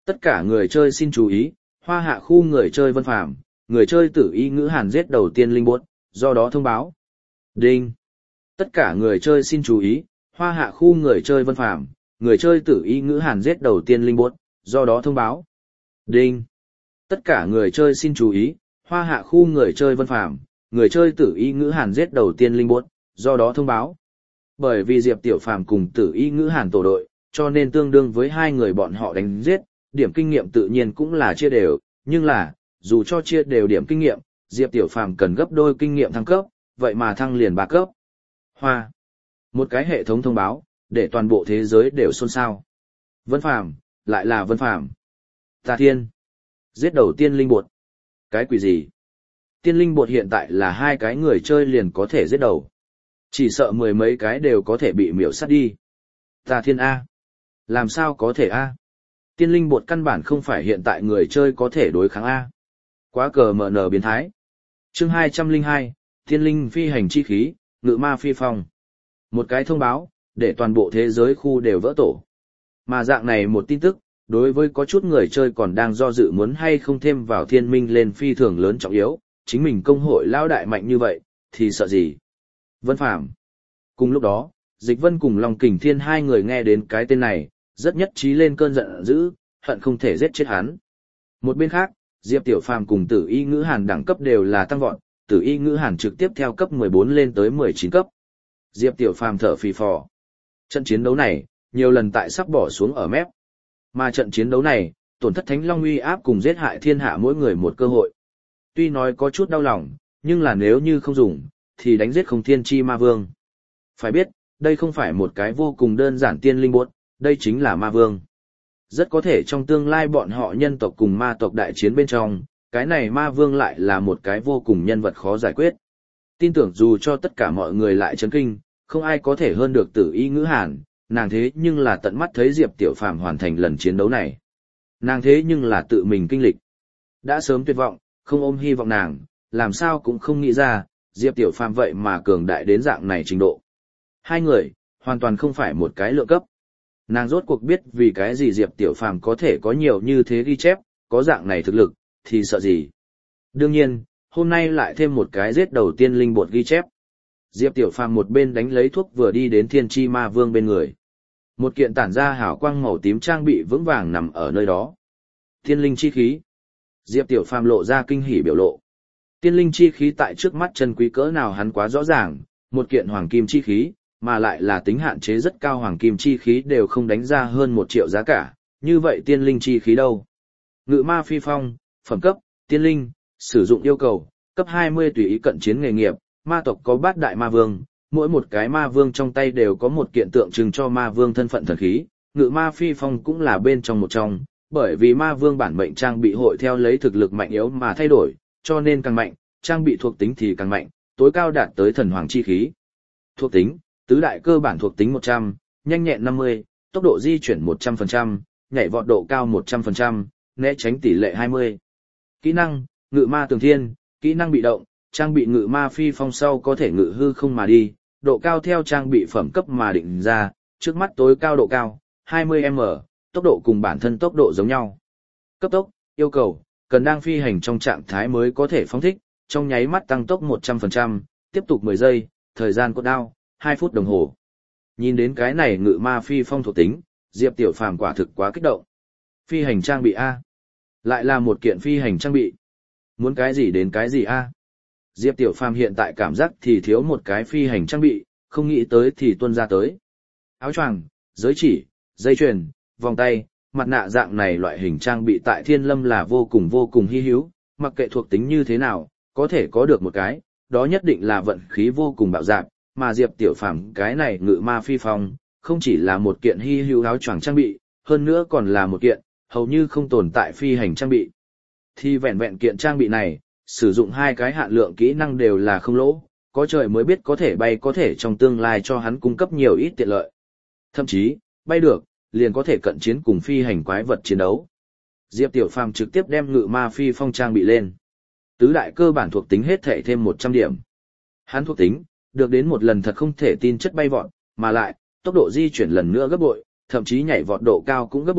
Tất cả người chơi xin chú ý, hoa hạ khu người chơi Vân Phàm, người chơi tử y ngữ hàn giết đầu tiên linh bột, do đó thông báo. Đinh. Tất cả người chơi xin chú ý, hoa hạ khu người chơi Vân Phàm, người chơi tử y ngữ hàn giết đầu tiên linh bột, do đó thông báo. Đinh. Tất cả người chơi xin chú ý, hoa hạ khu người chơi Vân Phàm, người chơi tử y ngữ hàn giết đầu tiên linh bột, do đó thông báo. Bởi vì Diệp Tiểu Phàm cùng tử y ngữ hàn tổ đội, cho nên tương đương với hai người bọn họ đánh giết, điểm kinh nghiệm tự nhiên cũng là chia đều, nhưng là, dù cho chia đều điểm kinh nghiệm, Diệp Tiểu Phàm cần gấp đôi kinh nghiệm thăng cấp, vậy mà thăng liền ba cấp. Hoa. Một cái hệ thống thông báo, để toàn bộ thế giới đều xôn xao. Vân Phàm, lại là Vân Phàm. Tà Thiên. Giết đầu tiên linh bột. Cái quỷ gì? Tiên linh bột hiện tại là hai cái người chơi liền có thể giết đầu. Chỉ sợ mười mấy cái đều có thể bị miểu sát đi. Tà Thiên A. Làm sao có thể A? Tiên linh bột căn bản không phải hiện tại người chơi có thể đối kháng A. Quá cờ mở nở biến thái. Chương hai trăm lẻ hai, Tiên linh phi hành chi khí, ngự ma phi phong. Một cái thông báo, để toàn bộ thế giới khu đều vỡ tổ. Mà dạng này một tin tức, đối với có chút người chơi còn đang do dự muốn hay không thêm vào thiên minh lên phi thường lớn trọng yếu, chính mình công hội lao đại mạnh như vậy, thì sợ gì? Vân Phàm. Cùng lúc đó, Dịch Vân cùng Long Kình Thiên hai người nghe đến cái tên này, rất nhất trí lên cơn giận dữ, hận không thể giết chết hắn. Một bên khác, Diệp Tiểu Phàm cùng Tử Y Ngữ Hàn đẳng cấp đều là tăng vọt, Tử Y Ngữ Hàn trực tiếp theo cấp mười bốn lên tới mười chín cấp. Diệp Tiểu Phàm thở phì phò. Trận chiến đấu này, nhiều lần tại sắp bỏ xuống ở mép. Mà trận chiến đấu này, tổn thất Thánh Long uy áp cùng giết hại thiên hạ mỗi người một cơ hội. Tuy nói có chút đau lòng, nhưng là nếu như không dùng, thì đánh giết không thiên chi ma vương. Phải biết, đây không phải một cái vô cùng đơn giản tiên linh bột, đây chính là ma vương. Rất có thể trong tương lai bọn họ nhân tộc cùng ma tộc đại chiến bên trong, cái này ma vương lại là một cái vô cùng nhân vật khó giải quyết. Tin tưởng dù cho tất cả mọi người lại chấn kinh, không ai có thể hơn được Tử Y Ngữ Hàn, nàng thế nhưng là tận mắt thấy Diệp Tiểu Phàm hoàn thành lần chiến đấu này. Nàng thế nhưng là tự mình kinh lịch. Đã sớm tuyệt vọng, không ôm hy vọng nàng, làm sao cũng không nghĩ ra, Diệp Tiểu Phàm vậy mà cường đại đến dạng này trình độ. Hai người, hoàn toàn không phải một cái lượng cấp. Nàng rốt cuộc biết vì cái gì Diệp Tiểu Phàm có thể có nhiều như thế ghi chép, có dạng này thực lực, thì sợ gì. Đương nhiên, hôm nay lại thêm một cái giết đầu tiên linh bột ghi chép. Diệp Tiểu Phàm một bên đánh lấy thuốc vừa đi đến Thiên Chi Ma Vương bên người. Một kiện tản ra hào quang màu tím trang bị vững vàng nằm ở nơi đó. Tiên linh chi khí. Diệp Tiểu Phàm lộ ra kinh hỉ biểu lộ. Tiên linh chi khí tại trước mắt chân quý cỡ nào hắn quá rõ ràng, một kiện hoàng kim chi khí, mà lại là tính hạn chế rất cao hoàng kim chi khí đều không đánh ra hơn một triệu giá cả, như vậy tiên linh chi khí đâu? Ngự ma phi phong, phẩm cấp, tiên linh, sử dụng yêu cầu, cấp hai mươi tùy ý cận chiến nghề nghiệp, ma tộc có bát đại ma vương, mỗi một cái ma vương trong tay đều có một kiện tượng trưng cho ma vương thân phận thần khí, ngự ma phi phong cũng là bên trong một trong, bởi vì ma vương bản mệnh trang bị hội theo lấy thực lực mạnh yếu mà thay đổi, cho nên càng mạnh, trang bị thuộc tính thì càng mạnh, tối cao đạt tới thần hoàng chi khí. Thuộc tính, tứ đại cơ bản thuộc tính một trăm, nhanh nhẹn năm mươi, tốc độ di chuyển một trăm phần trăm, nhảy vọt độ cao một trăm phần trăm, né tránh tỷ lệ hai mươi. Kỹ năng, ngự ma tường thiên, kỹ năng bị động, trang bị ngự ma phi phong sau có thể ngự hư không mà đi, độ cao theo trang bị phẩm cấp mà định ra, trước mắt tối cao độ cao, hai mươi mét, tốc độ cùng bản thân tốc độ giống nhau. Cấp tốc, yêu cầu, cần đang phi hành trong trạng thái mới có thể phóng thích, trong nháy mắt tăng tốc một trăm phần trăm, tiếp tục mười giây, thời gian cốt đao, hai phút đồng hồ. Nhìn đến cái này ngự ma phi phong thuộc tính, Diệp Tiểu Phàm quả thực quá kích động. Phi hành trang bị A. Lại là một kiện phi hành trang bị. Muốn cái gì đến cái gì A. Diệp Tiểu Phàm hiện tại cảm giác thì thiếu một cái phi hành trang bị, không nghĩ tới thì tuôn ra tới. Áo choàng, giới chỉ, dây chuyền, vòng tay, mặt nạ dạng này loại hình trang bị tại Thiên Lâm là vô cùng vô cùng hi hữu, mặc kệ thuộc tính như thế nào, có thể có được một cái, đó nhất định là vận khí vô cùng bạo dạn, mà Diệp Tiểu Phàm cái này ngự ma phi phong, không chỉ là một kiện hi hữu áo choàng trang bị, hơn nữa còn là một kiện, hầu như không tồn tại phi hành trang bị. Thì vẹn vẹn kiện trang bị này, sử dụng hai cái hạn lượng kỹ năng đều là không lỗ, có trời mới biết có thể bay có thể trong tương lai cho hắn cung cấp nhiều ít tiện lợi. Thậm chí, bay được, liền có thể cận chiến cùng phi hành quái vật chiến đấu. Diệp Tiểu Phàm trực tiếp đem ngự ma phi phong trang bị lên. Tứ đại cơ bản thuộc tính hết thể thêm một trăm điểm. Hắn thuộc tính, được đến một lần thật không thể tin chất bay vọt, mà lại, tốc độ di chuyển lần nữa gấp bội, thậm chí nhảy vọt độ cao cũng gấp bội,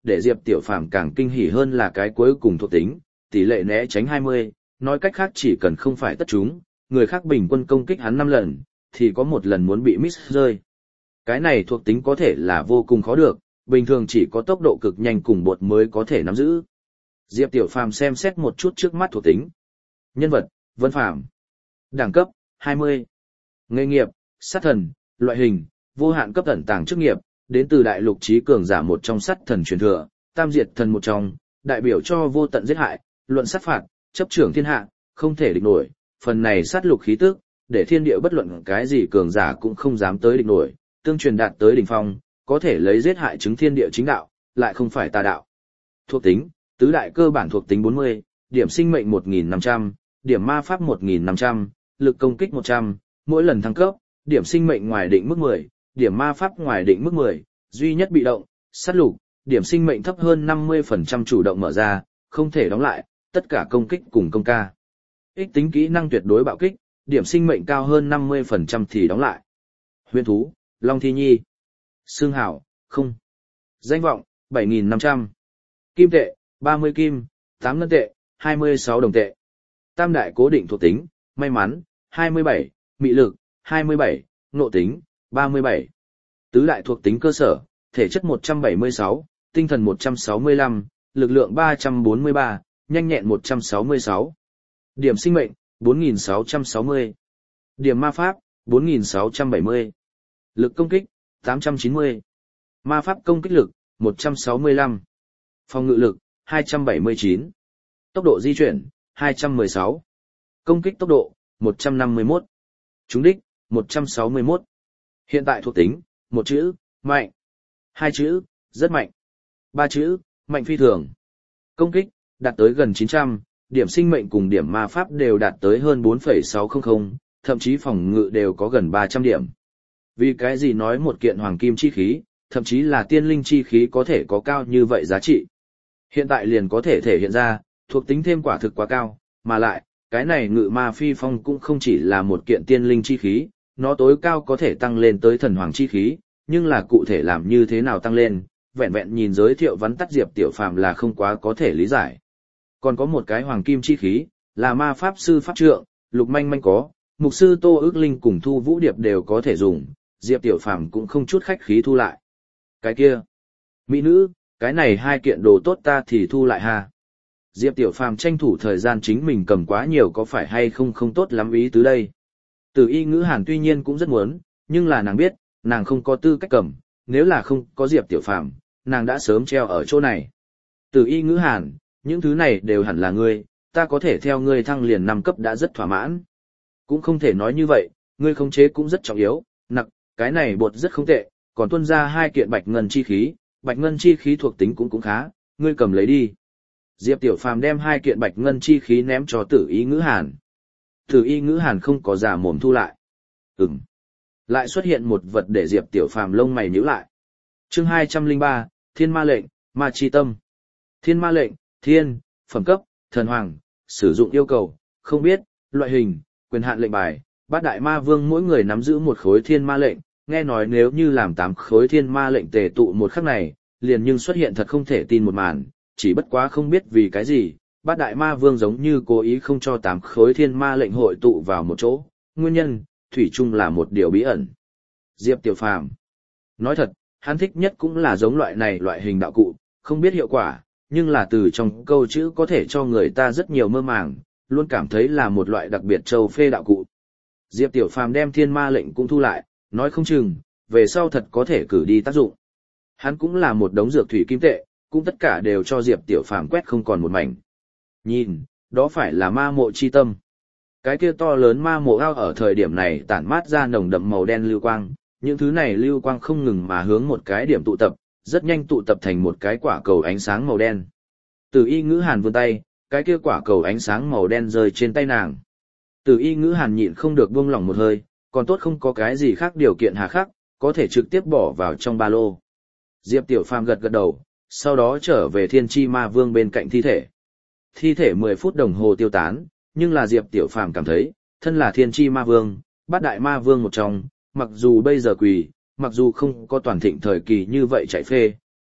để Diệp Tiểu Phàm càng kinh hỉ hơn là cái cuối cùng thuộc tính, tỷ lệ né tránh hai mươi, nói cách khác chỉ cần không phải tất chúng, người khác bình quân công kích hắn năm lần, thì có một lần muốn bị miss rơi. Cái này thuộc tính có thể là vô cùng khó được, bình thường chỉ có tốc độ cực nhanh cùng bột mới có thể nắm giữ. Diệp Tiểu Phàm xem xét một chút trước mắt thuộc tính. Nhân vật, Vân Phàm. Đẳng cấp, hai mươi. Nghề nghiệp, sát thần, loại hình, vô hạn cấp ẩn tàng chức nghiệp, đến từ đại lục trí cường giả một trong sát thần truyền thừa, tam diệt thần một trong, đại biểu cho vô tận giết hại, luận sát phạt, chấp trưởng thiên hạ, không thể địch nổi, phần này sát lục khí tức, để thiên địa bất luận cái gì cường giả cũng không dám tới địch nổi, tương truyền đạt tới đỉnh phong, có thể lấy giết hại chứng thiên địa chính đạo, lại không phải tà đạo. Thuộc tính, tứ đại cơ bản thuộc tính bốn mươi, điểm sinh mệnh một nghìn năm trăm, điểm ma pháp một nghìn năm trăm, lực công kích một trăm, mỗi lần thăng cấp, điểm sinh mệnh ngoài định mức mười, điểm ma pháp ngoài định mức mười, duy nhất bị động, sát lục, điểm sinh mệnh thấp hơn năm mươi phần trăm chủ động mở ra, không thể đóng lại, tất cả công kích cùng công ca. Ích tính kỹ năng tuyệt đối bạo kích, điểm sinh mệnh cao hơn năm mươi phần trăm thì đóng lại. Huyền thú, Long Thi Nhi. Xương hảo, không. Danh vọng, bảy nghìn năm trăm. Kim tệ, ba mươi kim, tám ngân tệ, hai mươi sáu đồng tệ. Tam đại cố định thuộc tính, may mắn, hai mươi bảy, mị lực, hai mươi bảy, ngộ tính, ba mươi bảy. Tứ đại thuộc tính cơ sở, thể chất một trăm bảy mươi sáu, tinh thần một trăm sáu mươi lăm, lực lượng ba trăm bốn mươi ba, nhanh nhẹn một trăm sáu mươi sáu. Điểm sinh mệnh, bốn nghìn sáu trăm sáu mươi. Điểm ma pháp, bốn nghìn sáu trăm bảy mươi. Lực công kích, tám trăm chín mươi. Ma pháp công kích lực, một trăm sáu mươi lăm. Phòng ngự lực, hai trăm bảy mươi chín. Tốc độ di chuyển, hai trăm mười sáu. Công kích tốc độ, một trăm năm mươi mốt. Trúng đích, một trăm sáu mươi mốt. Hiện tại thuộc tính, một chữ, mạnh. Hai chữ, rất mạnh. Ba chữ, mạnh phi thường. Công kích, đạt tới gần chín trăm, điểm sinh mệnh cùng điểm ma pháp đều đạt tới hơn bốn phẩy sáu không, thậm chí phòng ngự đều có gần ba trăm điểm. Vì cái gì nói một kiện hoàng kim chi khí, thậm chí là tiên linh chi khí có thể có cao như vậy giá trị. Hiện tại liền có thể thể hiện ra, thuộc tính thêm quả thực quá cao, mà lại, cái này ngự ma phi phong cũng không chỉ là một kiện tiên linh chi khí, nó tối cao có thể tăng lên tới thần hoàng chi khí, nhưng là cụ thể làm như thế nào tăng lên, vẹn vẹn nhìn giới thiệu vắn tắt Diệp Tiểu Phàm là không quá có thể lý giải. Còn có một cái hoàng kim chi khí, là ma pháp sư pháp trượng, Lục Manh Manh có, mục sư Tô Ước Linh cùng Thu Vũ Điệp đều có thể dùng, Diệp Tiểu Phàm cũng không chút khách khí thu lại. Cái kia, mỹ nữ, cái này hai kiện đồ tốt ta thì thu lại ha. Diệp Tiểu Phàm tranh thủ thời gian chính mình cầm quá nhiều có phải hay không không tốt lắm ý tứ đây. Từ Y Ngữ Hàn tuy nhiên cũng rất muốn, nhưng là nàng biết, nàng không có tư cách cầm, nếu là không có Diệp Tiểu Phàm, nàng đã sớm treo ở chỗ này. Từ Y Ngữ Hàn, những thứ này đều hẳn là ngươi, ta có thể theo ngươi thăng liền năm cấp đã rất thỏa mãn. Cũng không thể nói như vậy, ngươi khống chế cũng rất trọng yếu, nặng, cái này bột rất không tệ, còn tuân ra hai kiện bạch ngân chi khí, bạch ngân chi khí thuộc tính cũng cũng khá, ngươi cầm lấy đi. Diệp Tiểu Phàm đem hai kiện bạch ngân chi khí ném cho Tử Y Ngữ Hàn. Tử Y Ngữ Hàn không có giả mồm thu lại. Ừm. Lại xuất hiện một vật để Diệp Tiểu Phàm lông mày nhíu lại. Chương hai trăm lẻ ba, Thiên Ma lệnh, Ma chi tâm. Thiên Ma lệnh, thiên, phẩm cấp, thần hoàng, sử dụng yêu cầu, không biết, loại hình, quyền hạn lệnh bài, bát đại ma vương mỗi người nắm giữ một khối thiên ma lệnh, nghe nói nếu như làm tám khối thiên ma lệnh tề tụ một khắc này, liền nhưng xuất hiện thật không thể tin một màn, chỉ bất quá không biết vì cái gì, bát đại ma vương giống như cố ý không cho tám khối thiên ma lệnh hội tụ vào một chỗ, nguyên nhân, thủy chung là một điều bí ẩn. Diệp Tiểu Phàm nói thật, hắn thích nhất cũng là giống loại này loại hình đạo cụ, không biết hiệu quả, nhưng là từ trong câu chữ có thể cho người ta rất nhiều mơ màng, luôn cảm thấy là một loại đặc biệt châu phê đạo cụ. Diệp Tiểu Phàm đem thiên ma lệnh cũng thu lại, nói không chừng, về sau thật có thể cử đi tác dụng. Hắn cũng là một đống dược thủy kim tệ, cũng tất cả đều cho Diệp Tiểu Phàm quét không còn một mảnh. Nhìn, đó phải là ma mộ chi tâm. Cái kia to lớn ma mộ ao ở thời điểm này tản mát ra nồng đậm màu đen lưu quang, những thứ này lưu quang không ngừng mà hướng một cái điểm tụ tập, rất nhanh tụ tập thành một cái quả cầu ánh sáng màu đen. Từ Y Ngữ Hàn vươn tay, cái kia quả cầu ánh sáng màu đen rơi trên tay nàng. Từ Y Ngữ Hàn nhịn không được buông lỏng một hơi, còn tốt không có cái gì khác điều kiện hà khắc, có thể trực tiếp bỏ vào trong ba lô. Diệp Tiểu Phàm gật gật đầu, sau đó trở về Thiên Chi Ma Vương bên cạnh thi thể. Thi thể mười phút đồng hồ tiêu tán, nhưng là Diệp Tiểu Phàm cảm thấy, thân là Thiên Chi Ma Vương, bát đại ma vương một trong, mặc dù bây giờ quỳ, mặc dù không có toàn thịnh thời kỳ như vậy chạy phê,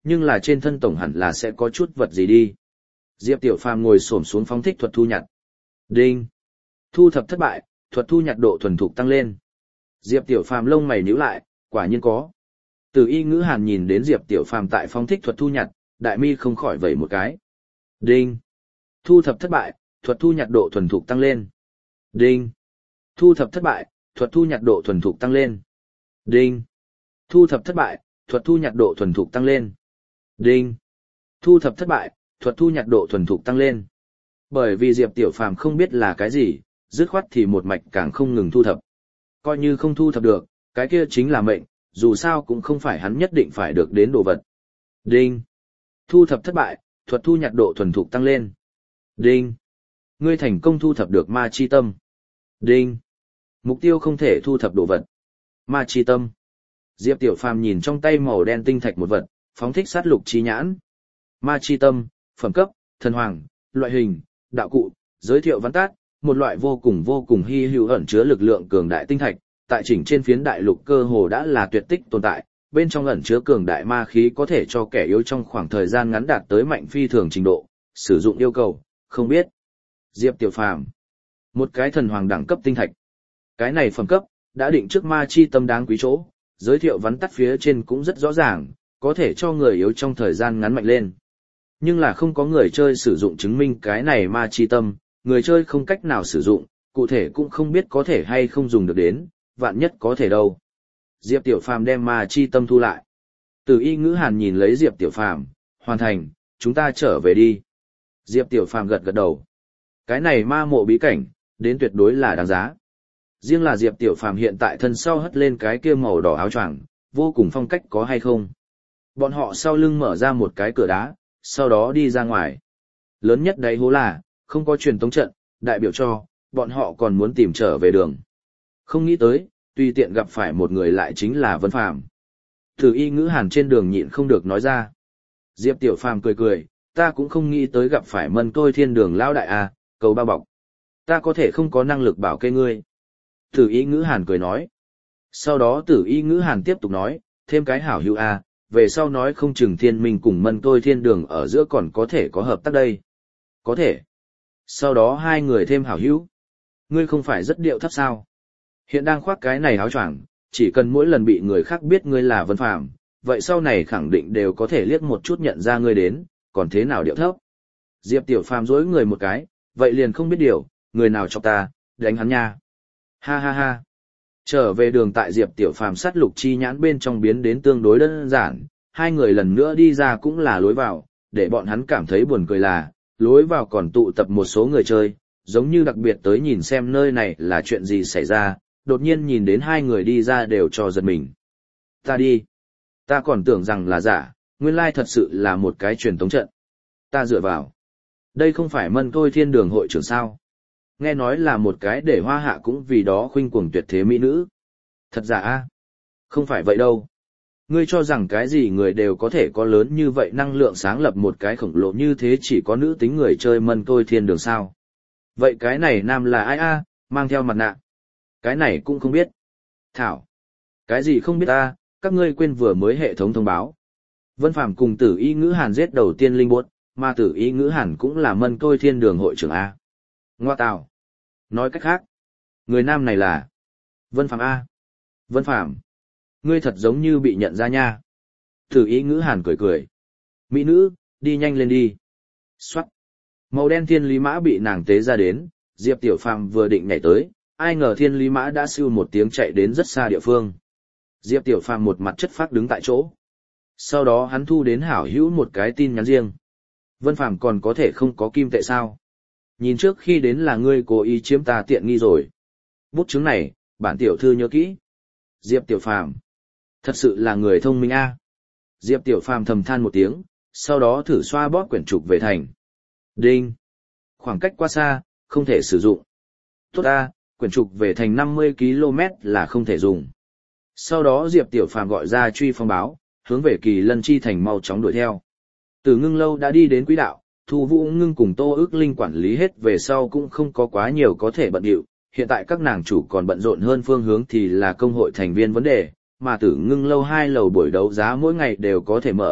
nhưng là trên thân tổng hẳn là sẽ có chút vật gì đi. Diệp Tiểu Phàm ngồi xổm xuống phóng thích thuật thu nhặt. Đinh. Thu thập thất bại, thuật thu nhặt độ thuần thục tăng lên. Diệp Tiểu Phàm lông mày nhíu lại, quả nhiên có. Từ Y Ngữ Hàn nhìn đến Diệp Tiểu Phàm tại phóng thích thuật thu nhặt, đại mi không khỏi vẩy một cái. Đinh. Thu thập thất bại, thuật thu nhặt độ thuần thục tăng lên. Đinh. Thu thập thất bại, thuật thu nhặt độ thuần thục tăng lên. Đinh. Thu thập thất bại, thuật thu nhặt độ thuần thục tăng lên. Đinh. Thu thập thất bại, thuật thu nhặt độ thuần thục tăng lên. Bởi vì Diệp Tiểu Phàm không biết là cái gì, dứt khoát thì một mạch càng không ngừng thu thập. Coi như không thu thập được, cái kia chính là mệnh, dù sao cũng không phải hắn nhất định phải được đến đồ vật. Đinh. Thu thập thất bại, thuật thu nhặt độ thuần thục tăng lên. Đinh. Ngươi thành công thu thập được ma chi tâm. Đinh. Mục tiêu không thể thu thập đồ vật. Ma chi tâm. Diệp Tiểu Phàm nhìn trong tay màu đen tinh thạch một vật, phóng thích sát lục chi nhãn. Ma chi tâm, phẩm cấp, thần hoàng, loại hình, đạo cụ, giới thiệu văn tát, một loại vô cùng vô cùng hy hữu ẩn chứa lực lượng cường đại tinh thạch, tại chỉnh trên phiến đại lục cơ hồ đã là tuyệt tích tồn tại, bên trong ẩn chứa cường đại ma khí có thể cho kẻ yếu trong khoảng thời gian ngắn đạt tới mạnh phi thường trình độ, sử dụng yêu cầu, không biết. Diệp Tiểu Phàm, một cái thần hoàng đẳng cấp tinh thạch. Cái này phẩm cấp, đã định trước ma chi tâm đáng quý chỗ, giới thiệu vắn tắt phía trên cũng rất rõ ràng, có thể cho người yếu trong thời gian ngắn mạnh lên. Nhưng là không có người chơi sử dụng chứng minh cái này ma chi tâm, người chơi không cách nào sử dụng, cụ thể cũng không biết có thể hay không dùng được đến, vạn nhất có thể đâu. Diệp Tiểu Phàm đem ma chi tâm thu lại. Từ Y Ngữ Hàn nhìn lấy Diệp Tiểu Phàm, hoàn thành, chúng ta trở về đi. Diệp Tiểu Phàm gật gật đầu. Cái này ma mộ bí cảnh, đến tuyệt đối là đáng giá. Riêng là Diệp Tiểu Phàm hiện tại thân sau hất lên cái kia màu đỏ áo choàng, vô cùng phong cách có hay không. Bọn họ sau lưng mở ra một cái cửa đá, sau đó đi ra ngoài. Lớn nhất đấy hố là, không có truyền tống trận, đại biểu cho, bọn họ còn muốn tìm trở về đường. Không nghĩ tới, tùy tiện gặp phải một người lại chính là Vân Phàm. Từ Y Ngữ Hàn trên đường nhịn không được nói ra. Diệp Tiểu Phàm cười cười, ta cũng không nghĩ tới gặp phải Mân Tôi Thiên Đường lão đại à, cầu bao bọc. Ta có thể không có năng lực bảo kê ngươi. Tử Y Ngữ Hàn cười nói. Sau đó Tử Y Ngữ Hàn tiếp tục nói, thêm cái hảo hữu à, về sau nói không chừng Thiên Minh cùng Mân Tôi Thiên Đường ở giữa còn có thể có hợp tác đây. Có thể. Sau đó hai người thêm hảo hữu. Ngươi không phải rất điệu thấp sao? Hiện đang khoác cái này áo choàng, chỉ cần mỗi lần bị người khác biết ngươi là Vân Phàm, vậy sau này khẳng định đều có thể liếc một chút nhận ra ngươi đến, còn thế nào điệu thấp? Diệp Tiểu Phàm dối người một cái, vậy liền không biết điều, người nào chọc ta, đánh hắn nha. Ha ha ha. Trở về đường tại Diệp Tiểu Phàm sát lục chi nhãn bên trong biến đến tương đối đơn giản, hai người lần nữa đi ra cũng là lối vào, để bọn hắn cảm thấy buồn cười là, lối vào còn tụ tập một số người chơi, giống như đặc biệt tới nhìn xem nơi này là chuyện gì xảy ra, đột nhiên nhìn đến hai người đi ra đều cho giật mình. Ta đi. Ta còn tưởng rằng là giả, nguyên lai thật sự là một cái truyền tống trận. Ta dựa vào. Đây không phải Mân Tôi Thiên Đường hội trưởng sao? Nghe nói là một cái để hoa hạ cũng vì đó khuynh cuồng tuyệt thế mỹ nữ. Thật giả a? Không phải vậy đâu. Ngươi cho rằng cái gì người đều có thể có lớn như vậy năng lượng sáng lập một cái khổng lồ như thế chỉ có nữ tính người chơi Mân Tôi Thiên Đường sao? Vậy cái này nam là ai a, mang theo mặt nạ? Cái này cũng không biết. Thảo. Cái gì không biết a, các ngươi quên vừa mới hệ thống thông báo. Vân Phàm cùng Tử Y Ngữ Hàn giết đầu tiên linh bốt, mà Tử Y Ngữ Hàn cũng là Mân Tôi Thiên Đường hội trưởng a. Ngoa tào. Nói cách khác, người nam này là Vân Phàm a. Vân Phàm, ngươi thật giống như bị nhận ra nha. Tử Y Ngữ Hàn cười cười. Mỹ nữ, đi nhanh lên đi. Xoát. Màu đen thiên lý mã bị nàng tế ra đến, Diệp Tiểu Phàm vừa định nhảy tới, ai ngờ thiên lý mã đã siêu một tiếng chạy đến rất xa địa phương. Diệp Tiểu Phàm một mặt chất phác đứng tại chỗ. Sau đó hắn thu đến hảo hữu một cái tin nhắn riêng. Vân Phàm còn có thể không có kim tệ sao? Nhìn trước khi đến là ngươi cố ý chiếm ta tiện nghi rồi. Bút chứng này, bản tiểu thư nhớ kỹ. Diệp Tiểu Phàm, thật sự là người thông minh a. Diệp Tiểu Phàm thầm than một tiếng, sau đó thử xoa bóp quyển trục về thành. Đinh. Khoảng cách quá xa, không thể sử dụng. Tốt a, quyển trục về thành năm mươi ki lô mét là không thể dùng. Sau đó Diệp Tiểu Phàm gọi ra truy phong báo, hướng về Kỳ Lân Chi thành mau chóng đuổi theo. Từ Ngưng Lâu đã đi đến quỹ đạo, Thu Vũ Ngưng cùng Tô Ước Linh quản lý hết về sau cũng không có quá nhiều có thể bận điệu, hiện tại các nàng chủ còn bận rộn hơn phương hướng thì là công hội thành viên vấn đề, mà Tử Ngưng Lâu hai lầu buổi đấu giá mỗi ngày đều có thể mở,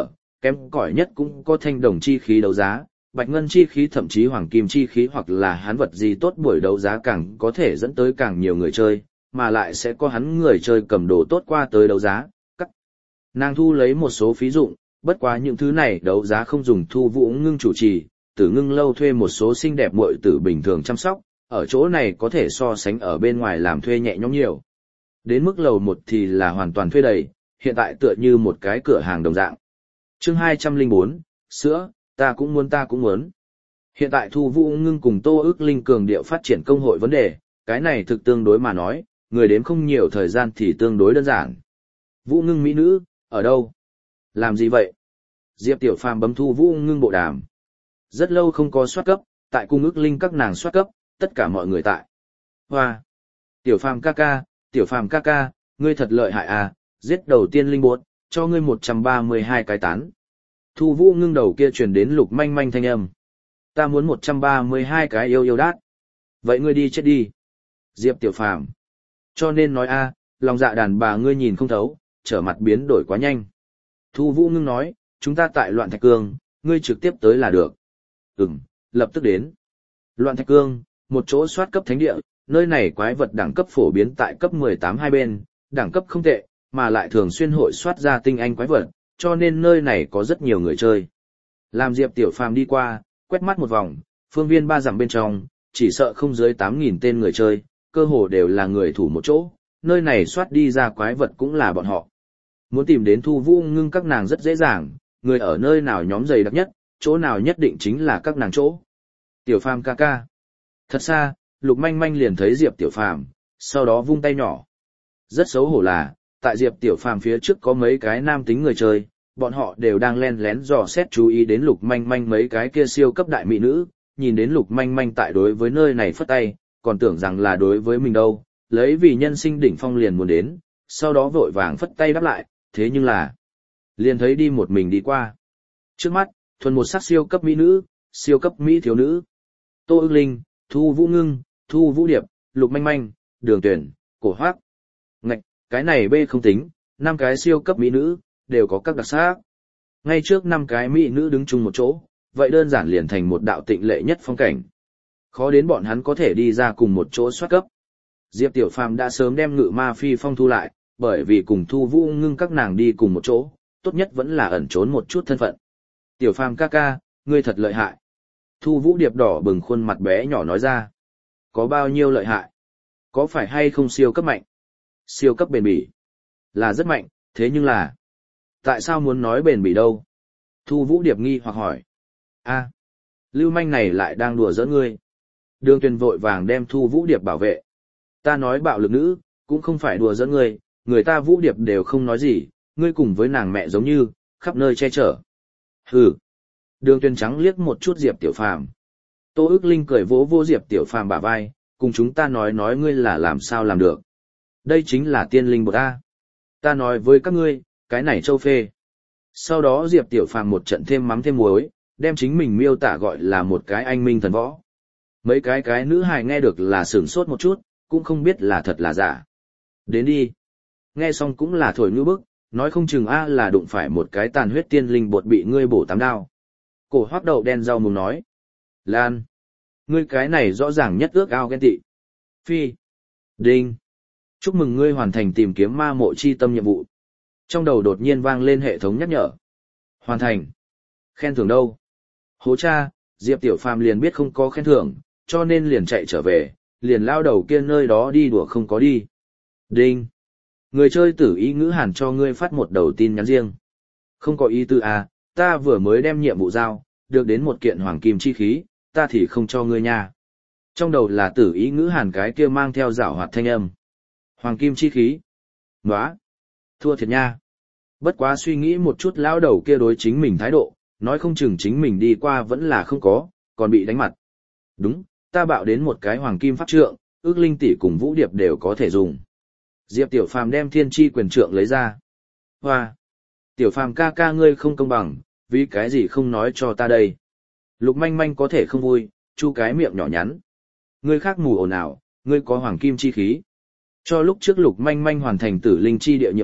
kém cỏi nhất cũng có thanh đồng chi khí đấu giá, bạch ngân chi khí thậm chí hoàng kim chi khí hoặc là hắn vật gì tốt buổi đấu giá càng có thể dẫn tới càng nhiều người chơi, mà lại sẽ có hắn người chơi cầm đồ tốt qua tới đấu giá. Cắt. Nàng thu lấy một số phí dụng, bất quá những thứ này đấu giá không dùng Thu Vũ Ngưng chủ trì, Tử Ngưng lâu thuê một số xinh đẹp muội tử bình thường chăm sóc, ở chỗ này có thể so sánh ở bên ngoài làm thuê nhẹ nhõm nhiều. Đến mức lầu một thì là hoàn toàn thuê đầy, hiện tại tựa như một cái cửa hàng đồng dạng. Chương hai trăm lẻ bốn, sữa, ta cũng muốn ta cũng muốn. Hiện tại Thu Vũ Ngưng cùng Tô Ước Linh cường điệu phát triển công hội vấn đề, cái này thực tương đối mà nói, người đến không nhiều thời gian thì tương đối đơn giản. Vũ Ngưng mỹ nữ, ở đâu? Làm gì vậy? Diệp Tiểu Phàm bấm Thu Vũ Ngưng bộ đàm. Rất lâu không có soát cấp, tại cung Ước Linh các nàng soát cấp, tất cả mọi người tại. Hoa! Tiểu Phàm ca ca, Tiểu Phàm ca ca, ngươi thật lợi hại à, giết đầu tiên linh bột, cho ngươi một trăm ba mươi hai cái tán. Thu Vũ Ngưng đầu kia truyền đến Lục Manh Manh thanh âm. Ta muốn một trăm ba mươi hai cái yêu yêu đát. Vậy ngươi đi chết đi. Diệp Tiểu Phàm. Cho nên nói a, lòng dạ đàn bà ngươi nhìn không thấu, trở mặt biến đổi quá nhanh. Thu Vũ Ngưng nói, chúng ta tại Loạn Thạch Cương, ngươi trực tiếp tới là được. Ừm, lập tức đến. Loạn Thạch Cương, một chỗ soát cấp thánh địa, nơi này quái vật đẳng cấp phổ biến tại cấp mười tám hai bên, đẳng cấp không tệ, mà lại thường xuyên hội soát ra tinh anh quái vật, cho nên nơi này có rất nhiều người chơi. Làm Diệp Tiểu Phàm đi qua, quét mắt một vòng, phương viên ba dặm bên trong, chỉ sợ không dưới tám nghìn tên người chơi, cơ hồ đều là người thủ một chỗ, nơi này soát đi ra quái vật cũng là bọn họ. Muốn tìm đến Thu Vũ Ngưng các nàng rất dễ dàng, người ở nơi nào nhóm dày đặc nhất, chỗ nào nhất định chính là các nàng chỗ. Tiểu Phàm ca ca. Thật xa, Lục Manh Manh liền thấy Diệp Tiểu Phàm, sau đó vung tay nhỏ. Rất xấu hổ là, tại Diệp Tiểu Phàm phía trước có mấy cái nam tính người chơi, bọn họ đều đang len lén dò xét chú ý đến Lục Manh Manh mấy cái kia siêu cấp đại mỹ nữ, nhìn đến Lục Manh Manh tại đối với nơi này phất tay, còn tưởng rằng là đối với mình đâu, lấy vì nhân sinh đỉnh phong liền muốn đến, sau đó vội vàng phất tay đáp lại, thế nhưng là, liền thấy đi một mình đi qua. Trước mắt, thuần một sắc siêu cấp mỹ nữ, siêu cấp mỹ thiếu nữ. Tô Ước Linh, Thu Vũ Ngưng, Thu Vũ Điệp, Lục Manh Manh, Đường Tuyển, Cổ Hoác. Ngạch, cái này bê không tính, năm cái siêu cấp mỹ nữ, đều có các đặc sắc. Ngay trước năm cái mỹ nữ đứng chung một chỗ, vậy đơn giản liền thành một đạo tịnh lệ nhất phong cảnh. Khó đến bọn hắn có thể đi ra cùng một chỗ soát cấp. Diệp Tiểu Phàm đã sớm đem Ngự Ma Phi Phong thu lại, bởi vì cùng Thu Vũ Ngưng các nàng đi cùng một chỗ, tốt nhất vẫn là ẩn trốn một chút thân phận. Tiểu Phàm ca ca, ngươi thật lợi hại. Thu Vũ Điệp đỏ bừng khuôn mặt bé nhỏ nói ra. Có bao nhiêu lợi hại? Có phải hay không siêu cấp mạnh? Siêu cấp bền bỉ. Là rất mạnh, thế nhưng là... Tại sao muốn nói bền bỉ đâu? Thu Vũ Điệp nghi hoặc hỏi. A, lưu manh này lại đang đùa giỡn ngươi. Đường Tuyền vội vàng đem Thu Vũ Điệp bảo vệ. Ta nói bạo lực nữ, cũng không phải đùa giỡn ngươi, người ta Vũ Điệp đều không nói gì, ngươi cùng với nàng mẹ giống như, khắp nơi che chở. Hừ. Đường Tuyền trắng liếc một chút Diệp Tiểu Phàm. Tô Ước Linh cười vỗ vô Diệp Tiểu Phàm bả vai, cùng chúng ta nói nói ngươi là làm sao làm được. Đây chính là tiên linh bột ta. Ta nói với các ngươi, cái này châu phê. Sau đó Diệp Tiểu Phàm một trận thêm mắm thêm muối, đem chính mình miêu tả gọi là một cái anh minh thần võ. Mấy cái cái nữ hài nghe được là sửng sốt một chút, cũng không biết là thật là giả. Đến đi. Nghe xong cũng là thổi như bức, nói không chừng a là đụng phải một cái tàn huyết tiên linh bột bị ngươi bổ tám đao. Cổ Hoắc Đậu đen rau mùng nói. Lan. Ngươi cái này rõ ràng nhất ước ao ghen tị. Phi. Đinh. Chúc mừng ngươi hoàn thành tìm kiếm ma mộ chi tâm nhiệm vụ. Trong đầu đột nhiên vang lên hệ thống nhắc nhở. Hoàn thành. Khen thưởng đâu? Hố cha, Diệp Tiểu Phàm liền biết không có khen thưởng, cho nên liền chạy trở về, liền lao đầu kia nơi đó đi đùa không có đi. Đinh. Người chơi Tử Ý Ngữ Hàn cho ngươi phát một đầu tin nhắn riêng. Không có ý tư à, ta vừa mới đem nhiệm vụ giao, được đến một kiện hoàng kim chi khí, ta thì không cho ngươi nha. Trong đầu là Tử Ý Ngữ Hàn cái kia mang theo giảo hoạt thanh âm. Hoàng kim chi khí. Nóa. Thua thiệt nha. Bất quá suy nghĩ một chút lão đầu kia đối chính mình thái độ, nói không chừng chính mình đi qua vẫn là không có, còn bị đánh mặt. Đúng, ta bạo đến một cái hoàng kim pháp trượng, Ước Linh tỷ cùng Vũ Điệp đều có thể dùng. Diệp Tiểu Phàm đem thiên tri quyền trượng lấy ra. Hoa! Tiểu Phàm ca ca ngươi không công bằng, vì cái gì không nói cho ta đây? Lục Manh Manh có thể không vui, chu cái miệng nhỏ nhắn. Ngươi khác mù ồn ào, ngươi có hoàng kim chi khí. Cho lúc trước Lục Manh Manh hoàn thành tử linh chi địa nhiệm vụ,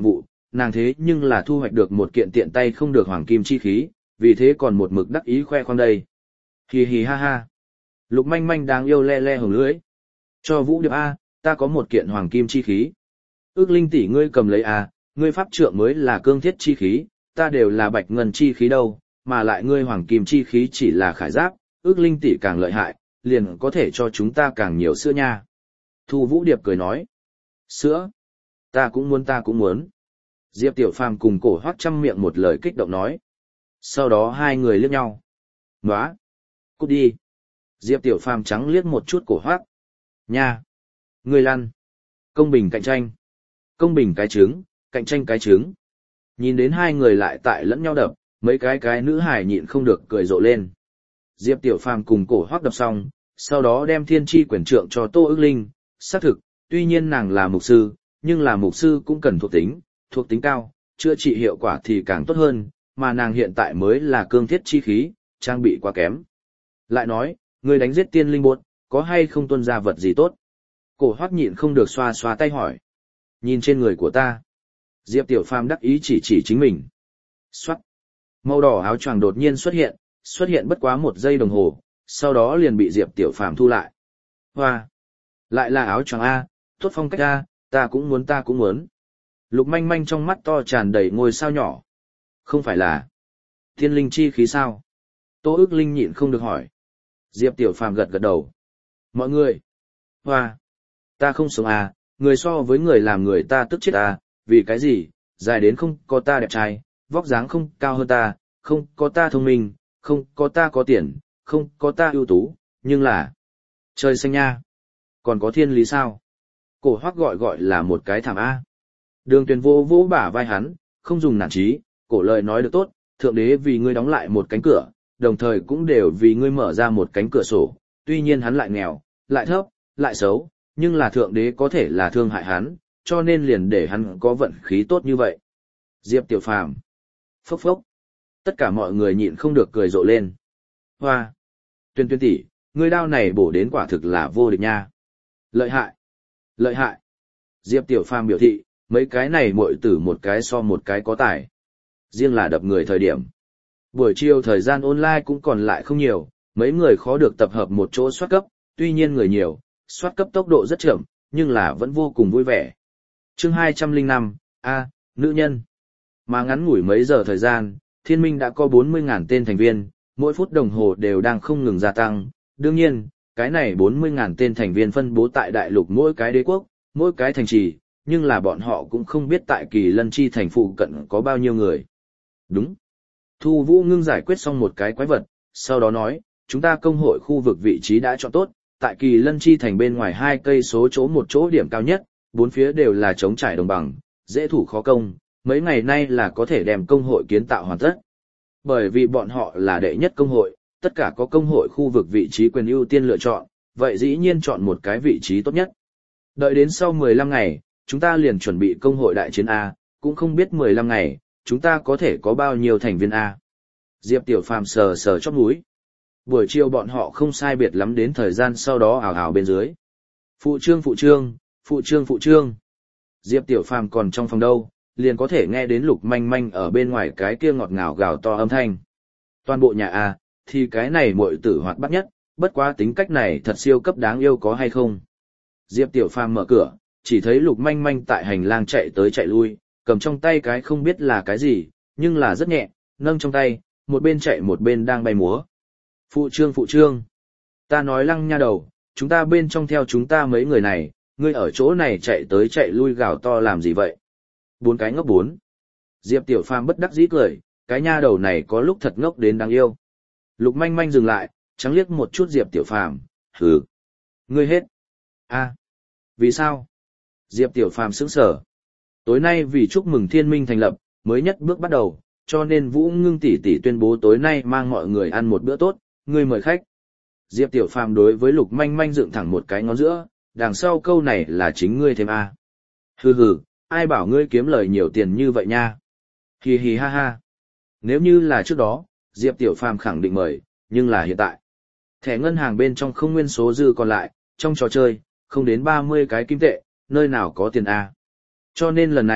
nàng thế nhưng là thu hoạch được một kiện tiện tay không được hoàng kim chi khí, vì thế còn một mực đắc ý khoe khoang đây. Hì hì ha ha. Lục manh manh đáng yêu le le hồng lưỡi. Cho Vũ Điệp A, ta có một kiện hoàng kim chi khí. Ước Linh tỷ ngươi cầm lấy A, ngươi pháp trượng mới là cương thiết chi khí, ta đều là bạch ngân chi khí đâu, mà lại ngươi hoàng kim chi khí chỉ là khải giáp, Ước Linh tỷ càng lợi hại, liền có thể cho chúng ta càng nhiều sữa nha. Thu Vũ Điệp cười nói. Sữa? Ta cũng muốn ta cũng muốn. Diệp Tiểu Phàm cùng Cổ Hoắc chăm miệng một lời kích động nói. Sau đó hai người liếc nhau. Nóa! Cút đi! Diệp Tiểu Phàm trắng liếc một chút Cổ Hoắc. Nha! Ngươi lăn! Công bình cạnh tranh! Công bình cái trứng, cạnh tranh cái trứng. Nhìn đến hai người lại tại lẫn nhau đập, mấy cái cái nữ hài nhịn không được cười rộ lên. Diệp Tiểu Phàm cùng Cổ Hoắc đập xong, sau đó đem thiên tri quyền trượng cho Tô Ước Linh. Xác thực, tuy nhiên nàng là mục sư, nhưng là mục sư cũng cần thuộc tính, thuộc tính cao, chữa trị hiệu quả thì càng tốt hơn, mà nàng hiện tại mới là cương thiết chi khí, trang bị quá kém. Lại nói, người đánh giết tiên linh bột, có hay không tuân ra vật gì tốt? Cổ Hoắc nhịn không được xoa xoa tay hỏi. Nhìn trên người của ta. Diệp Tiểu Phàm đắc ý chỉ chỉ chính mình. Xoát. Màu đỏ áo choàng đột nhiên xuất hiện, xuất hiện bất quá một giây đồng hồ, sau đó liền bị Diệp Tiểu Phàm thu lại. Hoa. Lại là áo choàng A, tốt phong cách A, ta cũng muốn ta cũng muốn. Lục manh manh trong mắt to tràn đầy ngôi sao nhỏ. Không phải là thiên linh chi khí sao? Tô Ước Linh nhịn không được hỏi. Diệp Tiểu Phàm gật gật đầu. Mọi người. Hoa. Ta không sống à, người so với người làm người ta tức chết à, vì cái gì, dài đến không có ta đẹp trai, vóc dáng không cao hơn ta, không có ta thông minh, không có ta có tiền, không có ta ưu tú, nhưng là trời xanh nha. Còn có thiên lý sao? Cổ Hoắc gọi gọi là một cái thảm A. Đường Tuyền vô vô bả vai hắn, không dùng nản chí, cổ lời nói được tốt, thượng đế vì ngươi đóng lại một cánh cửa, đồng thời cũng đều vì ngươi mở ra một cánh cửa sổ, tuy nhiên hắn lại nghèo, lại thấp, lại xấu, nhưng là thượng đế có thể là thương hại hắn, cho nên liền để hắn có vận khí tốt như vậy. Diệp Tiểu Phàm. Phốc phốc. Tất cả mọi người nhịn không được cười rộ lên. Hoa. Tuyền Tuyền tỷ, ngươi đao này bổ đến quả thực là vô địch nha. Lợi hại. Lợi hại. Diệp Tiểu Phàm biểu thị, mấy cái này muội tử một cái so một cái có tài. Riêng là đập người thời điểm. Buổi chiều thời gian online cũng còn lại không nhiều, mấy người khó được tập hợp một chỗ soát cấp, tuy nhiên người nhiều, soát cấp tốc độ rất chậm, nhưng là vẫn vô cùng vui vẻ. Chương hai trăm lẻ năm, A, nữ nhân. Mà ngắn ngủi mấy giờ thời gian, Thiên Minh đã có bốn mươi nghìn tên thành viên, mỗi phút đồng hồ đều đang không ngừng gia tăng. Đương nhiên, cái này bốn mươi nghìn tên thành viên phân bố tại đại lục mỗi cái đế quốc, mỗi cái thành trì, nhưng là bọn họ cũng không biết tại Kỳ Lân Chi thành phụ cận có bao nhiêu người. Đúng. Thu Vũ Ngưng giải quyết xong một cái quái vật, sau đó nói, chúng ta công hội khu vực vị trí đã chọn tốt, tại Kỳ Lân Chi thành bên ngoài hai cây số chỗ một chỗ điểm cao nhất, bốn phía đều là trống trải đồng bằng, dễ thủ khó công, mấy ngày nay là có thể đem công hội kiến tạo hoàn tất. Bởi vì bọn họ là đệ nhất công hội, tất cả có công hội khu vực vị trí quyền ưu tiên lựa chọn, vậy dĩ nhiên chọn một cái vị trí tốt nhất. Đợi đến sau mười lăm ngày, chúng ta liền chuẩn bị công hội đại chiến A, cũng không biết mười lăm ngày, chúng ta có thể có bao nhiêu thành viên A. Diệp Tiểu Phàm sờ sờ chóp mũi. Buổi chiều bọn họ không sai biệt lắm đến thời gian sau đó ảo ảo bên dưới. Phụ trương phụ trương, phụ trương phụ trương. Diệp Tiểu Phàm còn trong phòng đâu, liền có thể nghe đến Lục Manh Manh ở bên ngoài cái kia ngọt ngào gào to âm thanh. Toàn bộ nhà A, thì cái này muội tử hoạt bát nhất, bất quá tính cách này thật siêu cấp đáng yêu có hay không. Diệp Tiểu Phàm mở cửa, chỉ thấy Lục Manh Manh tại hành lang chạy tới chạy lui, cầm trong tay cái không biết là cái gì, nhưng là rất nhẹ, nâng trong tay, một bên chạy một bên đang bay múa. Phụ trương phụ trương, ta nói Lăng nha đầu, chúng ta bên trong theo chúng ta mấy người này, ngươi ở chỗ này chạy tới chạy lui gào to làm gì vậy? Bốn cái ngốc bốn. Diệp Tiểu Phàm bất đắc dĩ cười, cái nha đầu này có lúc thật ngốc đến đáng yêu. Lục Manh Manh dừng lại, trắng liếc một chút Diệp Tiểu Phàm, hừ, ngươi hết. A, vì sao? Diệp Tiểu Phàm sững sờ. Tối nay vì chúc mừng Thiên Minh thành lập, mới nhất bước bắt đầu, cho nên Vũ Ngưng tỷ tỷ tuyên bố tối nay mang mọi người ăn một bữa tốt, ngươi mời khách. Diệp Tiểu Phàm đối với Lục Manh Manh dựng thẳng một cái ngón giữa, đằng sau câu này là chính ngươi thêm a. Hừ hừ, ai bảo ngươi kiếm lời nhiều tiền như vậy nha. Hì hì ha ha. Nếu như là trước đó, Diệp Tiểu Phàm khẳng định mời, nhưng là hiện tại. Thẻ ngân hàng bên trong không nguyên số dư còn lại, trong trò chơi, không đến ba mươi cái kim tệ, nơi nào có tiền a. Cho nên lần này,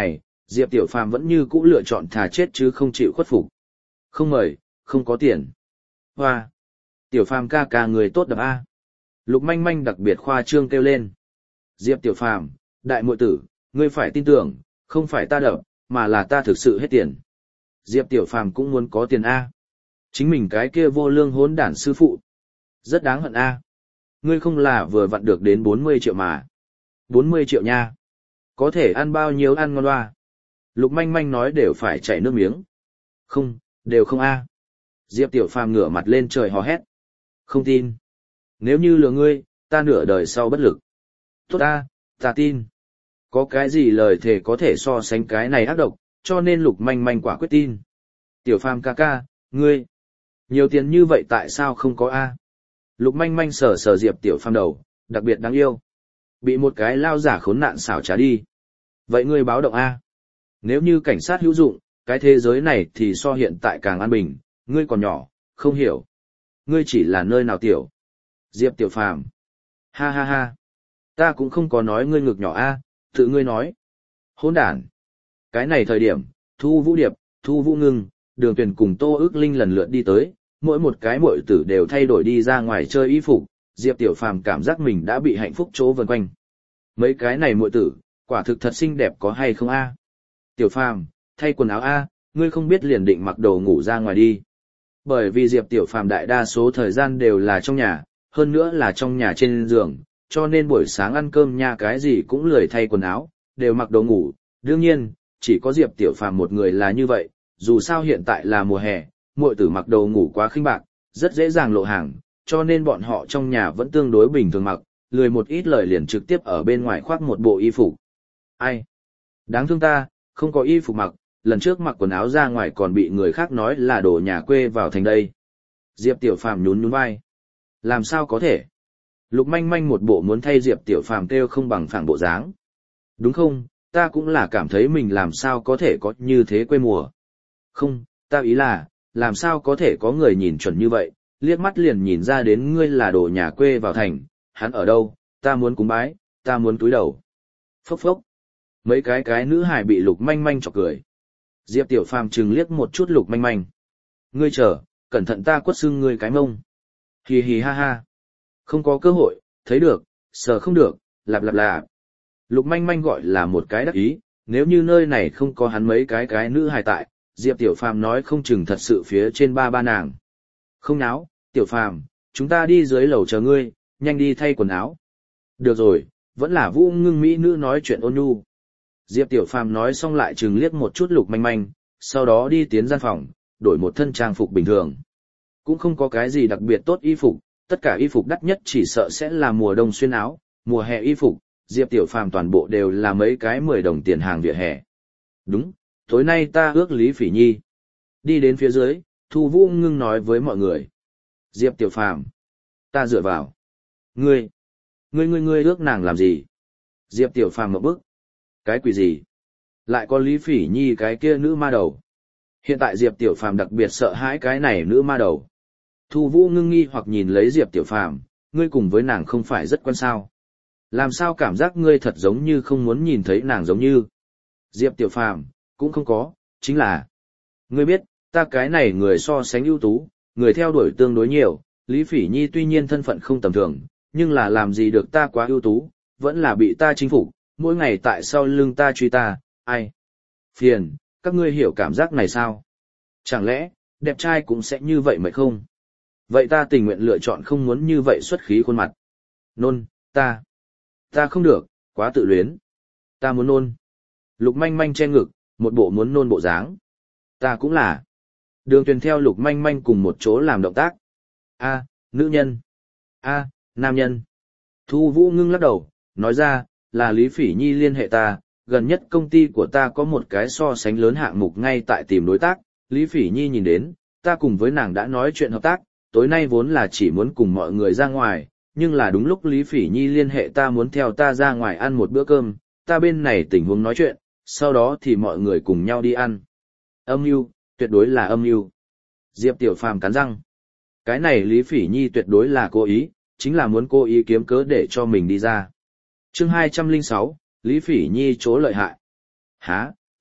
Diệp Tiểu Phàm vẫn như cũ lựa chọn thà chết chứ không chịu khuất phục. Không mời, không có tiền. Hoa! Tiểu Phàm ca ca người tốt đập A. Lục manh manh đặc biệt khoa trương kêu lên. Diệp Tiểu Phàm, đại muội tử, ngươi phải tin tưởng, không phải ta đập, mà là ta thực sự hết tiền. Diệp Tiểu Phàm cũng muốn có tiền A. Chính mình cái kia vô lương hỗn đản sư phụ. Rất đáng hận A. Ngươi không là vừa vặn được đến bốn mươi triệu mà. bốn mươi triệu nha. Có thể ăn bao nhiêu ăn ngon loa. Lục manh manh nói đều phải chảy nước miếng. Không, đều không A. Diệp Tiểu Phàm ngửa mặt lên trời hò hét. Không tin. Nếu như lừa ngươi, ta nửa đời sau bất lực. Tốt ta, ta tin. Có cái gì lời thề có thể so sánh cái này ác độc, cho nên lục manh manh quả quyết tin. Tiểu Phàm ca ca, ngươi. Nhiều tiền như vậy tại sao không có A? Lục manh manh sờ sờ Diệp Tiểu Phàm đầu, đặc biệt đáng yêu. Bị một cái lao giả khốn nạn xảo trá đi. Vậy ngươi báo động A. Nếu như cảnh sát hữu dụng, cái thế giới này thì so hiện tại càng an bình, ngươi còn nhỏ, không hiểu. Ngươi chỉ là nơi nào tiểu. Diệp Tiểu Phàm. Ha ha ha. Ta cũng không có nói ngươi ngực nhỏ A, tự ngươi nói. Hỗn đản. Cái này thời điểm, Thu Vũ Điệp, Thu Vũ Ngưng, Đường Tuyền cùng Tô Ước Linh lần lượt đi tới, mỗi một cái muội tử đều thay đổi đi ra ngoài chơi y phục, Diệp Tiểu Phàm cảm giác mình đã bị hạnh phúc chỗ vần quanh. Mấy cái này muội tử, quả thực thật xinh đẹp có hay không a? Tiểu Phàm, thay quần áo a, ngươi không biết liền định mặc đồ ngủ ra ngoài đi. Bởi vì Diệp Tiểu Phàm đại đa số thời gian đều là trong nhà, hơn nữa là trong nhà trên giường, cho nên buổi sáng ăn cơm nha cái gì cũng lười thay quần áo, đều mặc đồ ngủ. Đương nhiên, chỉ có Diệp Tiểu Phàm một người là như vậy, dù sao hiện tại là mùa hè, muội tử mặc đồ ngủ quá khinh bạc, rất dễ dàng lộ hàng, cho nên bọn họ trong nhà vẫn tương đối bình thường mặc, lười một ít lời liền trực tiếp ở bên ngoài khoác một bộ y phục. Ai? Đáng thương ta, không có y phục mặc, lần trước mặc quần áo ra ngoài còn bị người khác nói là đồ nhà quê vào thành đây. Diệp Tiểu Phàm nhún nhún vai. Làm sao có thể? Lục manh manh một bộ muốn thay Diệp Tiểu Phàm kêu không bằng phẳng bộ dáng. Đúng không, ta cũng là cảm thấy mình làm sao có thể có như thế quê mùa. Không, ta ý là, làm sao có thể có người nhìn chuẩn như vậy, liếc mắt liền nhìn ra đến ngươi là đồ nhà quê vào thành, hắn ở đâu, ta muốn cúng bái, ta muốn túi đầu. Phốc phốc. Mấy cái cái nữ hài bị lục manh manh chọc cười. Diệp Tiểu Phàm chừng liếc một chút lục manh manh. Ngươi chờ, cẩn thận ta quất xương ngươi cái mông. Hì hì ha ha. Không có cơ hội, thấy được, sờ không được, lạp lạp lạp. Lục manh manh gọi là một cái đắc ý, nếu như nơi này không có hắn mấy cái cái nữ hài tại, Diệp Tiểu Phàm nói không chừng thật sự phía trên ba ba nàng. Không náo, Tiểu Phàm, chúng ta đi dưới lầu chờ ngươi, nhanh đi thay quần áo. Được rồi, vẫn là Vũ Ngưng mỹ nữ nói chuyện ôn nhu. Diệp Tiểu Phàm nói xong lại chừng liếc một chút lục manh manh, sau đó đi tiến gian phòng, đổi một thân trang phục bình thường. Cũng không có cái gì đặc biệt tốt y phục, tất cả y phục đắt nhất chỉ sợ sẽ là mùa đông xuyên áo, mùa hè y phục, Diệp Tiểu Phàm toàn bộ đều là mấy cái mười đồng tiền hàng vỉa hè. Đúng, tối nay ta ước Lý Phỉ Nhi. Đi đến phía dưới, Thu Vũ Ngưng nói với mọi người. Diệp Tiểu Phàm, ta dựa vào. Ngươi, ngươi ngươi ngươi ước nàng làm gì? Diệp Tiểu Phàm ngậm bức. Cái quỷ gì? Lại có Lý Phỉ Nhi cái kia nữ ma đầu. Hiện tại Diệp Tiểu Phàm đặc biệt sợ hãi cái này nữ ma đầu. Thu Vũ Ngưng nghi hoặc nhìn lấy Diệp Tiểu Phàm, ngươi cùng với nàng không phải rất quen sao? Làm sao cảm giác ngươi thật giống như không muốn nhìn thấy nàng giống như? Diệp Tiểu Phàm, cũng không có, chính là ngươi biết, ta cái này người so sánh ưu tú, người theo đuổi tương đối nhiều, Lý Phỉ Nhi tuy nhiên thân phận không tầm thường, nhưng là làm gì được ta quá ưu tú, vẫn là bị ta chinh phục, mỗi ngày tại sau lưng ta truy ta, ai? Phiền, các ngươi hiểu cảm giác này sao? Chẳng lẽ, đẹp trai cũng sẽ như vậy mày không? Vậy ta tình nguyện lựa chọn không muốn như vậy xuất khí khuôn mặt. Nôn, ta. Ta không được, quá tự luyến. Ta muốn nôn. Lục manh manh che ngực, một bộ muốn nôn bộ dáng. Ta cũng là. Đường Tuyền theo lục manh manh cùng một chỗ làm động tác. A, nữ nhân. A, nam nhân. Thu Vũ Ngưng lắc đầu, nói ra, là Lý Phỉ Nhi liên hệ ta, gần nhất công ty của ta có một cái so sánh lớn hạng mục ngay tại tìm đối tác, Lý Phỉ Nhi nhìn đến, ta cùng với nàng đã nói chuyện hợp tác, tối nay vốn là chỉ muốn cùng mọi người ra ngoài, nhưng là đúng lúc Lý Phỉ Nhi liên hệ ta muốn theo ta ra ngoài ăn một bữa cơm, ta bên này tình huống nói chuyện, sau đó thì mọi người cùng nhau đi ăn. Âm mưu, tuyệt đối là âm mưu. Diệp Tiểu Phàm cắn răng. Cái này Lý Phỉ Nhi tuyệt đối là cố ý, chính là muốn cố ý kiếm cớ để cho mình đi ra. Chương hai trăm lẻ sáu, Lý Phỉ Nhi chỗ lợi hại. Hả,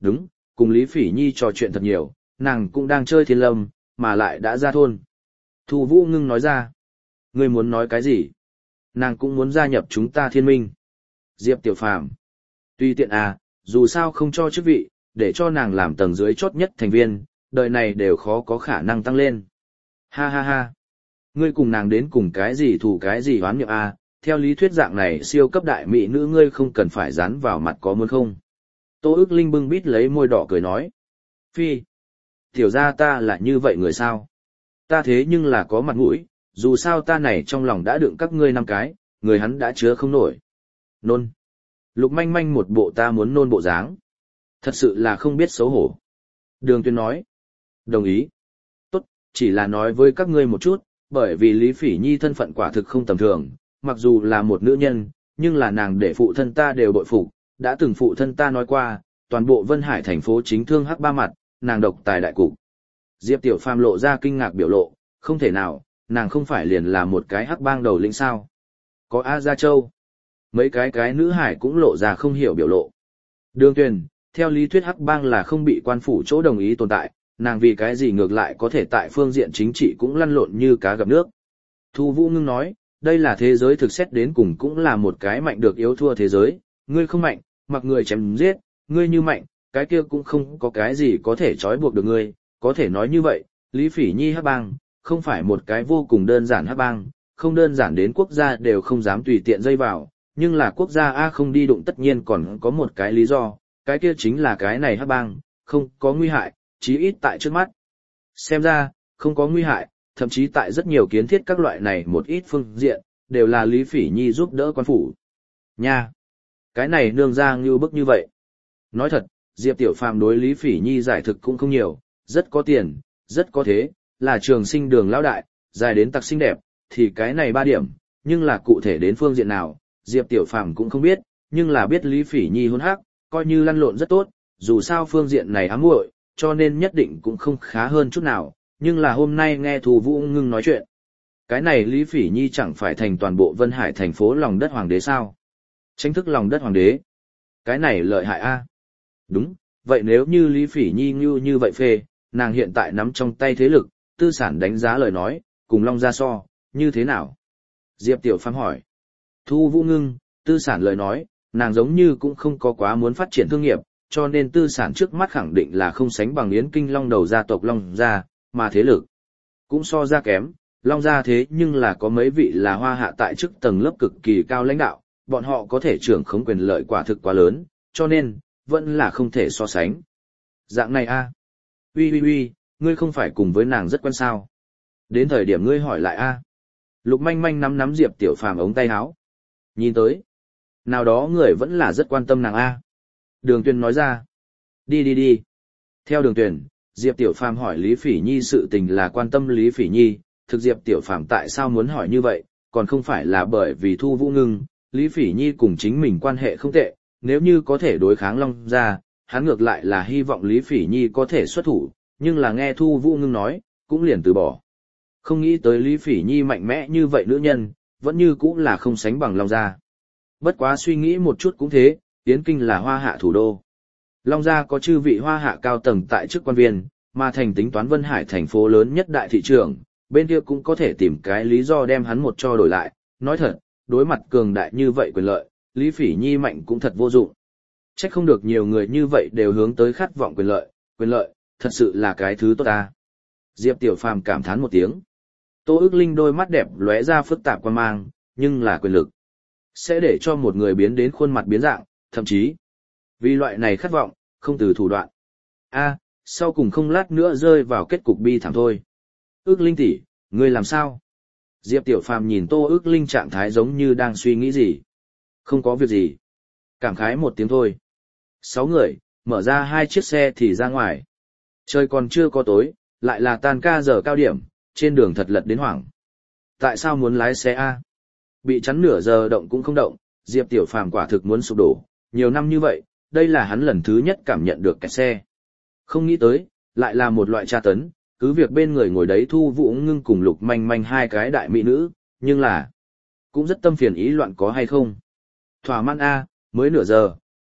đúng, cùng Lý Phỉ Nhi trò chuyện thật nhiều, nàng cũng đang chơi thiên lâm, mà lại đã ra thôn. Thu Vũ Ngưng nói ra. Ngươi muốn nói cái gì? Nàng cũng muốn gia nhập chúng ta thiên minh. Diệp Tiểu Phàm. Tuy tiện à, dù sao không cho chức vị, để cho nàng làm tầng dưới chót nhất thành viên, đời này đều khó có khả năng tăng lên. Ha ha ha. Ngươi cùng nàng đến cùng cái gì thủ cái gì hoán niệm à, theo lý thuyết dạng này siêu cấp đại mỹ nữ ngươi không cần phải dán vào mặt có muốn không? Tô ức linh bưng bít lấy môi đỏ cười nói. Phi. Tiểu ra ta là như vậy người sao? Ta thế nhưng là có mặt mũi, dù sao ta này trong lòng đã đựng các ngươi năm cái, người hắn đã chứa không nổi. Nôn. Lục manh manh một bộ ta muốn nôn bộ dáng. Thật sự là không biết xấu hổ. Đường Tuyên nói. Đồng ý. Tốt, chỉ là nói với các ngươi một chút, bởi vì Lý Phỉ Nhi thân phận quả thực không tầm thường, mặc dù là một nữ nhân, nhưng là nàng để phụ thân ta đều bội phục, đã từng phụ thân ta nói qua, toàn bộ Vân Hải thành phố chính thương hắc ba mặt, nàng độc tài đại cục. Diệp Tiểu Phàm lộ ra kinh ngạc biểu lộ, không thể nào, nàng không phải liền là một cái hắc bang đầu lĩnh sao? Có A Gia Châu. Mấy cái cái nữ hải cũng lộ ra không hiểu biểu lộ. Đường Tuyền, theo lý thuyết hắc bang là không bị quan phủ chỗ đồng ý tồn tại, nàng vì cái gì ngược lại có thể tại phương diện chính trị cũng lăn lộn như cá gặp nước. Thu Vũ Ngưng nói, đây là thế giới thực xét đến cùng cũng là một cái mạnh được yếu thua thế giới, ngươi không mạnh, mặc người chém giết, ngươi như mạnh, cái kia cũng không có cái gì có thể trói buộc được ngươi, có thể nói như vậy, Lý Phỉ Nhi hắc bang, không phải một cái vô cùng đơn giản hắc bang, không đơn giản đến quốc gia đều không dám tùy tiện dây vào, nhưng là quốc gia A không đi đụng tất nhiên còn có một cái lý do, cái kia chính là cái này hắc bang, không có nguy hại, chí ít tại trước mắt. Xem ra, không có nguy hại, thậm chí tại rất nhiều kiến thiết các loại này một ít phương diện, đều là Lý Phỉ Nhi giúp đỡ quan phủ. Nha! Cái này nương ra như bức như vậy. Nói thật, Diệp Tiểu Phàm đối Lý Phỉ Nhi giải thực cũng không nhiều, rất có tiền, rất có thế, là trường sinh đường lão đại, dài đến tặc xinh đẹp, thì cái này ba điểm, nhưng là cụ thể đến phương diện nào, Diệp Tiểu Phàm cũng không biết, nhưng là biết Lý Phỉ Nhi hôn hắc, coi như lăn lộn rất tốt, dù sao phương diện này ám muội, cho nên nhất định cũng không khá hơn chút nào, nhưng là hôm nay nghe Thu Vũ Ngưng nói chuyện. Cái này Lý Phỉ Nhi chẳng phải thành toàn bộ Vân Hải thành phố lòng đất hoàng đế sao? Tranh thức lòng đất hoàng đế. Cái này lợi hại a. Đúng, vậy nếu như Lý Phỉ Nhi như như vậy phê, nàng hiện tại nắm trong tay thế lực, tư sản đánh giá lời nói, cùng Long Gia so, như thế nào? Diệp Tiểu Phàm hỏi. Thu Vũ Ngưng, tư sản lời nói, nàng giống như cũng không có quá muốn phát triển thương nghiệp, cho nên tư sản trước mắt khẳng định là không sánh bằng Yến Kinh Long đầu gia tộc Long Gia, mà thế lực cũng so ra kém. Long Gia thế nhưng là có mấy vị là hoa hạ tại chức tầng lớp cực kỳ cao lãnh đạo, bọn họ có thể trưởng khống quyền lợi quả thực quá lớn, cho nên, vẫn là không thể so sánh. Dạng này a, uy uy uy, ngươi không phải cùng với nàng rất quen sao? Đến thời điểm ngươi hỏi lại a. Lục manh manh nắm nắm Diệp Tiểu Phàm ống tay áo. Nhìn tới, nào đó người vẫn là rất quan tâm nàng a. Đường Tuyền nói ra. Đi đi đi. Theo Đường Tuyền, Diệp Tiểu Phàm hỏi Lý Phỉ Nhi sự tình là quan tâm Lý Phỉ Nhi, thực Diệp Tiểu Phàm tại sao muốn hỏi như vậy, còn không phải là bởi vì Thu Vũ Ngưng, Lý Phỉ Nhi cùng chính mình quan hệ không tệ, nếu như có thể đối kháng Long Gia, hắn ngược lại là hy vọng Lý Phỉ Nhi có thể xuất thủ, nhưng là nghe Thu Vũ Ngưng nói, cũng liền từ bỏ. Không nghĩ tới Lý Phỉ Nhi mạnh mẽ như vậy nữ nhân, vẫn như cũng là không sánh bằng Long Gia. Bất quá suy nghĩ một chút cũng thế, Yến Kinh là hoa hạ thủ đô. Long Gia có chư vị hoa hạ cao tầng tại chức quan viên, mà thành tính toán Vân Hải thành phố lớn nhất đại thị trường, bên kia cũng có thể tìm cái lý do đem hắn một cho đổi lại. Nói thật, đối mặt cường đại như vậy quyền lợi, Lý Phỉ Nhi mạnh cũng thật vô dụng. Chắc không được nhiều người như vậy đều hướng tới khát vọng quyền lợi, quyền lợi, thật sự là cái thứ tốt ta. Diệp Tiểu Phàm cảm thán một tiếng. Tô ức linh đôi mắt đẹp lóe ra phức tạp quan mang, nhưng là quyền lực. Sẽ để cho một người biến đến khuôn mặt biến dạng, thậm chí, vì loại này khát vọng, không từ thủ đoạn. A, sau cùng không lát nữa rơi vào kết cục bi thảm thôi. Ức linh tỷ, ngươi làm sao? Diệp Tiểu Phàm nhìn Tô ức linh trạng thái giống như đang suy nghĩ gì. Không có việc gì. Cảm khái một tiếng thôi. Sáu người, mở ra hai chiếc xe thì ra ngoài. Trời còn chưa có tối, lại là tan ca giờ cao điểm, trên đường thật lật đến hoảng. Tại sao muốn lái xe A? Bị chắn nửa giờ động cũng không động, Diệp Tiểu Phàm quả thực muốn sụp đổ. Nhiều năm như vậy, đây là hắn lần thứ nhất cảm nhận được kẹt xe. Không nghĩ tới, lại là một loại tra tấn, cứ việc bên người ngồi đấy Thu Vũ Ngưng cùng Lục Manh Manh hai cái đại mỹ nữ, nhưng là cũng rất tâm phiền ý loạn có hay không. Thỏa mãn A, mới nửa giờ,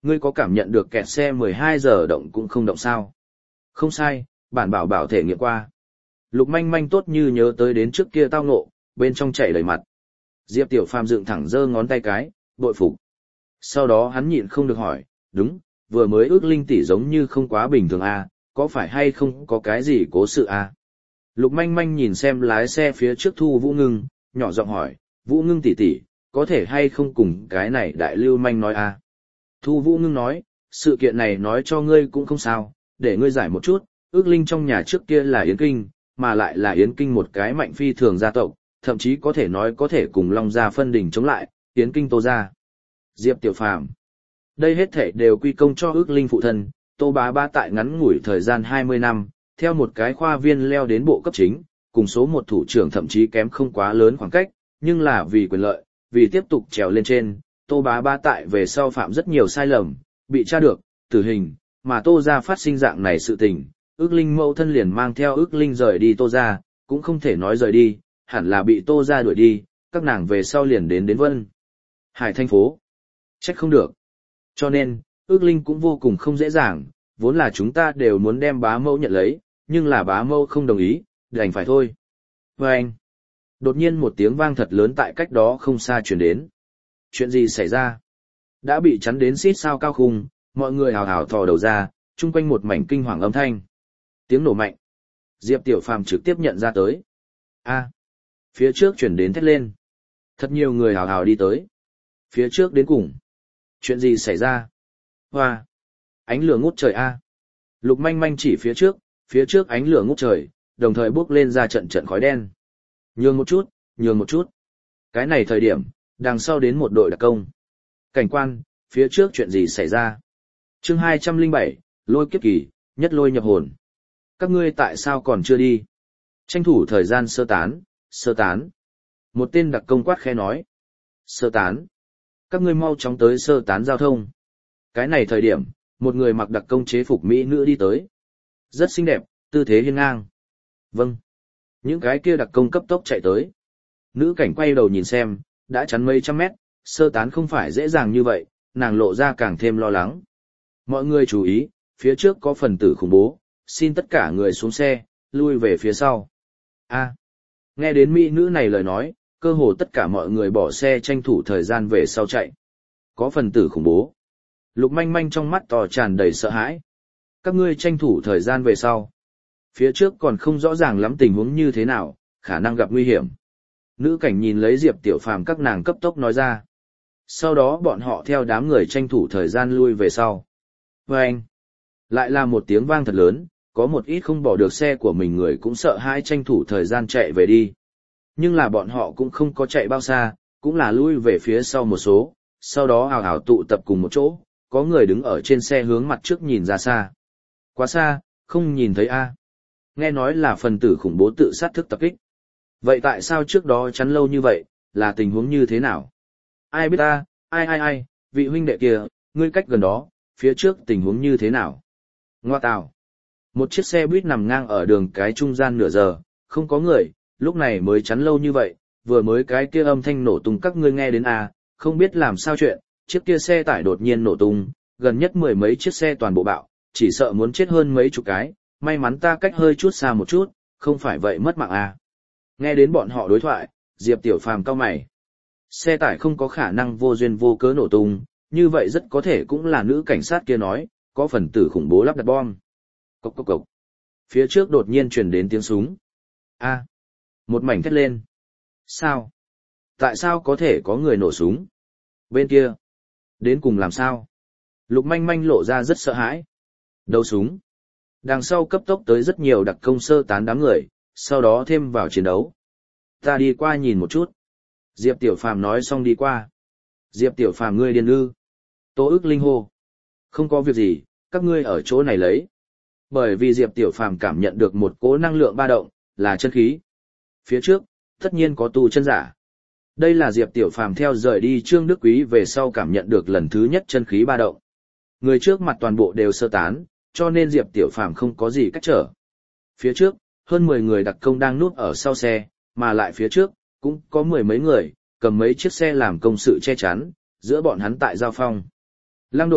ngươi có cảm nhận được kẹt xe mười hai giờ động cũng không động sao? Không sai, bản bảo bảo thể nghiệm qua. Lục manh manh tốt như nhớ tới đến trước kia tao ngộ, bên trong chảy đầy mặt. Diệp Tiểu Phàm dựng thẳng giơ ngón tay cái, bội phục. Sau đó hắn nhịn không được hỏi, đúng, vừa mới ước linh tỷ giống như không quá bình thường à, có phải hay không có cái gì cố sự à? Lục manh manh nhìn xem lái xe phía trước Thu Vũ Ngưng, nhỏ giọng hỏi, Vũ Ngưng tỷ tỷ, có thể hay không cùng cái này đại lưu manh nói à? Thu Vũ Ngưng nói, sự kiện này nói cho ngươi cũng không sao, để ngươi giải một chút, ước linh trong nhà trước kia là Yến Kinh, mà lại là Yến Kinh một cái mạnh phi thường gia tộc, thậm chí có thể nói có thể cùng Long gia phân đỉnh chống lại, Yến Kinh Tô gia. Diệp Tiểu Phàm. Đây hết thể đều quy công cho ước linh phụ thân, Tô Bá Bá tại ngắn ngủi thời gian hai mươi năm, theo một cái khoa viên leo đến bộ cấp chính, cùng số một thủ trưởng thậm chí kém không quá lớn khoảng cách, nhưng là vì quyền lợi, vì tiếp tục trèo lên trên, Tô Bá Bá tại về sau phạm rất nhiều sai lầm, bị tra được, tử hình, mà Tô gia phát sinh dạng này sự tình, ước linh mẫu thân liền mang theo ước linh rời đi Tô gia, cũng không thể nói rời đi, hẳn là bị Tô gia đuổi đi, các nàng về sau liền đến đến Vân Hải thành phố. Trách không được. Cho nên, ước linh cũng vô cùng không dễ dàng, vốn là chúng ta đều muốn đem bá mẫu nhận lấy, nhưng là bá mẫu không đồng ý, đành phải thôi. Và anh, đột nhiên một tiếng vang thật lớn tại cách đó không xa chuyển đến. Chuyện gì xảy ra? Đã bị chắn đến xít sao cao khung, mọi người hào hào thò đầu ra, chung quanh một mảnh kinh hoàng âm thanh. Tiếng nổ mạnh. Diệp Tiểu Phàm trực tiếp nhận ra tới. A, phía trước chuyển đến thét lên. Thật nhiều người hào hào đi tới. Phía trước đến cùng. Chuyện gì xảy ra? Hoa! Ánh lửa ngút trời A. Lục manh manh chỉ phía trước, phía trước ánh lửa ngút trời, đồng thời bốc lên ra trận trận khói đen. Nhường một chút, nhường một chút. Cái này thời điểm, đằng sau đến một đội đặc công. Cảnh quan, phía trước chuyện gì xảy ra? Chương hai trăm lẻ bảy, lôi kiếp kỳ, nhất lôi nhập hồn. Các ngươi tại sao còn chưa đi? Tranh thủ thời gian sơ tán, sơ tán. Một tên đặc công quát khẽ nói. Sơ tán. Các ngươi mau chóng tới sơ tán giao thông. Cái này thời điểm, một người mặc đặc công chế phục mỹ nữ đi tới. Rất xinh đẹp, tư thế hiên ngang. Vâng. Những cái kia đặc công cấp tốc chạy tới. Nữ cảnh quay đầu nhìn xem, đã chắn mấy trăm mét, sơ tán không phải dễ dàng như vậy, nàng lộ ra càng thêm lo lắng. Mọi người chú ý, phía trước có phần tử khủng bố, xin tất cả người xuống xe, lui về phía sau. A. Nghe đến mỹ nữ này lời nói, cơ hồ tất cả mọi người bỏ xe tranh thủ thời gian về sau chạy. Có phần tử khủng bố. Lục manh manh trong mắt to tràn đầy sợ hãi. Các ngươi tranh thủ thời gian về sau. Phía trước còn không rõ ràng lắm tình huống như thế nào, khả năng gặp nguy hiểm. Nữ cảnh nhìn lấy Diệp Tiểu Phàm các nàng cấp tốc nói ra. Sau đó bọn họ theo đám người tranh thủ thời gian lui về sau. Và anh, lại là một tiếng vang thật lớn, có một ít không bỏ được xe của mình người cũng sợ hãi tranh thủ thời gian chạy về đi. Nhưng là bọn họ cũng không có chạy bao xa, cũng là lui về phía sau một số, sau đó hào hào tụ tập cùng một chỗ, có người đứng ở trên xe hướng mặt trước nhìn ra xa. Quá xa, không nhìn thấy a. Nghe nói là phần tử khủng bố tự sát thức tập kích. Vậy tại sao trước đó chắn lâu như vậy, là tình huống như thế nào? Ai biết ta, ai ai ai, vị huynh đệ kia, ngươi cách gần đó, phía trước tình huống như thế nào? Ngoa tào. Một chiếc xe buýt nằm ngang ở đường cái trung gian nửa giờ, không có người, lúc này mới chắn lâu như vậy, vừa mới cái kia âm thanh nổ tung các ngươi nghe đến à, không biết làm sao chuyện, chiếc kia xe tải đột nhiên nổ tung, gần nhất mười mấy chiếc xe toàn bộ bạo, chỉ sợ muốn chết hơn mấy chục cái, may mắn ta cách hơi chút xa một chút, không phải vậy mất mạng à. Nghe đến bọn họ đối thoại, Diệp Tiểu Phàm cau mày. Xe tải không có khả năng vô duyên vô cớ nổ tung, như vậy rất có thể cũng là nữ cảnh sát kia nói, có phần tử khủng bố lắp đặt bom. Cốc cốc cốc. Phía trước đột nhiên truyền đến tiếng súng. A. Một mảnh thét lên. Sao? Tại sao có thể có người nổ súng? Bên kia. Đến cùng làm sao? Lục manh manh lộ ra rất sợ hãi. Đấu súng. Đằng sau cấp tốc tới rất nhiều đặc công sơ tán đám người, sau đó thêm vào chiến đấu. Ta đi qua nhìn một chút. Diệp Tiểu Phàm nói xong đi qua. Diệp Tiểu Phàm ngươi điên ư? Tô ức linh hô. Không có việc gì, các ngươi ở chỗ này lấy. Bởi vì Diệp Tiểu Phàm cảm nhận được một cỗ năng lượng ba động, là chân khí. Phía trước, tất nhiên có tu chân giả. Đây là Diệp Tiểu Phàm theo rời đi Trương Đức Quý về sau cảm nhận được lần thứ nhất chân khí ba động. Người trước mặt toàn bộ đều sơ tán, cho nên Diệp Tiểu Phàm không có gì cách trở. Phía trước, hơn mười người đặc công đang núp ở sau xe, mà lại phía trước, cũng có mười mấy người, cầm mấy chiếc xe làm công sự che chắn, giữa bọn hắn tại giao phong. Lăng đội,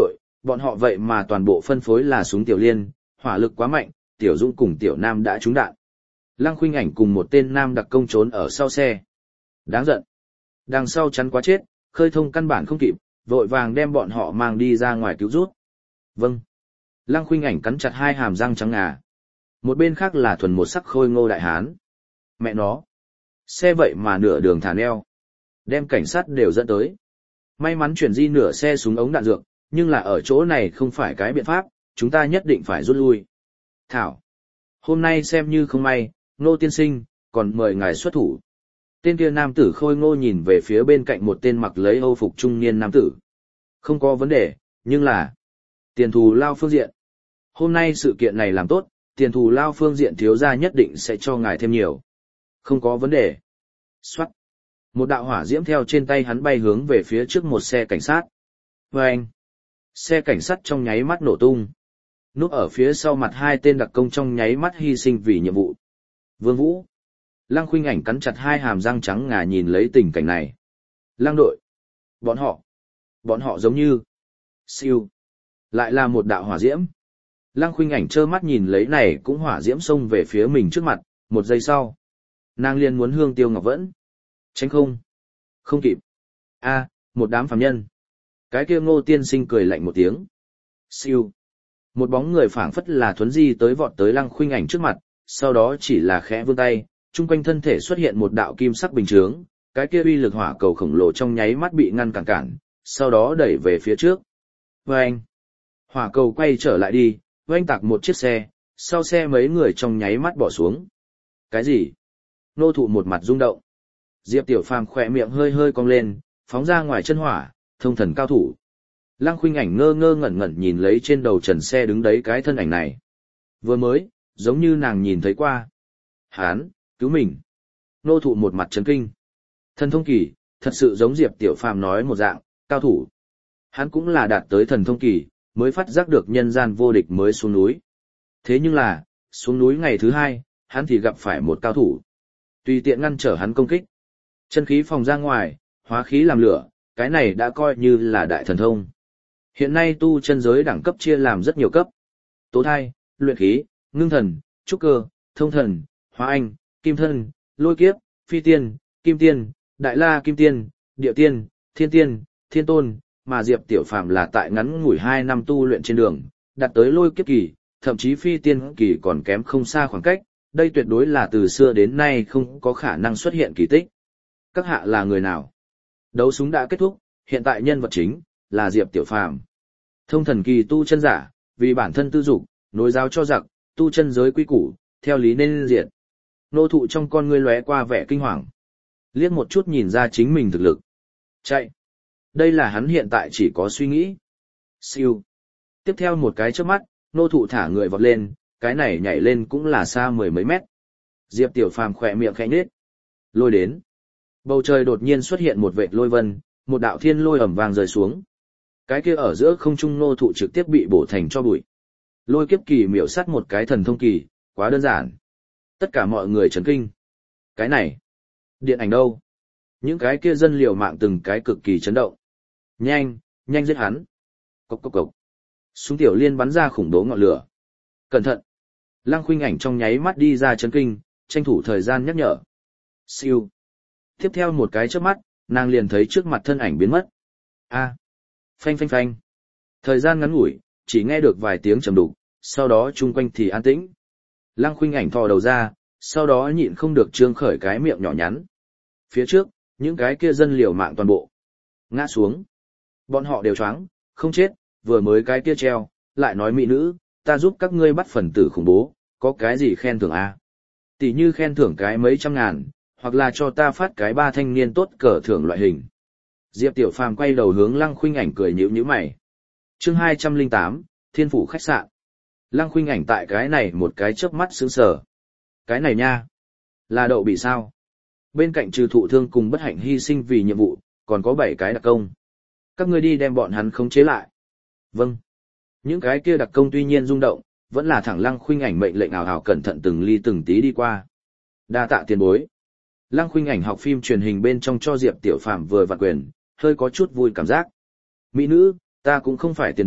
Bọn họ vậy mà toàn bộ phân phối là súng Tiểu Liên, hỏa lực quá mạnh, Tiểu Dũng cùng Tiểu Nam đã trúng đạn. Lăng Khuynh Ảnh cùng một tên nam đặc công trốn ở sau xe. Đáng giận. Đằng sau chắn quá chết, khơi thông căn bản không kịp, vội vàng đem bọn họ mang đi ra ngoài cứu rút. Vâng. Lăng Khuynh Ảnh cắn chặt hai hàm răng trắng ngà. Một bên khác là thuần một sắc khôi ngô đại hán. Mẹ nó. Xe vậy mà nửa đường thả neo. Đem cảnh sát đều dẫn tới. May mắn chuyển di nửa xe súng ống đạn dược, nhưng là ở chỗ này không phải cái biện pháp, chúng ta nhất định phải rút lui. Thảo. Hôm nay xem như không may, Ngô tiên sinh, còn mời ngài xuất thủ. Tên kia nam tử khôi ngô nhìn về phía bên cạnh một tên mặc lấy âu phục trung niên nam tử. Không có vấn đề, nhưng là tiền thù lao phương diện. Hôm nay sự kiện này làm tốt, tiền thù lao phương diện thiếu gia nhất định sẽ cho ngài thêm nhiều. Không có vấn đề. Xoát. Một đạo hỏa diễm theo trên tay hắn bay hướng về phía trước một xe cảnh sát. Vâng. Xe cảnh sát trong nháy mắt nổ tung. Núp ở phía sau mặt hai tên đặc công trong nháy mắt hy sinh vì nhiệm vụ. Vương Vũ. Lăng Khuynh Ảnh cắn chặt hai hàm răng trắng ngà nhìn lấy tình cảnh này. Lăng đội. Bọn họ. Bọn họ giống như. Siêu. Lại là một đạo hỏa diễm. Lăng Khuynh Ảnh trơ mắt nhìn lấy này cũng hỏa diễm xông về phía mình trước mặt, một giây sau. Nàng liền muốn hương tiêu ngọc vẫn. Tránh không. Không kịp. A, một đám phàm nhân. Cái kia Ngô tiên sinh cười lạnh một tiếng. Siêu. Một bóng người phảng phất là thuấn di tới vọt tới Lăng Khuynh Ảnh trước mặt, sau đó chỉ là khẽ vươn tay, chung quanh thân thể xuất hiện một đạo kim sắc bình chướng, cái kia uy lực hỏa cầu khổng lồ trong nháy mắt bị ngăn cản cản, sau đó đẩy về phía trước. Vâng! Hỏa cầu quay trở lại đi, oanh tạc một chiếc xe, sau xe mấy người trong nháy mắt bỏ xuống. Cái gì? Nô thụ một mặt rung động. Diệp Tiểu Phàm khỏe miệng hơi hơi cong lên, phóng ra ngoài chân hỏa, thông thần cao thủ. Lăng Khuynh Ảnh ngơ ngơ ngẩn ngẩn nhìn lấy trên đầu trần xe đứng đấy cái thân ảnh này. Vừa mới, giống như nàng nhìn thấy qua. Hán, cứu mình. Nô thụ một mặt chấn kinh. Thần thông kỳ, thật sự giống Diệp Tiểu Phàm nói một dạng, cao thủ. Hắn cũng là đạt tới thần thông kỳ, mới phát giác được nhân gian vô địch mới xuống núi. Thế nhưng là, xuống núi ngày thứ hai, hắn thì gặp phải một cao thủ. Tùy tiện ngăn trở hắn công kích. Chân khí phòng ra ngoài, hóa khí làm lửa, cái này đã coi như là đại thần thông. Hiện nay tu chân giới đẳng cấp chia làm rất nhiều cấp. Tố thai, luyện khí, ngưng thần, trúc cơ, thông thần, hóa anh, kim thân, lôi kiếp, phi tiên, kim tiên, đại la kim tiên, địa tiên, thiên tiên, thiên tôn, mà Diệp Tiểu Phàm là tại ngắn ngủi hai năm tu luyện trên đường, đạt tới lôi kiếp kỳ, thậm chí phi tiên kỳ còn kém không xa khoảng cách, đây tuyệt đối là từ xưa đến nay không có khả năng xuất hiện kỳ tích. Các hạ là người nào? Đấu súng đã kết thúc, hiện tại nhân vật chính là Diệp Tiểu Phàm. Thông thần kỳ tu chân giả, vì bản thân tư dục, nối giáo cho giặc, tu chân giới quy củ, theo lý nên diệt. Nô thụ trong con ngươi lóe qua vẻ kinh hoàng. Liếc một chút nhìn ra chính mình thực lực. Chạy. Đây là hắn hiện tại chỉ có suy nghĩ. Siêu. Tiếp theo một cái chớp mắt, nô thụ thả người vọt lên, cái này nhảy lên cũng là xa mười mấy mét. Diệp Tiểu Phàm khỏe miệng khẽ nhếch. Lôi đến. Bầu trời đột nhiên xuất hiện một vệt lôi vân, một đạo thiên lôi ầm vang rơi xuống. Cái kia ở giữa không trung nô thụ trực tiếp bị bổ thành cho bụi. Lôi kiếp kỳ miểu sát một cái thần thông kỳ, quá đơn giản. Tất cả mọi người chấn kinh. Cái này, điện ảnh đâu? Những cái kia dân liều mạng từng cái cực kỳ chấn động. Nhanh, nhanh giết hắn. Cốc cốc cốc. Súng Tiểu Liên bắn ra khủng bố ngọn lửa. Cẩn thận. Lăng Khuynh Ảnh trong nháy mắt đi ra chấn kinh, tranh thủ thời gian nhắc nhở. Siêu. Tiếp theo một cái chớp mắt, nàng liền thấy trước mặt thân ảnh biến mất. A. Phanh phanh phanh. Thời gian ngắn ngủi, chỉ nghe được vài tiếng trầm đục, sau đó chung quanh thì an tĩnh. Lăng Khuynh Ảnh thò đầu ra, sau đó nhịn không được trương khởi cái miệng nhỏ nhắn. Phía trước, những cái kia dân liều mạng toàn bộ ngã xuống. Bọn họ đều choáng, không chết, vừa mới cái kia treo, lại nói mỹ nữ, ta giúp các ngươi bắt phần tử khủng bố, có cái gì khen thưởng a? Tỷ như khen thưởng cái mấy trăm ngàn, hoặc là cho ta phát cái ba thanh niên tốt cờ thưởng loại hình. Diệp Tiểu Phàm quay đầu hướng Lăng Khuynh Ảnh cười nhíu nhíu mày. Chương hai trăm lẻ tám, Thiên phủ khách sạn. Lăng Khuynh Ảnh tại cái này một cái chớp mắt sững sờ. Cái này nha, là đậu bị sao? Bên cạnh trừ thụ thương cùng bất hạnh hy sinh vì nhiệm vụ, còn có bảy cái đặc công. Các ngươi đi đem bọn hắn khống chế lại. Vâng. Những cái kia đặc công tuy nhiên rung động, vẫn là thẳng Lăng Khuynh Ảnh mệnh lệnh ảo ảo cẩn thận từng ly từng tí đi qua. Đa tạ tiền bối. Lăng Khuynh Ảnh học phim truyền hình bên trong cho Diệp Tiểu Phàm vừa vặn quyền, hơi có chút vui cảm giác. Mỹ nữ, ta cũng không phải tiền bối,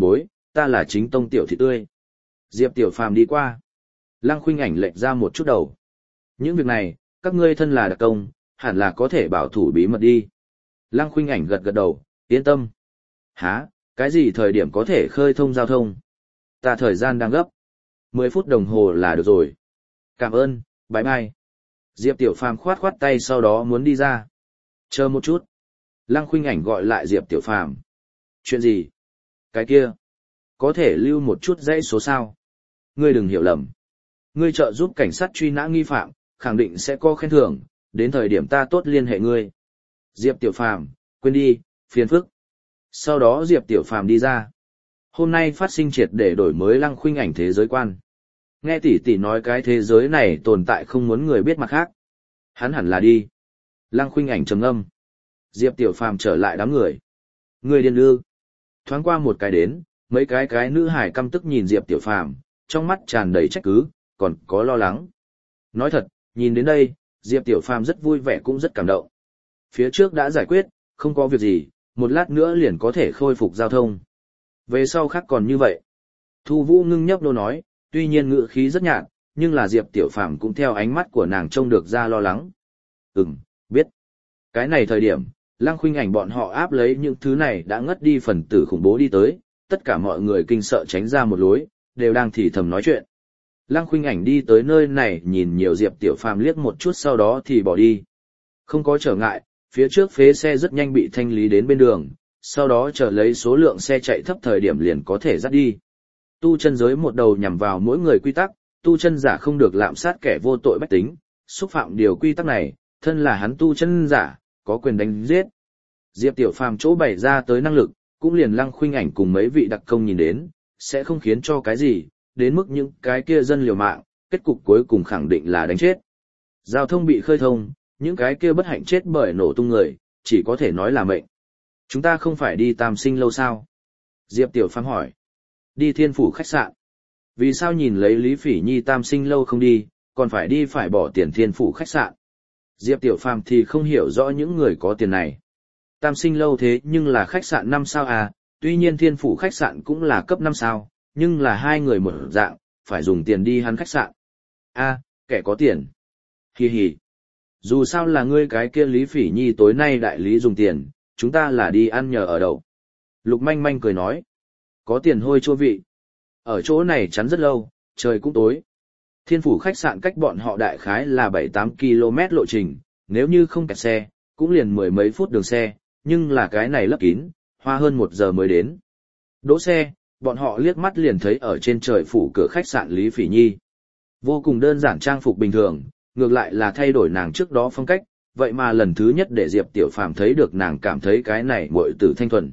ta là chính tông tiểu thị tươi. Diệp Tiểu Phàm đi qua. Lăng Khuynh Ảnh lệch ra một chút đầu. Những việc này, các ngươi thân là đặc công, hẳn là có thể bảo thủ bí mật đi. Lăng Khuynh Ảnh gật gật đầu, yên tâm. Hả, cái gì thời điểm có thể khơi thông giao thông? Ta thời gian đang gấp. Mười phút đồng hồ là được rồi. Cảm ơn, bye bye. Diệp Tiểu Phàm khoát khoát tay sau đó muốn đi ra. Chờ một chút. Lăng Khuynh Ảnh gọi lại Diệp Tiểu Phàm. Chuyện gì? Cái kia. Có thể lưu một chút dãy số sao? Ngươi đừng hiểu lầm. Ngươi trợ giúp cảnh sát truy nã nghi phạm, khẳng định sẽ có khen thưởng, đến thời điểm ta tốt liên hệ ngươi. Diệp Tiểu Phàm, quên đi, phiền phức. Sau đó Diệp Tiểu Phàm đi ra. Hôm nay phát sinh triệt để đổi mới Lăng Khuynh Ảnh thế giới quan. Nghe tỷ tỷ nói cái thế giới này tồn tại không muốn người biết mặt khác. Hắn hẳn là đi. Lăng Khuynh Ảnh trầm ngâm. Diệp Tiểu Phàm trở lại đám người. Người điên ư? Thoáng qua một cái đến, mấy cái cái nữ hải căm tức nhìn Diệp Tiểu Phàm, trong mắt tràn đầy trách cứ, còn có lo lắng. Nói thật, nhìn đến đây, Diệp Tiểu Phàm rất vui vẻ cũng rất cảm động. Phía trước đã giải quyết, không có việc gì, một lát nữa liền có thể khôi phục giao thông. Về sau khác còn như vậy. Thu Vũ ngưng nhấp đôi nói, tuy nhiên ngữ khí rất nhạt, nhưng là Diệp Tiểu Phàm cũng theo ánh mắt của nàng trông được ra lo lắng. Ừm, biết. Cái này thời điểm, Lăng Khuynh Ảnh bọn họ áp lấy những thứ này đã ngất đi phần tử khủng bố đi tới, tất cả mọi người kinh sợ tránh ra một lối, đều đang thì thầm nói chuyện. Lăng Khuynh Ảnh đi tới nơi này nhìn nhiều Diệp Tiểu Phàm liếc một chút sau đó thì bỏ đi. Không có trở ngại, phía trước phế xe rất nhanh bị thanh lý đến bên đường, sau đó chờ lấy số lượng xe chạy thấp thời điểm liền có thể dắt đi. Tu chân giới một đầu nhằm vào mỗi người quy tắc, tu chân giả không được lạm sát kẻ vô tội bách tính, xúc phạm điều quy tắc này, thân là hắn tu chân giả, có quyền đánh giết. Diệp Tiểu Phàm chỗ bày ra tới năng lực, cũng liền Lăng Khuynh Ảnh cùng mấy vị đặc công nhìn đến, sẽ không khiến cho cái gì, đến mức những cái kia dân liều mạng, kết cục cuối cùng khẳng định là đánh chết. Giao thông bị khơi thông, những cái kia bất hạnh chết bởi nổ tung người, chỉ có thể nói là mệnh. Chúng ta không phải đi Tam Sinh lâu sao? Diệp Tiểu Phàm hỏi. Đi Thiên Phủ khách sạn. Vì sao nhìn lấy Lý Phỉ Nhi Tam Sinh lâu không đi, còn phải đi phải bỏ tiền Thiên Phủ khách sạn? Diệp Tiểu Phàm thì không hiểu rõ những người có tiền này. Tam Sinh lâu thế nhưng là khách sạn năm sao à, tuy nhiên Thiên Phủ khách sạn cũng là cấp năm sao, nhưng là hai người một dạng, phải dùng tiền đi hắn khách sạn. A, à, kẻ có tiền. Hi hi. Dù sao là ngươi cái kia Lý Phỉ Nhi tối nay đại lý dùng tiền, chúng ta là đi ăn nhờ ở đậu. Lục Manh Manh cười nói. Có tiền hôi chua vị. Ở chỗ này chắn rất lâu, trời cũng tối. Thiên Phủ khách sạn cách bọn họ đại khái là bảy tám ki lô mét lộ trình, nếu như không kẹt xe, cũng liền mười mấy phút đường xe, nhưng là cái này lấp kín, hoa hơn một giờ mới đến. Đỗ xe, bọn họ liếc mắt liền thấy ở trên trời phủ cửa khách sạn Lý Phỉ Nhi. Vô cùng đơn giản trang phục bình thường, ngược lại là thay đổi nàng trước đó phong cách, vậy mà lần thứ nhất để Diệp Tiểu Phàm thấy được nàng cảm thấy cái này muội tử thanh thuần.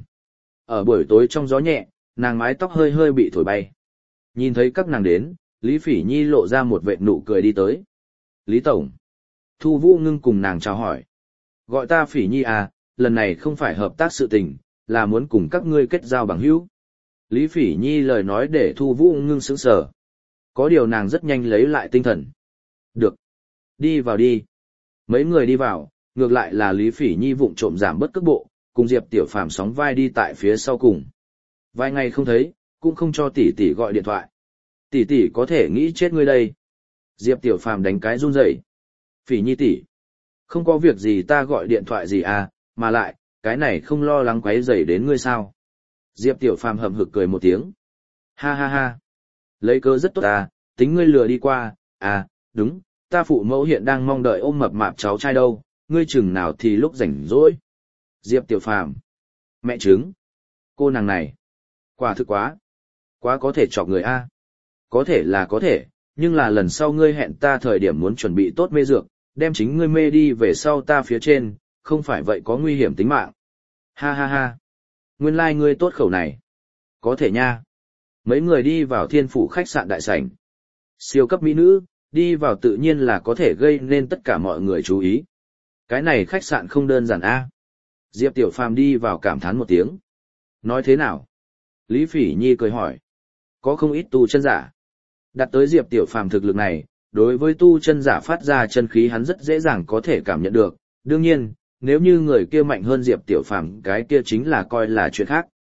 Ở buổi tối trong gió nhẹ, nàng mái tóc hơi hơi bị thổi bay. Nhìn thấy các nàng đến, Lý Phỉ Nhi lộ ra một vệt nụ cười đi tới. Lý Tổng. Thu Vũ ngưng cùng nàng chào hỏi. Gọi ta Phỉ Nhi à, lần này không phải hợp tác sự tình, là muốn cùng các ngươi kết giao bằng hữu. Lý Phỉ Nhi lời nói để Thu Vũ ngưng sững sờ. Có điều nàng rất nhanh lấy lại tinh thần. Được. Đi vào đi. Mấy người đi vào, ngược lại là Lý Phỉ Nhi vụng trộm giảm bớt cước bộ, cùng Diệp Tiểu Phàm sóng vai đi tại phía sau cùng. Vài ngày không thấy, cũng không cho tỷ tỷ gọi điện thoại. Tỷ tỷ có thể nghĩ chết ngươi đây. Diệp Tiểu Phàm đánh cái run rẩy. Phỉ Nhi tỷ, không có việc gì ta gọi điện thoại gì à, mà lại, cái này không lo lắng quấy rầy đến ngươi sao? Diệp Tiểu Phàm hậm hực cười một tiếng. Ha ha ha. Lấy cớ rất tốt à, tính ngươi lừa đi qua, à, đúng, ta phụ mẫu hiện đang mong đợi ôm mập mạp cháu trai đâu, ngươi chừng nào thì lúc rảnh rỗi. Diệp Tiểu Phàm. Mẹ trứng. Cô nàng này. Quả thực quá. Quá có thể chọc người a. Có thể là có thể, nhưng là lần sau ngươi hẹn ta thời điểm muốn chuẩn bị tốt mê dược, đem chính ngươi mê đi về sau ta phía trên, không phải vậy có nguy hiểm tính mạng. Ha ha ha. Nguyên lai like ngươi tốt khẩu này. Có thể nha. Mấy người đi vào Thiên Phủ khách sạn đại sảnh. Siêu cấp mỹ nữ, đi vào tự nhiên là có thể gây nên tất cả mọi người chú ý. Cái này khách sạn không đơn giản a. Diệp Tiểu Phàm đi vào cảm thán một tiếng. Nói thế nào? Lý Phỉ Nhi cười hỏi. Có không ít tu chân giả. Đặt tới Diệp Tiểu Phàm thực lực này, đối với tu chân giả phát ra chân khí hắn rất dễ dàng có thể cảm nhận được. Đương nhiên, nếu như người kia mạnh hơn Diệp Tiểu Phàm cái kia chính là coi là chuyện khác.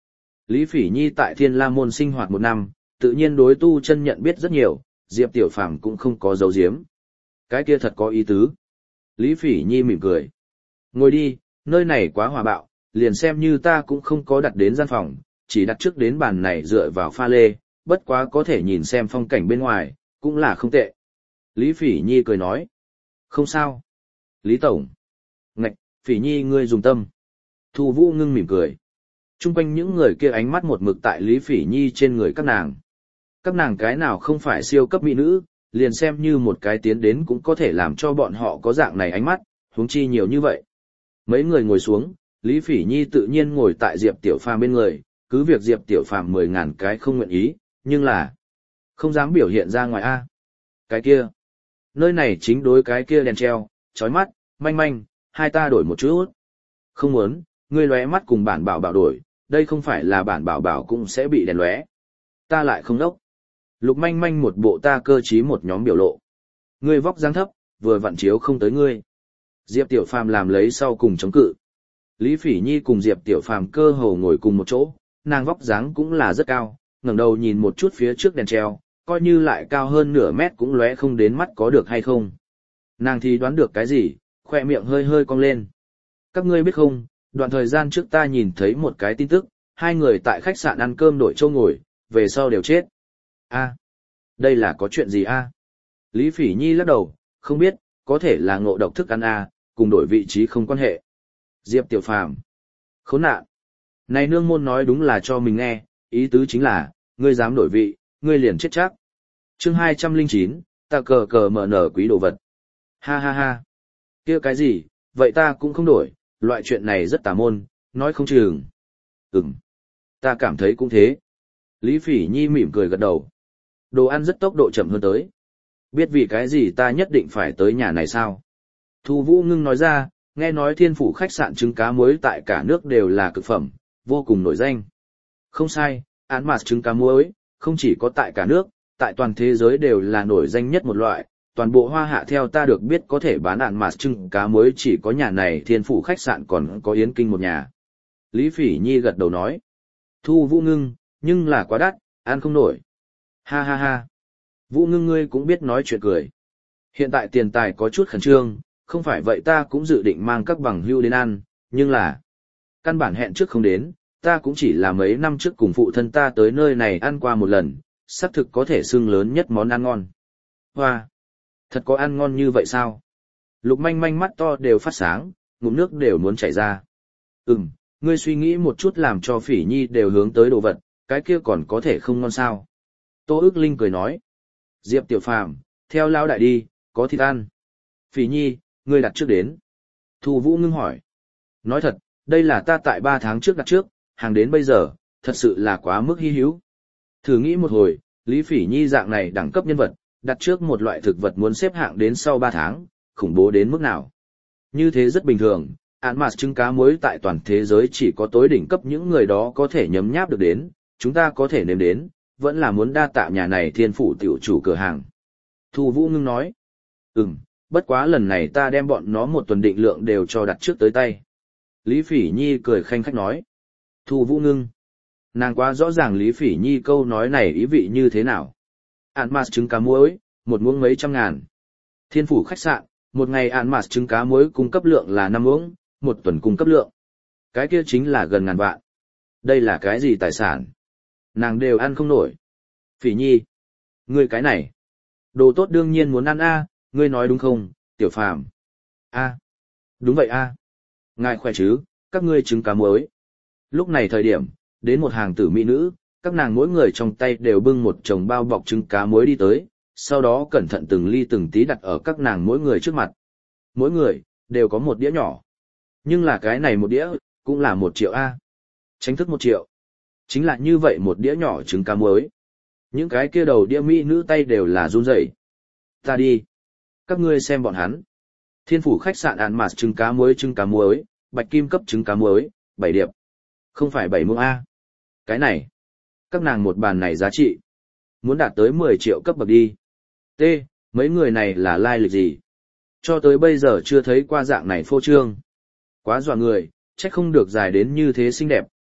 Lý Phỉ Nhi tại Thiên La Môn sinh hoạt một năm, tự nhiên đối tu chân nhận biết rất nhiều, Diệp Tiểu Phàm cũng không có giấu giếm. Cái kia thật có ý tứ. Lý Phỉ Nhi mỉm cười. Ngồi đi, nơi này quá hòa bạo, liền xem như ta cũng không có đặt đến gian phòng, chỉ đặt trước đến bàn này dựa vào pha lê, bất quá có thể nhìn xem phong cảnh bên ngoài, cũng là không tệ. Lý Phỉ Nhi cười nói. Không sao. Lý Tổng. Ngạch, Phỉ Nhi ngươi dùng tâm. Thu Vũ ngưng mỉm cười. Trung quanh những người kia ánh mắt một mực tại Lý Phỉ Nhi trên người các nàng. Các nàng cái nào không phải siêu cấp mỹ nữ, liền xem như một cái tiến đến cũng có thể làm cho bọn họ có dạng này ánh mắt, huống chi nhiều như vậy. Mấy người ngồi xuống, Lý Phỉ Nhi tự nhiên ngồi tại Diệp Tiểu Phàm bên người, cứ việc Diệp Tiểu Phàm mười ngàn cái không nguyện ý, nhưng là không dám biểu hiện ra ngoài a. Cái kia, nơi này chính đối cái kia đèn treo, chói mắt, manh manh, hai ta đổi một chút. Không muốn, ngươi lóe mắt cùng bản bảo bảo đổi, đây không phải là bản bảo bảo cũng sẽ bị đèn lóe. Ta lại không đốc. Lục manh manh một bộ ta cơ trí một nhóm biểu lộ. Ngươi vóc dáng thấp, vừa vặn chiếu không tới ngươi. Diệp Tiểu Phàm làm lấy sau cùng chống cự. Lý Phỉ Nhi cùng Diệp Tiểu Phàm cơ hồ ngồi cùng một chỗ, nàng vóc dáng cũng là rất cao, ngẩng đầu nhìn một chút phía trước đèn treo, coi như lại cao hơn nửa mét cũng lóe không đến mắt có được hay không. Nàng thì đoán được cái gì, khoe miệng hơi hơi cong lên. Các ngươi biết không, đoạn thời gian trước ta nhìn thấy một cái tin tức, hai người tại khách sạn ăn cơm đổi châu ngồi, về sau đều chết. A, đây là có chuyện gì a? Lý Phỉ Nhi lắc đầu, không biết, có thể là ngộ độc thức ăn a, cùng đổi vị trí không quan hệ. Diệp Tiểu Phàm, khốn nạn. Này nương môn nói đúng là cho mình nghe, ý tứ chính là, ngươi dám đổi vị, ngươi liền chết chắc. Chương hai trăm lẻ chín, ta cờ cờ mở nở quý đồ vật. Ha ha ha. Kia cái gì, vậy ta cũng không đổi, loại chuyện này rất tà môn, nói không chừng. Ừm, ta cảm thấy cũng thế. Lý Phỉ Nhi mỉm cười gật đầu. Đồ ăn rất tốc độ chậm hơn tới. Biết vì cái gì ta nhất định phải tới nhà này sao? Thu Vũ ngưng nói ra, nghe nói Thiên Phủ khách sạn trứng cá muối tại cả nước đều là cực phẩm, vô cùng nổi danh. Không sai, án mạt trứng cá muối, không chỉ có tại cả nước, tại toàn thế giới đều là nổi danh nhất một loại. Toàn bộ Hoa Hạ theo ta được biết có thể bán án mạt trứng cá muối chỉ có nhà này Thiên Phủ khách sạn còn có Yến Kinh một nhà. Lý Phỉ Nhi gật đầu nói. Thu Vũ ngưng, nhưng là quá đắt, ăn không nổi. Ha ha ha. Vũ ngưng ngươi cũng biết nói chuyện cười. Hiện tại tiền tài có chút khẩn trương, không phải vậy ta cũng dự định mang các bằng hưu đến ăn, nhưng là căn bản hẹn trước không đến, ta cũng chỉ là mấy năm trước cùng phụ thân ta tới nơi này ăn qua một lần, xác thực có thể xưng lớn nhất món ăn ngon. Hoa! Thật có ăn ngon như vậy sao? Lục manh manh mắt to đều phát sáng, ngụm nước đều muốn chảy ra. Ừm, ngươi suy nghĩ một chút làm cho Phỉ Nhi đều hướng tới đồ vật, cái kia còn có thể không ngon sao? Tô ức linh cười nói. Diệp Tiểu Phàm, theo lao đại đi, có thịt ăn. Phỉ Nhi, ngươi đặt trước đến. Thu Vũ ngưng hỏi. Nói thật, đây là ta tại ba tháng trước đặt trước, hàng đến bây giờ, thật sự là quá mức hy hữu. Thử nghĩ một hồi, Lý Phỉ Nhi dạng này đẳng cấp nhân vật, đặt trước một loại thực vật muốn xếp hạng đến sau ba tháng, khủng bố đến mức nào. Như thế rất bình thường, án mạt trứng cá muối tại toàn thế giới chỉ có tối đỉnh cấp những người đó có thể nhấm nháp được đến, chúng ta có thể nếm đến, vẫn là muốn đa tạ nhà này Thiên Phủ tiểu chủ cửa hàng. Thu Vũ ngưng nói. Ừm, bất quá lần này ta đem bọn nó một tuần định lượng đều cho đặt trước tới tay. Lý Phỉ Nhi cười khanh khách nói. Thu Vũ ngưng. Nàng quá rõ ràng Lý Phỉ Nhi câu nói này ý vị như thế nào. Án mạt trứng cá muối, một muỗng mấy trăm ngàn. Thiên Phủ khách sạn, một ngày án mạt trứng cá muối cung cấp lượng là năm muỗng, một tuần cung cấp lượng. Cái kia chính là gần ngàn vạn. Đây là cái gì tài sản? Nàng đều ăn không nổi. Phỉ Nhi. Ngươi cái này. Đồ tốt đương nhiên muốn ăn a, ngươi nói đúng không, Tiểu Phàm? A. Đúng vậy a. Ngài khỏe chứ, các ngươi trứng cá muối. Lúc này thời điểm, đến một hàng tử mỹ nữ, các nàng mỗi người trong tay đều bưng một chồng bao bọc trứng cá muối đi tới, sau đó cẩn thận từng ly từng tí đặt ở các nàng mỗi người trước mặt. Mỗi người, đều có một đĩa nhỏ. Nhưng là cái này một đĩa, cũng là một triệu a. Tránh thức một triệu. Chính là như vậy một đĩa nhỏ trứng cá muối. Những cái kia đầu đĩa mỹ nữ tay đều là run rẩy. Ta đi. Các ngươi xem bọn hắn. Thiên Phủ khách sạn án mạt trứng cá muối trứng cá muối, bạch kim cấp trứng cá muối, bảy điệp. Không phải bảy muỗng a. Cái này. Các nàng một bàn này giá trị. Muốn đạt tới mười triệu cấp bậc đi. T. Mấy người này là lai lịch gì? Cho tới bây giờ chưa thấy qua dạng này phô trương. Quá dọa người, trách không được dài đến như thế xinh đẹp,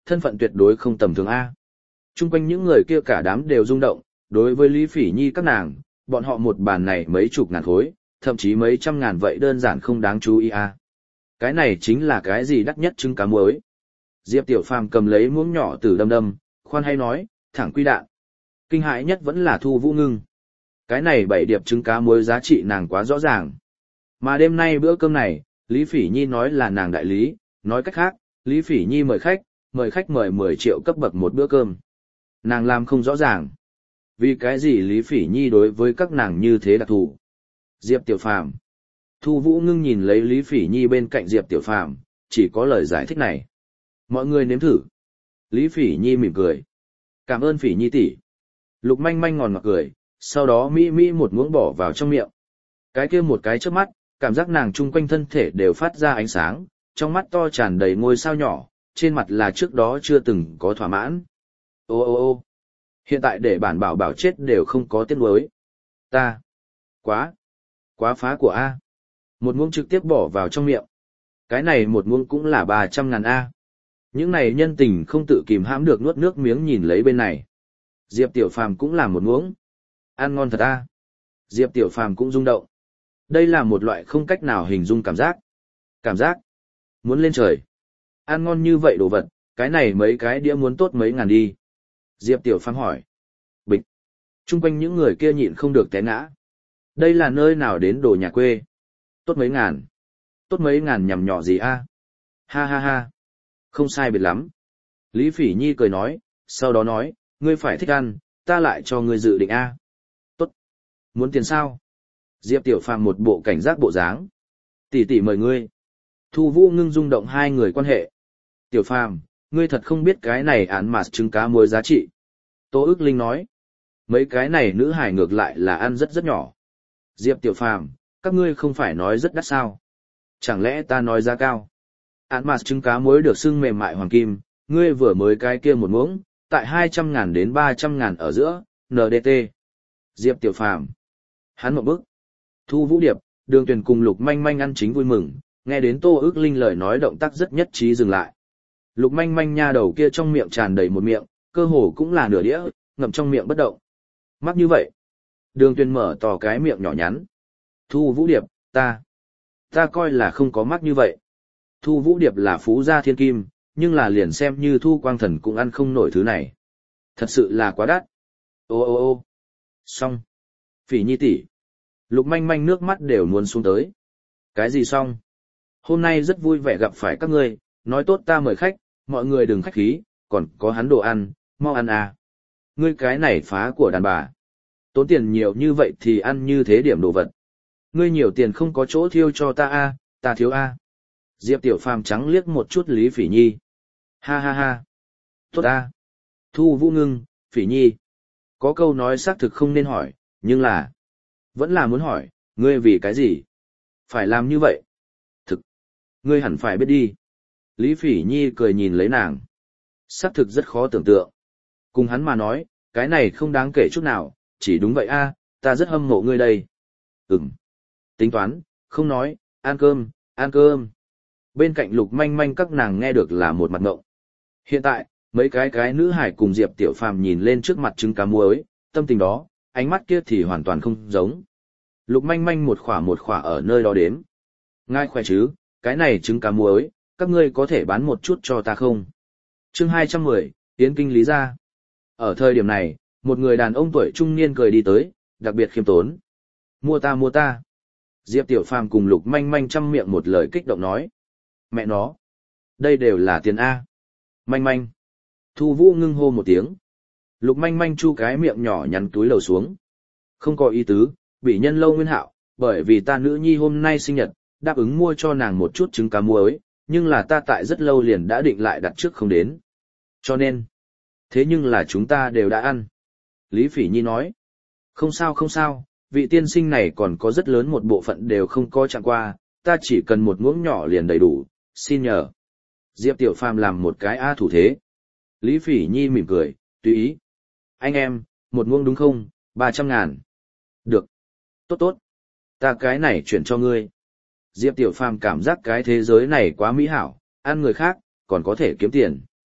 thân phận tuyệt đối không tầm thường A. Trung quanh những người kia cả đám đều rung động, đối với Lý Phỉ Nhi các nàng, bọn họ một bàn này mấy chục ngàn khối, thậm chí mấy trăm ngàn vậy đơn giản không đáng chú ý A. Cái này chính là cái gì đắt nhất trứng cá muối. Diệp Tiểu Phàm cầm lấy muỗng nhỏ từ đâm đâm, khoan hay nói, thẳng quy đạn. Kinh hãi nhất vẫn là Thu Vũ Ngưng. Cái này bảy điệp trứng cá muối giá trị nàng quá rõ ràng. Mà đêm nay bữa cơm này, Lý Phỉ Nhi nói là nàng đại lý, nói cách khác, Lý Phỉ Nhi mời khách, mời khách mời mười triệu cấp bậc một bữa cơm. Nàng làm không rõ ràng. Vì cái gì Lý Phỉ Nhi đối với các nàng như thế đặc thù? Diệp Tiểu Phàm. Thu Vũ Ngưng nhìn lấy Lý Phỉ Nhi bên cạnh Diệp Tiểu Phàm, chỉ có lời giải thích này. Mọi người nếm thử. Lý Phỉ Nhi mỉm cười. Cảm ơn Phỉ Nhi tỷ. Lục Manh Manh ngòn ngọt cười, sau đó mỹ mỹ một muỗng bỏ vào trong miệng. Cái kia một cái chớp mắt, cảm giác nàng chung quanh thân thể đều phát ra ánh sáng, trong mắt to tràn đầy ngôi sao nhỏ, trên mặt là trước đó chưa từng có thỏa mãn. Ô ô ô hiện tại để bản bảo bảo chết đều không có tiếc nuối. Ta, quá, quá phá của A. Một muỗng trực tiếp bỏ vào trong miệng. Cái này một muỗng cũng là ba trăm ngàn A. Những này nhân tình không tự kìm hãm được nuốt nước miếng nhìn lấy bên này. Diệp Tiểu Phàm cũng làm một muỗng. Ăn ngon thật A. Diệp Tiểu Phàm cũng rung động. Đây là một loại không cách nào hình dung cảm giác. Cảm giác muốn lên trời. Ăn ngon như vậy đồ vật, cái này mấy cái đĩa muốn tốt mấy ngàn đi. Diệp Tiểu Phàm hỏi. Bịch. Trung quanh những người kia nhịn không được té ngã. Đây là nơi nào đến đồ nhà quê. Tốt mấy ngàn. Tốt mấy ngàn nhằm nhỏ gì a? Ha ha ha. Không sai biệt lắm. Lý Phỉ Nhi cười nói, sau đó nói, ngươi phải thích ăn, ta lại cho ngươi dự định a. Tốt. Muốn tiền sao? Diệp Tiểu Phàm một bộ cảnh giác bộ dáng. Tỷ tỷ mời ngươi. Thu Vũ Ngưng rung động hai người quan hệ. Tiểu Phàm, ngươi thật không biết cái này án mà trứng cá muối giá trị. Tô Ước Linh nói. Mấy cái này nữ hải ngược lại là ăn rất rất nhỏ. Diệp Tiểu Phàm, các ngươi không phải nói rất đắt sao? Chẳng lẽ ta nói giá cao? Án mà trứng cá muối được xưng mềm mại hoàng kim, ngươi vừa mới cái kia một muỗng, tại hai trăm ngàn đến ba trăm ngàn ở giữa, en đê tê. Diệp Tiểu Phàm. Hắn một bức. Thu Vũ Điệp, Đường Tuyền cùng Lục Manh Manh ăn chính vui mừng, nghe đến Tô Ước Linh lời nói động tác rất nhất trí dừng lại. Lục Manh Manh nha đầu kia trong miệng tràn đầy một miệng, cơ hồ cũng là nửa đĩa, ngậm trong miệng bất động. Mắc như vậy. Đường Tuyền mở to cái miệng nhỏ nhắn. Thu Vũ Điệp, ta, ta coi là không có mắc như vậy. Thu Vũ Điệp là phú gia thiên kim, nhưng là liền xem như Thu Quang Thần cũng ăn không nổi thứ này. Thật sự là quá đắt. Ô ô ô xong. Phỉ Nhi tỷ. Lục Manh Manh nước mắt đều muốn xuống tới. Cái gì xong? Hôm nay rất vui vẻ gặp phải các ngươi, nói tốt ta mời khách, mọi người đừng khách khí, còn có hắn đồ ăn, mau ăn à. Ngươi cái này phá của đàn bà. Tốn tiền nhiều như vậy thì ăn như thế điểm đồ vật. Ngươi nhiều tiền không có chỗ thiêu cho ta a, ta thiếu a. Diệp Tiểu Phàm trắng liếc một chút Lý Phỉ Nhi. Ha ha ha. Tốt a. Thu Vũ Ngưng, Phỉ Nhi. Có câu nói xác thực không nên hỏi, nhưng là vẫn là muốn hỏi, ngươi vì cái gì? Phải làm như vậy? Thực. Ngươi hẳn phải biết đi. Lý Phỉ Nhi cười nhìn lấy nàng. Xác thực rất khó tưởng tượng. Cùng hắn mà nói, cái này không đáng kể chút nào, chỉ đúng vậy a, ta rất hâm mộ ngươi đây. Ừm. Tính toán, không nói, ăn cơm, ăn cơm. Bên cạnh Lục Manh Manh các nàng nghe được là một mặt ngộng. Hiện tại, mấy cái cái nữ hải cùng Diệp Tiểu Phàm nhìn lên trước mặt trứng cá muối, tâm tình đó, ánh mắt kia thì hoàn toàn không giống. Lục Manh Manh một khỏa một khỏa ở nơi đó đếm. Ngài khỏe chứ, cái này trứng cá muối, các ngươi có thể bán một chút cho ta không? Chương hai trăm mười, Yến Kinh Lý gia. Ở thời điểm này, một người đàn ông tuổi trung niên cười đi tới, đặc biệt khiêm tốn. Mua ta mua ta. Diệp Tiểu Phàm cùng Lục Manh Manh trăm miệng một lời kích động nói. Mẹ nó. Đây đều là tiền A. Manh Manh. Thu Vũ Ngưng hô một tiếng. Lục Manh Manh chu cái miệng nhỏ nhắn túi lầu xuống. Không có ý tứ, bị nhân lâu nguyên hạo, bởi vì ta nữ nhi hôm nay sinh nhật, đáp ứng mua cho nàng một chút trứng cá muối, nhưng là ta tại rất lâu liền đã định lại đặt trước không đến. Cho nên, thế nhưng là chúng ta đều đã ăn. Lý Phỉ Nhi nói. Không sao không sao, vị tiên sinh này còn có rất lớn một bộ phận đều không có chạm qua, ta chỉ cần một muỗng nhỏ liền đầy đủ, xin nhờ. Diệp Tiểu Phàm làm một cái A thủ thế. Lý Phỉ Nhi mỉm cười, tùy ý. Anh em, một muỗng đúng không, ba trăm ngàn. Được. Tốt tốt. Ta cái này chuyển cho ngươi. Diệp Tiểu Phàm cảm giác cái thế giới này quá mỹ hảo, ăn người khác, còn có thể kiếm tiền.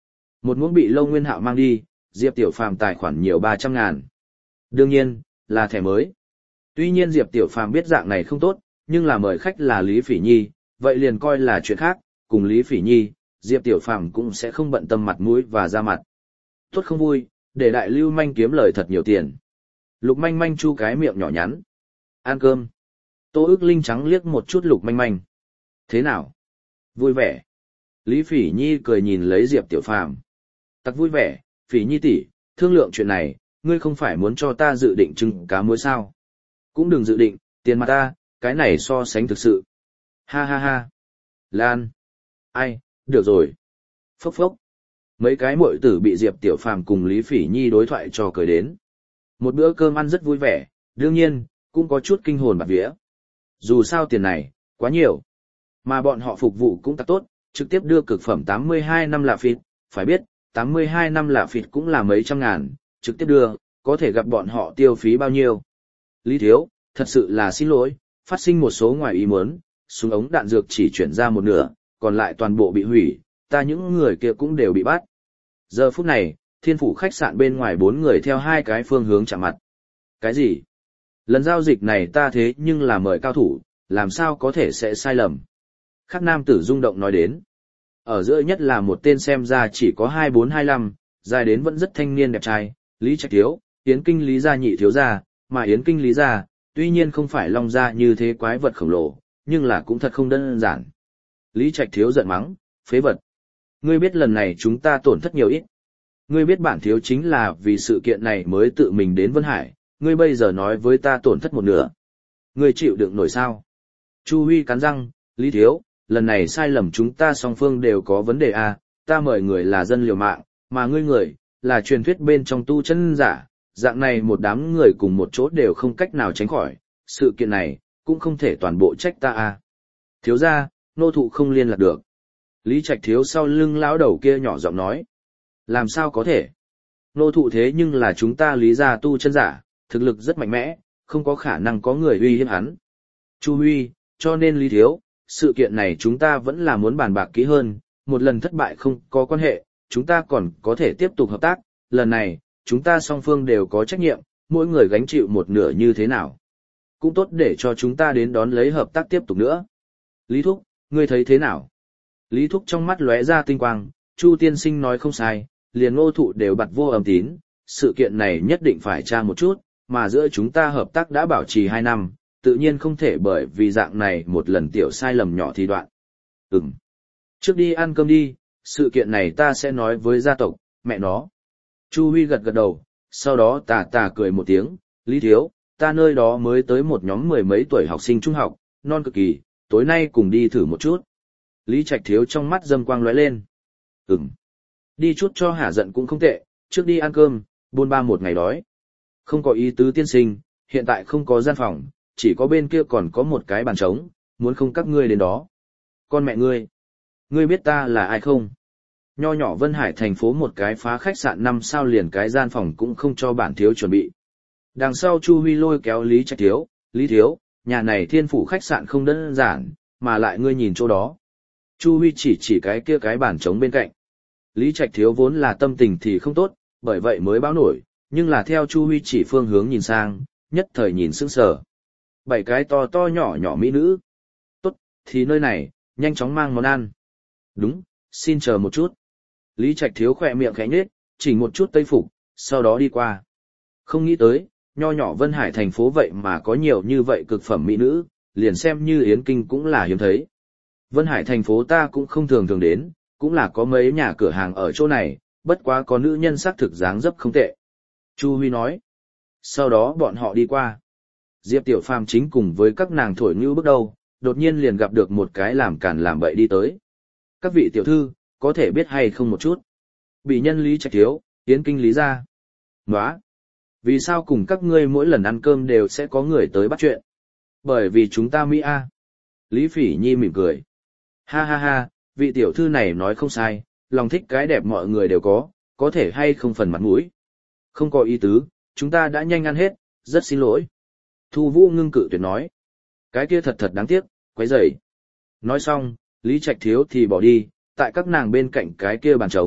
Một muỗng bị Lâu Nguyên Hạo mang đi, Diệp Tiểu Phàm tài khoản nhiều ba trăm ngàn. Đương nhiên, là thẻ mới. Tuy nhiên Diệp Tiểu Phàm biết dạng này không tốt, nhưng là mời khách là Lý Phỉ Nhi, vậy liền coi là chuyện khác, cùng Lý Phỉ Nhi, Diệp Tiểu Phàm cũng sẽ không bận tâm mặt mũi và ra mặt. Tốt không vui, để đại lưu manh kiếm lời thật nhiều tiền. Lục manh manh chu cái miệng nhỏ nhắn. Ăn cơm. Tô ức linh trắng liếc một chút lục manh manh. Thế nào? Vui vẻ. Lý Phỉ Nhi cười nhìn lấy Diệp Tiểu Phàm. Tặc vui vẻ, Phỉ Nhi tỷ, thương lượng chuyện này, ngươi không phải muốn cho ta dự định trưng cá muối sao? Cũng đừng dự định, tiền mặt ta, cái này so sánh thực sự. Ha ha ha. Lan. Ai, được rồi. Phốc phốc. Mấy cái muội tử bị Diệp Tiểu Phàm cùng Lý Phỉ Nhi đối thoại cho cười đến. Một bữa cơm ăn rất vui vẻ, đương nhiên, cũng có chút kinh hồn bạt vía. Dù sao tiền này, quá nhiều. Mà bọn họ phục vụ cũng tác tốt, trực tiếp đưa cực phẩm tám mươi hai năm lạ phịt, phải biết, tám mươi hai năm lạ phịt cũng là mấy trăm ngàn, trực tiếp đưa, có thể gặp bọn họ tiêu phí bao nhiêu. Lý Thiếu, thật sự là xin lỗi, phát sinh một số ngoài ý muốn, súng ống đạn dược chỉ chuyển ra một nửa, còn lại toàn bộ bị hủy, ta những người kia cũng đều bị bắt. Giờ phút này, Thiên Phủ khách sạn bên ngoài bốn người theo hai cái phương hướng chạm mặt. Cái gì? Lần giao dịch này ta thế nhưng là mời cao thủ, làm sao có thể sẽ sai lầm? Khắc nam tử rung động nói đến. Ở giữa nhất là một tên xem ra chỉ có hai bốn hai lăm, dài đến vẫn rất thanh niên đẹp trai, Lý Trạch Thiếu, Yến Kinh Lý gia nhị thiếu gia, mà Yến Kinh Lý gia, tuy nhiên không phải long gia như thế quái vật khổng lồ, nhưng là cũng thật không đơn giản. Lý Trạch Thiếu giận mắng, phế vật. Ngươi biết lần này chúng ta tổn thất nhiều ít. Ngươi biết bản thiếu chính là vì sự kiện này mới tự mình đến Vân Hải, ngươi bây giờ nói với ta tổn thất một nửa. Ngươi chịu đựng nổi sao? Chu Huy cắn răng, Lý Thiếu, lần này sai lầm chúng ta song phương đều có vấn đề à, ta mời người là dân liều mạng, mà ngươi người, là truyền thuyết bên trong tu chân giả, dạng này một đám người cùng một chỗ đều không cách nào tránh khỏi, sự kiện này, cũng không thể toàn bộ trách ta à. Thiếu ra, nô thụ không liên lạc được. Lý Trạch Thiếu sau lưng lão đầu kia nhỏ giọng nói. Làm sao có thể? Nô thụ thế nhưng là chúng ta Lý gia tu chân giả, thực lực rất mạnh mẽ, không có khả năng có người uy hiếp hắn. Chu Huy, cho nên Lý Thiếu, sự kiện này chúng ta vẫn là muốn bàn bạc kỹ hơn, một lần thất bại không có quan hệ, chúng ta còn có thể tiếp tục hợp tác, lần này, chúng ta song phương đều có trách nhiệm, mỗi người gánh chịu một nửa như thế nào. Cũng tốt để cho chúng ta đến đón lấy hợp tác tiếp tục nữa. Lý Thúc, ngươi thấy thế nào? Lý Thúc trong mắt lóe ra tinh quang, Chu tiên sinh nói không sai, liền Ngô thụ đều bặt vô âm tín, sự kiện này nhất định phải tra một chút, mà giữa chúng ta hợp tác đã bảo trì hai năm, tự nhiên không thể bởi vì dạng này một lần tiểu sai lầm nhỏ thì đoạn. Ừm. Trước đi ăn cơm đi, sự kiện này ta sẽ nói với gia tộc, mẹ nó. Chu Huy gật gật đầu, sau đó tà tà cười một tiếng, Lý Thiếu, ta nơi đó mới tới một nhóm mười mấy tuổi học sinh trung học, non cực kỳ, tối nay cùng đi thử một chút. Lý Trạch Thiếu trong mắt dâm quang lóe lên. Ừm. Đi chút cho hả giận cũng không tệ, trước đi ăn cơm, buôn ba một ngày đói. Không có ý tứ tiên sinh, hiện tại không có gian phòng, chỉ có bên kia còn có một cái bàn trống, muốn không các ngươi đến đó. Con mẹ ngươi, ngươi biết ta là ai không? Nho nhỏ Vân Hải thành phố một cái phá khách sạn năm sao liền cái gian phòng cũng không cho bản thiếu chuẩn bị. Đằng sau Chu Huy lôi kéo Lý Trạch Thiếu, Lý Thiếu, nhà này Thiên Phủ khách sạn không đơn giản, mà lại ngươi nhìn chỗ đó. Chu Huy chỉ chỉ cái kia cái bàn trống bên cạnh. Lý Trạch Thiếu vốn là tâm tình thì không tốt, bởi vậy mới báo nổi, nhưng là theo Chu Huy chỉ phương hướng nhìn sang, nhất thời nhìn sững sờ. Bảy cái to to nhỏ nhỏ mỹ nữ. Tốt, thì nơi này, nhanh chóng mang món ăn. Đúng, xin chờ một chút. Lý Trạch Thiếu khỏe miệng khẽ nhếch, chỉnh một chút tây phục, sau đó đi qua. Không nghĩ tới, nho nhỏ Vân Hải thành phố vậy mà có nhiều như vậy cực phẩm mỹ nữ, liền xem như Yến Kinh cũng là hiếm thấy. Vân Hải thành phố ta cũng không thường thường đến, cũng là có mấy nhà cửa hàng ở chỗ này, bất quá có nữ nhân sắc thực dáng dấp không tệ. Chu Huy nói. Sau đó bọn họ đi qua. Diệp Tiểu Phàm chính cùng với các nàng thổi như bước đầu, đột nhiên liền gặp được một cái làm càn làm bậy đi tới. Các vị tiểu thư, có thể biết hay không một chút? Bị nhân Lý Trạch Thiếu, Yến Kinh Lý gia. Nóa! Vì sao cùng các ngươi mỗi lần ăn cơm đều sẽ có người tới bắt chuyện? Bởi vì chúng ta Mỹ A. Lý Phỉ Nhi mỉm cười. Ha ha ha, vị tiểu thư này nói không sai, lòng thích cái đẹp mọi người đều có, có thể hay không phần mặt mũi. Không có ý tứ, chúng ta đã nhanh ăn hết, rất xin lỗi. Thu Vũ ngưng cự tuyệt nói. Cái kia thật thật đáng tiếc, quấy rầy. Nói xong, Lý Trạch Thiếu thì bỏ đi, tại các nàng bên cạnh cái kia bàn trống,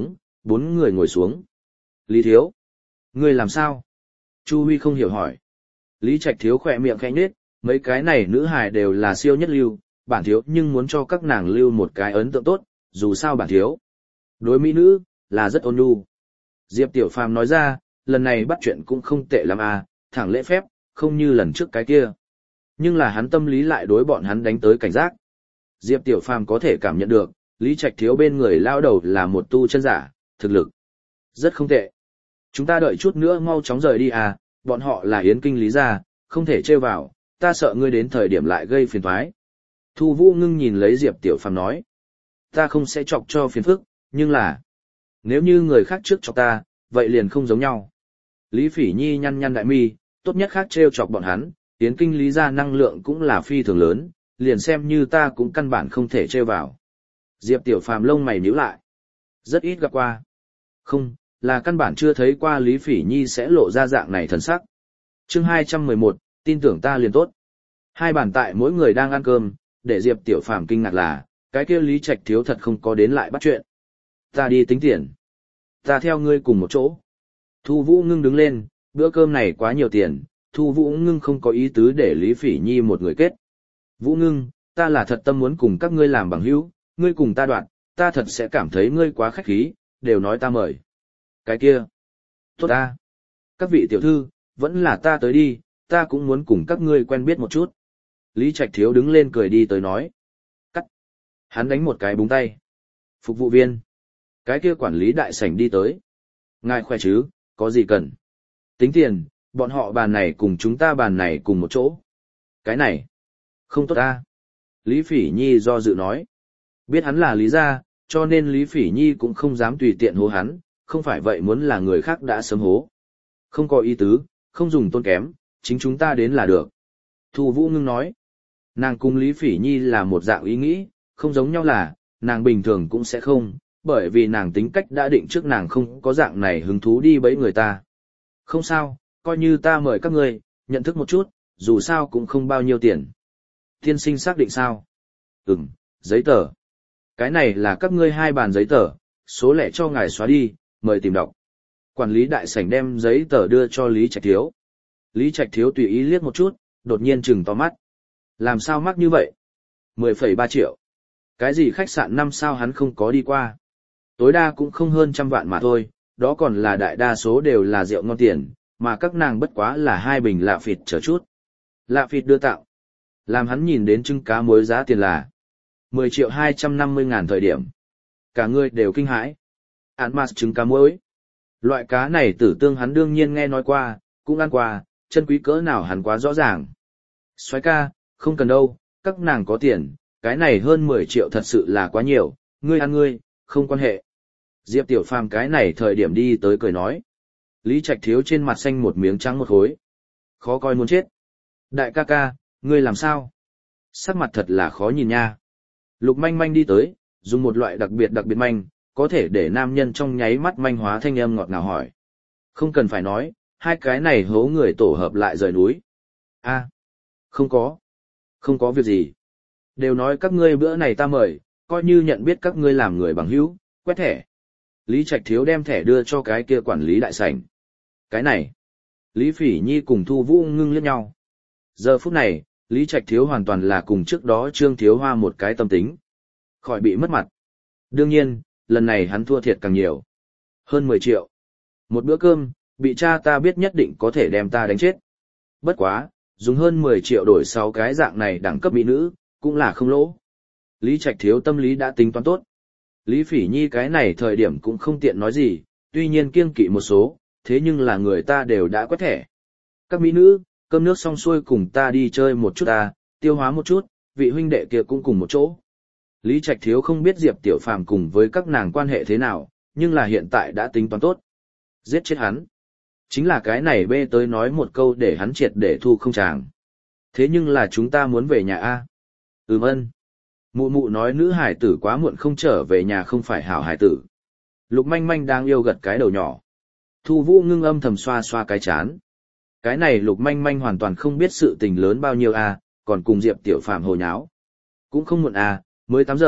bốn người ngồi xuống. Lý Thiếu, ngươi làm sao? Chu Huy không hiểu hỏi. Lý Trạch Thiếu khỏe miệng khẽ nhếch, mấy cái này nữ hài đều là siêu nhất lưu, bản thiếu nhưng muốn cho các nàng lưu một cái ấn tượng tốt, dù sao bản thiếu. Đối mỹ nữ, là rất ôn nhu. Diệp Tiểu Phàm nói ra, lần này bắt chuyện cũng không tệ lắm à, thẳng lễ phép, không như lần trước cái kia. Nhưng là hắn tâm lý lại đối bọn hắn đánh tới cảnh giác. Diệp Tiểu Phàm có thể cảm nhận được, Lý Trạch Thiếu bên người lao đầu là một tu chân giả, thực lực rất không tệ. Chúng ta đợi chút nữa mau chóng rời đi à, bọn họ là Yến Kinh Lý gia, không thể trêu vào, ta sợ ngươi đến thời điểm lại gây phiền toái. Thu Vũ Ngưng nhìn lấy Diệp Tiểu Phàm nói, ta không sẽ chọc cho phiền phức, nhưng là, nếu như người khác trước chọc ta, vậy liền không giống nhau. Lý Phỉ Nhi nhăn nhăn đại mi, tốt nhất khác trêu chọc bọn hắn, Yến Kinh Lý gia năng lượng cũng là phi thường lớn, liền xem như ta cũng căn bản không thể trêu vào. Diệp Tiểu Phàm lông mày nhíu lại, rất ít gặp qua. Không, là căn bản chưa thấy qua Lý Phỉ Nhi sẽ lộ ra dạng này thần sắc. Chương hai trăm mười một, tin tưởng ta liền tốt. Hai bàn tại mỗi người đang ăn cơm, để Diệp Tiểu Phàm kinh ngạc là, cái kia Lý Trạch Thiếu thật không có đến lại bắt chuyện. Ta đi tính tiền. Ta theo ngươi cùng một chỗ. Thu Vũ Ngưng đứng lên, bữa cơm này quá nhiều tiền, Thu Vũ Ngưng không có ý tứ để Lý Phỉ Nhi một người kết. Vũ Ngưng, ta là thật tâm muốn cùng các ngươi làm bằng hữu, ngươi cùng ta đoạn, ta thật sẽ cảm thấy ngươi quá khách khí, đều nói ta mời. Cái kia. Tốt ta. Các vị tiểu thư, vẫn là ta tới đi, ta cũng muốn cùng các ngươi quen biết một chút. Lý Trạch Thiếu đứng lên cười đi tới nói. Cắt. Hắn đánh một cái búng tay. Phục vụ viên. Cái kia quản lý đại sảnh đi tới. Ngài khỏe chứ, có gì cần? Tính tiền, bọn họ bàn này cùng chúng ta bàn này cùng một chỗ. Cái này. Không tốt ta. Lý Phỉ Nhi do dự nói. Biết hắn là Lý gia, cho nên Lý Phỉ Nhi cũng không dám tùy tiện hô hắn, không phải vậy muốn là người khác đã sớm hố. Không có ý tứ, không dùng tôn kém, chính chúng ta đến là được. Thu Vũ Ngưng nói. Nàng cùng Lý Phỉ Nhi là một dạng ý nghĩ, không giống nhau là, nàng bình thường cũng sẽ không, bởi vì nàng tính cách đã định trước nàng không có dạng này hứng thú đi bẫy người ta. Không sao, coi như ta mời các ngươi, nhận thức một chút, dù sao cũng không bao nhiêu tiền. Tiên sinh xác định sao? Ừm, giấy tờ. Cái này là các ngươi hai bàn giấy tờ, số lẻ cho ngài xóa đi, mời tìm đọc. Quản lý đại sảnh đem giấy tờ đưa cho Lý Trạch Thiếu. Lý Trạch Thiếu tùy ý liếc một chút, đột nhiên trừng to mắt. Làm sao mắc như vậy? mười phẩy ba triệu. Cái gì khách sạn năm sao hắn không có đi qua. Tối đa cũng không hơn trăm vạn mà thôi, đó còn là đại đa số đều là rượu ngon tiền, mà các nàng bất quá là hai bình lạ phịt chờ chút. Lạ phịt đưa tạo. Làm hắn nhìn đến trứng cá muối giá tiền là mười triệu hai trăm năm mươi ngàn thời điểm. Cả người đều kinh hãi. Án mà trứng cá muối. Loại cá này tử tương hắn đương nhiên nghe nói qua, cũng ăn qua, chân quý cỡ nào hắn quá rõ ràng. Soái ca, không cần đâu, các nàng có tiền, cái này hơn mười triệu thật sự là quá nhiều, ngươi ăn ngươi, không quan hệ. Diệp Tiểu Phàm cái này thời điểm đi tới cười nói. Lý Trạch Thiếu trên mặt xanh một miếng trắng một khối. Khó coi muốn chết. Đại ca ca, ngươi làm sao? Sắc mặt thật là khó nhìn nha. Lục manh manh đi tới, dùng một loại đặc biệt đặc biệt manh, có thể để nam nhân trong nháy mắt manh hóa thanh âm ngọt ngào hỏi. Không cần phải nói, hai cái này hố người tổ hợp lại rời núi. A, không có. Không có việc gì. Đều nói các ngươi bữa này ta mời, coi như nhận biết các ngươi làm người bằng hữu, quét thẻ. Lý Trạch Thiếu đem thẻ đưa cho cái kia quản lý đại sảnh. Cái này. Lý Phỉ Nhi cùng Thu Vũ Ngưng liếc nhau. Giờ phút này, Lý Trạch Thiếu hoàn toàn là cùng trước đó Trương Thiếu Hoa một cái tâm tính. Khỏi bị mất mặt. Đương nhiên, lần này hắn thua thiệt càng nhiều. Hơn mười triệu. Một bữa cơm, bị cha ta biết nhất định có thể đem ta đánh chết. Bất quá, dùng hơn mười triệu đổi sáu cái dạng này đẳng cấp mỹ nữ, cũng là không lỗ. Lý Trạch Thiếu tâm lý đã tính toán tốt. Lý Phỉ Nhi cái này thời điểm cũng không tiện nói gì, tuy nhiên kiêng kỵ một số, thế nhưng là người ta đều đã quét thẻ. Các mỹ nữ, cơm nước xong xuôi cùng ta đi chơi một chút ta, tiêu hóa một chút, vị huynh đệ kia cũng cùng một chỗ. Lý Trạch Thiếu không biết Diệp Tiểu Phàm cùng với các nàng quan hệ thế nào, nhưng là hiện tại đã tính toán tốt. Giết chết hắn. Chính là cái này bê tới nói một câu để hắn triệt để thu không chàng. Thế nhưng là chúng ta muốn về nhà A. Ừm ân. Mụ mụ nói nữ hải tử quá muộn không trở về nhà không phải hảo hải tử. Lục manh manh đang yêu gật cái đầu nhỏ. Thu Vũ Ngưng âm thầm xoa xoa cái chán. Cái này lục manh manh hoàn toàn không biết sự tình lớn bao nhiêu A, còn cùng Diệp Tiểu Phàm hồ nháo. Cũng không muộn A, mới tám giờ,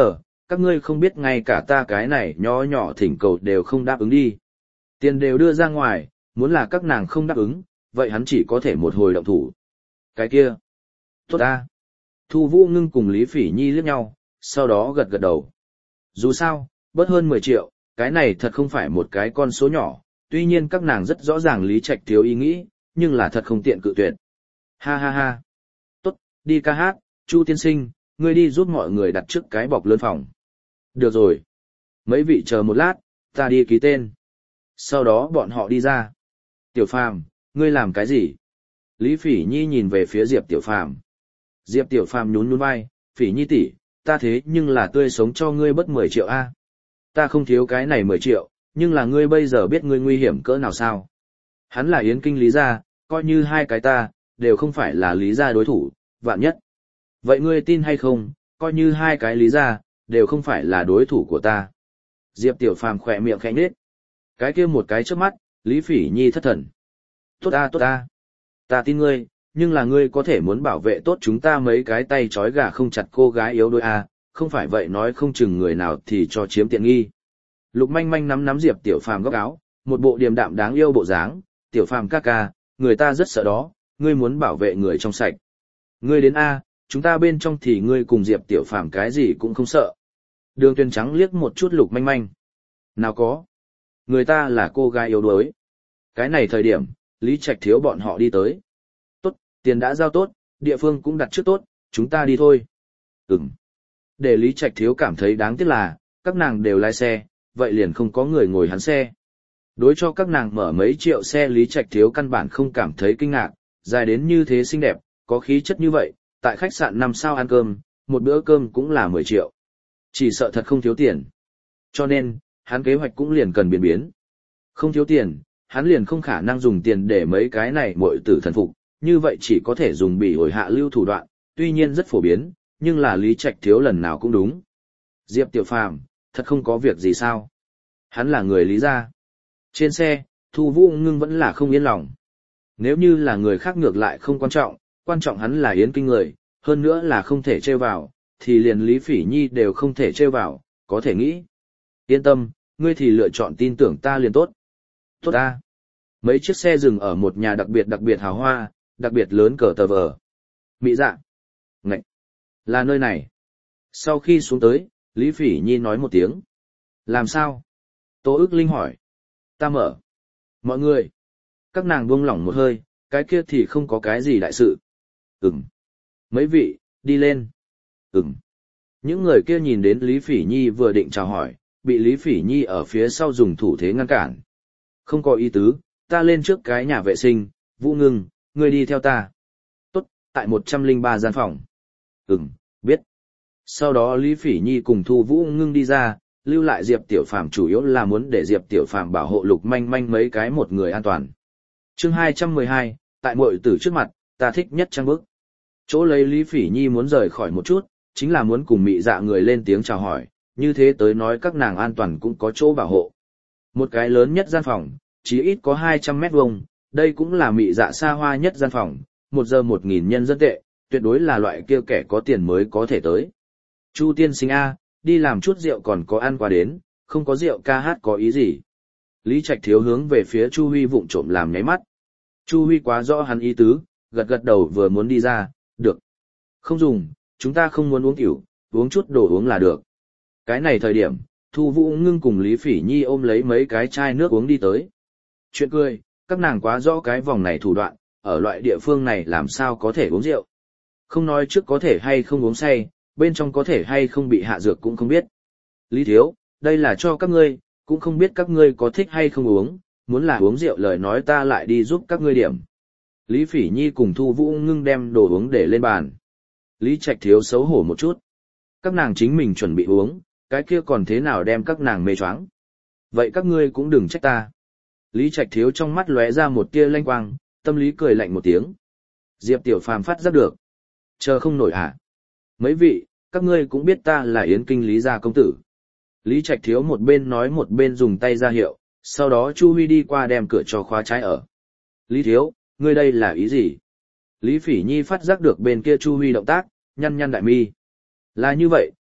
các ngươi không biết ngay cả ta cái này nhỏ nhỏ thỉnh cầu đều không đáp ứng đi. Tiền đều đưa ra ngoài, muốn là các nàng không đáp ứng, vậy hắn chỉ có thể một hồi động thủ. Cái kia. Tốt ta. Thu Vũ Ngưng cùng Lý Phỉ Nhi liếc nhau, sau đó gật gật đầu. Dù sao, bớt hơn mười triệu, cái này thật không phải một cái con số nhỏ, tuy nhiên các nàng rất rõ ràng Lý Trạch thiếu ý nghĩ, nhưng là thật không tiện cự tuyệt. Ha ha ha. Tốt, đi ca hát, Chu tiên sinh, ngươi đi giúp mọi người đặt trước cái bọc lớn phòng. Được rồi. Mấy vị chờ một lát, ta đi ký tên. Sau đó bọn họ đi ra. Tiểu Phàm, ngươi làm cái gì? Lý Phỉ Nhi nhìn về phía Diệp Tiểu Phàm. Diệp Tiểu Phàm nhún nhún vai, Phỉ Nhi tỷ, ta thế nhưng là tươi sống cho ngươi bất mười triệu a. Ta không thiếu cái này mười triệu, nhưng là ngươi bây giờ biết ngươi nguy hiểm cỡ nào sao? Hắn là Yến Kinh Lý gia, coi như hai cái ta, đều không phải là Lý gia đối thủ, vạn nhất. Vậy ngươi tin hay không, coi như hai cái Lý gia, đều không phải là đối thủ của ta. Diệp Tiểu Phàm khỏe miệng khẽ nhếch. Cái kia một cái trước mắt, Lý Phỉ Nhi thất thần. Tốt ta tốt ta. Ta tin ngươi, nhưng là ngươi có thể muốn bảo vệ tốt chúng ta mấy cái tay trói gà không chặt cô gái yếu đuối a, không phải vậy nói không chừng người nào thì cho chiếm tiện nghi. Lục Manh Manh nắm nắm Diệp Tiểu Phàm góc áo, một bộ điềm đạm đáng yêu bộ dáng, Tiểu Phàm ca ca, người ta rất sợ đó, ngươi muốn bảo vệ người trong sạch. Ngươi đến a, chúng ta bên trong thì ngươi cùng Diệp Tiểu Phàm cái gì cũng không sợ. Đường Tuyền Trắng liếc một chút Lục Manh Manh. Nào có. Người ta là cô gái yếu đuối. Cái này thời điểm, Lý Trạch thiếu bọn họ đi tới. Tốt, tiền đã giao tốt, địa phương cũng đặt trước tốt, chúng ta đi thôi. Ừm. Để Lý Trạch thiếu cảm thấy đáng tiếc là, các nàng đều lái xe, vậy liền không có người ngồi hắn xe. Đối cho các nàng mở mấy triệu xe Lý Trạch thiếu căn bản không cảm thấy kinh ngạc, dài đến như thế xinh đẹp, có khí chất như vậy, tại khách sạn năm sao ăn cơm, một bữa cơm cũng là mười triệu. Chỉ sợ thật không thiếu tiền. Cho nên, hắn kế hoạch cũng liền cần biến biến. Không thiếu tiền, hắn liền không khả năng dùng tiền để mấy cái này muội tử thần phục, như vậy chỉ có thể dùng bị hồi hạ lưu thủ đoạn, tuy nhiên rất phổ biến, nhưng là Lý Trạch thiếu lần nào cũng đúng. Diệp Tiểu Phàm, thật không có việc gì sao? Hắn là người Lý gia. Trên xe, Thu Vũ Ngưng vẫn là không yên lòng. Nếu như là người khác ngược lại không quan trọng, quan trọng hắn là Yến Kinh người, hơn nữa là không thể trêu vào, thì liền Lý Phỉ Nhi đều không thể trêu vào, có thể nghĩ. Yên tâm, ngươi thì lựa chọn tin tưởng ta liền tốt. Tốt ta. Mấy chiếc xe dừng ở một nhà đặc biệt đặc biệt hào hoa, đặc biệt lớn cờ tờ vờ. Mỹ dạ. Ngậy. Là nơi này. Sau khi xuống tới, Lý Phỉ Nhi nói một tiếng. Làm sao? Tô ức linh hỏi. Ta mở. Mọi người. Các nàng buông lỏng một hơi, cái kia thì không có cái gì đại sự. Ừm. Mấy vị, đi lên. Ừm. Những người kia nhìn đến Lý Phỉ Nhi vừa định chào hỏi, bị Lý Phỉ Nhi ở phía sau dùng thủ thế ngăn cản. Không có ý tứ, ta lên trước cái nhà vệ sinh, Vũ Ngưng, ngươi đi theo ta. Tốt, tại một trăm lẻ ba gian phòng. Ừm, biết. Sau đó Lý Phỉ Nhi cùng Thu Vũ Ngưng đi ra, lưu lại Diệp Tiểu Phàm chủ yếu là muốn để Diệp Tiểu Phàm bảo hộ Lục Manh Manh mấy cái một người an toàn. Chương hai trăm mười hai, tại muội tử trước mặt, ta thích nhất trang bức. Chỗ lấy Lý Phỉ Nhi muốn rời khỏi một chút, chính là muốn cùng mị dạ người lên tiếng chào hỏi, như thế tới nói các nàng an toàn cũng có chỗ bảo hộ. Một cái lớn nhất gian phòng, chỉ ít có hai trăm mét vuông, đây cũng là mị dạ xa hoa nhất gian phòng, một giờ một nghìn nhân dân tệ, tuyệt đối là loại kia kẻ có tiền mới có thể tới. Chu tiên sinh A, đi làm chút rượu còn có ăn qua đến, không có rượu ca hát có ý gì. Lý Trạch thiếu hướng về phía Chu Huy vụng trộm làm nháy mắt. Chu Huy quá rõ hắn ý tứ, gật gật đầu vừa muốn đi ra, được. Không dùng, chúng ta không muốn uống rượu, uống chút đồ uống là được. Cái này thời điểm, Thu Vũ Ngưng cùng Lý Phỉ Nhi ôm lấy mấy cái chai nước uống đi tới. Chuyện cười, các nàng quá rõ cái vòng này thủ đoạn, ở loại địa phương này làm sao có thể uống rượu. Không nói trước có thể hay không uống say, bên trong có thể hay không bị hạ dược cũng không biết. Lý Thiếu, đây là cho các ngươi, cũng không biết các ngươi có thích hay không uống, muốn là uống rượu lời nói ta lại đi giúp các ngươi điểm. Lý Phỉ Nhi cùng Thu Vũ Ngưng đem đồ uống để lên bàn. Lý Trạch thiếu xấu hổ một chút. Các nàng chính mình chuẩn bị uống, cái kia còn thế nào đem các nàng mê choáng. Vậy các ngươi cũng đừng trách ta. Lý Trạch thiếu trong mắt lóe ra một tia lanh quang, tâm lý cười lạnh một tiếng. Diệp Tiểu Phàm phát giác được. Chờ không nổi hả? Mấy vị, các ngươi cũng biết ta là Yến Kinh Lý gia công tử. Lý Trạch thiếu một bên nói một bên dùng tay ra hiệu, sau đó Chu Huy đi qua đem cửa cho khóa trái ở. Lý Thiếu, ngươi đây là ý gì? Lý Phỉ Nhi phát giác được bên kia Chu Huy động tác, nhăn nhăn đại mi. Là như vậy,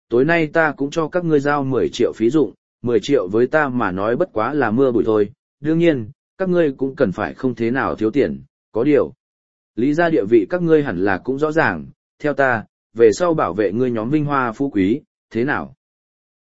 tối nay ta cũng cho các ngươi giao mười triệu phí dụng, mười triệu với ta mà nói bất quá là mưa bụi thôi, đương nhiên, các ngươi cũng cần phải không thế nào thiếu tiền, có điều. Lý gia địa vị các ngươi hẳn là cũng rõ ràng, theo ta, về sau bảo vệ ngươi nhóm vinh hoa phú quý, thế nào?